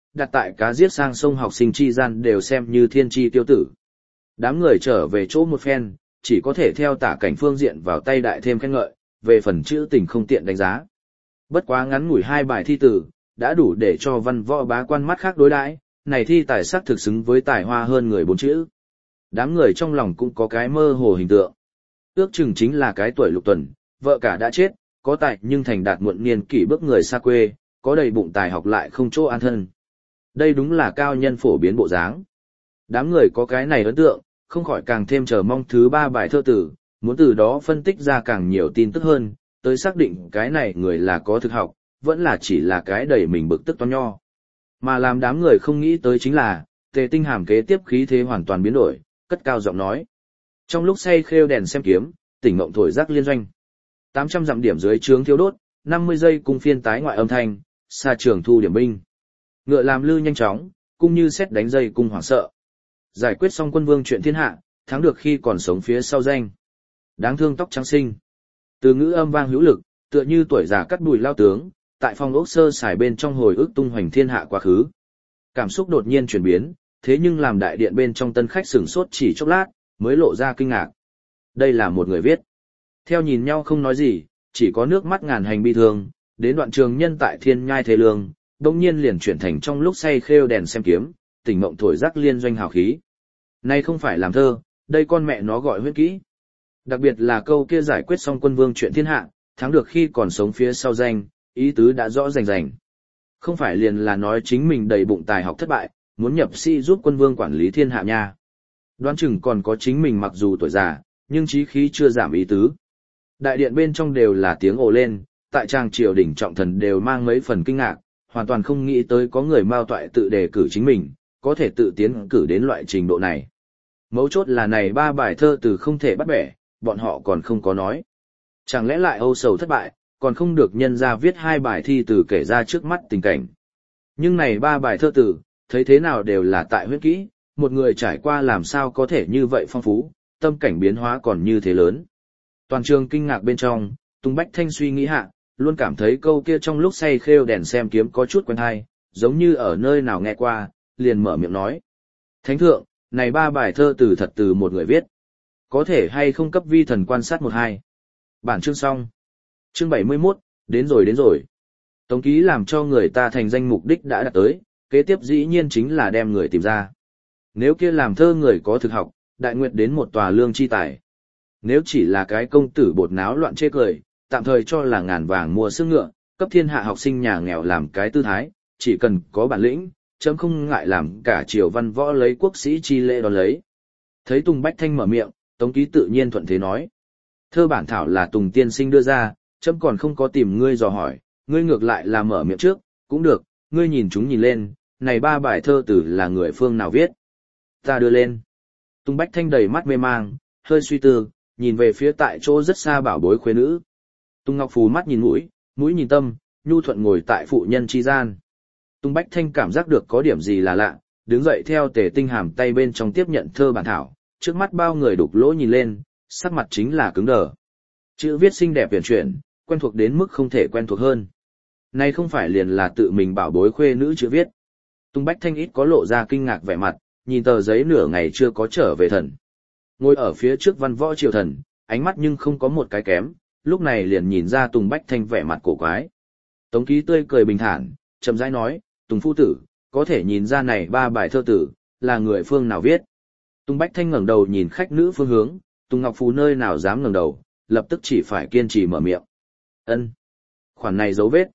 đặt tại cá giết sang sông học sinh chi gian đều xem như thiên chi tiêu tử. Đám người trở về chỗ một phen, chỉ có thể theo tả cảnh phương diện vào tay đại thêm khen ngợi, về phần chữ tình không tiện đánh giá. Bất quá ngắn ngủi hai bài thi tử, đã đủ để cho văn võ bá quan mắt khác đối đãi, này thi tài sắc thực xứng với tài hoa hơn người bốn chữ. Đám người trong lòng cũng có cái mơ hồ hình tượng. Ước chừng chính là cái tuổi lục tuần, vợ cả đã chết, có tài nhưng thành đạt muộn niên kỷ bước người xa quê, có đầy bụng tài học lại không chỗ an thân. Đây đúng là cao nhân phổ biến bộ dáng. Đám người có cái này ấn tượng, không khỏi càng thêm chờ mong thứ ba bài thơ tử, muốn từ đó phân tích ra càng nhiều tin tức hơn, tới xác định cái này người là có thực học, vẫn là chỉ là cái đầy mình bực tức to nho. Mà làm đám người không nghĩ tới chính là, Tề Tinh Hàm kế tiếp khí thế hoàn toàn biến đổi, cất cao giọng nói. Trong lúc say khêu đèn xem kiếm, tỉnh mộng thổi rắc liên doanh. tám trăm dặm điểm dưới trướng thiếu đốt, năm mươi giây cung phiên tái ngoại âm thanh, xa trường thu điểm binh. Ngựa làm lư nhanh chóng, cung như xét đánh dây cung hoảng sợ. Giải quyết xong quân vương chuyện thiên hạ, thắng được khi còn sống phía sau danh. Đáng thương tóc trắng sinh. Từ ngữ âm vang hữu lực, tựa như tuổi già cắt đùi lao tướng, tại phong ốc sơ xài bên trong hồi ức tung hoành thiên hạ quá khứ. Cảm xúc đột nhiên chuyển biến, thế nhưng làm đại điện bên trong tân khách sửng sốt chỉ chốc lát, mới lộ ra kinh ngạc. Đây là một người viết. Theo nhìn nhau không nói gì, chỉ có nước mắt ngàn hành bi thương, đến đoạn trường nhân tại thiên nhai thế lương, đông nhiên liền chuyển thành trong lúc say khêu đèn xem kiếm, tỉnh mộng thổi rắc liên doanh hào khí. Nay không phải làm thơ, đây con mẹ nó gọi huyết kỹ. Đặc biệt là câu kia giải quyết xong quân vương chuyện thiên hạ, thắng được khi còn sống phía sau danh, ý tứ đã rõ rành rành. Không phải liền là nói chính mình đầy bụng tài học thất bại, muốn nhập sĩ giúp quân vương quản lý thiên hạ nha. Đoán chừng còn có chính mình mặc dù tuổi già, nhưng chí khí chưa giảm ý tứ. Đại điện bên trong đều là tiếng ồ lên, tại trang triều đỉnh trọng thần đều mang mấy phần kinh ngạc, hoàn toàn không nghĩ tới có người mao toại tự đề cử chính mình, có thể tự tiến cử đến loại trình độ này. Mấu chốt là này ba bài thơ từ không thể bắt bẻ, bọn họ còn không có nói. Chẳng lẽ lại âu sầu thất bại, còn không được nhân ra viết hai bài thi từ kể ra trước mắt tình cảnh. Nhưng này ba bài thơ từ, thấy thế nào đều là tại huyết kỹ, một người trải qua làm sao có thể như vậy phong phú, tâm cảnh biến hóa còn như thế lớn. Toàn trường kinh ngạc bên trong, Tùng Bách Thanh suy nghĩ hạ, luôn cảm thấy câu kia trong lúc say khêu đèn xem kiếm có chút quen hay, giống như ở nơi nào nghe qua, liền mở miệng nói. Thánh thượng, này ba bài thơ từ thật từ một người viết. Có thể hay không cấp vi thần quan sát một hai. Bản chương xong. Chương bảy mươi mốt, đến rồi đến rồi. Tống ký làm cho người ta thành danh mục đích đã đạt tới, kế tiếp dĩ nhiên chính là đem người tìm ra. Nếu kia làm thơ người có thực học, đại nguyện đến một tòa lương chi tài. Nếu chỉ là cái công tử bột náo loạn chê cười, tạm thời cho là ngàn vàng mua sức ngựa, cấp thiên hạ học sinh nhà nghèo làm cái tư thái, chỉ cần có bản lĩnh, chấm không ngại làm cả triều văn võ lấy quốc sĩ chi lễ đón lấy. Thấy Tùng Bách Thanh mở miệng, Tống ký tự nhiên thuận thế nói. Thơ bản thảo là Tùng tiên sinh đưa ra, chấm còn không có tìm ngươi dò hỏi, ngươi ngược lại là mở miệng trước, cũng được, ngươi nhìn chúng nhìn lên, này ba bài thơ từ là người phương nào viết. Ta đưa lên. Tùng Bách Thanh đầy mắt mê mang, hơi suy tư, nhìn về phía tại chỗ rất xa bảo bối khuê nữ. Tùng Ngọc Phù mắt nhìn mũi, mũi nhìn tâm, nhu thuận ngồi tại phụ nhân chi gian. Tùng Bách Thanh cảm giác được có điểm gì là lạ, đứng dậy theo Tề Tinh Hàm tay bên trong tiếp nhận thơ bản thảo, trước mắt bao người đục lỗ nhìn lên, sắc mặt chính là cứng đờ. Chữ viết xinh đẹp huyền chuyển, quen thuộc đến mức không thể quen thuộc hơn. Này không phải liền là tự mình bảo bối khuê nữ chữ viết. Tùng Bách Thanh ít có lộ ra kinh ngạc vẻ mặt, nhìn tờ giấy nửa ngày chưa có trở về thần. Ngồi ở phía trước văn võ triều thần, ánh mắt nhưng không có một cái kém, lúc này liền nhìn ra Tùng Bách Thanh vẻ mặt cổ quái. Tống ký tươi cười bình thản, chậm rãi nói, Tùng phu tử, có thể nhìn ra này ba bài thơ tử, là người phương nào viết. Tùng Bách Thanh ngẩng đầu nhìn khách nữ phương hướng, Tùng Ngọc Phù nơi nào dám ngẩng đầu, lập tức chỉ phải kiên trì mở miệng. Ân, khoản này dấu vết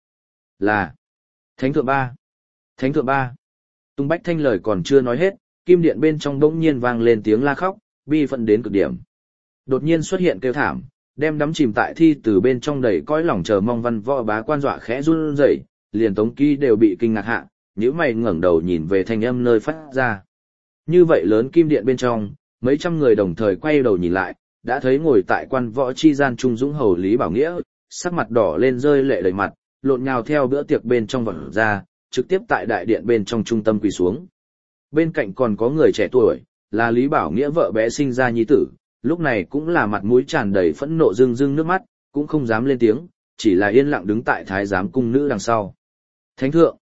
là Thánh thượng ba. Thánh thượng ba. Tùng Bách Thanh lời còn chưa nói hết, kim điện bên trong bỗng nhiên vang lên tiếng la khóc, bi phận đến cực điểm. Đột nhiên xuất hiện kêu thảm, đem đắm chìm tại thi từ bên trong đầy cõi lòng chờ mong văn võ bá quan dọa khẽ run rẩy, liền Tống ký đều bị kinh ngạc hạ, nhíu mày ngẩng đầu nhìn về thanh âm nơi phát ra. Như vậy lớn kim điện bên trong, mấy trăm người đồng thời quay đầu nhìn lại, đã thấy ngồi tại quan võ chi gian trung dũng hầu Lý Bảo Nghĩa, sắc mặt đỏ lên rơi lệ đầy mặt, lộn nhào theo bữa tiệc bên trong vật ra, trực tiếp tại đại điện bên trong trung tâm quỳ xuống. Bên cạnh còn có người trẻ tuổi, là Lý Bảo Nghĩa vợ bé sinh ra nhi tử, lúc này cũng là mặt mũi tràn đầy phẫn nộ rưng rưng nước mắt, cũng không dám lên tiếng, chỉ là yên lặng đứng tại thái giám cung nữ đằng sau. Thánh thượng!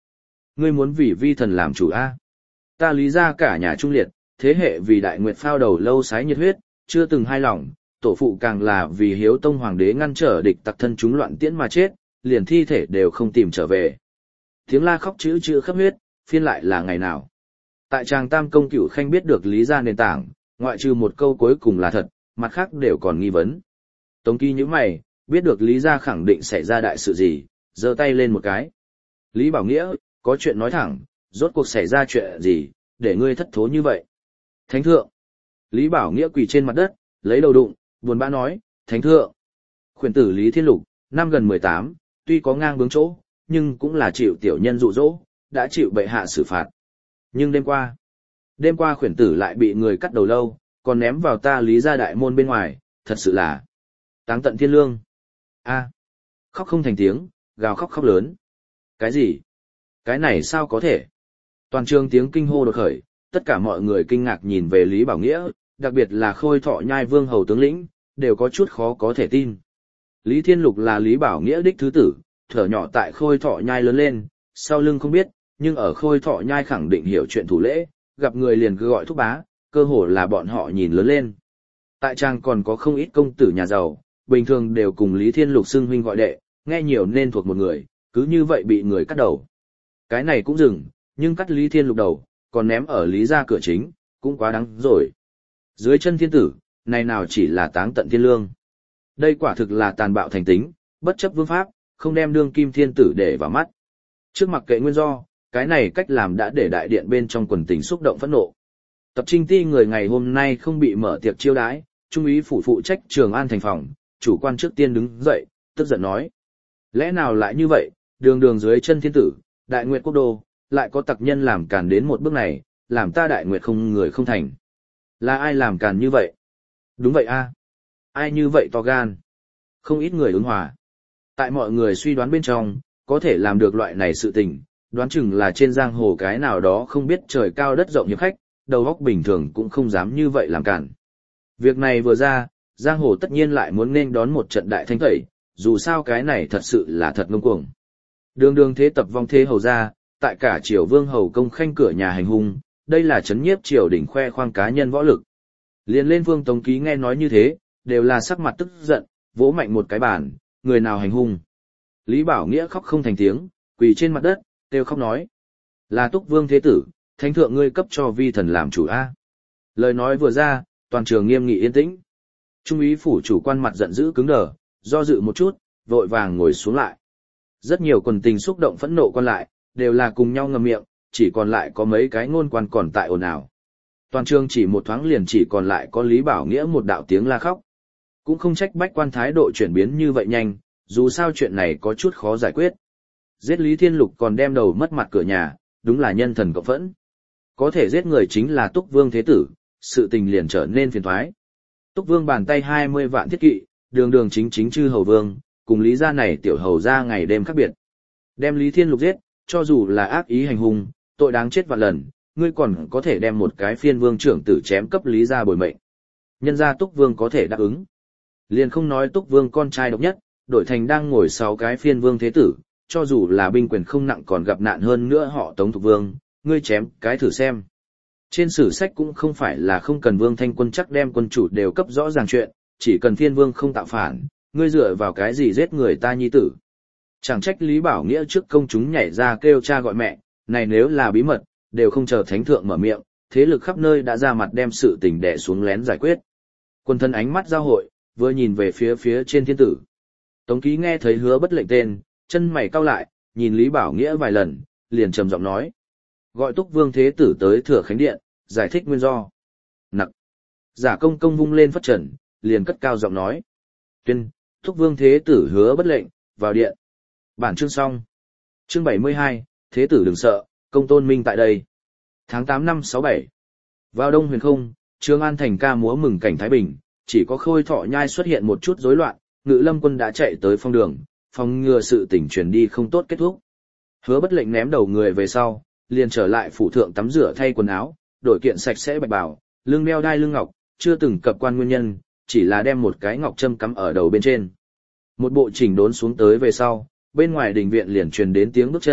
Ngươi muốn vì vi thần làm chủ a? Ta Lý gia cả nhà trung liệt, thế hệ vì đại nguyệt phao đầu lâu sái nhiệt huyết, chưa từng hai lòng, tổ phụ càng là vì hiếu tông hoàng đế ngăn trở địch tặc thân chúng loạn tiễn mà chết, liền thi thể đều không tìm trở về. Tiếng la khóc chữ chữ khắp huyết, phiên lại là ngày nào. Tại tràng Tam Công Cửu Khanh biết được Lý gia nền tảng, ngoại trừ một câu cuối cùng là thật, mặt khác đều còn nghi vấn. Tống Kỳ nhíu mày, biết được Lý gia khẳng định xảy ra đại sự gì, giơ tay lên một cái. Lý Bảo Nghĩa, có chuyện nói thẳng, rốt cuộc xảy ra chuyện gì, để ngươi thất thố như vậy. Thánh thượng. Lý Bảo Nghĩa quỳ trên mặt đất, lấy đầu đụng, buồn bã nói, Thánh thượng. Khuyển tử Lý Thiên Lục, năm gần mười tám, tuy có ngang bướng chỗ, nhưng cũng là chịu tiểu nhân dụ dỗ, đã chịu bệ hạ xử phạt. Nhưng đêm qua, đêm qua khuyển tử lại bị người cắt đầu lâu, còn ném vào ta Lý gia đại môn bên ngoài, thật sự là táng tận thiên lương. A, khóc không thành tiếng, gào khóc khóc lớn. Cái gì? Cái này sao có thể? Toàn trường tiếng kinh hô đột khởi, tất cả mọi người kinh ngạc nhìn về Lý Bảo Nghĩa, đặc biệt là Khôi Thọ Nhai Vương hầu tướng lĩnh, đều có chút khó có thể tin. Lý Thiên Lục là Lý Bảo Nghĩa đích thứ tử, thở nhỏ tại Khôi Thọ Nhai lớn lên, sau lưng không biết, nhưng ở Khôi Thọ Nhai khẳng định hiểu chuyện thủ lễ, gặp người liền cứ gọi thúc bá, cơ hồ là bọn họ nhìn lớn lên. Tại trang còn có không ít công tử nhà giàu, bình thường đều cùng Lý Thiên Lục xưng huynh gọi đệ, nghe nhiều nên thuộc một người, cứ như vậy bị người cắt đầu. Cái này cũng dừng, nhưng cắt Lý Thiên Lục đầu, còn ném ở Lý gia cửa chính, cũng quá đáng rồi. Dưới chân thiên tử, này nào chỉ là táng tận thiên lương. Đây quả thực là tàn bạo thành tính, bất chấp vương pháp, không đem đương kim thiên tử để vào mắt. Trước mặc kệ nguyên do, cái này cách làm đã để đại điện bên trong quần tình xúc động phẫn nộ. Tập Trinh Ti người ngày hôm nay không bị mở tiệc chiêu đãi, trung úy phủ phụ trách Trường An thành phòng, chủ quan trước tiên đứng dậy, tức giận nói: lẽ nào lại như vậy, đường đường dưới chân thiên tử, đại nguyệt quốc đô, lại có tặc nhân làm càn đến một bước này, làm ta đại nguyệt không người không thành. Là ai làm càn như vậy? Đúng vậy a, ai như vậy to gan? Không ít người ứng hòa. Tại mọi người suy đoán bên trong, có thể làm được loại này sự tình, đoán chừng là trên giang hồ cái nào đó không biết trời cao đất rộng hiệp khách, đầu óc bình thường cũng không dám như vậy làm cản. Việc này vừa ra, giang hồ tất nhiên lại muốn nên đón một trận đại thanh tẩy, dù sao cái này thật sự là thật ngông cuồng. Đường đường thế tập vong thế hầu ra, tại cả triều vương hầu công khanh cửa nhà hành hung, đây là chấn nhiếp triều đỉnh khoe khoang cá nhân võ lực. Liên lên Vương Tống Ký nghe nói như thế, đều là sắc mặt tức giận, vỗ mạnh một cái bàn, người nào hành hung. Lý Bảo Nghĩa khóc không thành tiếng, quỳ trên mặt đất, kêu khóc nói: là Túc Vương thế tử, thánh thượng ngươi cấp cho vi thần làm chủ a. Lời nói vừa ra, toàn trường nghiêm nghị yên tĩnh. Trung úy phủ chủ quan mặt giận dữ cứng đờ, do dự một chút, vội vàng ngồi xuống lại. Rất nhiều quần tình xúc động phẫn nộ quan lại, đều là cùng nhau ngậm miệng, chỉ còn lại có mấy cái ngôn quan còn tại ồn ào. Toàn trường chỉ một thoáng liền chỉ còn lại có Lý Bảo Nghĩa một đạo tiếng la khóc. Cũng không trách bách quan thái độ chuyển biến như vậy nhanh, dù sao chuyện này có chút khó giải quyết. Giết Lý Thiên Lục còn đem đầu mất mặt cửa nhà, đúng là nhân thần cộng phẫn. Có thể giết người chính là Túc Vương thế tử, sự tình liền trở nên phiền toái. Túc Vương bàn tay hai mươi vạn thiết kỵ, đường đường chính chính chư hầu vương, cùng Lý gia này tiểu hầu gia ngày đêm khác biệt. Đem Lý Thiên Lục giết, cho dù là ác ý hành hung, tội đáng chết vạn lần, ngươi còn có thể đem một cái phiên vương trưởng tử chém cấp Lý gia bồi mệnh. Nhân gia Túc Vương có thể đáp ứng. Liền không nói Túc Vương con trai độc nhất, đổi thành đang ngồi sáu cái phiên vương thế tử, cho dù là binh quyền không nặng còn gặp nạn hơn nữa họ Tống Thục Vương, ngươi chém cái thử xem. Trên sử sách cũng không phải là không cần Vương Thanh Quân chắc đem quân chủ đều cấp rõ ràng chuyện, chỉ cần phiên vương không tạo phản, ngươi dựa vào cái gì giết người ta nhi tử. Chẳng trách Lý Bảo Nghĩa trước công chúng nhảy ra kêu cha gọi mẹ, này nếu là bí mật, đều không chờ thánh thượng mở miệng, thế lực khắp nơi đã ra mặt đem sự tình đè xuống lén giải quyết. Quân thân ánh mắt giao hội, vừa nhìn về phía phía trên thiên tử. Tống Ký nghe thấy Hứa Bất Lệnh tên, chân mày cau lại, nhìn Lý Bảo Nghĩa vài lần, liền trầm giọng nói: gọi Túc Vương thế tử tới Thừa Khánh điện, giải thích nguyên do. Nặc. Giả Công Công vung lên phất trần, liền cất cao giọng nói: tuyên, Túc Vương thế tử Hứa Bất Lệnh, vào điện. Bản chương xong. Chương bảy mươi hai, thế tử đừng sợ, công tôn minh tại đây. Tháng tám năm sáu bảy. Vào đông huyền không, Trường An thành ca múa mừng cảnh thái bình, chỉ có Khôi Thọ Nhai xuất hiện một chút rối loạn, Ngự Lâm quân đã chạy tới phong đường, phòng ngừa sự tình truyền đi không tốt kết thúc. Hứa Bất Lệnh ném đầu người về sau, liền trở lại phủ thượng tắm rửa thay quần áo, đổi kiện sạch sẽ bạch bào, lưng đeo đai lưng ngọc, chưa từng cập quan nguyên nhân, chỉ là đem một cái ngọc châm cắm ở đầu bên trên. Một bộ chỉnh đốn xuống tới về sau, bên ngoài đình viện liền truyền đến tiếng bước chân,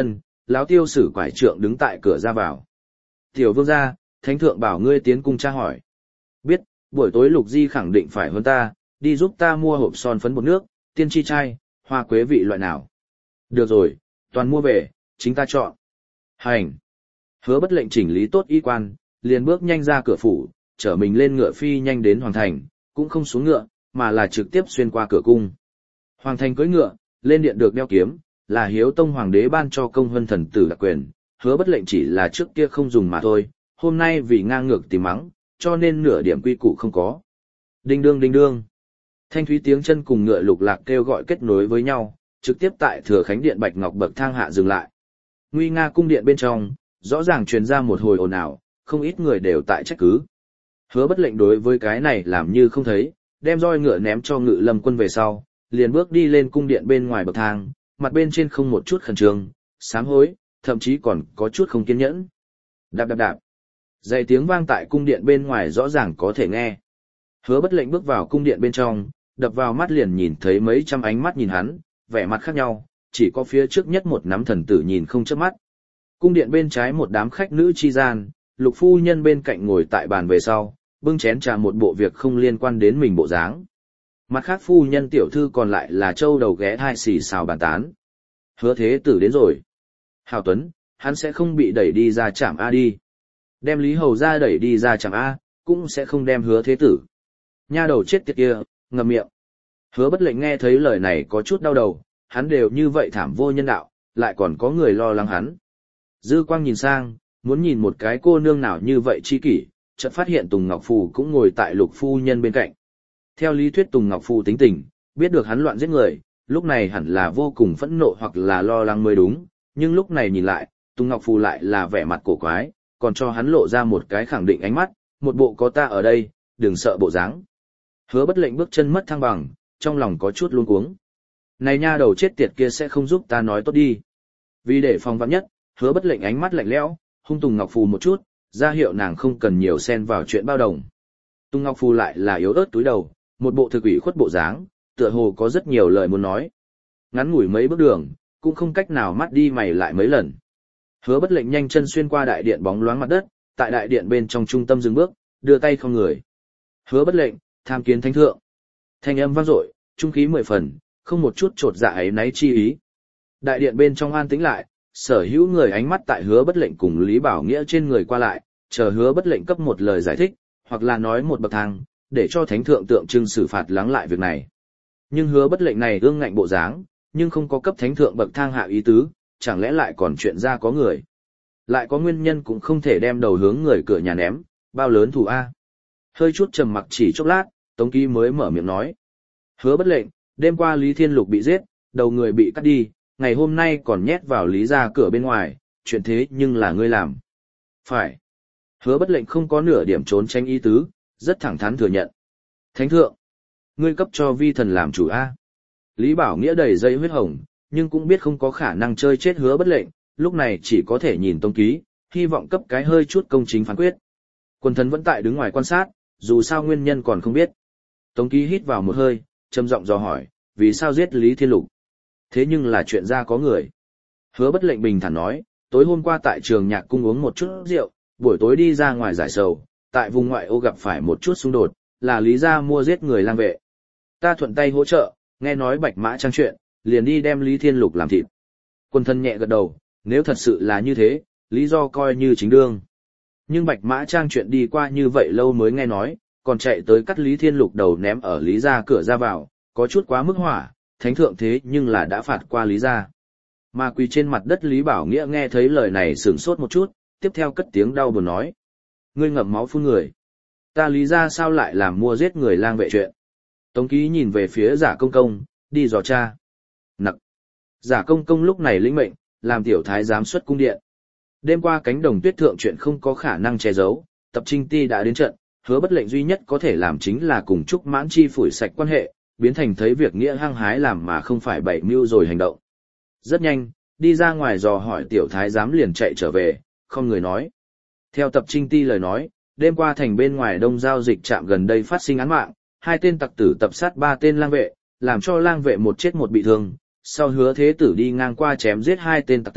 Lão tiêu sử quải trượng đứng tại cửa ra vào. Tiểu vương gia, thánh thượng bảo ngươi tiến cung tra hỏi. Biết, buổi tối Lục Di khẳng định phải hơn ta, đi giúp ta mua hộp son phấn bột nước, tiên tri chai, hoa quế vị loại nào. Được rồi, toàn mua về, chính ta chọn. Hành. Hứa Bất Lệnh chỉnh lý tốt y quan, liền bước nhanh ra cửa phủ, chở mình lên ngựa phi nhanh đến hoàng thành, cũng không xuống ngựa, mà là trực tiếp xuyên qua cửa cung. Hoàng thành cưỡi ngựa, lên điện được đeo kiếm, là Hiếu Tông hoàng đế ban cho công vân thần tử đặc quyền, Hứa Bất Lệnh chỉ là trước kia không dùng mà thôi, hôm nay vì ngang ngược tìm mắng, cho nên nửa điểm quy củ không có. Đinh đương đinh đương. Thanh thúy tiếng chân cùng ngựa lục lạc kêu gọi kết nối với nhau, trực tiếp tại Thừa Khánh điện bạch ngọc bậc thang hạ dừng lại. Nguy nga cung điện bên trong, rõ ràng truyền ra một hồi ồn ào, không ít người đều tại trách cứ. Hứa Bất Lệnh đối với cái này làm như không thấy, đem roi ngựa ném cho Ngự Lâm quân về sau, liền bước đi lên cung điện bên ngoài bậc thang, mặt bên trên không một chút khẩn trương, sám hối, thậm chí còn có chút không kiên nhẫn. Đạp đạp đạp. Dày tiếng vang tại cung điện bên ngoài rõ ràng có thể nghe. Hứa Bất Lệnh bước vào cung điện bên trong, đập vào mắt liền nhìn thấy mấy trăm ánh mắt nhìn hắn, vẻ mặt khác nhau, chỉ có phía trước nhất một nắm thần tử nhìn không chớp mắt. Cung điện bên trái một đám khách nữ chi gian, Lục phu nhân bên cạnh ngồi tại bàn về sau, bưng chén trà một bộ việc không liên quan đến mình bộ dáng. Mặt khác phu nhân tiểu thư còn lại là châu đầu ghé thai xì xào bàn tán. Hứa thế tử đến rồi. Hào Tuấn, hắn sẽ không bị đẩy đi ra trạm A đi. Đem Lý Hầu ra đẩy đi ra trạm A, cũng sẽ không đem hứa thế tử. Nha đầu chết tiệt kia, ngậm miệng. Hứa Bất Lệnh nghe thấy lời này có chút đau đầu, hắn đều như vậy thảm vô nhân đạo, lại còn có người lo lắng hắn. Dư quang nhìn sang, muốn nhìn một cái cô nương nào như vậy chi kỷ, chợt phát hiện Tùng Ngọc Phù cũng ngồi tại Lục phu nhân bên cạnh. Theo lý thuyết Tùng Ngọc Phù tính tình, biết được hắn loạn giết người, lúc này hẳn là vô cùng phẫn nộ hoặc là lo lắng mới đúng, nhưng lúc này nhìn lại, Tùng Ngọc Phù lại là vẻ mặt cổ quái, còn cho hắn lộ ra một cái khẳng định ánh mắt, một bộ có ta ở đây, đừng sợ bộ dáng. Hứa Bất Lệnh bước chân mất thăng bằng, trong lòng có chút luống cuống. Này nha đầu chết tiệt kia sẽ không giúp ta nói tốt đi. Vì để phòng vạn nhất, Hứa Bất Lệnh ánh mắt lạnh lẽo, hung Tùng Ngọc Phù một chút, ra hiệu nàng không cần nhiều xen vào chuyện bao đồng. Tùng Ngọc Phù lại là yếu ớt túi đầu, một bộ thực ủy khuất bộ dáng, tựa hồ có rất nhiều lời muốn nói. Ngắn ngủi mấy bước đường, cũng không cách nào mắt đi mày lại mấy lần. Hứa Bất Lệnh nhanh chân xuyên qua đại điện bóng loáng mặt đất, tại đại điện bên trong trung tâm dừng bước, đưa tay không người. Hứa Bất Lệnh, tham kiến thánh thượng. Thanh âm vang dội, trung khí mười phần, không một chút trột dạ ấy náy chi ý. Đại điện bên trong an tĩnh lại, sở hữu người ánh mắt tại Hứa Bất Lệnh cùng Lý Bảo Nghĩa trên người qua lại, chờ Hứa Bất Lệnh cấp một lời giải thích, hoặc là nói một bậc thang, để cho thánh thượng tượng trưng xử phạt lắng lại việc này. Nhưng Hứa Bất Lệnh này ương ngạnh bộ dáng, nhưng không có cấp thánh thượng bậc thang hạ ý tứ, chẳng lẽ lại còn chuyện ra có người. Lại có nguyên nhân cũng không thể đem đầu hướng người cửa nhà ném, bao lớn thù A. Hơi chút trầm mặc chỉ chốc lát, Tống Ký mới mở miệng nói. Hứa Bất Lệnh, đêm qua Lý Thiên Lục bị giết, đầu người bị cắt đi, ngày hôm nay còn nhét vào Lý ra cửa bên ngoài, chuyện thế nhưng là ngươi làm. Phải. Hứa Bất Lệnh không có nửa điểm trốn tránh ý tứ, rất thẳng thắn thừa nhận. Thánh thượng, ngươi cấp cho vi thần làm chủ A. Lý Bảo Nghĩa đầy dây huyết hồng, nhưng cũng biết không có khả năng chơi chết Hứa Bất Lệnh, lúc này chỉ có thể nhìn Tống Ký, hy vọng cấp cái hơi chút công chính phán quyết. Quần thần vẫn tại đứng ngoài quan sát, dù sao nguyên nhân còn không biết. Tống Ký hít vào một hơi, trầm giọng dò hỏi, vì sao giết Lý Thiên Lục? Thế nhưng là chuyện ra có người. Hứa Bất Lệnh bình thản nói, tối hôm qua tại trường nhạc cung uống một chút rượu, buổi tối đi ra ngoài giải sầu, tại vùng ngoại ô gặp phải một chút xung đột, là Lý gia mua giết người lang vệ. Ta thuận tay hỗ trợ, nghe nói Bạch Mã Trang chuyện, liền đi đem Lý Thiên Lục làm thịt. Quân thân nhẹ gật đầu, nếu thật sự là như thế, lý do coi như chính đương. Nhưng Bạch Mã Trang chuyện đi qua như vậy lâu mới nghe nói, còn chạy tới cắt Lý Thiên Lục đầu ném ở Lý gia cửa ra vào, có chút quá mức hỏa, thánh thượng thế nhưng là đã phạt qua Lý gia. Mà quỳ trên mặt đất Lý Bảo Nghĩa nghe thấy lời này sửng sốt một chút, tiếp theo cất tiếng đau buồn nói. Ngươi ngậm máu phun người. Ta Lý gia sao lại làm mua giết người lang vệ chuyện. Tống Ký nhìn về phía Giả Công Công, đi dò cha. Nặc. Giả Công Công lúc này lĩnh mệnh, làm tiểu thái giám xuất cung điện. Đêm qua cánh đồng tuyết thượng chuyện không có khả năng che giấu, Tập Trinh Ti đã đến trận, Hứa Bất Lệnh duy nhất có thể làm chính là cùng Trúc Mãn Chi phủi sạch quan hệ, biến thành thấy việc nghĩa hăng hái làm mà không phải bậy mưu rồi hành động. Rất nhanh, đi ra ngoài dò hỏi tiểu thái giám liền chạy trở về, không người nói. Theo Tập Trinh Ti lời nói, đêm qua thành bên ngoài đông giao dịch trạm gần đây phát sinh án mạng, hai tên tặc tử tập sát ba tên lang vệ, làm cho lang vệ một chết một bị thương, sau Hứa thế tử đi ngang qua chém giết hai tên tặc tử,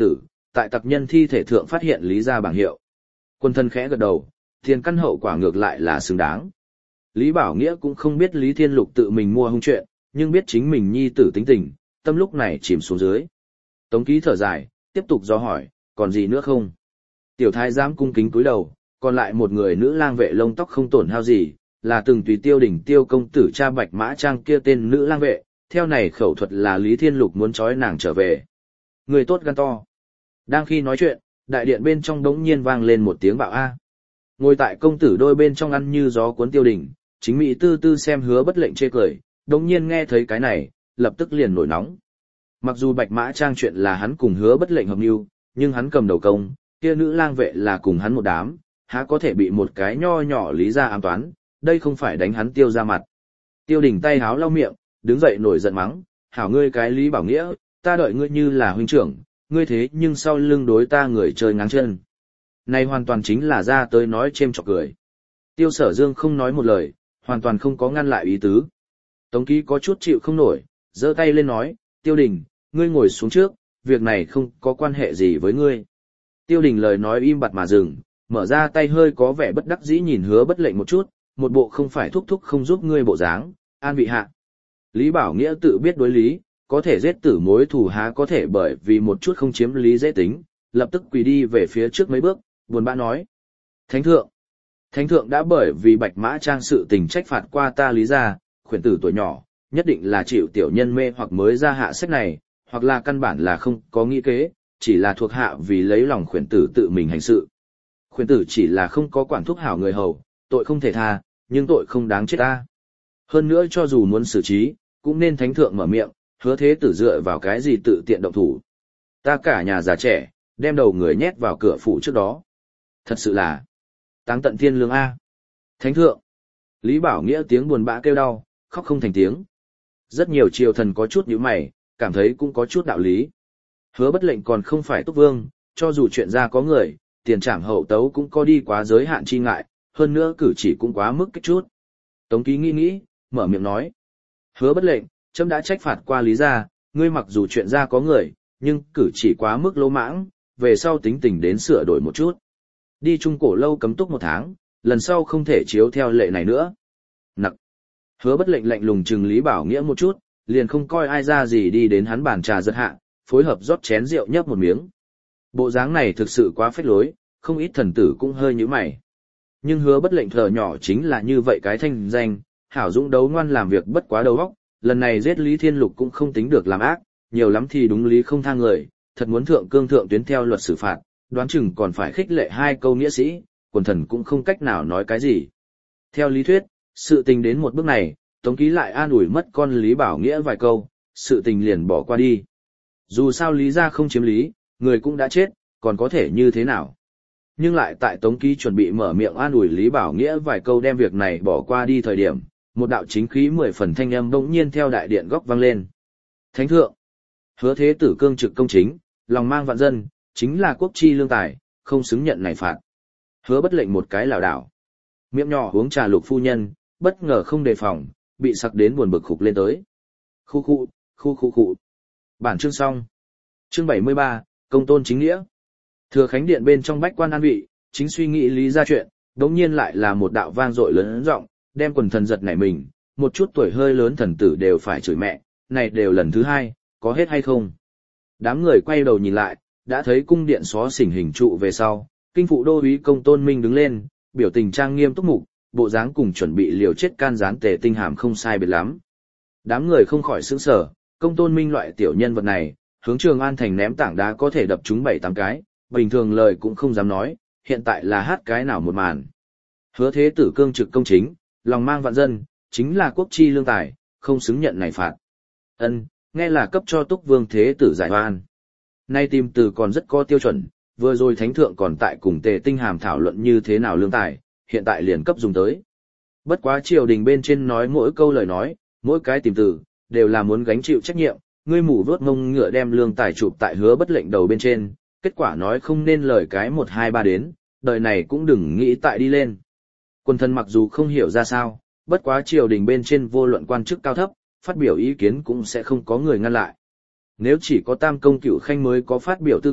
tại tặc nhân thi thể thượng phát hiện Lý gia bảng hiệu. Quân thân khẽ gật đầu, tiền căn hậu quả ngược lại là xứng đáng. Lý Bảo Nghĩa cũng không biết Lý Thiên Lục tự mình mua hung chuyện, nhưng biết chính mình nhi tử tính tình, tâm lúc này chìm xuống dưới. Tống Ký thở dài, tiếp tục do hỏi, còn gì nữa không? Tiểu thái giám cung kính cúi đầu, còn lại một người nữ lang vệ lông tóc không tổn hao gì, là từng tùy Tiêu Đỉnh Tiêu công tử cha Bạch Mã Trang kia tên nữ lang vệ, theo này khẩu thuật là Lý Thiên Lục muốn trói nàng trở về. Người tốt gan to. Đang khi nói chuyện, đại điện bên trong đống nhiên vang lên một tiếng bạo a. Ngồi tại công tử đôi bên trong ăn như gió cuốn Tiêu Đỉnh, chính mỹ tư tư xem Hứa Bất Lệnh chê cười, đống nhiên nghe thấy cái này, lập tức liền nổi nóng. Mặc dù Bạch Mã Trang chuyện là hắn cùng Hứa Bất Lệnh hợp mưu, nhưng hắn cầm đầu công, kia nữ lang vệ là cùng hắn một đám, há có thể bị một cái nho nhỏ Lý gia ám toán, đây không phải đánh hắn Tiêu ra mặt. Tiêu Đình tay háo lau miệng, đứng dậy nổi giận mắng, hảo ngươi cái Lý Bảo Nghĩa, ta đợi ngươi như là huynh trưởng, ngươi thế nhưng sau lưng đối ta người chơi ngáng chân. Này hoàn toàn chính là ra tới nói chêm chọc cười. Tiêu Sở Dương không nói một lời, hoàn toàn không có ngăn lại ý tứ. Tống Ký có chút chịu không nổi, giơ tay lên nói, Tiêu Đình, ngươi ngồi xuống trước, việc này không có quan hệ gì với ngươi. Tiêu Đình lời nói im bặt mà dừng, mở ra tay hơi có vẻ bất đắc dĩ nhìn Hứa Bất Lệnh một chút, một bộ không phải thúc thúc không giúp ngươi bộ dáng, an vị hạ. Lý Bảo Nghĩa tự biết đối lý, có thể giết tử mối thù há có thể bởi vì một chút không chiếm lý dễ tính, lập tức quỳ đi về phía trước mấy bước, buồn bã nói. Thánh thượng, Thánh thượng đã bởi vì Bạch Mã Trang sự tình trách phạt qua ta Lý gia, khuyển tử tuổi nhỏ, nhất định là chịu tiểu nhân mê hoặc mới ra hạ sách này, hoặc là căn bản là không có nghĩ kế, chỉ là thuộc hạ vì lấy lòng khuyển tử tự mình hành sự. Khuyển tử chỉ là không có quản thúc hảo người hầu, tội không thể tha, nhưng tội không đáng chết ta. Hơn nữa cho dù muốn xử trí, cũng nên thánh thượng mở miệng, Hứa thế tử dựa vào cái gì tự tiện động thủ. Ta cả nhà già trẻ, đem đầu người nhét vào cửa phủ trước đó. Thật sự là táng tận thiên lương A. Thánh thượng. Lý Bảo Nghĩa tiếng buồn bã kêu đau, khóc không thành tiếng. Rất nhiều triều thần có chút nhíu mày, cảm thấy cũng có chút đạo lý. Hứa Bất Lệnh còn không phải Túc Vương, cho dù chuyện ra có người, tiền trảm hậu tấu cũng có đi quá giới hạn chi ngại, hơn nữa cử chỉ cũng quá mức kích chút. Tống Ký nghĩ nghĩ, mở miệng nói. Hứa Bất Lệnh, trẫm đã trách phạt qua Lý gia, ngươi mặc dù chuyện ra có người, nhưng cử chỉ quá mức lỗ mãng, về sau tính tình đến sửa đổi một chút. Đi Trung Cổ lâu cấm túc một tháng, lần sau không thể chiếu theo lệ này nữa. Nặc. Hứa Bất Lệnh lạnh lùng chừng Lý Bảo Nghĩa một chút, liền không coi ai ra gì đi đến hắn bàn trà giật hạ, phối hợp rót chén rượu nhấp một miếng. Bộ dáng này thực sự quá phách lối, không ít thần tử cũng hơi nhíu mày. Nhưng Hứa Bất Lệnh thở nhỏ chính là như vậy cái thanh danh, hảo dũng đấu ngoan làm việc bất quá đầu óc, lần này giết Lý Thiên Lục cũng không tính được làm ác, nhiều lắm thì đúng lý không tha người, thật muốn thượng cương thượng tuyến theo luật xử phạt, đoán chừng còn phải khích lệ hai câu nghĩa sĩ, quần thần cũng không cách nào nói cái gì. Theo lý thuyết, sự tình đến một bước này, Tống Ký lại an ủi mất con Lý Bảo Nghĩa vài câu, sự tình liền bỏ qua đi. Dù sao Lý gia không chiếm lý, người cũng đã chết, còn có thể như thế nào. Nhưng lại tại Tống Ký chuẩn bị mở miệng an ủi Lý Bảo Nghĩa vài câu đem việc này bỏ qua đi thời điểm, một đạo chính khí mười phần thanh âm bỗng nhiên theo đại điện góc vang lên. Thánh thượng, Hứa thế tử cương trực công chính, lòng mang vạn dân, chính là quốc chi lương tài, không xứng nhận này phạt. Hứa Bất Lệnh một cái lảo đảo. Miệng nhỏ uống trà Lục phu nhân, bất ngờ không đề phòng, bị sặc đến buồn bực khục lên tới. Khu khu, khu khu khu. Bản chương xong. Chương bảy mươi ba, công tôn chính nghĩa. Thừa Khánh điện bên trong bách quan an vị, chính suy nghĩ lý ra chuyện, đống nhiên lại là một đạo vang dội lớn giọng, đem quần thần giật nảy mình, một chút tuổi hơi lớn thần tử đều phải chửi mẹ, này đều lần thứ hai, có hết hay không? Đám người quay đầu nhìn lại, đã thấy cung điện xó xỉnh hình trụ về sau, kinh phụ đô úy công tôn minh đứng lên, biểu tình trang nghiêm túc mục, bộ dáng cùng chuẩn bị liều chết can gián Tề Tinh Hàm không sai biệt lắm. Đám người không khỏi sững sờ, công tôn minh loại tiểu nhân vật này, hướng Trường An thành ném tảng đá có thể đập chúng bảy tám cái, bình thường lời cũng không dám nói, hiện tại là hát cái nào một màn. Hứa thế tử cương trực công chính, lòng mang vạn dân, chính là quốc chi lương tài, không xứng nhận này phạt. Ân, nghe là cấp cho Túc Vương thế tử giải oan. Nay tìm từ còn rất có tiêu chuẩn, vừa rồi thánh thượng còn tại cùng Tề Tinh Hàm thảo luận như thế nào lương tài, hiện tại liền cấp dùng tới. Bất quá triều đình bên trên nói mỗi câu lời nói, mỗi cái tìm từ, đều là muốn gánh chịu trách nhiệm, ngươi mù vớt ngông ngựa đem lương tài chụp tại Hứa Bất Lệnh đầu bên trên, kết quả nói không nên lời cái một hai ba đến, đời này cũng đừng nghĩ tại đi lên. Quân thân mặc dù không hiểu ra sao, bất quá triều đình bên trên vô luận quan chức cao thấp, phát biểu ý kiến cũng sẽ không có người ngăn lại. Nếu chỉ có tam công cửu khanh mới có phát biểu tư cách,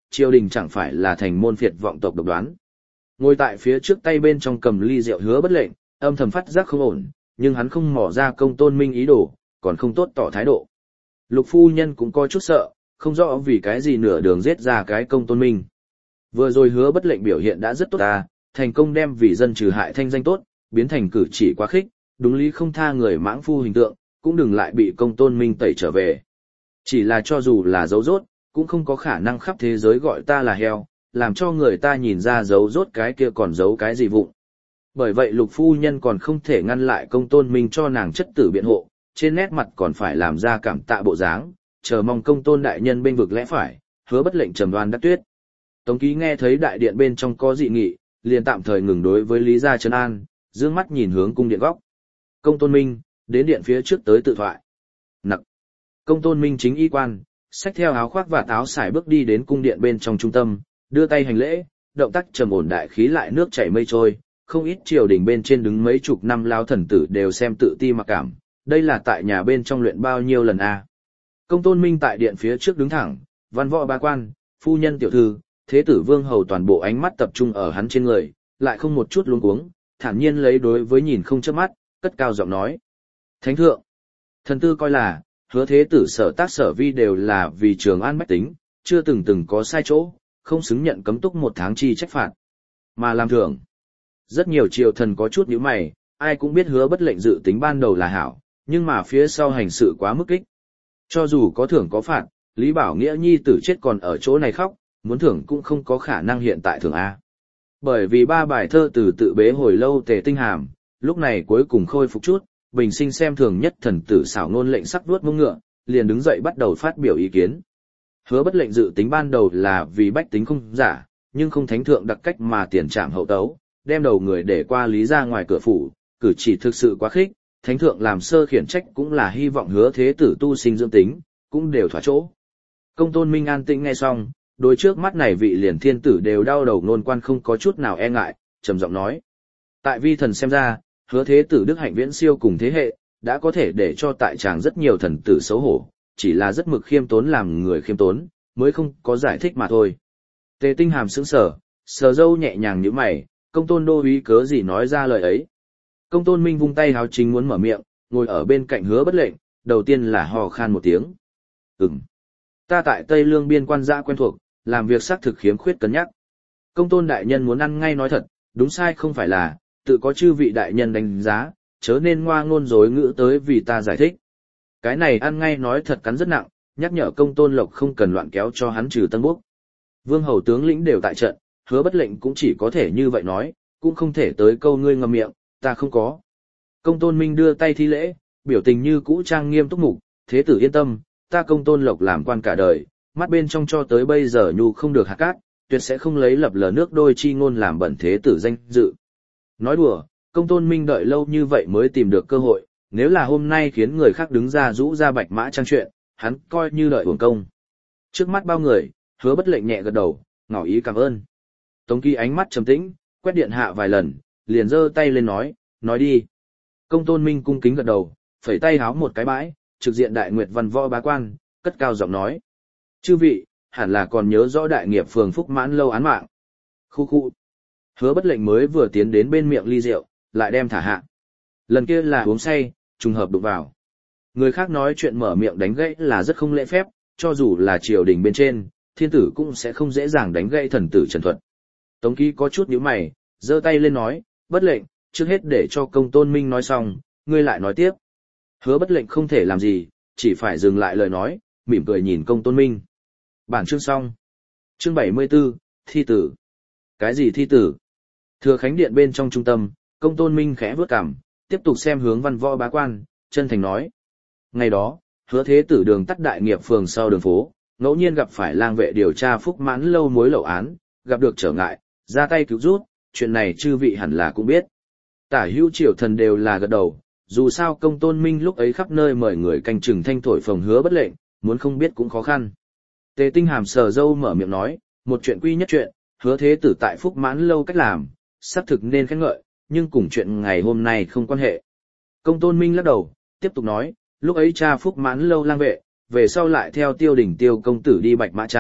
triều đình chẳng phải là thành môn phiệt vọng tộc độc đoán. Ngồi tại phía trước tay bên trong cầm ly rượu Hứa Bất Lệnh, âm thầm phát giác không ổn, nhưng hắn không mò ra Công Tôn Minh ý đồ, còn không tốt tỏ thái độ. Lục phu nhân cũng có chút sợ, không rõ vì cái gì nửa đường giết ra cái Công Tôn Minh. Vừa rồi Hứa Bất Lệnh biểu hiện đã rất tốt ta, thành công đem vì dân trừ hại thanh danh tốt, biến thành cử chỉ quá khích, đúng lý không tha người mãng phu hình tượng, cũng đừng lại bị Công Tôn Minh tẩy trở về. Chỉ là cho dù là dấu rốt, cũng không có khả năng khắp thế giới gọi ta là heo, làm cho người ta nhìn ra dấu rốt cái kia còn giấu cái gì vụng. Bởi vậy Lục phu nhân còn không thể ngăn lại Công Tôn Minh cho nàng chất tử biện hộ, trên nét mặt còn phải làm ra cảm tạ bộ dáng, chờ mong Công Tôn đại nhân bên vực lẽ phải, Hứa Bất Lệnh trầm đoan đắc tuyết. Tống Ký nghe thấy đại điện bên trong có dị nghị, liền tạm thời ngừng đối với Lý gia trấn an, dương mắt nhìn hướng cung điện góc. Công Tôn Minh, đến điện phía trước tới tự thoại. Nặc. Công Tôn Minh chính y quan, xách theo áo khoác và áo sải bước đi đến cung điện bên trong trung tâm, đưa tay hành lễ, động tác trầm ổn đại khí lại nước chảy mây trôi, không ít triều đình bên trên đứng mấy chục năm lao thần tử đều xem tự ti mặc cảm, đây là tại nhà bên trong luyện bao nhiêu lần a. À. Công Tôn Minh tại điện phía trước đứng thẳng, văn võ ba quan, phu nhân tiểu thư, thế tử vương hầu toàn bộ ánh mắt tập trung ở hắn trên người, lại không một chút luống cuống, thản nhiên lấy đối với nhìn không chớp mắt, cất cao giọng nói: "Thánh thượng, thần tư coi là Hứa thế tử sở tác sở vi đều là vì Trường An bách tính, chưa từng từng có sai chỗ, không xứng nhận cấm túc một tháng chi trách phạt, mà làm thưởng." Rất nhiều triều thần có chút nhíu mày, ai cũng biết Hứa Bất Lệnh dự tính ban đầu là hảo, nhưng mà phía sau hành sự quá mức kích. Cho dù có thưởng có phạt, Lý Bảo Nghĩa nhi tử chết còn ở chỗ này khóc, muốn thưởng cũng không có khả năng hiện tại thưởng A. Bởi vì ba bài thơ từ tự bế hồi lâu Tề Tinh Hàm, lúc này cuối cùng khôi phục chút, bình sinh xem thường nhất thần tử xảo ngôn lệnh sắc vuốt mông ngựa, liền đứng dậy bắt đầu phát biểu ý kiến. Hứa Bất Lệnh dự tính ban đầu là vì bách tính không giả, nhưng không thánh thượng đặc cách mà tiền trảm hậu tấu, đem đầu người để qua Lý ra ngoài cửa phủ, cử chỉ thực sự quá khích, thánh thượng làm sơ khiển trách cũng là hy vọng Hứa thế tử tu sinh dưỡng tính, cũng đều thỏa chỗ. Công Tôn Minh an tĩnh nghe xong, đối trước mắt này vị liền thiên tử đều đau đầu nôn quan không có chút nào e ngại, trầm giọng nói: "Tại vi thần xem ra, Hứa thế tử đức hạnh viễn siêu cùng thế hệ, đã có thể để cho tại tràng rất nhiều thần tử xấu hổ, chỉ là rất mực khiêm tốn làm người khiêm tốn, mới không có giải thích mà thôi." Tề Tinh Hàm sững sờ, sờ râu nhẹ nhàng nhíu mày, Công Tôn đô úy cớ gì nói ra lời ấy. Công Tôn Minh vung tay háo chính muốn mở miệng, ngồi ở bên cạnh Hứa Bất Lệnh, đầu tiên là hò khan một tiếng. "Ừm, ta tại Tây Lương biên quan dã quen thuộc, làm việc xác thực khiếm khuyết cân nhắc. Công Tôn đại nhân muốn ăn ngay nói thật, đúng sai không phải là, tự có chư vị đại nhân đánh giá, chớ nên ngoa ngôn dối ngữ tới vì ta giải thích." Cái này ăn ngay nói thật cắn rất nặng, nhắc nhở Công Tôn Lộc không cần loạn kéo cho hắn trừ tân bốc. Vương hầu tướng lĩnh đều tại trận, Hứa Bất Lệnh cũng chỉ có thể như vậy nói, cũng không thể tới câu ngươi ngậm miệng, ta không có. Công Tôn Minh đưa tay thi lễ, biểu tình như cũ trang nghiêm túc mục, thế tử yên tâm, ta Công Tôn Lộc làm quan cả đời, mắt bên trong cho tới bây giờ nhu không được hạt cát, tuyệt sẽ không lấy lập lờ nước đôi chi ngôn làm bẩn thế tử danh dự. Nói đùa, Công Tôn Minh đợi lâu như vậy mới tìm được cơ hội, nếu là hôm nay khiến người khác đứng ra rũ ra bạch mã trang chuyện, hắn coi như đợi uổng công. Trước mắt bao người, Hứa Bất Lệnh nhẹ gật đầu, ngỏ ý cảm ơn. Tống Ký ánh mắt trầm tĩnh, quét điện hạ vài lần, liền giơ tay lên nói, nói đi. Công Tôn Minh cung kính gật đầu, phẩy tay háo một cái bãi, trực diện đại nguyệt văn võ bá quan, cất cao giọng nói: "Chư vị, hẳn là còn nhớ rõ đại nghiệp phường Phúc Mãn lâu án mạng." Khu khu. Hứa Bất Lệnh mới vừa tiến đến bên miệng ly rượu, lại đem thả hạ. Lần kia là uống say, trùng hợp đụng vào. Người khác nói chuyện mở miệng đánh gãy là rất không lễ phép, cho dù là triều đình bên trên, thiên tử cũng sẽ không dễ dàng đánh gãy thần tử Trần Thuật. Tống Ký có chút nhíu mày, giơ tay lên nói: "Bất Lệnh, trước hết để cho Công Tôn Minh nói xong, ngươi lại nói tiếp." Hứa Bất Lệnh không thể làm gì, chỉ phải dừng lại lời nói, mỉm cười nhìn Công Tôn Minh. Bản chương xong. Chương bảy mươi 74, thi tử. Cái gì thi tử? Thừa Khánh điện bên trong trung tâm, Công Tôn Minh khẽ vướt cằm, tiếp tục xem hướng văn võ bá quan, chân thành nói: "Ngày đó, Hứa thế tử đường tắt đại nghiệp phường sau đường phố, ngẫu nhiên gặp phải lang vệ điều tra Phúc Mãn lâu mối lậu án, gặp được trở ngại, ra tay cứu rút, chuyện này chư vị hẳn là cũng biết." Tả hữu triều thần đều là gật đầu, dù sao Công Tôn Minh lúc ấy khắp nơi mời người canh chừng thanh thổi phồng Hứa Bất Lệnh, muốn không biết cũng khó khăn. Tề Tinh Hàm sờ râu mở miệng nói, một chuyện quy nhất chuyện, Hứa thế tử tại Phúc Mãn lâu cách làm, xác thực nên khen ngợi, nhưng cùng chuyện ngày hôm nay không quan hệ. Công Tôn Minh lắc đầu, tiếp tục nói, lúc ấy cha Phúc Mãn lâu lang vệ, về sau lại theo Tiêu Đình Tiêu công tử đi Bạch Mã Trang,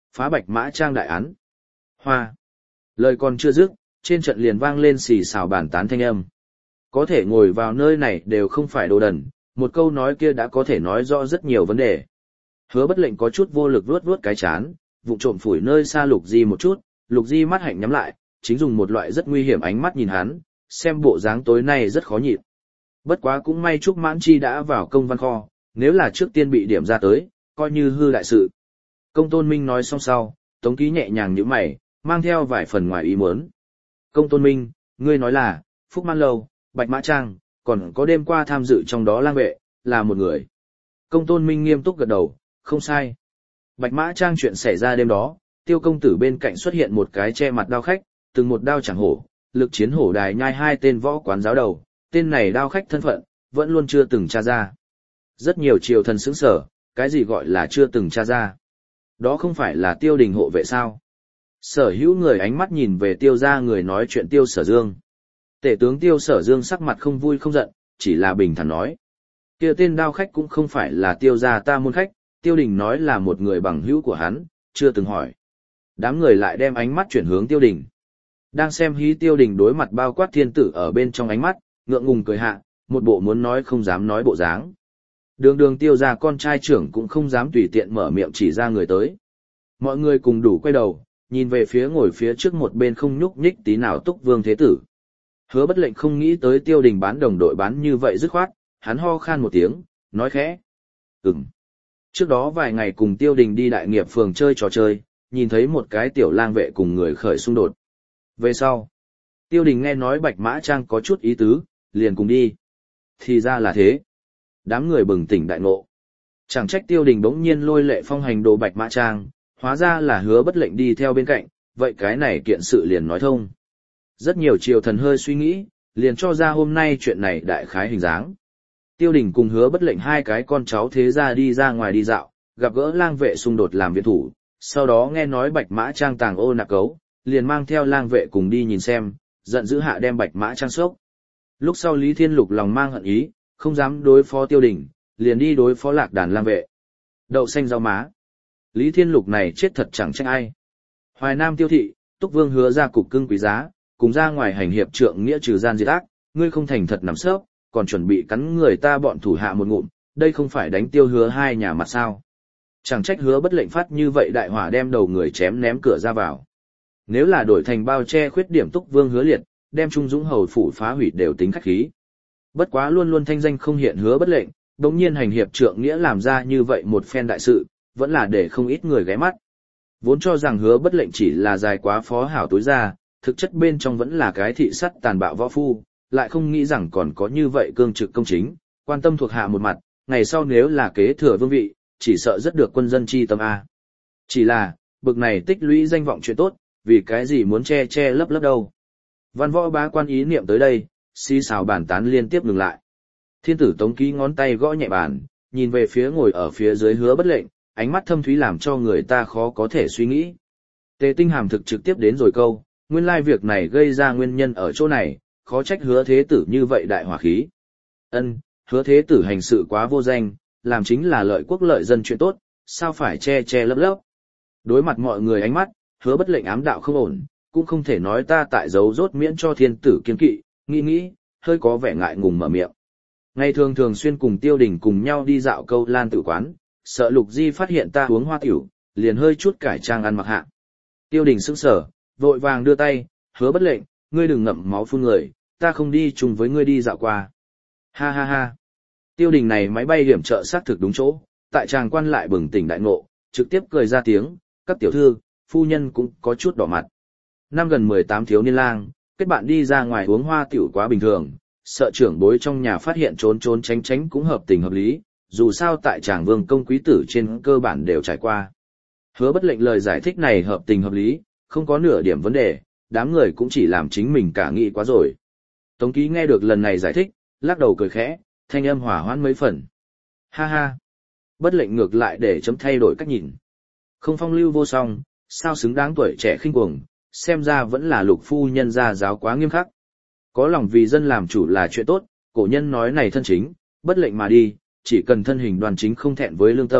Phá Bạch Mã Trang đại án. Hoa. Lời còn chưa dứt, trên trận liền vang lên xì xào bàn tán thanh âm. Có thể ngồi vào nơi này đều không phải đồ đần, một câu nói kia đã có thể nói rõ rất nhiều vấn đề. Hứa Bất Lệnh có chút vô lực vuốt vuốt cái chán, vụng trộm phủi nơi xa Lục Di một chút, Lục Di mắt hạnh nhắm lại, chính dùng một loại rất nguy hiểm ánh mắt nhìn hắn, xem bộ dáng tối nay rất khó nhịn. Bất quá cũng may Trúc Mãn Chi đã vào công văn kho, nếu là trước tiên bị điểm ra tới, coi như hư đại sự. Công Tôn Minh nói xong sau, Tống Ký nhẹ nhàng nhíu mày, mang theo vài phần ngoài ý muốn. Công Tôn Minh, ngươi nói là, Phúc Man Lâu, Bạch Mã Trang, còn có đêm qua tham dự trong đó lang vệ, là một người. Công Tôn Minh nghiêm túc gật đầu, không sai. Bạch Mã Trang chuyện xảy ra đêm đó, Tiêu công tử bên cạnh xuất hiện một cái che mặt đao khách, từng một đao chẳng hổ, lực chiến hổ đài nhai hai tên võ quán giáo đầu, tên này đao khách thân phận, vẫn luôn chưa từng tra ra. Rất nhiều triều thần sững sở, cái gì gọi là chưa từng tra ra. Đó không phải là Tiêu Đình hộ vệ sao? Sở hữu người ánh mắt nhìn về Tiêu gia người nói chuyện Tiêu Sở Dương. Tể tướng Tiêu Sở Dương sắc mặt không vui không giận, chỉ là bình thản nói. Kia tên đao khách cũng không phải là Tiêu gia ta môn khách, Tiêu Đình nói là một người bằng hữu của hắn, chưa từng hỏi. Đám người lại đem ánh mắt chuyển hướng Tiêu Đình. Đang xem hí Tiêu Đình đối mặt bao quát thiên tử ở bên trong ánh mắt, ngượng ngùng cười hạ, một bộ muốn nói không dám nói bộ dáng. Đường đường Tiêu gia con trai trưởng cũng không dám tùy tiện mở miệng chỉ ra người tới. Mọi người cùng đủ quay đầu, nhìn về phía ngồi phía trước một bên không nhúc nhích tí nào Túc Vương Thế Tử. Hứa Bất Lệnh không nghĩ tới Tiêu Đình bán đồng đội bán như vậy dứt khoát, hắn ho khan một tiếng, nói khẽ. Ừm. Trước đó vài ngày cùng Tiêu Đình đi đại nghiệp phường chơi trò chơi, nhìn thấy một cái tiểu lang vệ cùng người khởi xung đột. Về sau, Tiêu Đình nghe nói Bạch Mã Trang có chút ý tứ, liền cùng đi. Thì ra là thế. Đám người bừng tỉnh đại ngộ. Chẳng trách Tiêu Đình bỗng nhiên lôi lệ phong hành đồ Bạch Mã Trang, hóa ra là Hứa Bất Lệnh đi theo bên cạnh, vậy cái này kiện sự liền nói thông. Rất nhiều triều thần hơi suy nghĩ, liền cho ra hôm nay chuyện này đại khái hình dáng. Tiêu Đình cùng Hứa Bất Lệnh hai cái con cháu thế ra đi ra ngoài đi dạo, gặp gỡ lang vệ xung đột làm viện thủ, sau đó nghe nói Bạch Mã Trang tàng ô nạc cấu, liền mang theo lang vệ cùng đi nhìn xem, giận dữ hạ đem Bạch Mã Trang sốc. Lúc sau Lý Thiên Lục lòng mang hận ý, không dám đối phó Tiêu Đình, liền đi đối phó lạc đàn lang vệ. Đậu xanh rau má. Lý Thiên Lục này chết thật chẳng trách ai. Hoài Nam Tiêu thị, Túc Vương hứa ra cục cưng quý giá, cùng ra ngoài hành hiệp trượng nghĩa trừ gian diệt ác, ngươi không thành thật nằm sớp, còn chuẩn bị cắn người ta bọn thủ hạ một ngụm, đây không phải đánh Tiêu Hứa hai nhà mặt sao? Chẳng trách Hứa Bất Lệnh phát như vậy đại hỏa đem đầu người chém ném cửa ra vào. Nếu là đổi thành bao che khuyết điểm Túc Vương Hứa Liệt, đem Trung Dũng hầu phủ phá hủy đều tính khách khí. Bất quá luôn luôn thanh danh không hiện Hứa Bất Lệnh, đống nhiên hành hiệp trượng nghĩa làm ra như vậy một phen đại sự, vẫn là để không ít người ghé mắt. Vốn cho rằng Hứa Bất Lệnh chỉ là dài quá phó hảo tối ra, thực chất bên trong vẫn là cái thị sắt tàn bạo võ phu, lại không nghĩ rằng còn có như vậy cương trực công chính, quan tâm thuộc hạ một mặt, ngày sau nếu là kế thừa vương vị, chỉ sợ rất được quân dân chi tâm a. Chỉ là, bực này tích lũy danh vọng chuyện tốt, vì cái gì muốn che che lấp lấp đâu. Văn võ bá quan ý niệm tới đây, xì xào bàn tán liên tiếp ngừng lại. Thiên tử Tống Ký ngón tay gõ nhẹ bàn, nhìn về phía ngồi ở phía dưới Hứa Bất Lệnh, ánh mắt thâm thúy làm cho người ta khó có thể suy nghĩ. Tề Tinh Hàm thực trực tiếp đến rồi câu, nguyên lai việc này gây ra nguyên nhân ở chỗ này, khó trách Hứa Thế Tử như vậy đại hỏa khí. Ân, Hứa Thế Tử hành sự quá vô danh, làm chính là lợi quốc lợi dân chuyện tốt, sao phải che che lấp lấp. Đối mặt mọi người ánh mắt, Hứa Bất Lệnh ám đạo không ổn, cũng không thể nói ta tại dấu rốt miễn cho thiên tử kiên kỵ, nghĩ nghĩ, hơi có vẻ ngại ngùng mở miệng. Ngày thường thường xuyên cùng Tiêu Đình cùng nhau đi dạo câu lan tử quán, sợ Lục Di phát hiện ta uống hoa tiểu, liền hơi chút cải trang ăn mặc hạ. Tiêu Đình sững sờ, vội vàng đưa tay, Hứa Bất Lệnh, ngươi đừng ngậm máu phun người, ta không đi chung với ngươi đi dạo qua. Ha ha ha. Tiêu Đình này máy bay hiểm trợ xác thực đúng chỗ, tại tràng quan lại bừng tỉnh đại ngộ, trực tiếp cười ra tiếng, các tiểu thư, phu nhân cũng có chút đỏ mặt. Năm gần mười tám thiếu niên lang, kết bạn đi ra ngoài uống hoa tiểu quá bình thường, sợ trưởng bối trong nhà phát hiện trốn trốn tránh tránh cũng hợp tình hợp lý, dù sao tại tràng vương công quý tử trên cơ bản đều trải qua. Hứa Bất Lệnh lời giải thích này hợp tình hợp lý, không có nửa điểm vấn đề, đám người cũng chỉ làm chính mình cả nghĩ quá rồi. Tống Ký nghe được lần này giải thích, lắc đầu cười khẽ, thanh âm hỏa hoãn mấy phần. Ha ha, Bất Lệnh ngược lại để chấm thay đổi cách nhìn. Không phong lưu vô song, sao xứng đáng tuổi trẻ khinh cuồng, xem ra vẫn là Lục phu nhân gia giáo quá nghiêm khắc. Có lòng vì dân làm chủ là chuyện tốt, cổ nhân nói này thân chính, bất lệnh mà đi, chỉ cần thân hình đoàn chính không thẹn với lương tâm,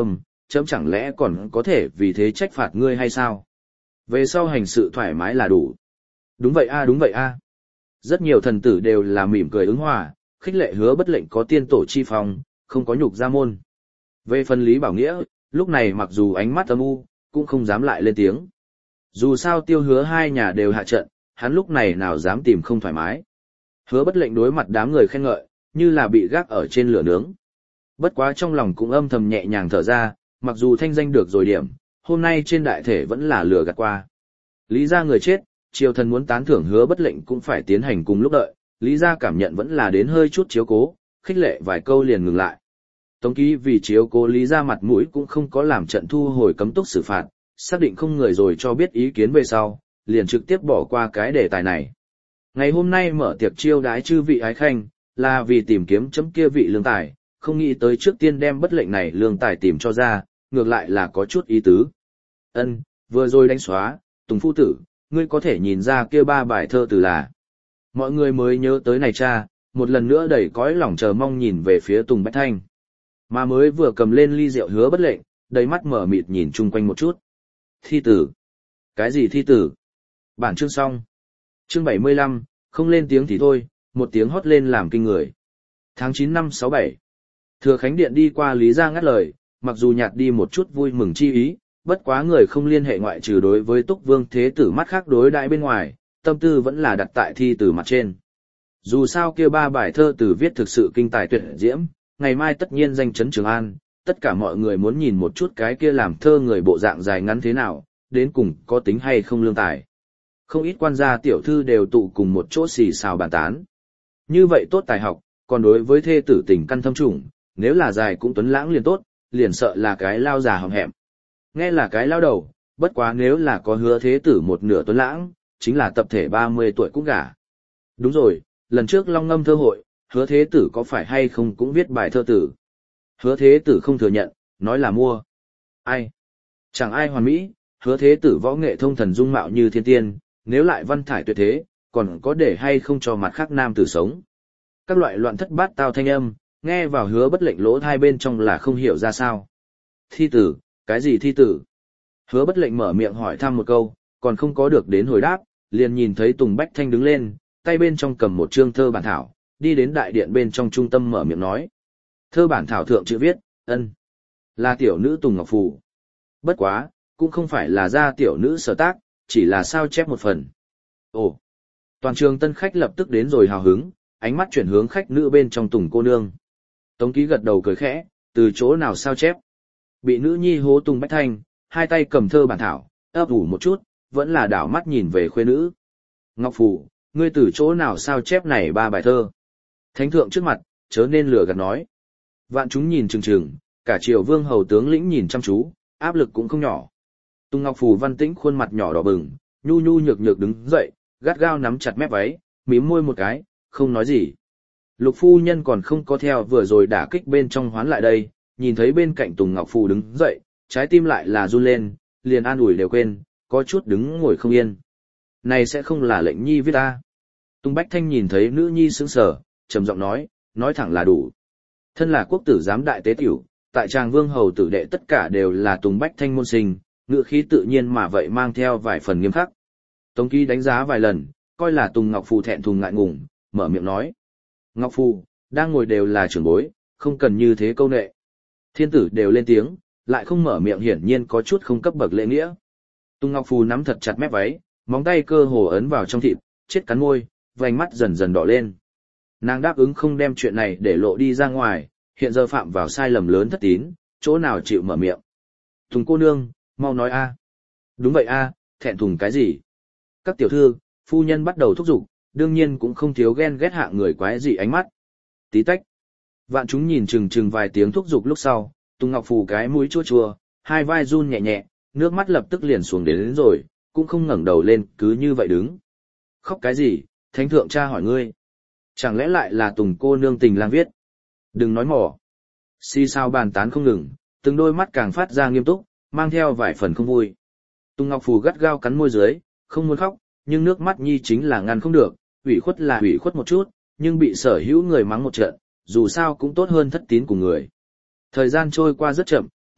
chấm chẳng lẽ còn có thể vì thế trách phạt ngươi hay sao? Về sau hành sự thoải mái là đủ. Đúng vậy a, đúng vậy a. Rất nhiều thần tử đều là mỉm cười ứng hòa, khích lệ Hứa Bất Lệnh có tiên tổ chi phong, không có nhục gia môn. Về phần Lý Bảo Nghĩa, lúc này mặc dù ánh mắt âm u, cũng không dám lại lên tiếng. Dù sao Tiêu Hứa hai nhà đều hạ trận, hắn lúc này nào dám tìm không thoải mái. Hứa Bất Lệnh đối mặt đám người khen ngợi, như là bị gác ở trên lửa nướng. Bất quá trong lòng cũng âm thầm nhẹ nhàng thở ra, mặc dù thanh danh được rồi điểm, hôm nay trên đại thể vẫn là lừa gạt qua. Lý gia người chết, triều thần muốn tán thưởng Hứa Bất Lệnh cũng phải tiến hành cùng lúc đợi, Lý gia cảm nhận vẫn là đến hơi chút chiếu cố, khích lệ vài câu liền ngừng lại. Tống Ký vì chiếu cố Lý gia mặt mũi cũng không có làm trận thu hồi cấm túc xử phạt, xác định không người rồi cho biết ý kiến về sau, liền trực tiếp bỏ qua cái đề tài này. Ngày hôm nay mở tiệc chiêu đái chư vị ái khanh, là vì tìm kiếm chấm kia vị lương tài, không nghĩ tới trước tiên đem Bất Lệnh này lương tài tìm cho ra, ngược lại là có chút ý tứ. Ân, vừa rồi đánh xóa, Tùng phu tử, ngươi có thể nhìn ra kia ba bài thơ từ là. Mọi người mới nhớ tới này cha, một lần nữa đầy cõi lòng chờ mong nhìn về phía Tùng Bách Thanh. Mà mới vừa cầm lên ly rượu Hứa Bất Lệnh, đầy mắt mở mịt nhìn chung quanh một chút. Thi tử. Cái gì thi tử? Bản chương xong. Chương bảy mươi lăm, không lên tiếng thì thôi, một tiếng hót lên làm kinh người. Tháng chín năm sáu bảy. Thừa Khánh Điện đi qua Lý gia ngắt lời, mặc dù nhạt đi một chút vui mừng chi ý, bất quá người không liên hệ ngoại trừ đối với Túc Vương Thế Tử mắt khác đối đại bên ngoài, tâm tư vẫn là đặt tại thi tử mặt trên. Dù sao kia ba bài thơ từ viết thực sự kinh tài tuyệt diễm, ngày mai tất nhiên danh chấn Trường An, tất cả mọi người muốn nhìn một chút cái kia làm thơ người bộ dạng dài ngắn thế nào, đến cùng có tính hay không lương tài. Không ít quan gia tiểu thư đều tụ cùng một chỗ xì xào bàn tán. Như vậy tốt tài học, còn đối với thê tử tình căn thâm trùng, nếu là dài cũng tuấn lãng liền tốt, liền sợ là cái lao già hòm hẹm. Nghe là cái lao đầu, bất quá nếu là có Hứa thế tử một nửa tuấn lãng, chính là tập thể ba mươi tuổi cũng gả. Đúng rồi, lần trước Long Ngâm thơ hội, Hứa thế tử có phải hay không cũng viết bài thơ tử. Hứa thế tử không thừa nhận, nói là mua. Ai? Chẳng ai hoàn mỹ, Hứa thế tử võ nghệ thông thần dung mạo như thiên tiên, nếu lại văn thải tuyệt thế, còn có để hay không cho mặt khác nam tử sống. Các loại loạn thất bát tao thanh âm, nghe vào Hứa Bất Lệnh lỗ hai bên trong là không hiểu ra sao. Thi tử, cái gì thi tử? Hứa Bất Lệnh mở miệng hỏi thăm một câu, còn không có được đến hồi đáp, liền nhìn thấy Tùng Bách Thanh đứng lên, tay bên trong cầm một chương thơ bản thảo, đi đến đại điện bên trong trung tâm mở miệng nói. Thơ bản thảo thượng chữ viết, ân, là tiểu nữ Tùng Ngọc Phù. Bất quá, cũng không phải là ra tiểu nữ sở tác, chỉ là sao chép một phần. Ồ, toàn trường tân khách lập tức đến rồi hào hứng, ánh mắt chuyển hướng khách nữ bên trong Tùng cô nương. Tống Ký gật đầu cười khẽ, từ chỗ nào sao chép. Bị nữ nhi hố Tùng Bách Thanh, hai tay cầm thơ bản thảo, ấp ủ một chút, vẫn là đảo mắt nhìn về khuê nữ. Ngọc Phù, ngươi từ chỗ nào sao chép này ba bài thơ? Thánh thượng trước mặt, chớ nên lừa gạt nói. Vạn chúng nhìn chừng chừng, cả triều vương hầu tướng lĩnh nhìn chăm chú, áp lực cũng không nhỏ. Tùng Ngọc Phù văn tĩnh khuôn mặt nhỏ đỏ bừng, nhu nhu nhược nhược đứng dậy, gắt gao nắm chặt mép váy, mím môi một cái, không nói gì. Lục phu nhân còn không có theo vừa rồi đả kích bên trong hoán lại đây, nhìn thấy bên cạnh Tùng Ngọc Phù đứng dậy, trái tim lại là run lên, liền an ủi đều quên, có chút đứng ngồi không yên. Này sẽ không là lệnh nhi viết ta. Tùng Bách Thanh nhìn thấy nữ nhi sững sờ, trầm giọng nói, nói thẳng là đủ. Thân là quốc tử giám đại tế tiểu, tại tràng vương hầu tử đệ tất cả đều là Tùng Bách Thanh môn sinh, ngữ khí tự nhiên mà vậy mang theo vài phần nghiêm khắc. Tống Ký đánh giá vài lần, coi là Tùng Ngọc Phù thẹn thùng ngại ngùng, mở miệng nói. Ngọc Phù, đang ngồi đều là trưởng bối, không cần như thế câu nệ. Thiên tử đều lên tiếng, lại không mở miệng hiển nhiên có chút không cấp bậc lễ nghĩa. Tùng Ngọc Phù nắm thật chặt mép váy, móng tay cơ hồ ấn vào trong thịt, chết cắn môi, vành mắt dần dần đỏ lên. Nàng đáp ứng không đem chuyện này để lộ đi ra ngoài, hiện giờ phạm vào sai lầm lớn thất tín, chỗ nào chịu mở miệng. Tùng cô nương, mau nói a. Đúng vậy a, thẹn thùng cái gì? Các tiểu thư, phu nhân bắt đầu thúc giục, đương nhiên cũng không thiếu ghen ghét hạ người quái dị ánh mắt. Tí tách. Vạn chúng nhìn chừng chừng vài tiếng thúc giục lúc sau, Tùng Ngọc Phù cái mũi chua chua, hai vai run nhẹ nhẹ, nước mắt lập tức liền xuống đến, đến rồi, cũng không ngẩng đầu lên, cứ như vậy đứng. Khóc cái gì, thánh thượng cha hỏi ngươi. Chẳng lẽ lại là Tùng cô nương tình lang viết? Đừng nói mỏ. Xì sao bàn tán không ngừng, từng đôi mắt càng phát ra nghiêm túc, mang theo vài phần không vui. Tùng Ngọc Phù gắt gao cắn môi dưới, không muốn khóc, nhưng nước mắt nhi chính là ngăn không được, ủy khuất là ủy khuất một chút, nhưng bị sở hữu người mắng một trận, dù sao cũng tốt hơn thất tín của người. Thời gian trôi qua rất chậm,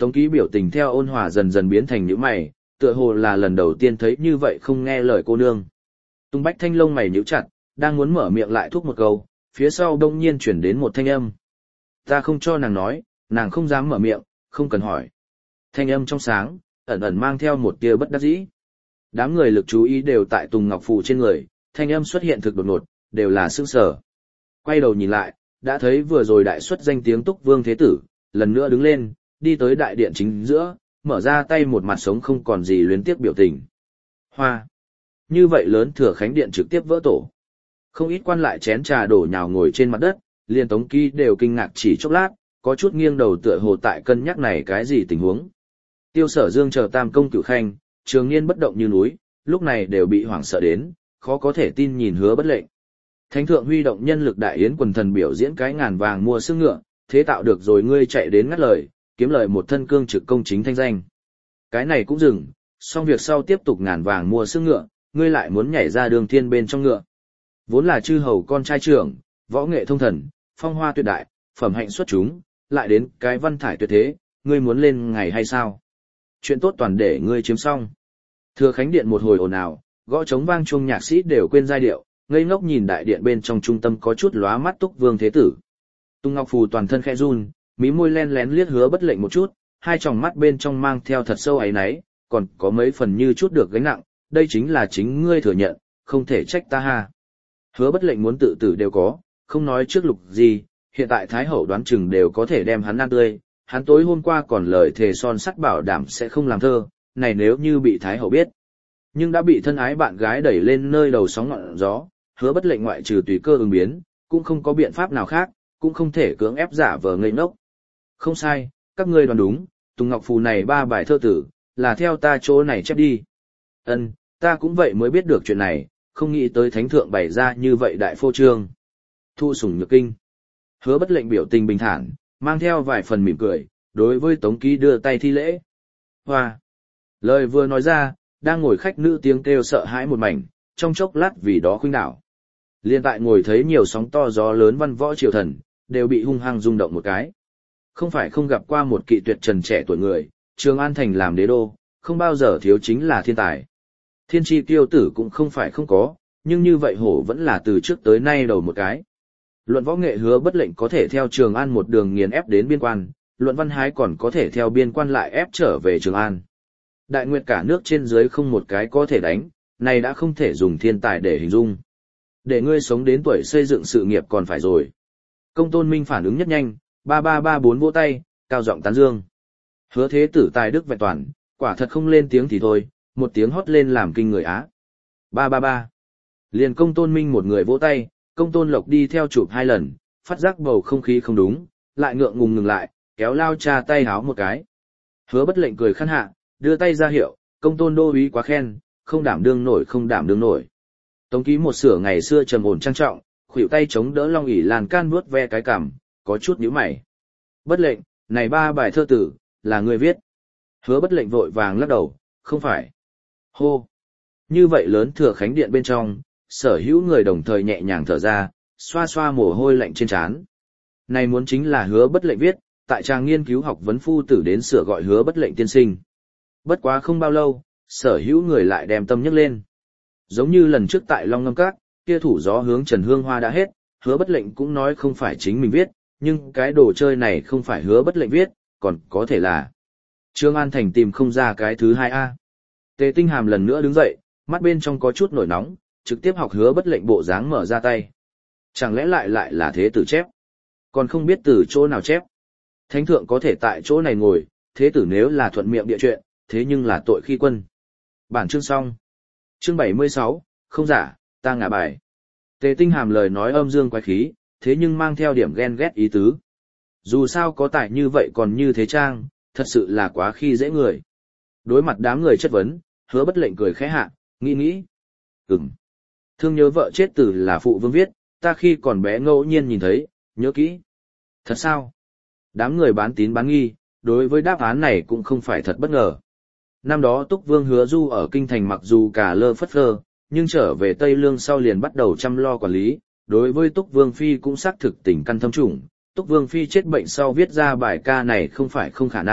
Tống Ký biểu tình theo ôn hòa dần dần biến thành nhíu mày, tựa hồ là lần đầu tiên thấy như vậy không nghe lời cô nương. Tung Bách Thanh lông mày nhíu chặt, đang muốn mở miệng lại thúc một câu, phía sau đông nhiên chuyển đến một thanh âm. Ta không cho nàng nói, nàng không dám mở miệng, không cần hỏi. Thanh âm trong sáng, ẩn ẩn mang theo một tia bất đắc dĩ. Đám người lực chú ý đều tại Tùng Ngọc Phù trên người, thanh âm xuất hiện thực đột ngột, đều là sững sờ. Quay đầu nhìn lại, đã thấy vừa rồi đại xuất danh tiếng Túc Vương Thế Tử, lần nữa đứng lên, đi tới đại điện chính giữa, mở ra tay một mặt sống không còn gì luyến tiếc biểu tình. Hoa! Như vậy lớn Thừa Khánh Điện trực tiếp vỡ tổ. Không ít quan lại chén trà đổ nhào ngồi trên mặt đất, liền Tống Ký đều kinh ngạc chỉ chốc lát, có chút nghiêng đầu tựa hồ tại cân nhắc này cái gì tình huống. Tiêu Sở Dương chờ Tam công Cửu Khanh, Trường Niên bất động như núi, lúc này đều bị hoảng sợ đến, khó có thể tin nhìn Hứa Bất Lệnh. Thánh thượng huy động nhân lực đại yến quần thần biểu diễn cái ngàn vàng mua xương ngựa, thế tạo được rồi ngươi chạy đến ngắt lời, kiếm lời một thân cương trực công chính thanh danh. Cái này cũng dừng, xong việc sau tiếp tục ngàn vàng mua xương ngựa, ngươi lại muốn nhảy ra đường thiên bên trong ngựa. Vốn là chư hầu con trai trưởng, võ nghệ thông thần, phong hoa tuyệt đại, phẩm hạnh xuất chúng, lại đến cái văn thải tuyệt thế, ngươi muốn lên ngày hay sao? Chuyện tốt toàn để ngươi chiếm xong. Thừa Khánh Điện một hồi ồn ào, gõ trống vang chuông nhạc sĩ đều quên giai điệu, ngây ngốc nhìn đại điện bên trong trung tâm có chút lóa mắt Túc Vương Thế Tử. Tung Ngọc Phù toàn thân khẽ run, mí môi len lén liếc Hứa Bất Lệnh một chút, hai tròng mắt bên trong mang theo thật sâu áy náy, còn có mấy phần như chút được gánh nặng, đây chính là chính ngươi thừa nhận, không thể trách ta ha. Hứa Bất Lệnh muốn tự tử đều có, không nói trước lục gì, hiện tại Thái Hậu đoán chừng đều có thể đem hắn ăn tươi, hắn tối hôm qua còn lời thề son sắt bảo đảm sẽ không làm thơ, này nếu như bị Thái Hậu biết. Nhưng đã bị thân ái bạn gái đẩy lên nơi đầu sóng ngọn gió, Hứa Bất Lệnh ngoại trừ tùy cơ ứng biến, cũng không có biện pháp nào khác, cũng không thể cưỡng ép giả vờ ngây ngốc. Không sai, các ngươi đoán đúng, Tùng Ngọc Phù này ba bài thơ tử, là theo ta chỗ này chép đi. Ân, ta cũng vậy mới biết được chuyện này, không nghĩ tới thánh thượng bày ra như vậy đại phô trương. Thu sủng nhược kinh. Hứa Bất Lệnh biểu tình bình thản, mang theo vài phần mỉm cười, đối với Tống Ký đưa tay thi lễ. Hoa! Lời vừa nói ra, đang ngồi khách nữ tiếng kêu sợ hãi một mảnh, trong chốc lát vì đó khuynh đảo. Liên tại ngồi thấy nhiều sóng to gió lớn văn võ triều thần, đều bị hung hăng rung động một cái. Không phải không gặp qua một kỵ tuyệt trần trẻ tuổi người, Trường An thành làm đế đô, không bao giờ thiếu chính là thiên tài. Thiên tri tiêu tử cũng không phải không có, nhưng như vậy hổ vẫn là từ trước tới nay đầu một cái. Luận võ nghệ Hứa Bất Lệnh có thể theo Trường An một đường nghiền ép đến biên quan, luận văn hái còn có thể theo biên quan lại ép trở về Trường An. Đại nguyệt cả nước trên dưới không một cái có thể đánh, này đã không thể dùng thiên tài để hình dung. Để ngươi sống đến tuổi xây dựng sự nghiệp còn phải rồi. Công Tôn Minh phản ứng nhất nhanh, ba ba ba bốn vỗ tay, cao giọng tán dương. Hứa Thế Tử tài đức vẹn toàn, quả thật không lên tiếng thì thôi, một tiếng hót lên làm kinh người Á. Ba ba ba. Liền Công Tôn Minh một người vỗ tay, Công Tôn Lộc đi theo chụp hai lần, phát giác bầu không khí không đúng, lại ngượng ngùng ngừng lại, kéo lao cha tay háo một cái. Hứa Bất Lệnh cười khăn hạ, đưa tay ra hiệu, Công Tôn đô úy quá khen, không đảm đương nổi không đảm đương nổi. Tống Ký một sửa ngày xưa trầm ổn trang trọng, khuỷu tay chống đỡ long ỷ lan can vuốt ve cái cằm, có chút nhíu mày. Bất Lệnh, này ba bài thơ tử, là người viết. Hứa Bất Lệnh vội vàng lắc đầu, không phải. Hô! Như vậy lớn Thừa Khánh Điện bên trong, sở hữu người đồng thời nhẹ nhàng thở ra, xoa xoa mồ hôi lạnh trên trán. Này muốn chính là Hứa Bất Lệnh viết, tại trang nghiên cứu học vấn phu tử đến sửa gọi Hứa Bất Lệnh tiên sinh. Bất quá không bao lâu, sở hữu người lại đem tâm nhấc lên. Giống như lần trước tại Long Ngâm Các, kia thủ gió hướng Trần Hương Hoa đã hết, Hứa Bất Lệnh cũng nói không phải chính mình viết, nhưng cái đồ chơi này không phải Hứa Bất Lệnh viết, còn có thể là Trương An Thành tìm không ra cái thứ hai a. Tề Tinh Hàm lần nữa đứng dậy, mắt bên trong có chút nổi nóng, trực tiếp học Hứa Bất Lệnh bộ dáng mở ra tay. Chẳng lẽ lại lại là thế tử chép? Còn không biết từ chỗ nào chép. Thánh thượng có thể tại chỗ này ngồi, thế tử nếu là thuận miệng địa chuyện, thế nhưng là tội khi quân. Bản chương xong. Chương bảy mươi sáu, không giả, ta ngả bài. Tề Tinh Hàm lời nói âm dương quái khí, thế nhưng mang theo điểm ghen ghét ý tứ. Dù sao có tài như vậy còn như thế trang, thật sự là quá khi dễ người. Đối mặt đám người chất vấn, Hứa Bất Lệnh cười khẽ hạ, nghĩ nghĩ. Ừm. Thương nhớ vợ chết tử là phụ vương viết, ta khi còn bé ngẫu nhiên nhìn thấy, nhớ kỹ. Thật sao? Đám người bán tín bán nghi, đối với đáp án này cũng không phải thật bất ngờ. Năm đó Túc Vương Hứa Du ở kinh thành mặc dù cả lơ phất phơ, nhưng trở về Tây Lương sau liền bắt đầu chăm lo quản lý, đối với Túc Vương Phi cũng xác thực tình căn thâm trùng. Túc Vương Phi chết bệnh sau viết ra bài ca này không phải không khả năng,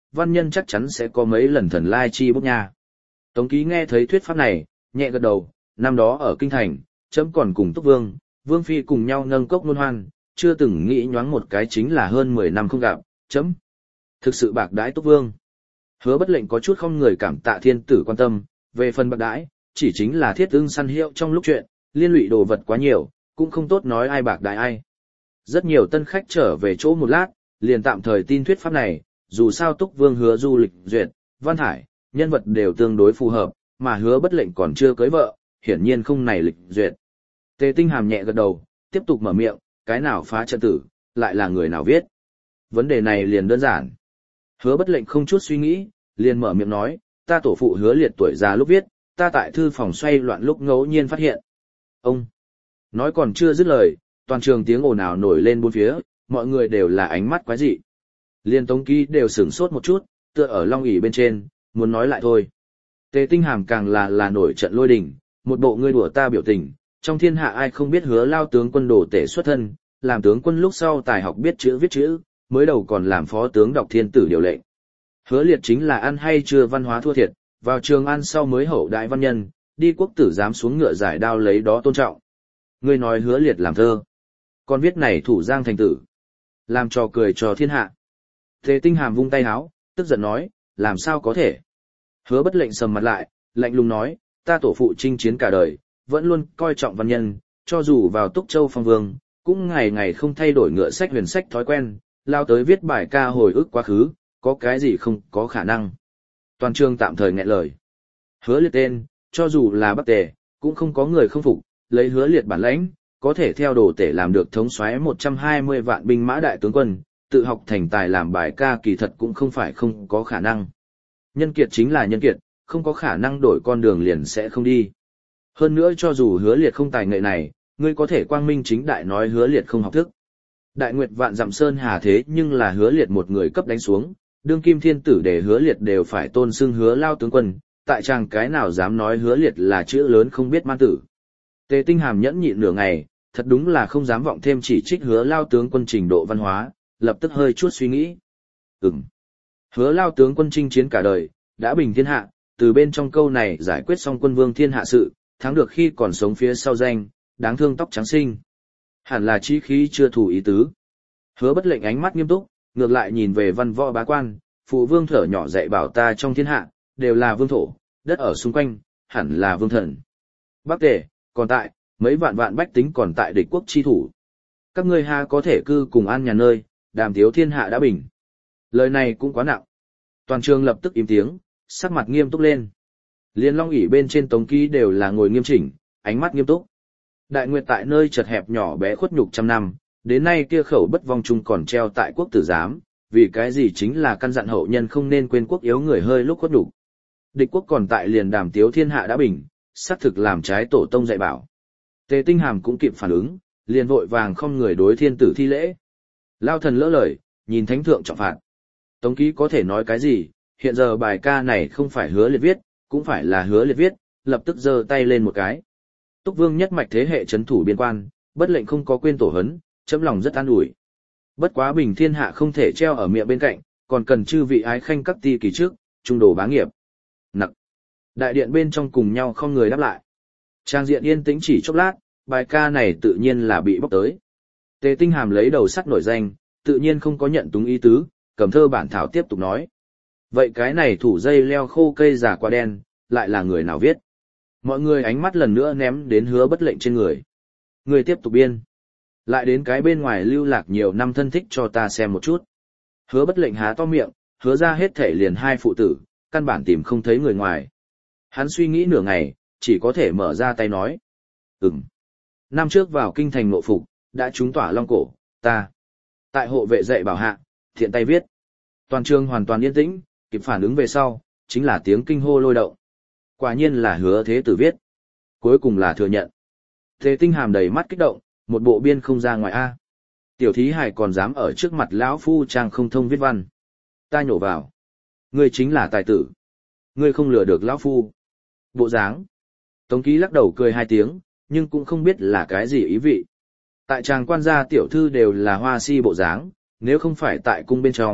văn nhân chắc chắn sẽ có mấy lần thần lai chi bút nha. Tống Ký nghe thấy thuyết pháp này, nhẹ gật đầu, năm đó ở kinh thành, chấm còn cùng Túc Vương, Vương Phi cùng nhau nâng cốc luân hoan, chưa từng nghĩ nhoáng một cái chính là hơn mười năm không gặp, chấm. Thực sự bạc đãi Túc Vương. Hứa Bất Lệnh có chút không người cảm tạ thiên tử quan tâm, về phần bạc đãi, chỉ chính là thiết ưng săn hiệu trong lúc chuyện, liên lụy đồ vật quá nhiều, cũng không tốt nói ai bạc đãi ai. Rất nhiều tân khách trở về chỗ một lát, liền tạm thời tin thuyết pháp này, dù sao Túc Vương hứa du lịch duyệt, văn hải, nhân vật đều tương đối phù hợp, mà Hứa Bất Lệnh còn chưa cưới vợ, hiển nhiên không này lịch duyệt. Tề Tinh Hàm nhẹ gật đầu, tiếp tục mở miệng, cái nào phá trận tử, lại là người nào viết. Vấn đề này liền đơn giản. Hứa Bất Lệnh không chút suy nghĩ, liền mở miệng nói, ta tổ phụ Hứa Liệt tuổi già lúc viết, ta tại thư phòng xoay loạn lúc ngẫu nhiên phát hiện. Ông nói còn chưa dứt lời, toàn trường tiếng ồn ào nổi lên bốn phía, mọi người đều là ánh mắt quái dị. Liên Tống Ký đều sửng sốt một chút, tựa ở long ỷ bên trên, muốn nói lại thôi. Tề Tinh Hàm càng là là nổi trận lôi đình, một bộ ngươi đùa ta biểu tình, trong thiên hạ ai không biết Hứa lao tướng quân đồ tể xuất thân, làm tướng quân lúc sau tài học biết chữ viết chữ, mới đầu còn làm phó tướng đọc thiên tử điều lệnh. Hứa Liệt chính là ăn hay chưa văn hóa thua thiệt, vào trường ăn sau mới hậu đại văn nhân, đi quốc tử giám xuống ngựa giải đao lấy đó tôn trọng. Ngươi nói Hứa Liệt làm thơ, còn viết này thủ giang thành tử, làm trò cười cho thiên hạ. Tề Tinh Hàm vung tay háo, tức giận nói, làm sao có thể. Hứa Bất Lệnh sầm mặt lại, lạnh lùng nói, ta tổ phụ chinh chiến cả đời, vẫn luôn coi trọng văn nhân, cho dù vào Túc Châu phong vương, cũng ngày ngày không thay đổi ngựa sách huyền sách thói quen, lao tới viết bài ca hồi ức quá khứ, có cái gì không có khả năng. Toàn trường tạm thời nghẹn lời. Hứa Liệt tên, cho dù là Bắc Tề, cũng không có người không phục, lấy Hứa Liệt bản lãnh, có thể theo đồ tể làm được thống soái một trăm hai mươi vạn binh mã đại tướng quân, tự học thành tài làm bài ca kỳ thật cũng không phải không có khả năng. Nhân kiệt chính là nhân kiệt, không có khả năng đổi con đường liền sẽ không đi. Hơn nữa cho dù Hứa Liệt không tài nghệ này, ngươi có thể quang minh chính đại nói Hứa Liệt không học thức. Đại nguyệt vạn dặm sơn hà thế nhưng là Hứa Liệt một người cấp đánh xuống, đương kim thiên tử để Hứa Liệt đều phải tôn xưng Hứa lao tướng quân, tại chàng cái nào dám nói Hứa Liệt là chữ lớn không biết man tử. Tề Tinh Hàm nhẫn nhịn nửa ngày, thật đúng là không dám vọng thêm chỉ trích Hứa lao tướng quân trình độ văn hóa, lập tức hơi chút suy nghĩ. Ừm. Hứa lao tướng quân chinh chiến cả đời, đã bình thiên hạ, từ bên trong câu này giải quyết xong quân vương thiên hạ sự, thắng được khi còn sống phía sau danh, đáng thương tóc trắng sinh. Hẳn là chí khí chưa thủ ý tứ. Hứa Bất Lệnh ánh mắt nghiêm túc, ngược lại nhìn về văn võ bá quan, phụ vương thở nhỏ dạy bảo ta trong thiên hạ, đều là vương thổ, đất ở xung quanh, hẳn là vương thần. Bắc Tề, còn tại, mấy vạn vạn bách tính còn tại địch quốc chi thủ. Các ngươi ha có thể cư cùng an nhà nơi, đàm thiếu thiên hạ đã bình. Lời này cũng quá nặng. Toàn trường lập tức im tiếng, sắc mặt nghiêm túc lên. Liên long ỷ bên trên Tống Ký đều là ngồi nghiêm chỉnh, ánh mắt nghiêm túc. Đại nguyệt tại nơi chật hẹp nhỏ bé khuất nhục trăm năm, đến nay kia khẩu bất vong chung còn treo tại quốc tử giám, vì cái gì chính là căn dặn hậu nhân không nên quên quốc yếu người hơi lúc khuất nhục. Địch quốc còn tại liền đàm tiếu thiên hạ đã bình, xác thực làm trái tổ tông dạy bảo. Tề Tinh Hàm cũng kịp phản ứng, liền vội vàng không người đối thiên tử thi lễ. Lao thần lỡ lời, nhìn thánh thượng trọng phạt. Tống Ký có thể nói cái gì, hiện giờ bài ca này không phải Hứa Liệt viết, cũng phải là Hứa Liệt viết, lập tức giơ tay lên một cái. Túc Vương nhất mạch thế hệ trấn thủ biên quan, bất lệnh không có quên tổ hấn, chấm lòng rất an ủi. Bất quá bình thiên hạ không thể treo ở miệng bên cạnh, còn cần chư vị ái khanh các ti kỳ trước, trung đồ bá nghiệp. Nặc. Đại điện bên trong cùng nhau không người đáp lại. Trang diện yên tĩnh chỉ chốc lát, bài ca này tự nhiên là bị bóc tới. Tề Tinh Hàm lấy đầu sắt nổi danh, tự nhiên không có nhận túng ý tứ, cầm thơ bản thảo tiếp tục nói. Vậy cái này thủ dây leo khô cây già qua đen, lại là người nào viết? Mọi người ánh mắt lần nữa ném đến Hứa Bất Lệnh trên người. Người tiếp tục biên. Lại đến cái bên ngoài lưu lạc nhiều năm thân thích cho ta xem một chút. Hứa Bất Lệnh há to miệng, hứa ra hết thể liền hai phụ tử, căn bản tìm không thấy người ngoài. Hắn suy nghĩ nửa ngày, chỉ có thể mở ra tay nói. Ừm. Năm trước vào kinh thành ngộ phục, đã trúng tỏa long cổ, ta. Tại hộ vệ dạy bảo hạ, thiện tay viết. Toàn trường hoàn toàn yên tĩnh, kịp phản ứng về sau, chính là tiếng kinh hô lôi động. Quả nhiên là Hứa thế tử viết. Cuối cùng là thừa nhận. Tề Tinh Hàm đầy mắt kích động, một bộ biên không ra ngoài A. Tiểu thí hài còn dám ở trước mặt lão phu trang không thông viết văn. Ta nhổ vào. Ngươi chính là tài tử. Ngươi không lừa được lão phu. Bộ dáng. Tống Ký lắc đầu cười hai tiếng, nhưng cũng không biết là cái gì ý vị. Tại tràng quan gia tiểu thư đều là hoa si bộ dáng, nếu không phải tại cung bên trong,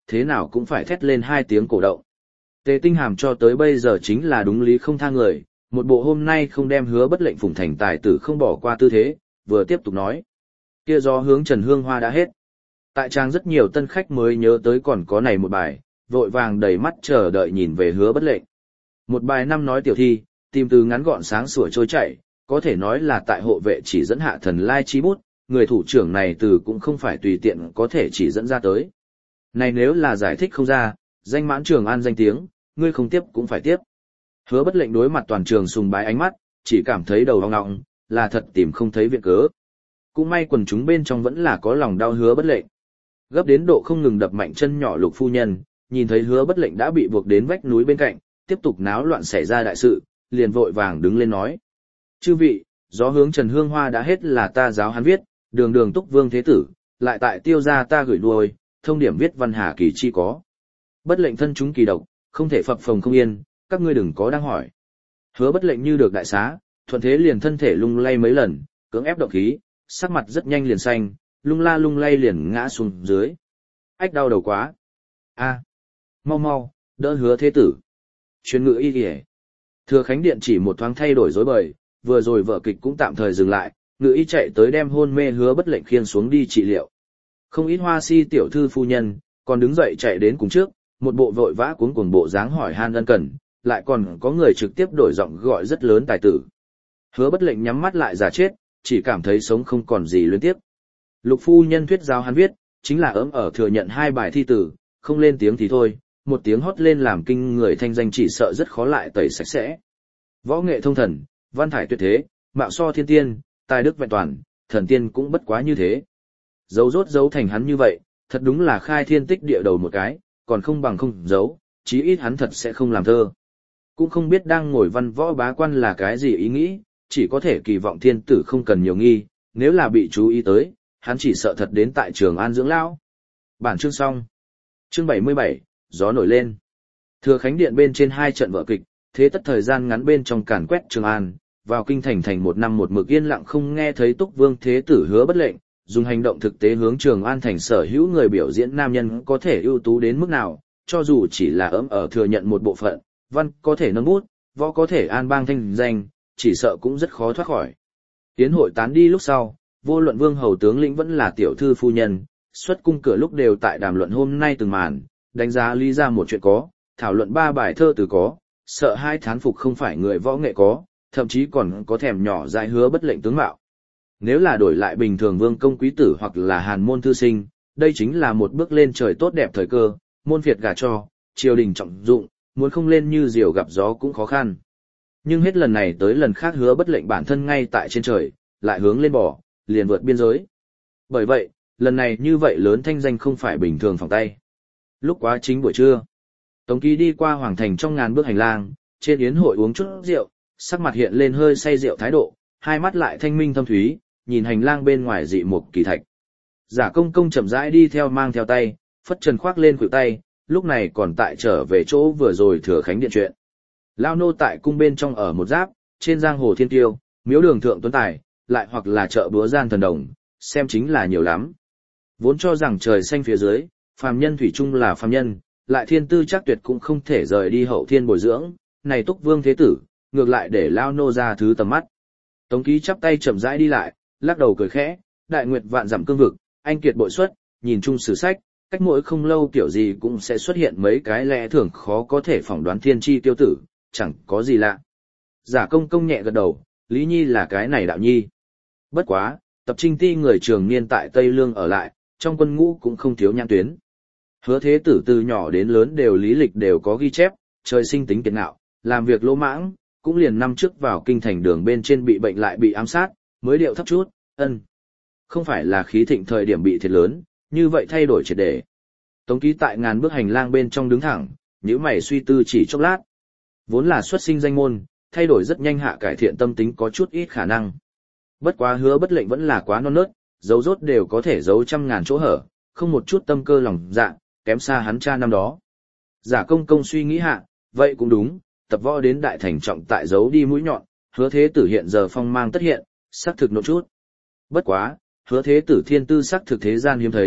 thế nào cũng phải thét lên hai tiếng cổ động. Tề Tinh Hàm cho tới bây giờ chính là đúng lý không tha người, một bộ hôm nay không đem Hứa Bất Lệnh phụng thành tài tử không bỏ qua tư thế, vừa tiếp tục nói. Kia gió hướng Trần Hương Hoa đã hết. Tại trang rất nhiều tân khách mới nhớ tới còn có này một bài, vội vàng đầy mắt chờ đợi nhìn về Hứa Bất Lệnh. Một bài năm nói tiểu thi, tìm từ ngắn gọn sáng sủa trôi chảy, có thể nói là tại hộ vệ chỉ dẫn hạ thần lai chi bút, người thủ trưởng này từ cũng không phải tùy tiện có thể chỉ dẫn ra tới. Này nếu là giải thích không ra, danh mãn Trường An danh tiếng, ngươi không tiếp cũng phải tiếp. Hứa Bất Lệnh đối mặt toàn trường sùng bái ánh mắt, chỉ cảm thấy đầu ong ong, là thật tìm không thấy viện cớ. Cũng may quần chúng bên trong vẫn là có lòng đau Hứa Bất Lệnh. Gấp đến độ không ngừng đập mạnh chân nhỏ Lục phu nhân, nhìn thấy Hứa Bất Lệnh đã bị buộc đến vách núi bên cạnh, tiếp tục náo loạn xảy ra đại sự, liền vội vàng đứng lên nói. Chư vị, gió hướng Trần Hương Hoa đã hết là ta giáo hắn viết, đường đường túc vương thế tử, lại tại tiêu gia ta gửi đuôi, thông điểm viết văn hà kỳ chi có. Bất lệnh thân chúng kỳ độc, không thể phập phồng không yên, các ngươi đừng có đang hỏi. Hứa Bất Lệnh như được đại xá, thuận thế liền thân thể lung lay mấy lần, cưỡng ép động khí, sắc mặt rất nhanh liền xanh, lung la lung lay liền ngã xuống dưới. Ách đau đầu quá. A, mau mau, đỡ Hứa thế tử. Chuyên ngữ y kìa. Thừa Khánh Điện chỉ một thoáng thay đổi rối bời, vừa rồi vở kịch cũng tạm thời dừng lại, ngự y chạy tới đem hôn mê Hứa Bất Lệnh khiêng xuống đi trị liệu. Không ít hoa si tiểu thư phu nhân, còn đứng dậy chạy đến cùng trước, một bộ vội vã cuống cuồng bộ dáng hỏi han ân cần, lại còn có người trực tiếp đổi giọng gọi rất lớn tài tử. Hứa Bất Lệnh nhắm mắt lại giả chết, chỉ cảm thấy sống không còn gì luyến tiếp. Lục phu nhân thuyết giáo hắn viết, chính là ấm ở thừa nhận hai bài thi tử, không lên tiếng thì thôi, một tiếng hót lên làm kinh người thanh danh chỉ sợ rất khó lại tẩy sạch sẽ. Võ nghệ thông thần, văn thải tuyệt thế, mạo so thiên tiên, tài đức vẹn toàn, thần tiên cũng bất quá như thế. Giấu rốt giấu thành hắn như vậy, thật đúng là khai thiên tích địa đầu một cái, còn không bằng không giấu, chí ít hắn thật sẽ không làm thơ. Cũng không biết đang ngồi văn võ bá quan là cái gì ý nghĩ, chỉ có thể kỳ vọng thiên tử không cần nhiều nghi, nếu là bị chú ý tới, hắn chỉ sợ thật đến tại Trường An dưỡng lão. Bản chương xong. Chương bảy mươi bảy, gió nổi lên. Thừa Khánh Điện bên trên hai trận vở kịch, thế tất thời gian ngắn bên trong càn quét Trường An, vào kinh thành thành một năm một mực yên lặng không nghe thấy Túc Vương thế tử Hứa Bất Lệnh, dùng hành động thực tế hướng Trường An thành sở hữu người biểu diễn nam nhân có thể ưu tú đến mức nào, cho dù chỉ là ấm ở thừa nhận một bộ phận, văn có thể nâng bút, võ có thể an bang thanh danh, chỉ sợ cũng rất khó thoát khỏi. Tiến hội tán đi lúc sau, vô luận vương hầu tướng lĩnh vẫn là tiểu thư phu nhân, xuất cung cửa lúc đều tại đàm luận hôm nay từng màn, đánh giá lý ra một chuyện có, thảo luận ba bài thơ từ có, sợ hai thán phục không phải người võ nghệ có, thậm chí còn có thèm nhỏ dại Hứa Bất Lệnh tướng mạo. Nếu là đổi lại bình thường vương công quý tử hoặc là hàn môn thư sinh, đây chính là một bước lên trời tốt đẹp thời cơ, môn phiệt gả cho, triều đình trọng dụng, muốn không lên như diều gặp gió cũng khó khăn. Nhưng hết lần này tới lần khác Hứa Bất Lệnh bản thân ngay tại trên trời, lại hướng lên bò, liền vượt biên giới. Bởi vậy, lần này như vậy lớn thanh danh không phải bình thường phòng tay. Lúc quá chính buổi trưa, Tống Ký đi qua hoàng thành trong ngàn bước hành lang, trên yến hội uống chút rượu, sắc mặt hiện lên hơi say rượu thái độ, hai mắt lại thanh minh thâm thúy, nhìn hành lang bên ngoài dị mục kỳ thạch. Giả Công Công chậm rãi đi theo mang theo tay, phất trần khoác lên khuỷu tay, lúc này còn tại trở về chỗ vừa rồi Thừa Khánh Điện chuyện. Lao nô tại cung bên trong ở một giáp, trên giang hồ thiên tiêu, miếu đường thượng tuấn tài, lại hoặc là chợ búa gian thần đồng, xem chính là nhiều lắm. Vốn cho rằng trời xanh phía dưới, phàm nhân thủy chung là phàm nhân, lại thiên tư chắc tuyệt cũng không thể rời đi hậu thiên bồi dưỡng, này Túc Vương thế tử, ngược lại để Lao nô ra thứ tầm mắt. Tống Ký chắp tay chậm rãi đi lại, lắc đầu cười khẽ, đại nguyệt vạn dặm cương vực, anh kiệt bội xuất, nhìn chung sử sách, cách mỗi không lâu kiểu gì cũng sẽ xuất hiện mấy cái lẽ thường khó có thể phỏng đoán thiên chi tiêu tử, chẳng có gì lạ. Giả Công Công nhẹ gật đầu, Lý Nhi là cái này đạo nhi. Bất quá, tập trinh ti người trường niên tại Tây Lương ở lại, trong quân ngũ cũng không thiếu nhãn tuyến. Hứa thế tử từ nhỏ đến lớn đều lý lịch đều có ghi chép, trời sinh tính kiệt ngạo, làm việc lỗ mãng, cũng liền năm trước vào kinh thành đường bên trên bị bệnh lại bị ám sát, mới điệu thấp chút, ân. Không phải là khí thịnh thời điểm bị thiệt lớn, như vậy thay đổi triệt để. Tống Ký tại ngàn bước hành lang bên trong đứng thẳng, nhíu mày suy tư chỉ chốc lát. Vốn là xuất sinh danh môn, thay đổi rất nhanh hạ cải thiện tâm tính có chút ít khả năng. Bất quá Hứa Bất Lệnh vẫn là quá non nớt, dấu rốt đều có thể giấu trăm ngàn chỗ hở, không một chút tâm cơ lòng dạ, kém xa hắn cha năm đó. Giả Công Công suy nghĩ hạ, vậy cũng đúng, tập võ đến đại thành trọng tại giấu đi mũi nhọn, Hứa thế tử hiện giờ phong mang tất hiện, xác thực nộ chút. Bất quá, Hứa thế tử thiên tư xác thực thế gian hiếm thấy,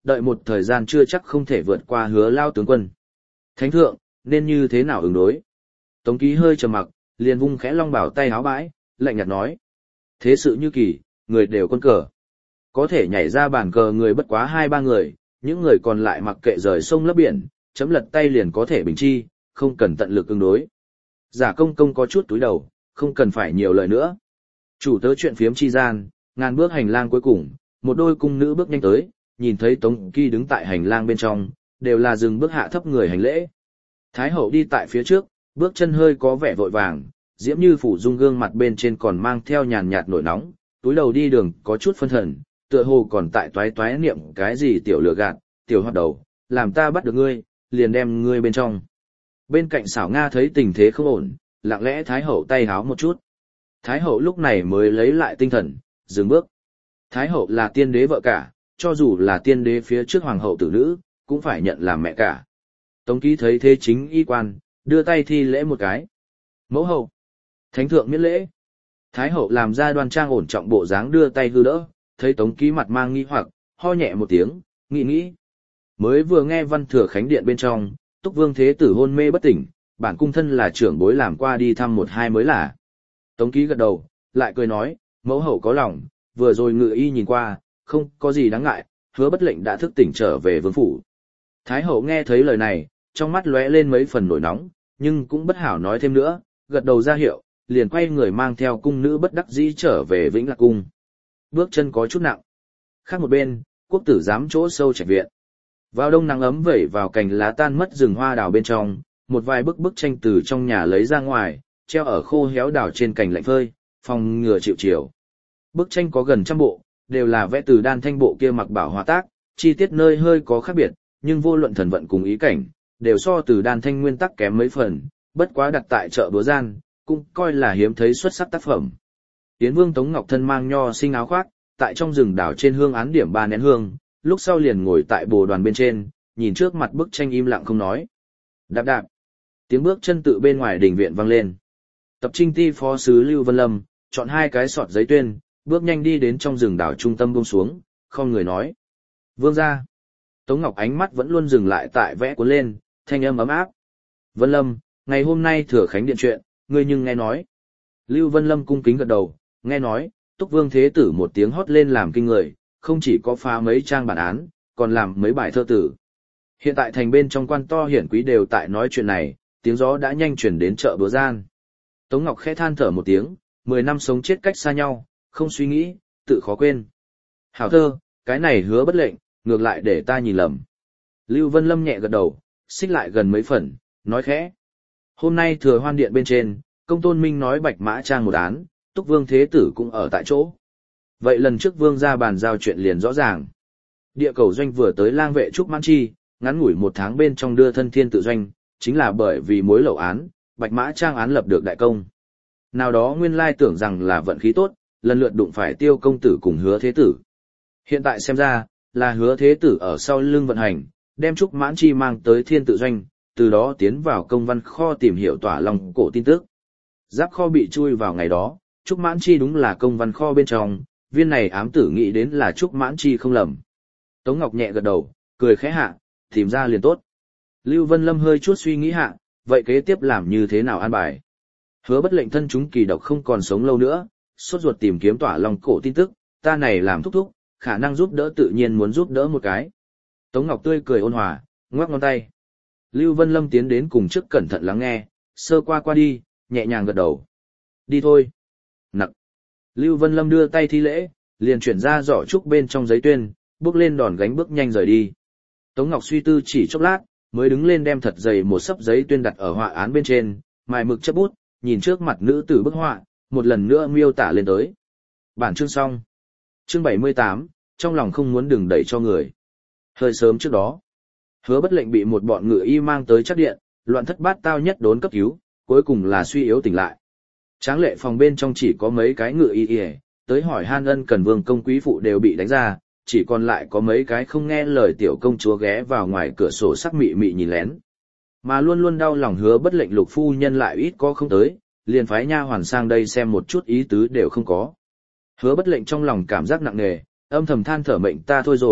đợi một thời gian chưa chắc không thể vượt qua Hứa lao tướng quân. Thánh thượng, nên như thế nào ứng đối? Tống Ký hơi trầm mặc, liền vung khẽ long bảo tay áo bãi, lạnh nhạt nói. Thế sự như kỳ, người đều quân cờ. Có thể nhảy ra bàn cờ người bất quá hai ba người, những người còn lại mặc kệ rời sông lấp biển, chấm lật tay liền có thể bình chi, không cần tận lực ứng đối. Giả công công có chút túi đầu, không cần phải nhiều lời nữa. Chủ tớ chuyện phiếm chi gian, ngàn bước hành lang cuối cùng, một đôi cung nữ bước nhanh tới, nhìn thấy Tống Kỳ đứng tại hành lang bên trong, đều là dừng bước hạ thấp người hành lễ. Thái hậu đi tại phía trước, bước chân hơi có vẻ vội vàng, diễm như phủ dung gương mặt bên trên còn mang theo nhàn nhạt nổi nóng, túi đầu đi đường có chút phân thần, tựa hồ còn tại toái toái niệm cái gì tiểu lừa gạt, tiểu hoạt đầu, làm ta bắt được ngươi, liền đem ngươi bên trong. Bên cạnh xảo Nga thấy tình thế không ổn, lặng lẽ Thái hậu tay háo một chút. Thái hậu lúc này mới lấy lại tinh thần, dừng bước. Thái hậu là tiên đế vợ cả, cho dù là tiên đế phía trước hoàng hậu tử nữ, cũng phải nhận làm mẹ cả. Tống Ký thấy thế chính y quan, đưa tay thi lễ một cái. Mẫu hậu, thánh thượng miễn lễ. Thái hậu làm ra đoan trang ổn trọng bộ dáng đưa tay hư đỡ, thấy Tống Ký mặt mang nghi hoặc, ho nhẹ một tiếng, nghĩ nghĩ. Mới vừa nghe văn thừa khánh điện bên trong, Túc Vương Thế Tử hôn mê bất tỉnh, bản cung thân là trưởng bối làm qua đi thăm một hai mới là. Tống Ký gật đầu, lại cười nói, mẫu hậu có lòng, vừa rồi ngự y nhìn qua, không có gì đáng ngại, Hứa Bất Lệnh đã thức tỉnh trở về vương phủ. Thái hậu nghe thấy lời này, trong mắt lóe lên mấy phần nổi nóng, nhưng cũng bất hảo nói thêm nữa, gật đầu ra hiệu, liền quay người mang theo cung nữ bất đắc dĩ trở về Vĩnh Lạc cung. Bước chân có chút nặng. Khác một bên, quốc tử giám chỗ sâu trạch viện. Vào đông nắng ấm vẩy vào cành lá tan mất rừng hoa đào bên trong, một vài bức bức tranh từ trong nhà lấy ra ngoài, treo ở khô héo đào trên cành lạnh phơi, phòng ngừa chịu chiều. Bức tranh có gần trăm bộ, đều là vẽ từ Đan Thanh bộ kia mặc bảo hòa tác, chi tiết nơi hơi có khác biệt, nhưng vô luận thần vận cùng ý cảnh, đều so từ Đan Thanh nguyên tắc kém mấy phần, bất quá đặt tại chợ búa gian, cũng coi là hiếm thấy xuất sắc tác phẩm. Yến Vương Tống Ngọc thân mang nho sinh áo khoác, tại trong rừng đảo trên hương án điểm ba nén hương, lúc sau liền ngồi tại bồ đoàn bên trên, nhìn trước mặt bức tranh im lặng không nói. Đạp đạp, tiếng bước chân tự bên ngoài đình viện vang lên. Tập Trinh Ti phó sứ Lưu Vân Lâm, chọn hai cái sọt giấy tuyên, bước nhanh đi đến trong rừng đảo trung tâm buông xuống, không người nói. Vương gia. Tống Ngọc ánh mắt vẫn luôn dừng lại tại vẽ cuốn lên, thanh âm ấm áp. Vân Lâm, ngày hôm nay thừa khánh điện chuyện, ngươi nhưng nghe nói. Lưu Vân Lâm cung kính gật đầu, nghe nói, Túc Vương Thế Tử một tiếng hót lên làm kinh người, không chỉ có phá mấy trang bản án, còn làm mấy bài thơ tử. Hiện tại thành bên trong quan to hiển quý đều tại nói chuyện này, tiếng gió đã nhanh chuyển đến chợ búa gian. Tống Ngọc khẽ than thở một tiếng, mười năm sống chết cách xa nhau, không suy nghĩ, tự khó quên. Hảo thơ, cái này Hứa Bất Lệnh, ngược lại để ta nhìn lầm. Lưu Vân Lâm nhẹ gật đầu, xích lại gần mấy phần, nói khẽ. Hôm nay thừa hoan điện bên trên, công tôn minh nói bạch mã trang một án, Túc Vương Thế Tử cũng ở tại chỗ. Vậy lần trước Vương ra bàn giao chuyện liền rõ ràng. Địa cầu doanh vừa tới lang vệ Trúc Mãn Chi, ngắn ngủi một tháng bên trong đưa thân thiên tự doanh, chính là bởi vì mối lậu án, bạch mã trang án lập được đại công. Nào đó nguyên lai tưởng rằng là vận khí tốt, lần lượt đụng phải Tiêu công tử cùng Hứa Thế Tử. Hiện tại xem ra, là Hứa Thế Tử ở sau lưng vận hành, đem Trúc Mãn Chi mang tới thiên tự doanh, từ đó tiến vào công văn kho tìm hiểu tỏa lòng cổ tin tức. Giáp kho bị chui vào ngày đó, Trúc Mãn Chi đúng là công văn kho bên trong, viên này ám tử nghĩ đến là Trúc Mãn Chi không lầm. Tống Ngọc nhẹ gật đầu, cười khẽ hạ, tìm ra liền tốt. Lưu Vân Lâm hơi chút suy nghĩ hạ, vậy kế tiếp làm như thế nào an bài? Hứa Bất Lệnh thân chúng kỳ độc không còn sống lâu nữa, sốt ruột tìm kiếm tỏa lòng cổ tin tức, ta này làm thúc thúc, khả năng giúp đỡ tự nhiên muốn giúp đỡ một cái. Tống Ngọc tươi cười ôn hòa, ngoắc ngón tay. Lưu Vân Lâm tiến đến cùng trước cẩn thận lắng nghe, sơ qua qua đi, nhẹ nhàng gật đầu. Đi thôi. Nặc. Lưu Vân Lâm đưa tay thi lễ, liền chuyển ra giỏ trúc bên trong giấy tuyên, bước lên đòn gánh bước nhanh rời đi. Tống Ngọc suy tư chỉ chốc lát, mới đứng lên đem thật dày một sấp giấy tuyên đặt ở họa án bên trên, mài mực chấp bút, nhìn trước mặt nữ tử bức họa, một lần nữa miêu tả lên tới. Bản chương xong. Chương bảy mươi tám, trong lòng không muốn đừng đẩy cho người. Hơi sớm trước đó, Hứa Bất Lệnh bị một bọn ngự y mang tới chắc điện, loạn thất bát tao nhất đốn cấp cứu, cuối cùng là suy yếu tỉnh lại. Tráng lệ phòng bên trong chỉ có mấy cái ngự y y, tới hỏi han ân cần vương công quý phụ đều bị đánh ra, chỉ còn lại có mấy cái không nghe lời tiểu công chúa ghé vào ngoài cửa sổ sắc mị mị nhìn lén. Mà luôn luôn đau lòng Hứa Bất Lệnh lục phu nhân lại ít có không tới, liền phái nha hoàn sang đây xem một chút ý tứ đều không có. Hứa Bất Lệnh trong lòng cảm giác nặng nề, âm thầm than thở mệnh ta thôi rồi,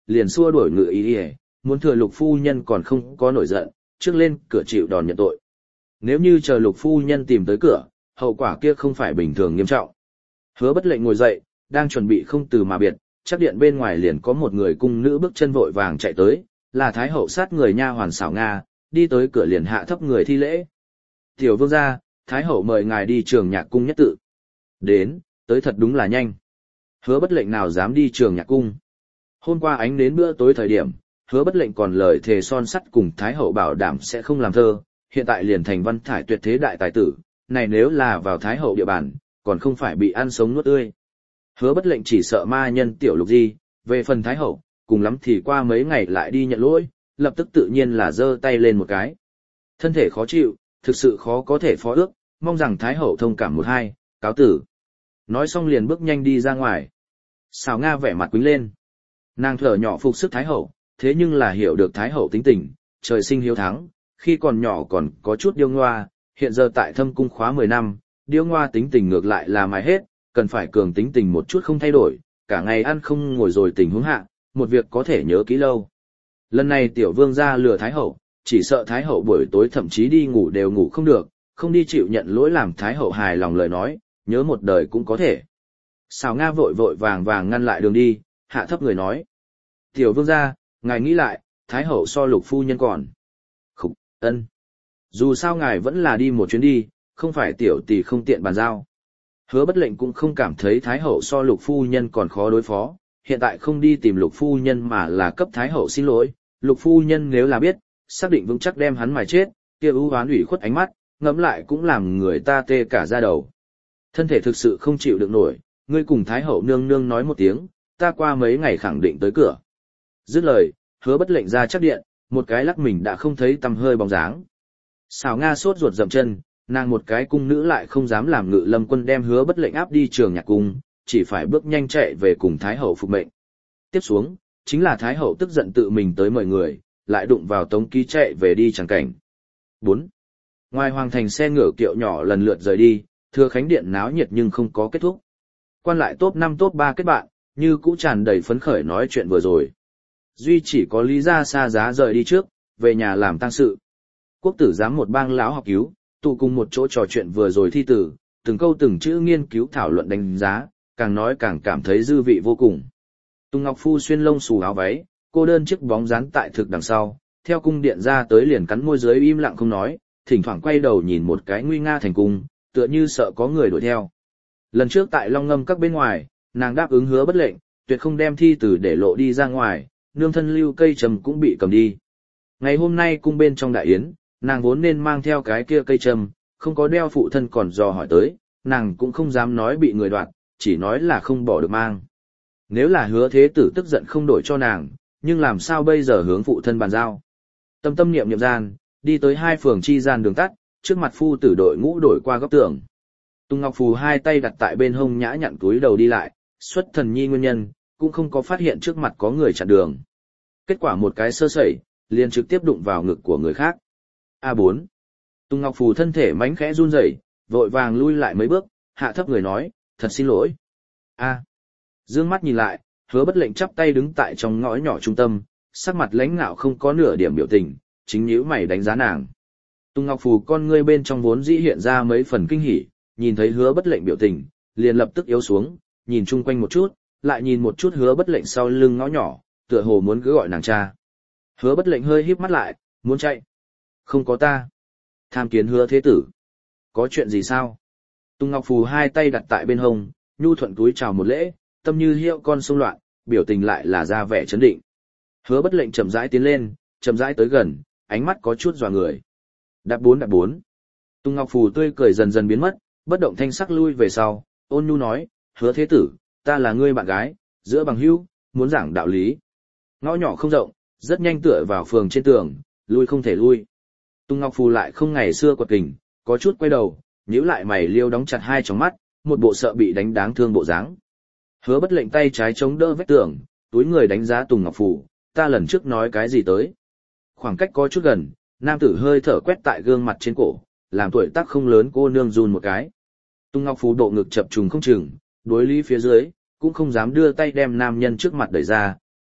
liền xua đuổi ngự ý y, muốn thừa Lục phu nhân còn không có nổi giận, trước lên cửa chịu đòn nhận tội. Nếu như chờ Lục phu nhân tìm tới cửa, hậu quả kia không phải bình thường nghiêm trọng. Hứa Bất Lệnh ngồi dậy, đang chuẩn bị không từ mà biệt, chắc điện bên ngoài liền có một người cung nữ bước chân vội vàng chạy tới, là Thái hậu sát người nha hoàn xảo Nga, đi tới cửa liền hạ thấp người thi lễ. Tiểu vương gia, Thái hậu mời ngài đi trường nhạc cung nhất tự. Đến, tới thật đúng là nhanh. Hứa Bất Lệnh nào dám đi trường nhạc cung. Hôm qua ánh đến bữa tối thời điểm, Hứa Bất Lệnh còn lời thề son sắt cùng Thái hậu bảo đảm sẽ không làm thơ, hiện tại liền thành văn thải tuyệt thế đại tài tử, này nếu là vào Thái hậu địa bàn, còn không phải bị ăn sống nuốt tươi. Hứa Bất Lệnh chỉ sợ ma nhân tiểu Lục Di, về phần Thái hậu, cùng lắm thì qua mấy ngày lại đi nhận lỗi, lập tức tự nhiên là giơ tay lên một cái. Thân thể khó chịu, thực sự khó có thể phó ước, mong rằng Thái hậu thông cảm một hai, cáo tử. Nói xong liền bước nhanh đi ra ngoài. Xào Nga vẻ mặt quýnh lên. Nàng thở nhỏ phục sức Thái hậu, thế nhưng là hiểu được Thái hậu tính tình, trời sinh hiếu thắng, khi còn nhỏ còn có chút điêu ngoa, hiện giờ tại Thâm cung khóa mười năm, điêu ngoa tính tình ngược lại là mài hết, cần phải cường tính tình một chút không thay đổi, cả ngày ăn không ngồi rồi tình huống hạ, một việc có thể nhớ kỹ lâu. Lần này tiểu vương gia lừa Thái hậu, chỉ sợ Thái hậu buổi tối thậm chí đi ngủ đều ngủ không được, không đi chịu nhận lỗi làm Thái hậu hài lòng lời nói, nhớ một đời cũng có thể. Xào Nga vội vội vàng vàng ngăn lại đường đi, hạ thấp người nói. Tiểu vương gia, ngài nghĩ lại, Thái hậu so Lục phu nhân còn. Khục, ân. Dù sao ngài vẫn là đi một chuyến đi, không phải tiểu tỷ không tiện bàn giao. Hứa Bất Lệnh cũng không cảm thấy Thái hậu so Lục phu nhân còn khó đối phó, hiện tại không đi tìm Lục phu nhân mà là cấp Thái hậu xin lỗi, Lục phu nhân nếu là biết, xác định vững chắc đem hắn mài chết, kia ưu hoán ủy khuất ánh mắt, ngẫm lại cũng làm người ta tê cả da đầu. Thân thể thực sự không chịu được nổi, ngươi cùng Thái hậu nương nương nói một tiếng, ta qua mấy ngày khẳng định tới cửa. Dứt lời, Hứa Bất Lệnh ra chắc điện, một cái lắc mình đã không thấy tăm hơi bóng dáng. Xào Nga sốt ruột dậm chân, nàng một cái cung nữ lại không dám làm Ngự Lâm quân đem Hứa Bất Lệnh áp đi trường nhạc cung, chỉ phải bước nhanh chạy về cùng Thái hậu phục mệnh. Tiếp xuống, chính là Thái hậu tức giận tự mình tới mời người, lại đụng vào Tống Ký chạy về đi chẳng cảnh. bốn. Ngoài hoàng thành xe ngựa kiệu nhỏ lần lượt rời đi, Thừa Khánh điện náo nhiệt nhưng không có kết thúc. Quan lại top năm top ba kết bạn, như cũ tràn đầy phấn khởi nói chuyện vừa rồi. Duy chỉ có Lý Gia xa giá rời đi trước, về nhà làm tang sự. Quốc tử giám một bang lão học cứu, tụ cùng một chỗ trò chuyện vừa rồi thi tử, từng câu từng chữ nghiên cứu thảo luận đánh giá, càng nói càng cảm thấy dư vị vô cùng. Tùng Ngọc Phu xuyên lông xù áo váy, cô đơn chiếc bóng dán tại thực đằng sau, theo cung điện ra tới liền cắn môi dưới im lặng không nói, thỉnh thoảng quay đầu nhìn một cái nguy nga thành cung, tựa như sợ có người đuổi theo. Lần trước tại Long Ngâm các bên ngoài, nàng đáp ứng Hứa Bất Lệnh, tuyệt không đem thi tử để lộ đi ra ngoài, nương thân lưu cây trầm cũng bị cầm đi. Ngày hôm nay cung bên trong đại yến, nàng vốn nên mang theo cái kia cây trầm, không có đeo phụ thân còn dò hỏi tới, nàng cũng không dám nói bị người đoạt, chỉ nói là không bỏ được mang. Nếu là Hứa thế tử tức giận không đổi cho nàng, nhưng làm sao bây giờ hướng phụ thân bàn giao. Tâm tâm niệm niệm gian, đi tới hai phường chi gian đường tắt, trước mặt phu tử đội ngũ đổi qua góc tường. Tùng Ngọc Phù hai tay đặt tại bên hông nhã nhặn túi đầu đi lại, xuất thần nhi nguyên nhân, cũng không có phát hiện trước mặt có người chặn đường. Kết quả một cái sơ sẩy, liền trực tiếp đụng vào ngực của người khác. A bốn. Tùng Ngọc Phù thân thể mánh khẽ run rẩy, vội vàng lui lại mấy bước, hạ thấp người nói, thật xin lỗi. A. Dương mắt nhìn lại, Hứa Bất Lệnh chắp tay đứng tại trong ngõ nhỏ trung tâm, sắc mặt lãnh ngạo không có nửa điểm biểu tình, chính nhíu mày đánh giá nàng. Tùng Ngọc Phù con ngươi bên trong vốn dĩ hiện ra mấy phần kinh hỉ, nhìn thấy Hứa Bất Lệnh biểu tình, liền lập tức yếu xuống, nhìn chung quanh một chút, lại nhìn một chút Hứa Bất Lệnh sau lưng ngõ nhỏ, tựa hồ muốn cứ gọi nàng cha. Hứa Bất Lệnh hơi híp mắt lại, muốn chạy. Không có ta. Tham kiến Hứa thế tử. Có chuyện gì sao? Tùng Ngọc Phù hai tay đặt tại bên hông, nhu thuận túi chào một lễ, tâm như hiệu con sông loạn, biểu tình lại là ra vẻ chấn định. Hứa Bất Lệnh chậm rãi tiến lên, chậm rãi tới gần, ánh mắt có chút dọa người. Đạp bốn đạp bốn. Tùng Ngọc Phù tươi cười dần dần biến mất, bất động thanh sắc lui về sau, ôn nhu nói, Hứa thế tử, ta là ngươi bạn gái, giữa bằng hữu, muốn giảng đạo lý. Ngõ nhỏ không rộng, rất nhanh tựa vào phường trên tường, lui không thể lui. Tùng Ngọc Phù lại không ngày xưa quật kình, có chút quay đầu, nhíu lại mày liêu đóng chặt hai tròng mắt, một bộ sợ bị đánh đáng thương bộ dáng. Hứa Bất Lệnh tay trái chống đỡ vách tường, túi người đánh giá Tùng Ngọc Phù, ta lần trước nói cái gì tới. Khoảng cách có chút gần, nam tử hơi thở quét tại gương mặt trên cổ, làm tuổi tác không lớn cô nương run một cái. Tùng Ngọc Phù độ ngực chập trùng không chừng, đối lý phía dưới, cũng không dám đưa tay đem nam nhân trước mặt đẩy ra,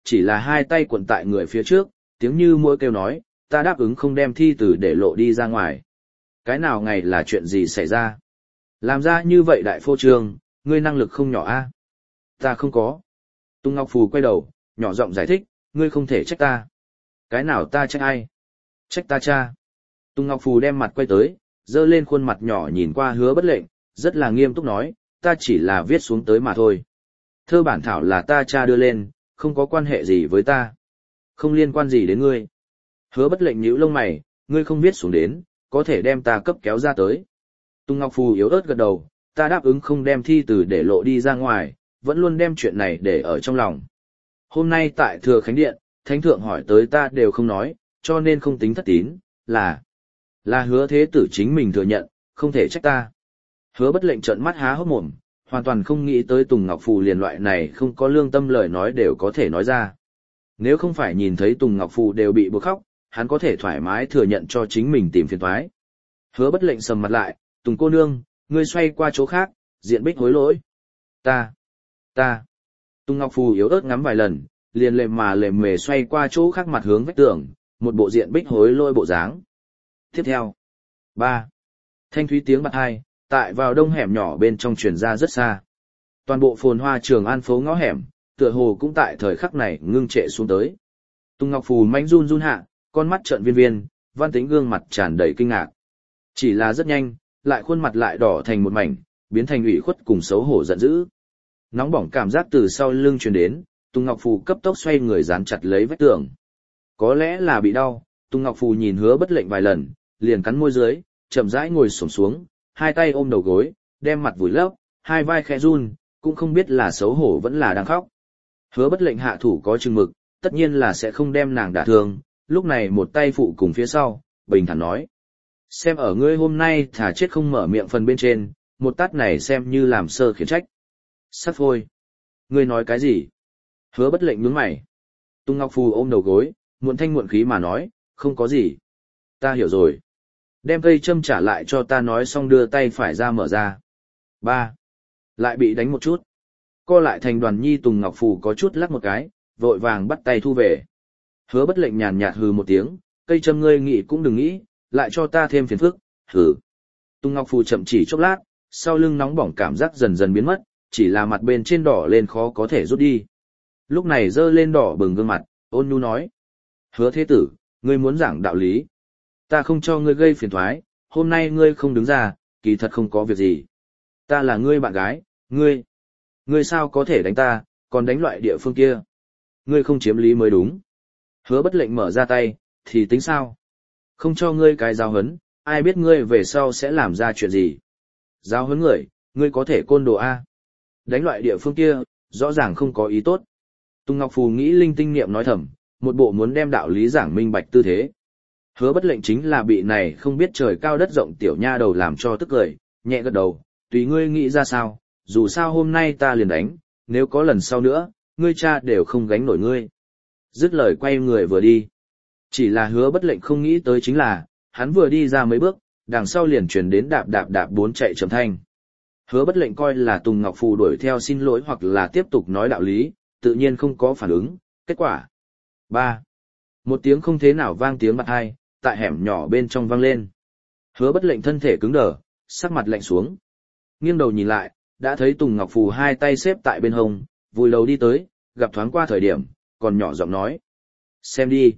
chỉ là hai tay cuộn tại người phía trước, tiếng như mũi kêu nói, ta đáp ứng không đem thi tử để lộ đi ra ngoài. Cái nào ngày là chuyện gì xảy ra? Làm ra như vậy đại phô trương, ngươi năng lực không nhỏ a? Ta không có. Tung Ngọc Phù quay đầu, nhỏ giọng giải thích, ngươi không thể trách ta. Cái nào ta trách ai? Trách ta cha. Tung Ngọc Phù đem mặt quay tới, dơ lên khuôn mặt nhỏ nhìn qua Hứa Bất Lệnh, rất là nghiêm túc nói, ta chỉ là viết xuống tới mà thôi. Thơ bản thảo là ta cha đưa lên, không có quan hệ gì với ta. Không liên quan gì đến ngươi. Hứa Bất Lệnh nhíu lông mày, ngươi không viết xuống đến, có thể đem ta cấp kéo ra tới. Tung Ngọc Phù yếu ớt gật đầu, ta đáp ứng không đem thi từ để lộ đi ra ngoài, vẫn luôn đem chuyện này để ở trong lòng. Hôm nay tại Thừa Khánh Điện, Thánh Thượng hỏi tới ta đều không nói, cho nên không tính thất tín, là... Là Hứa Thế Tử chính mình thừa nhận, không thể trách ta. Hứa Bất Lệnh trợn mắt há hốc mồm, hoàn toàn không nghĩ tới Tùng Ngọc Phù liền loại này không có lương tâm lời nói đều có thể nói ra. Nếu không phải nhìn thấy Tùng Ngọc Phù đều bị buộc khóc, hắn có thể thoải mái thừa nhận cho chính mình tìm phiền toái. Hứa Bất Lệnh sầm mặt lại, Tùng cô nương, ngươi xoay qua chỗ khác, Diện Bích hối lỗi. Ta, ta. Tùng Ngọc Phù yếu ớt ngắm vài lần, liền lềm mà lềm mề xoay qua chỗ khác mặt hướng vách tường, một bộ Diện Bích hối lỗi bộ dáng. Tiếp theo. ba. Thanh thúy tiếng bạt hai, tại vào đông hẻm nhỏ bên trong truyền ra rất xa. Toàn bộ phồn hoa Trường An phố ngõ hẻm, tựa hồ cũng tại thời khắc này ngưng trệ xuống tới. Tùng Ngọc Phù manh run run hạ, con mắt trợn viên viên, Văn Tĩnh gương mặt tràn đầy kinh ngạc. Chỉ là rất nhanh, lại khuôn mặt lại đỏ thành một mảnh, biến thành ủy khuất cùng xấu hổ giận dữ. Nóng bỏng cảm giác từ sau lưng truyền đến, Tùng Ngọc Phù cấp tốc xoay người dán chặt lấy vách tường. Có lẽ là bị đau, Tùng Ngọc Phù nhìn Hứa Bất Lệnh vài lần, liền cắn môi dưới, chậm rãi ngồi xổm xuống, hai tay ôm đầu gối, đem mặt vùi lấp, hai vai khẽ run, cũng không biết là xấu hổ vẫn là đang khóc. Hứa Bất Lệnh hạ thủ có chừng mực, tất nhiên là sẽ không đem nàng đả thương, lúc này một tay phụ cùng phía sau, bình thản nói. Xem ở ngươi hôm nay thả chết không mở miệng phần bên trên, một tát này xem như làm sơ khiển trách. Sắt phôi. Ngươi nói cái gì? Hứa Bất Lệnh nhướng mày. Tung Ngọc Phù ôm đầu gối, muộn thanh muộn khí mà nói, không có gì. Ta hiểu rồi. Đem cây châm trả lại cho ta nói xong đưa tay phải ra mở ra. ba. Lại bị đánh một chút. Co lại thành đoàn nhi Tùng Ngọc Phù có chút lắc một cái, vội vàng bắt tay thu về. Hứa Bất Lệnh nhàn nhạt hừ một tiếng, cây châm ngươi nghĩ cũng đừng nghĩ, lại cho ta thêm phiền phức, hừ. Tùng Ngọc Phù chậm chỉ chốc lát, sau lưng nóng bỏng cảm giác dần dần biến mất, chỉ là mặt bên trên đỏ lên khó có thể rút đi. Lúc này dơ lên đỏ bừng gương mặt, ôn nhu nói. Hứa Thế Tử, ngươi muốn giảng đạo lý. Ta không cho ngươi gây phiền toái, hôm nay ngươi không đứng ra, kỳ thật không có việc gì. Ta là ngươi bạn gái, ngươi. Ngươi sao có thể đánh ta, còn đánh loại địa phương kia. Ngươi không chiếm lý mới đúng. Hứa Bất Lệnh mở ra tay, thì tính sao? Không cho ngươi cái giáo huấn, ai biết ngươi về sau sẽ làm ra chuyện gì. Giáo huấn người, ngươi có thể côn đồ A. Đánh loại địa phương kia, rõ ràng không có ý tốt. Tùng Ngọc Phù nghĩ linh tinh niệm nói thầm, một bộ muốn đem đạo lý giảng minh bạch tư thế. Hứa Bất Lệnh chính là bị này không biết trời cao đất rộng tiểu nha đầu làm cho tức cười, nhẹ gật đầu, tùy ngươi nghĩ ra sao, dù sao hôm nay ta liền đánh, nếu có lần sau nữa, ngươi cha đều không gánh nổi ngươi. Dứt lời quay người vừa đi. Chỉ là Hứa Bất Lệnh không nghĩ tới chính là, hắn vừa đi ra mấy bước, đằng sau liền truyền đến đạp đạp đạp bốn chạy trầm thanh. Hứa Bất Lệnh coi là Tùng Ngọc Phù đuổi theo xin lỗi hoặc là tiếp tục nói đạo lý, tự nhiên không có phản ứng, kết quả. ba. Một tiếng không thế nào vang tiếng bạt hai, tại hẻm nhỏ bên trong vang lên. Hứa Bất Lệnh thân thể cứng đờ, sắc mặt lạnh xuống. Nghiêng đầu nhìn lại, đã thấy Tùng Ngọc Phù hai tay xếp tại bên hông, vùi đầu đi tới, gặp thoáng qua thời điểm, còn nhỏ giọng nói. Xem đi.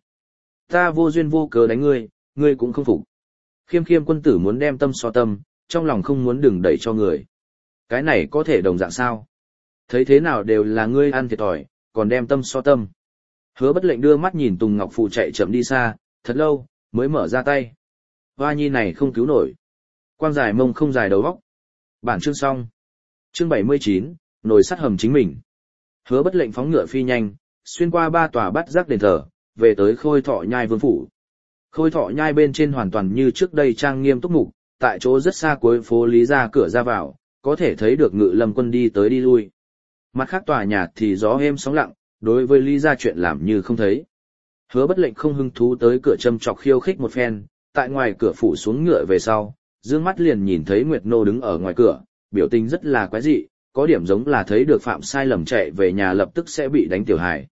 Ta vô duyên vô cớ đánh ngươi, ngươi cũng không phục. Khiêm khiêm quân tử muốn đem tâm so tâm, trong lòng không muốn đừng đẩy cho người. Cái này có thể đồng dạng sao? Thấy thế nào đều là ngươi ăn thiệt thòi, còn đem tâm so tâm. Hứa Bất Lệnh đưa mắt nhìn Tùng Ngọc Phù chạy chậm đi xa, thật lâu, mới mở ra tay. Hoa nhi này không cứu nổi. Quang dài mông không dài đầu óc. Bản chương xong. Chương bảy mươi chín, nồi sắt hầm chính mình. Hứa Bất Lệnh phóng ngựa phi nhanh, xuyên qua ba tòa bát giác đền thờ, về tới Khôi Thọ Nhai vương phủ. Khôi Thọ Nhai bên trên hoàn toàn như trước đây trang nghiêm túc mục, tại chỗ rất xa cuối phố Lý ra cửa ra vào, có thể thấy được Ngự Lâm quân đi tới đi lui. Mặt khác tòa nhà thì gió êm sóng lặng, đối với Lý ra chuyện làm như không thấy. Hứa Bất Lệnh không hứng thú tới cửa châm chọc khiêu khích một phen, tại ngoài cửa phủ xuống ngựa về sau, dương mắt liền nhìn thấy Nguyệt Nô đứng ở ngoài cửa, biểu tình rất là quái dị, có điểm giống là thấy được phạm sai lầm chạy về nhà lập tức sẽ bị đánh tiểu hài.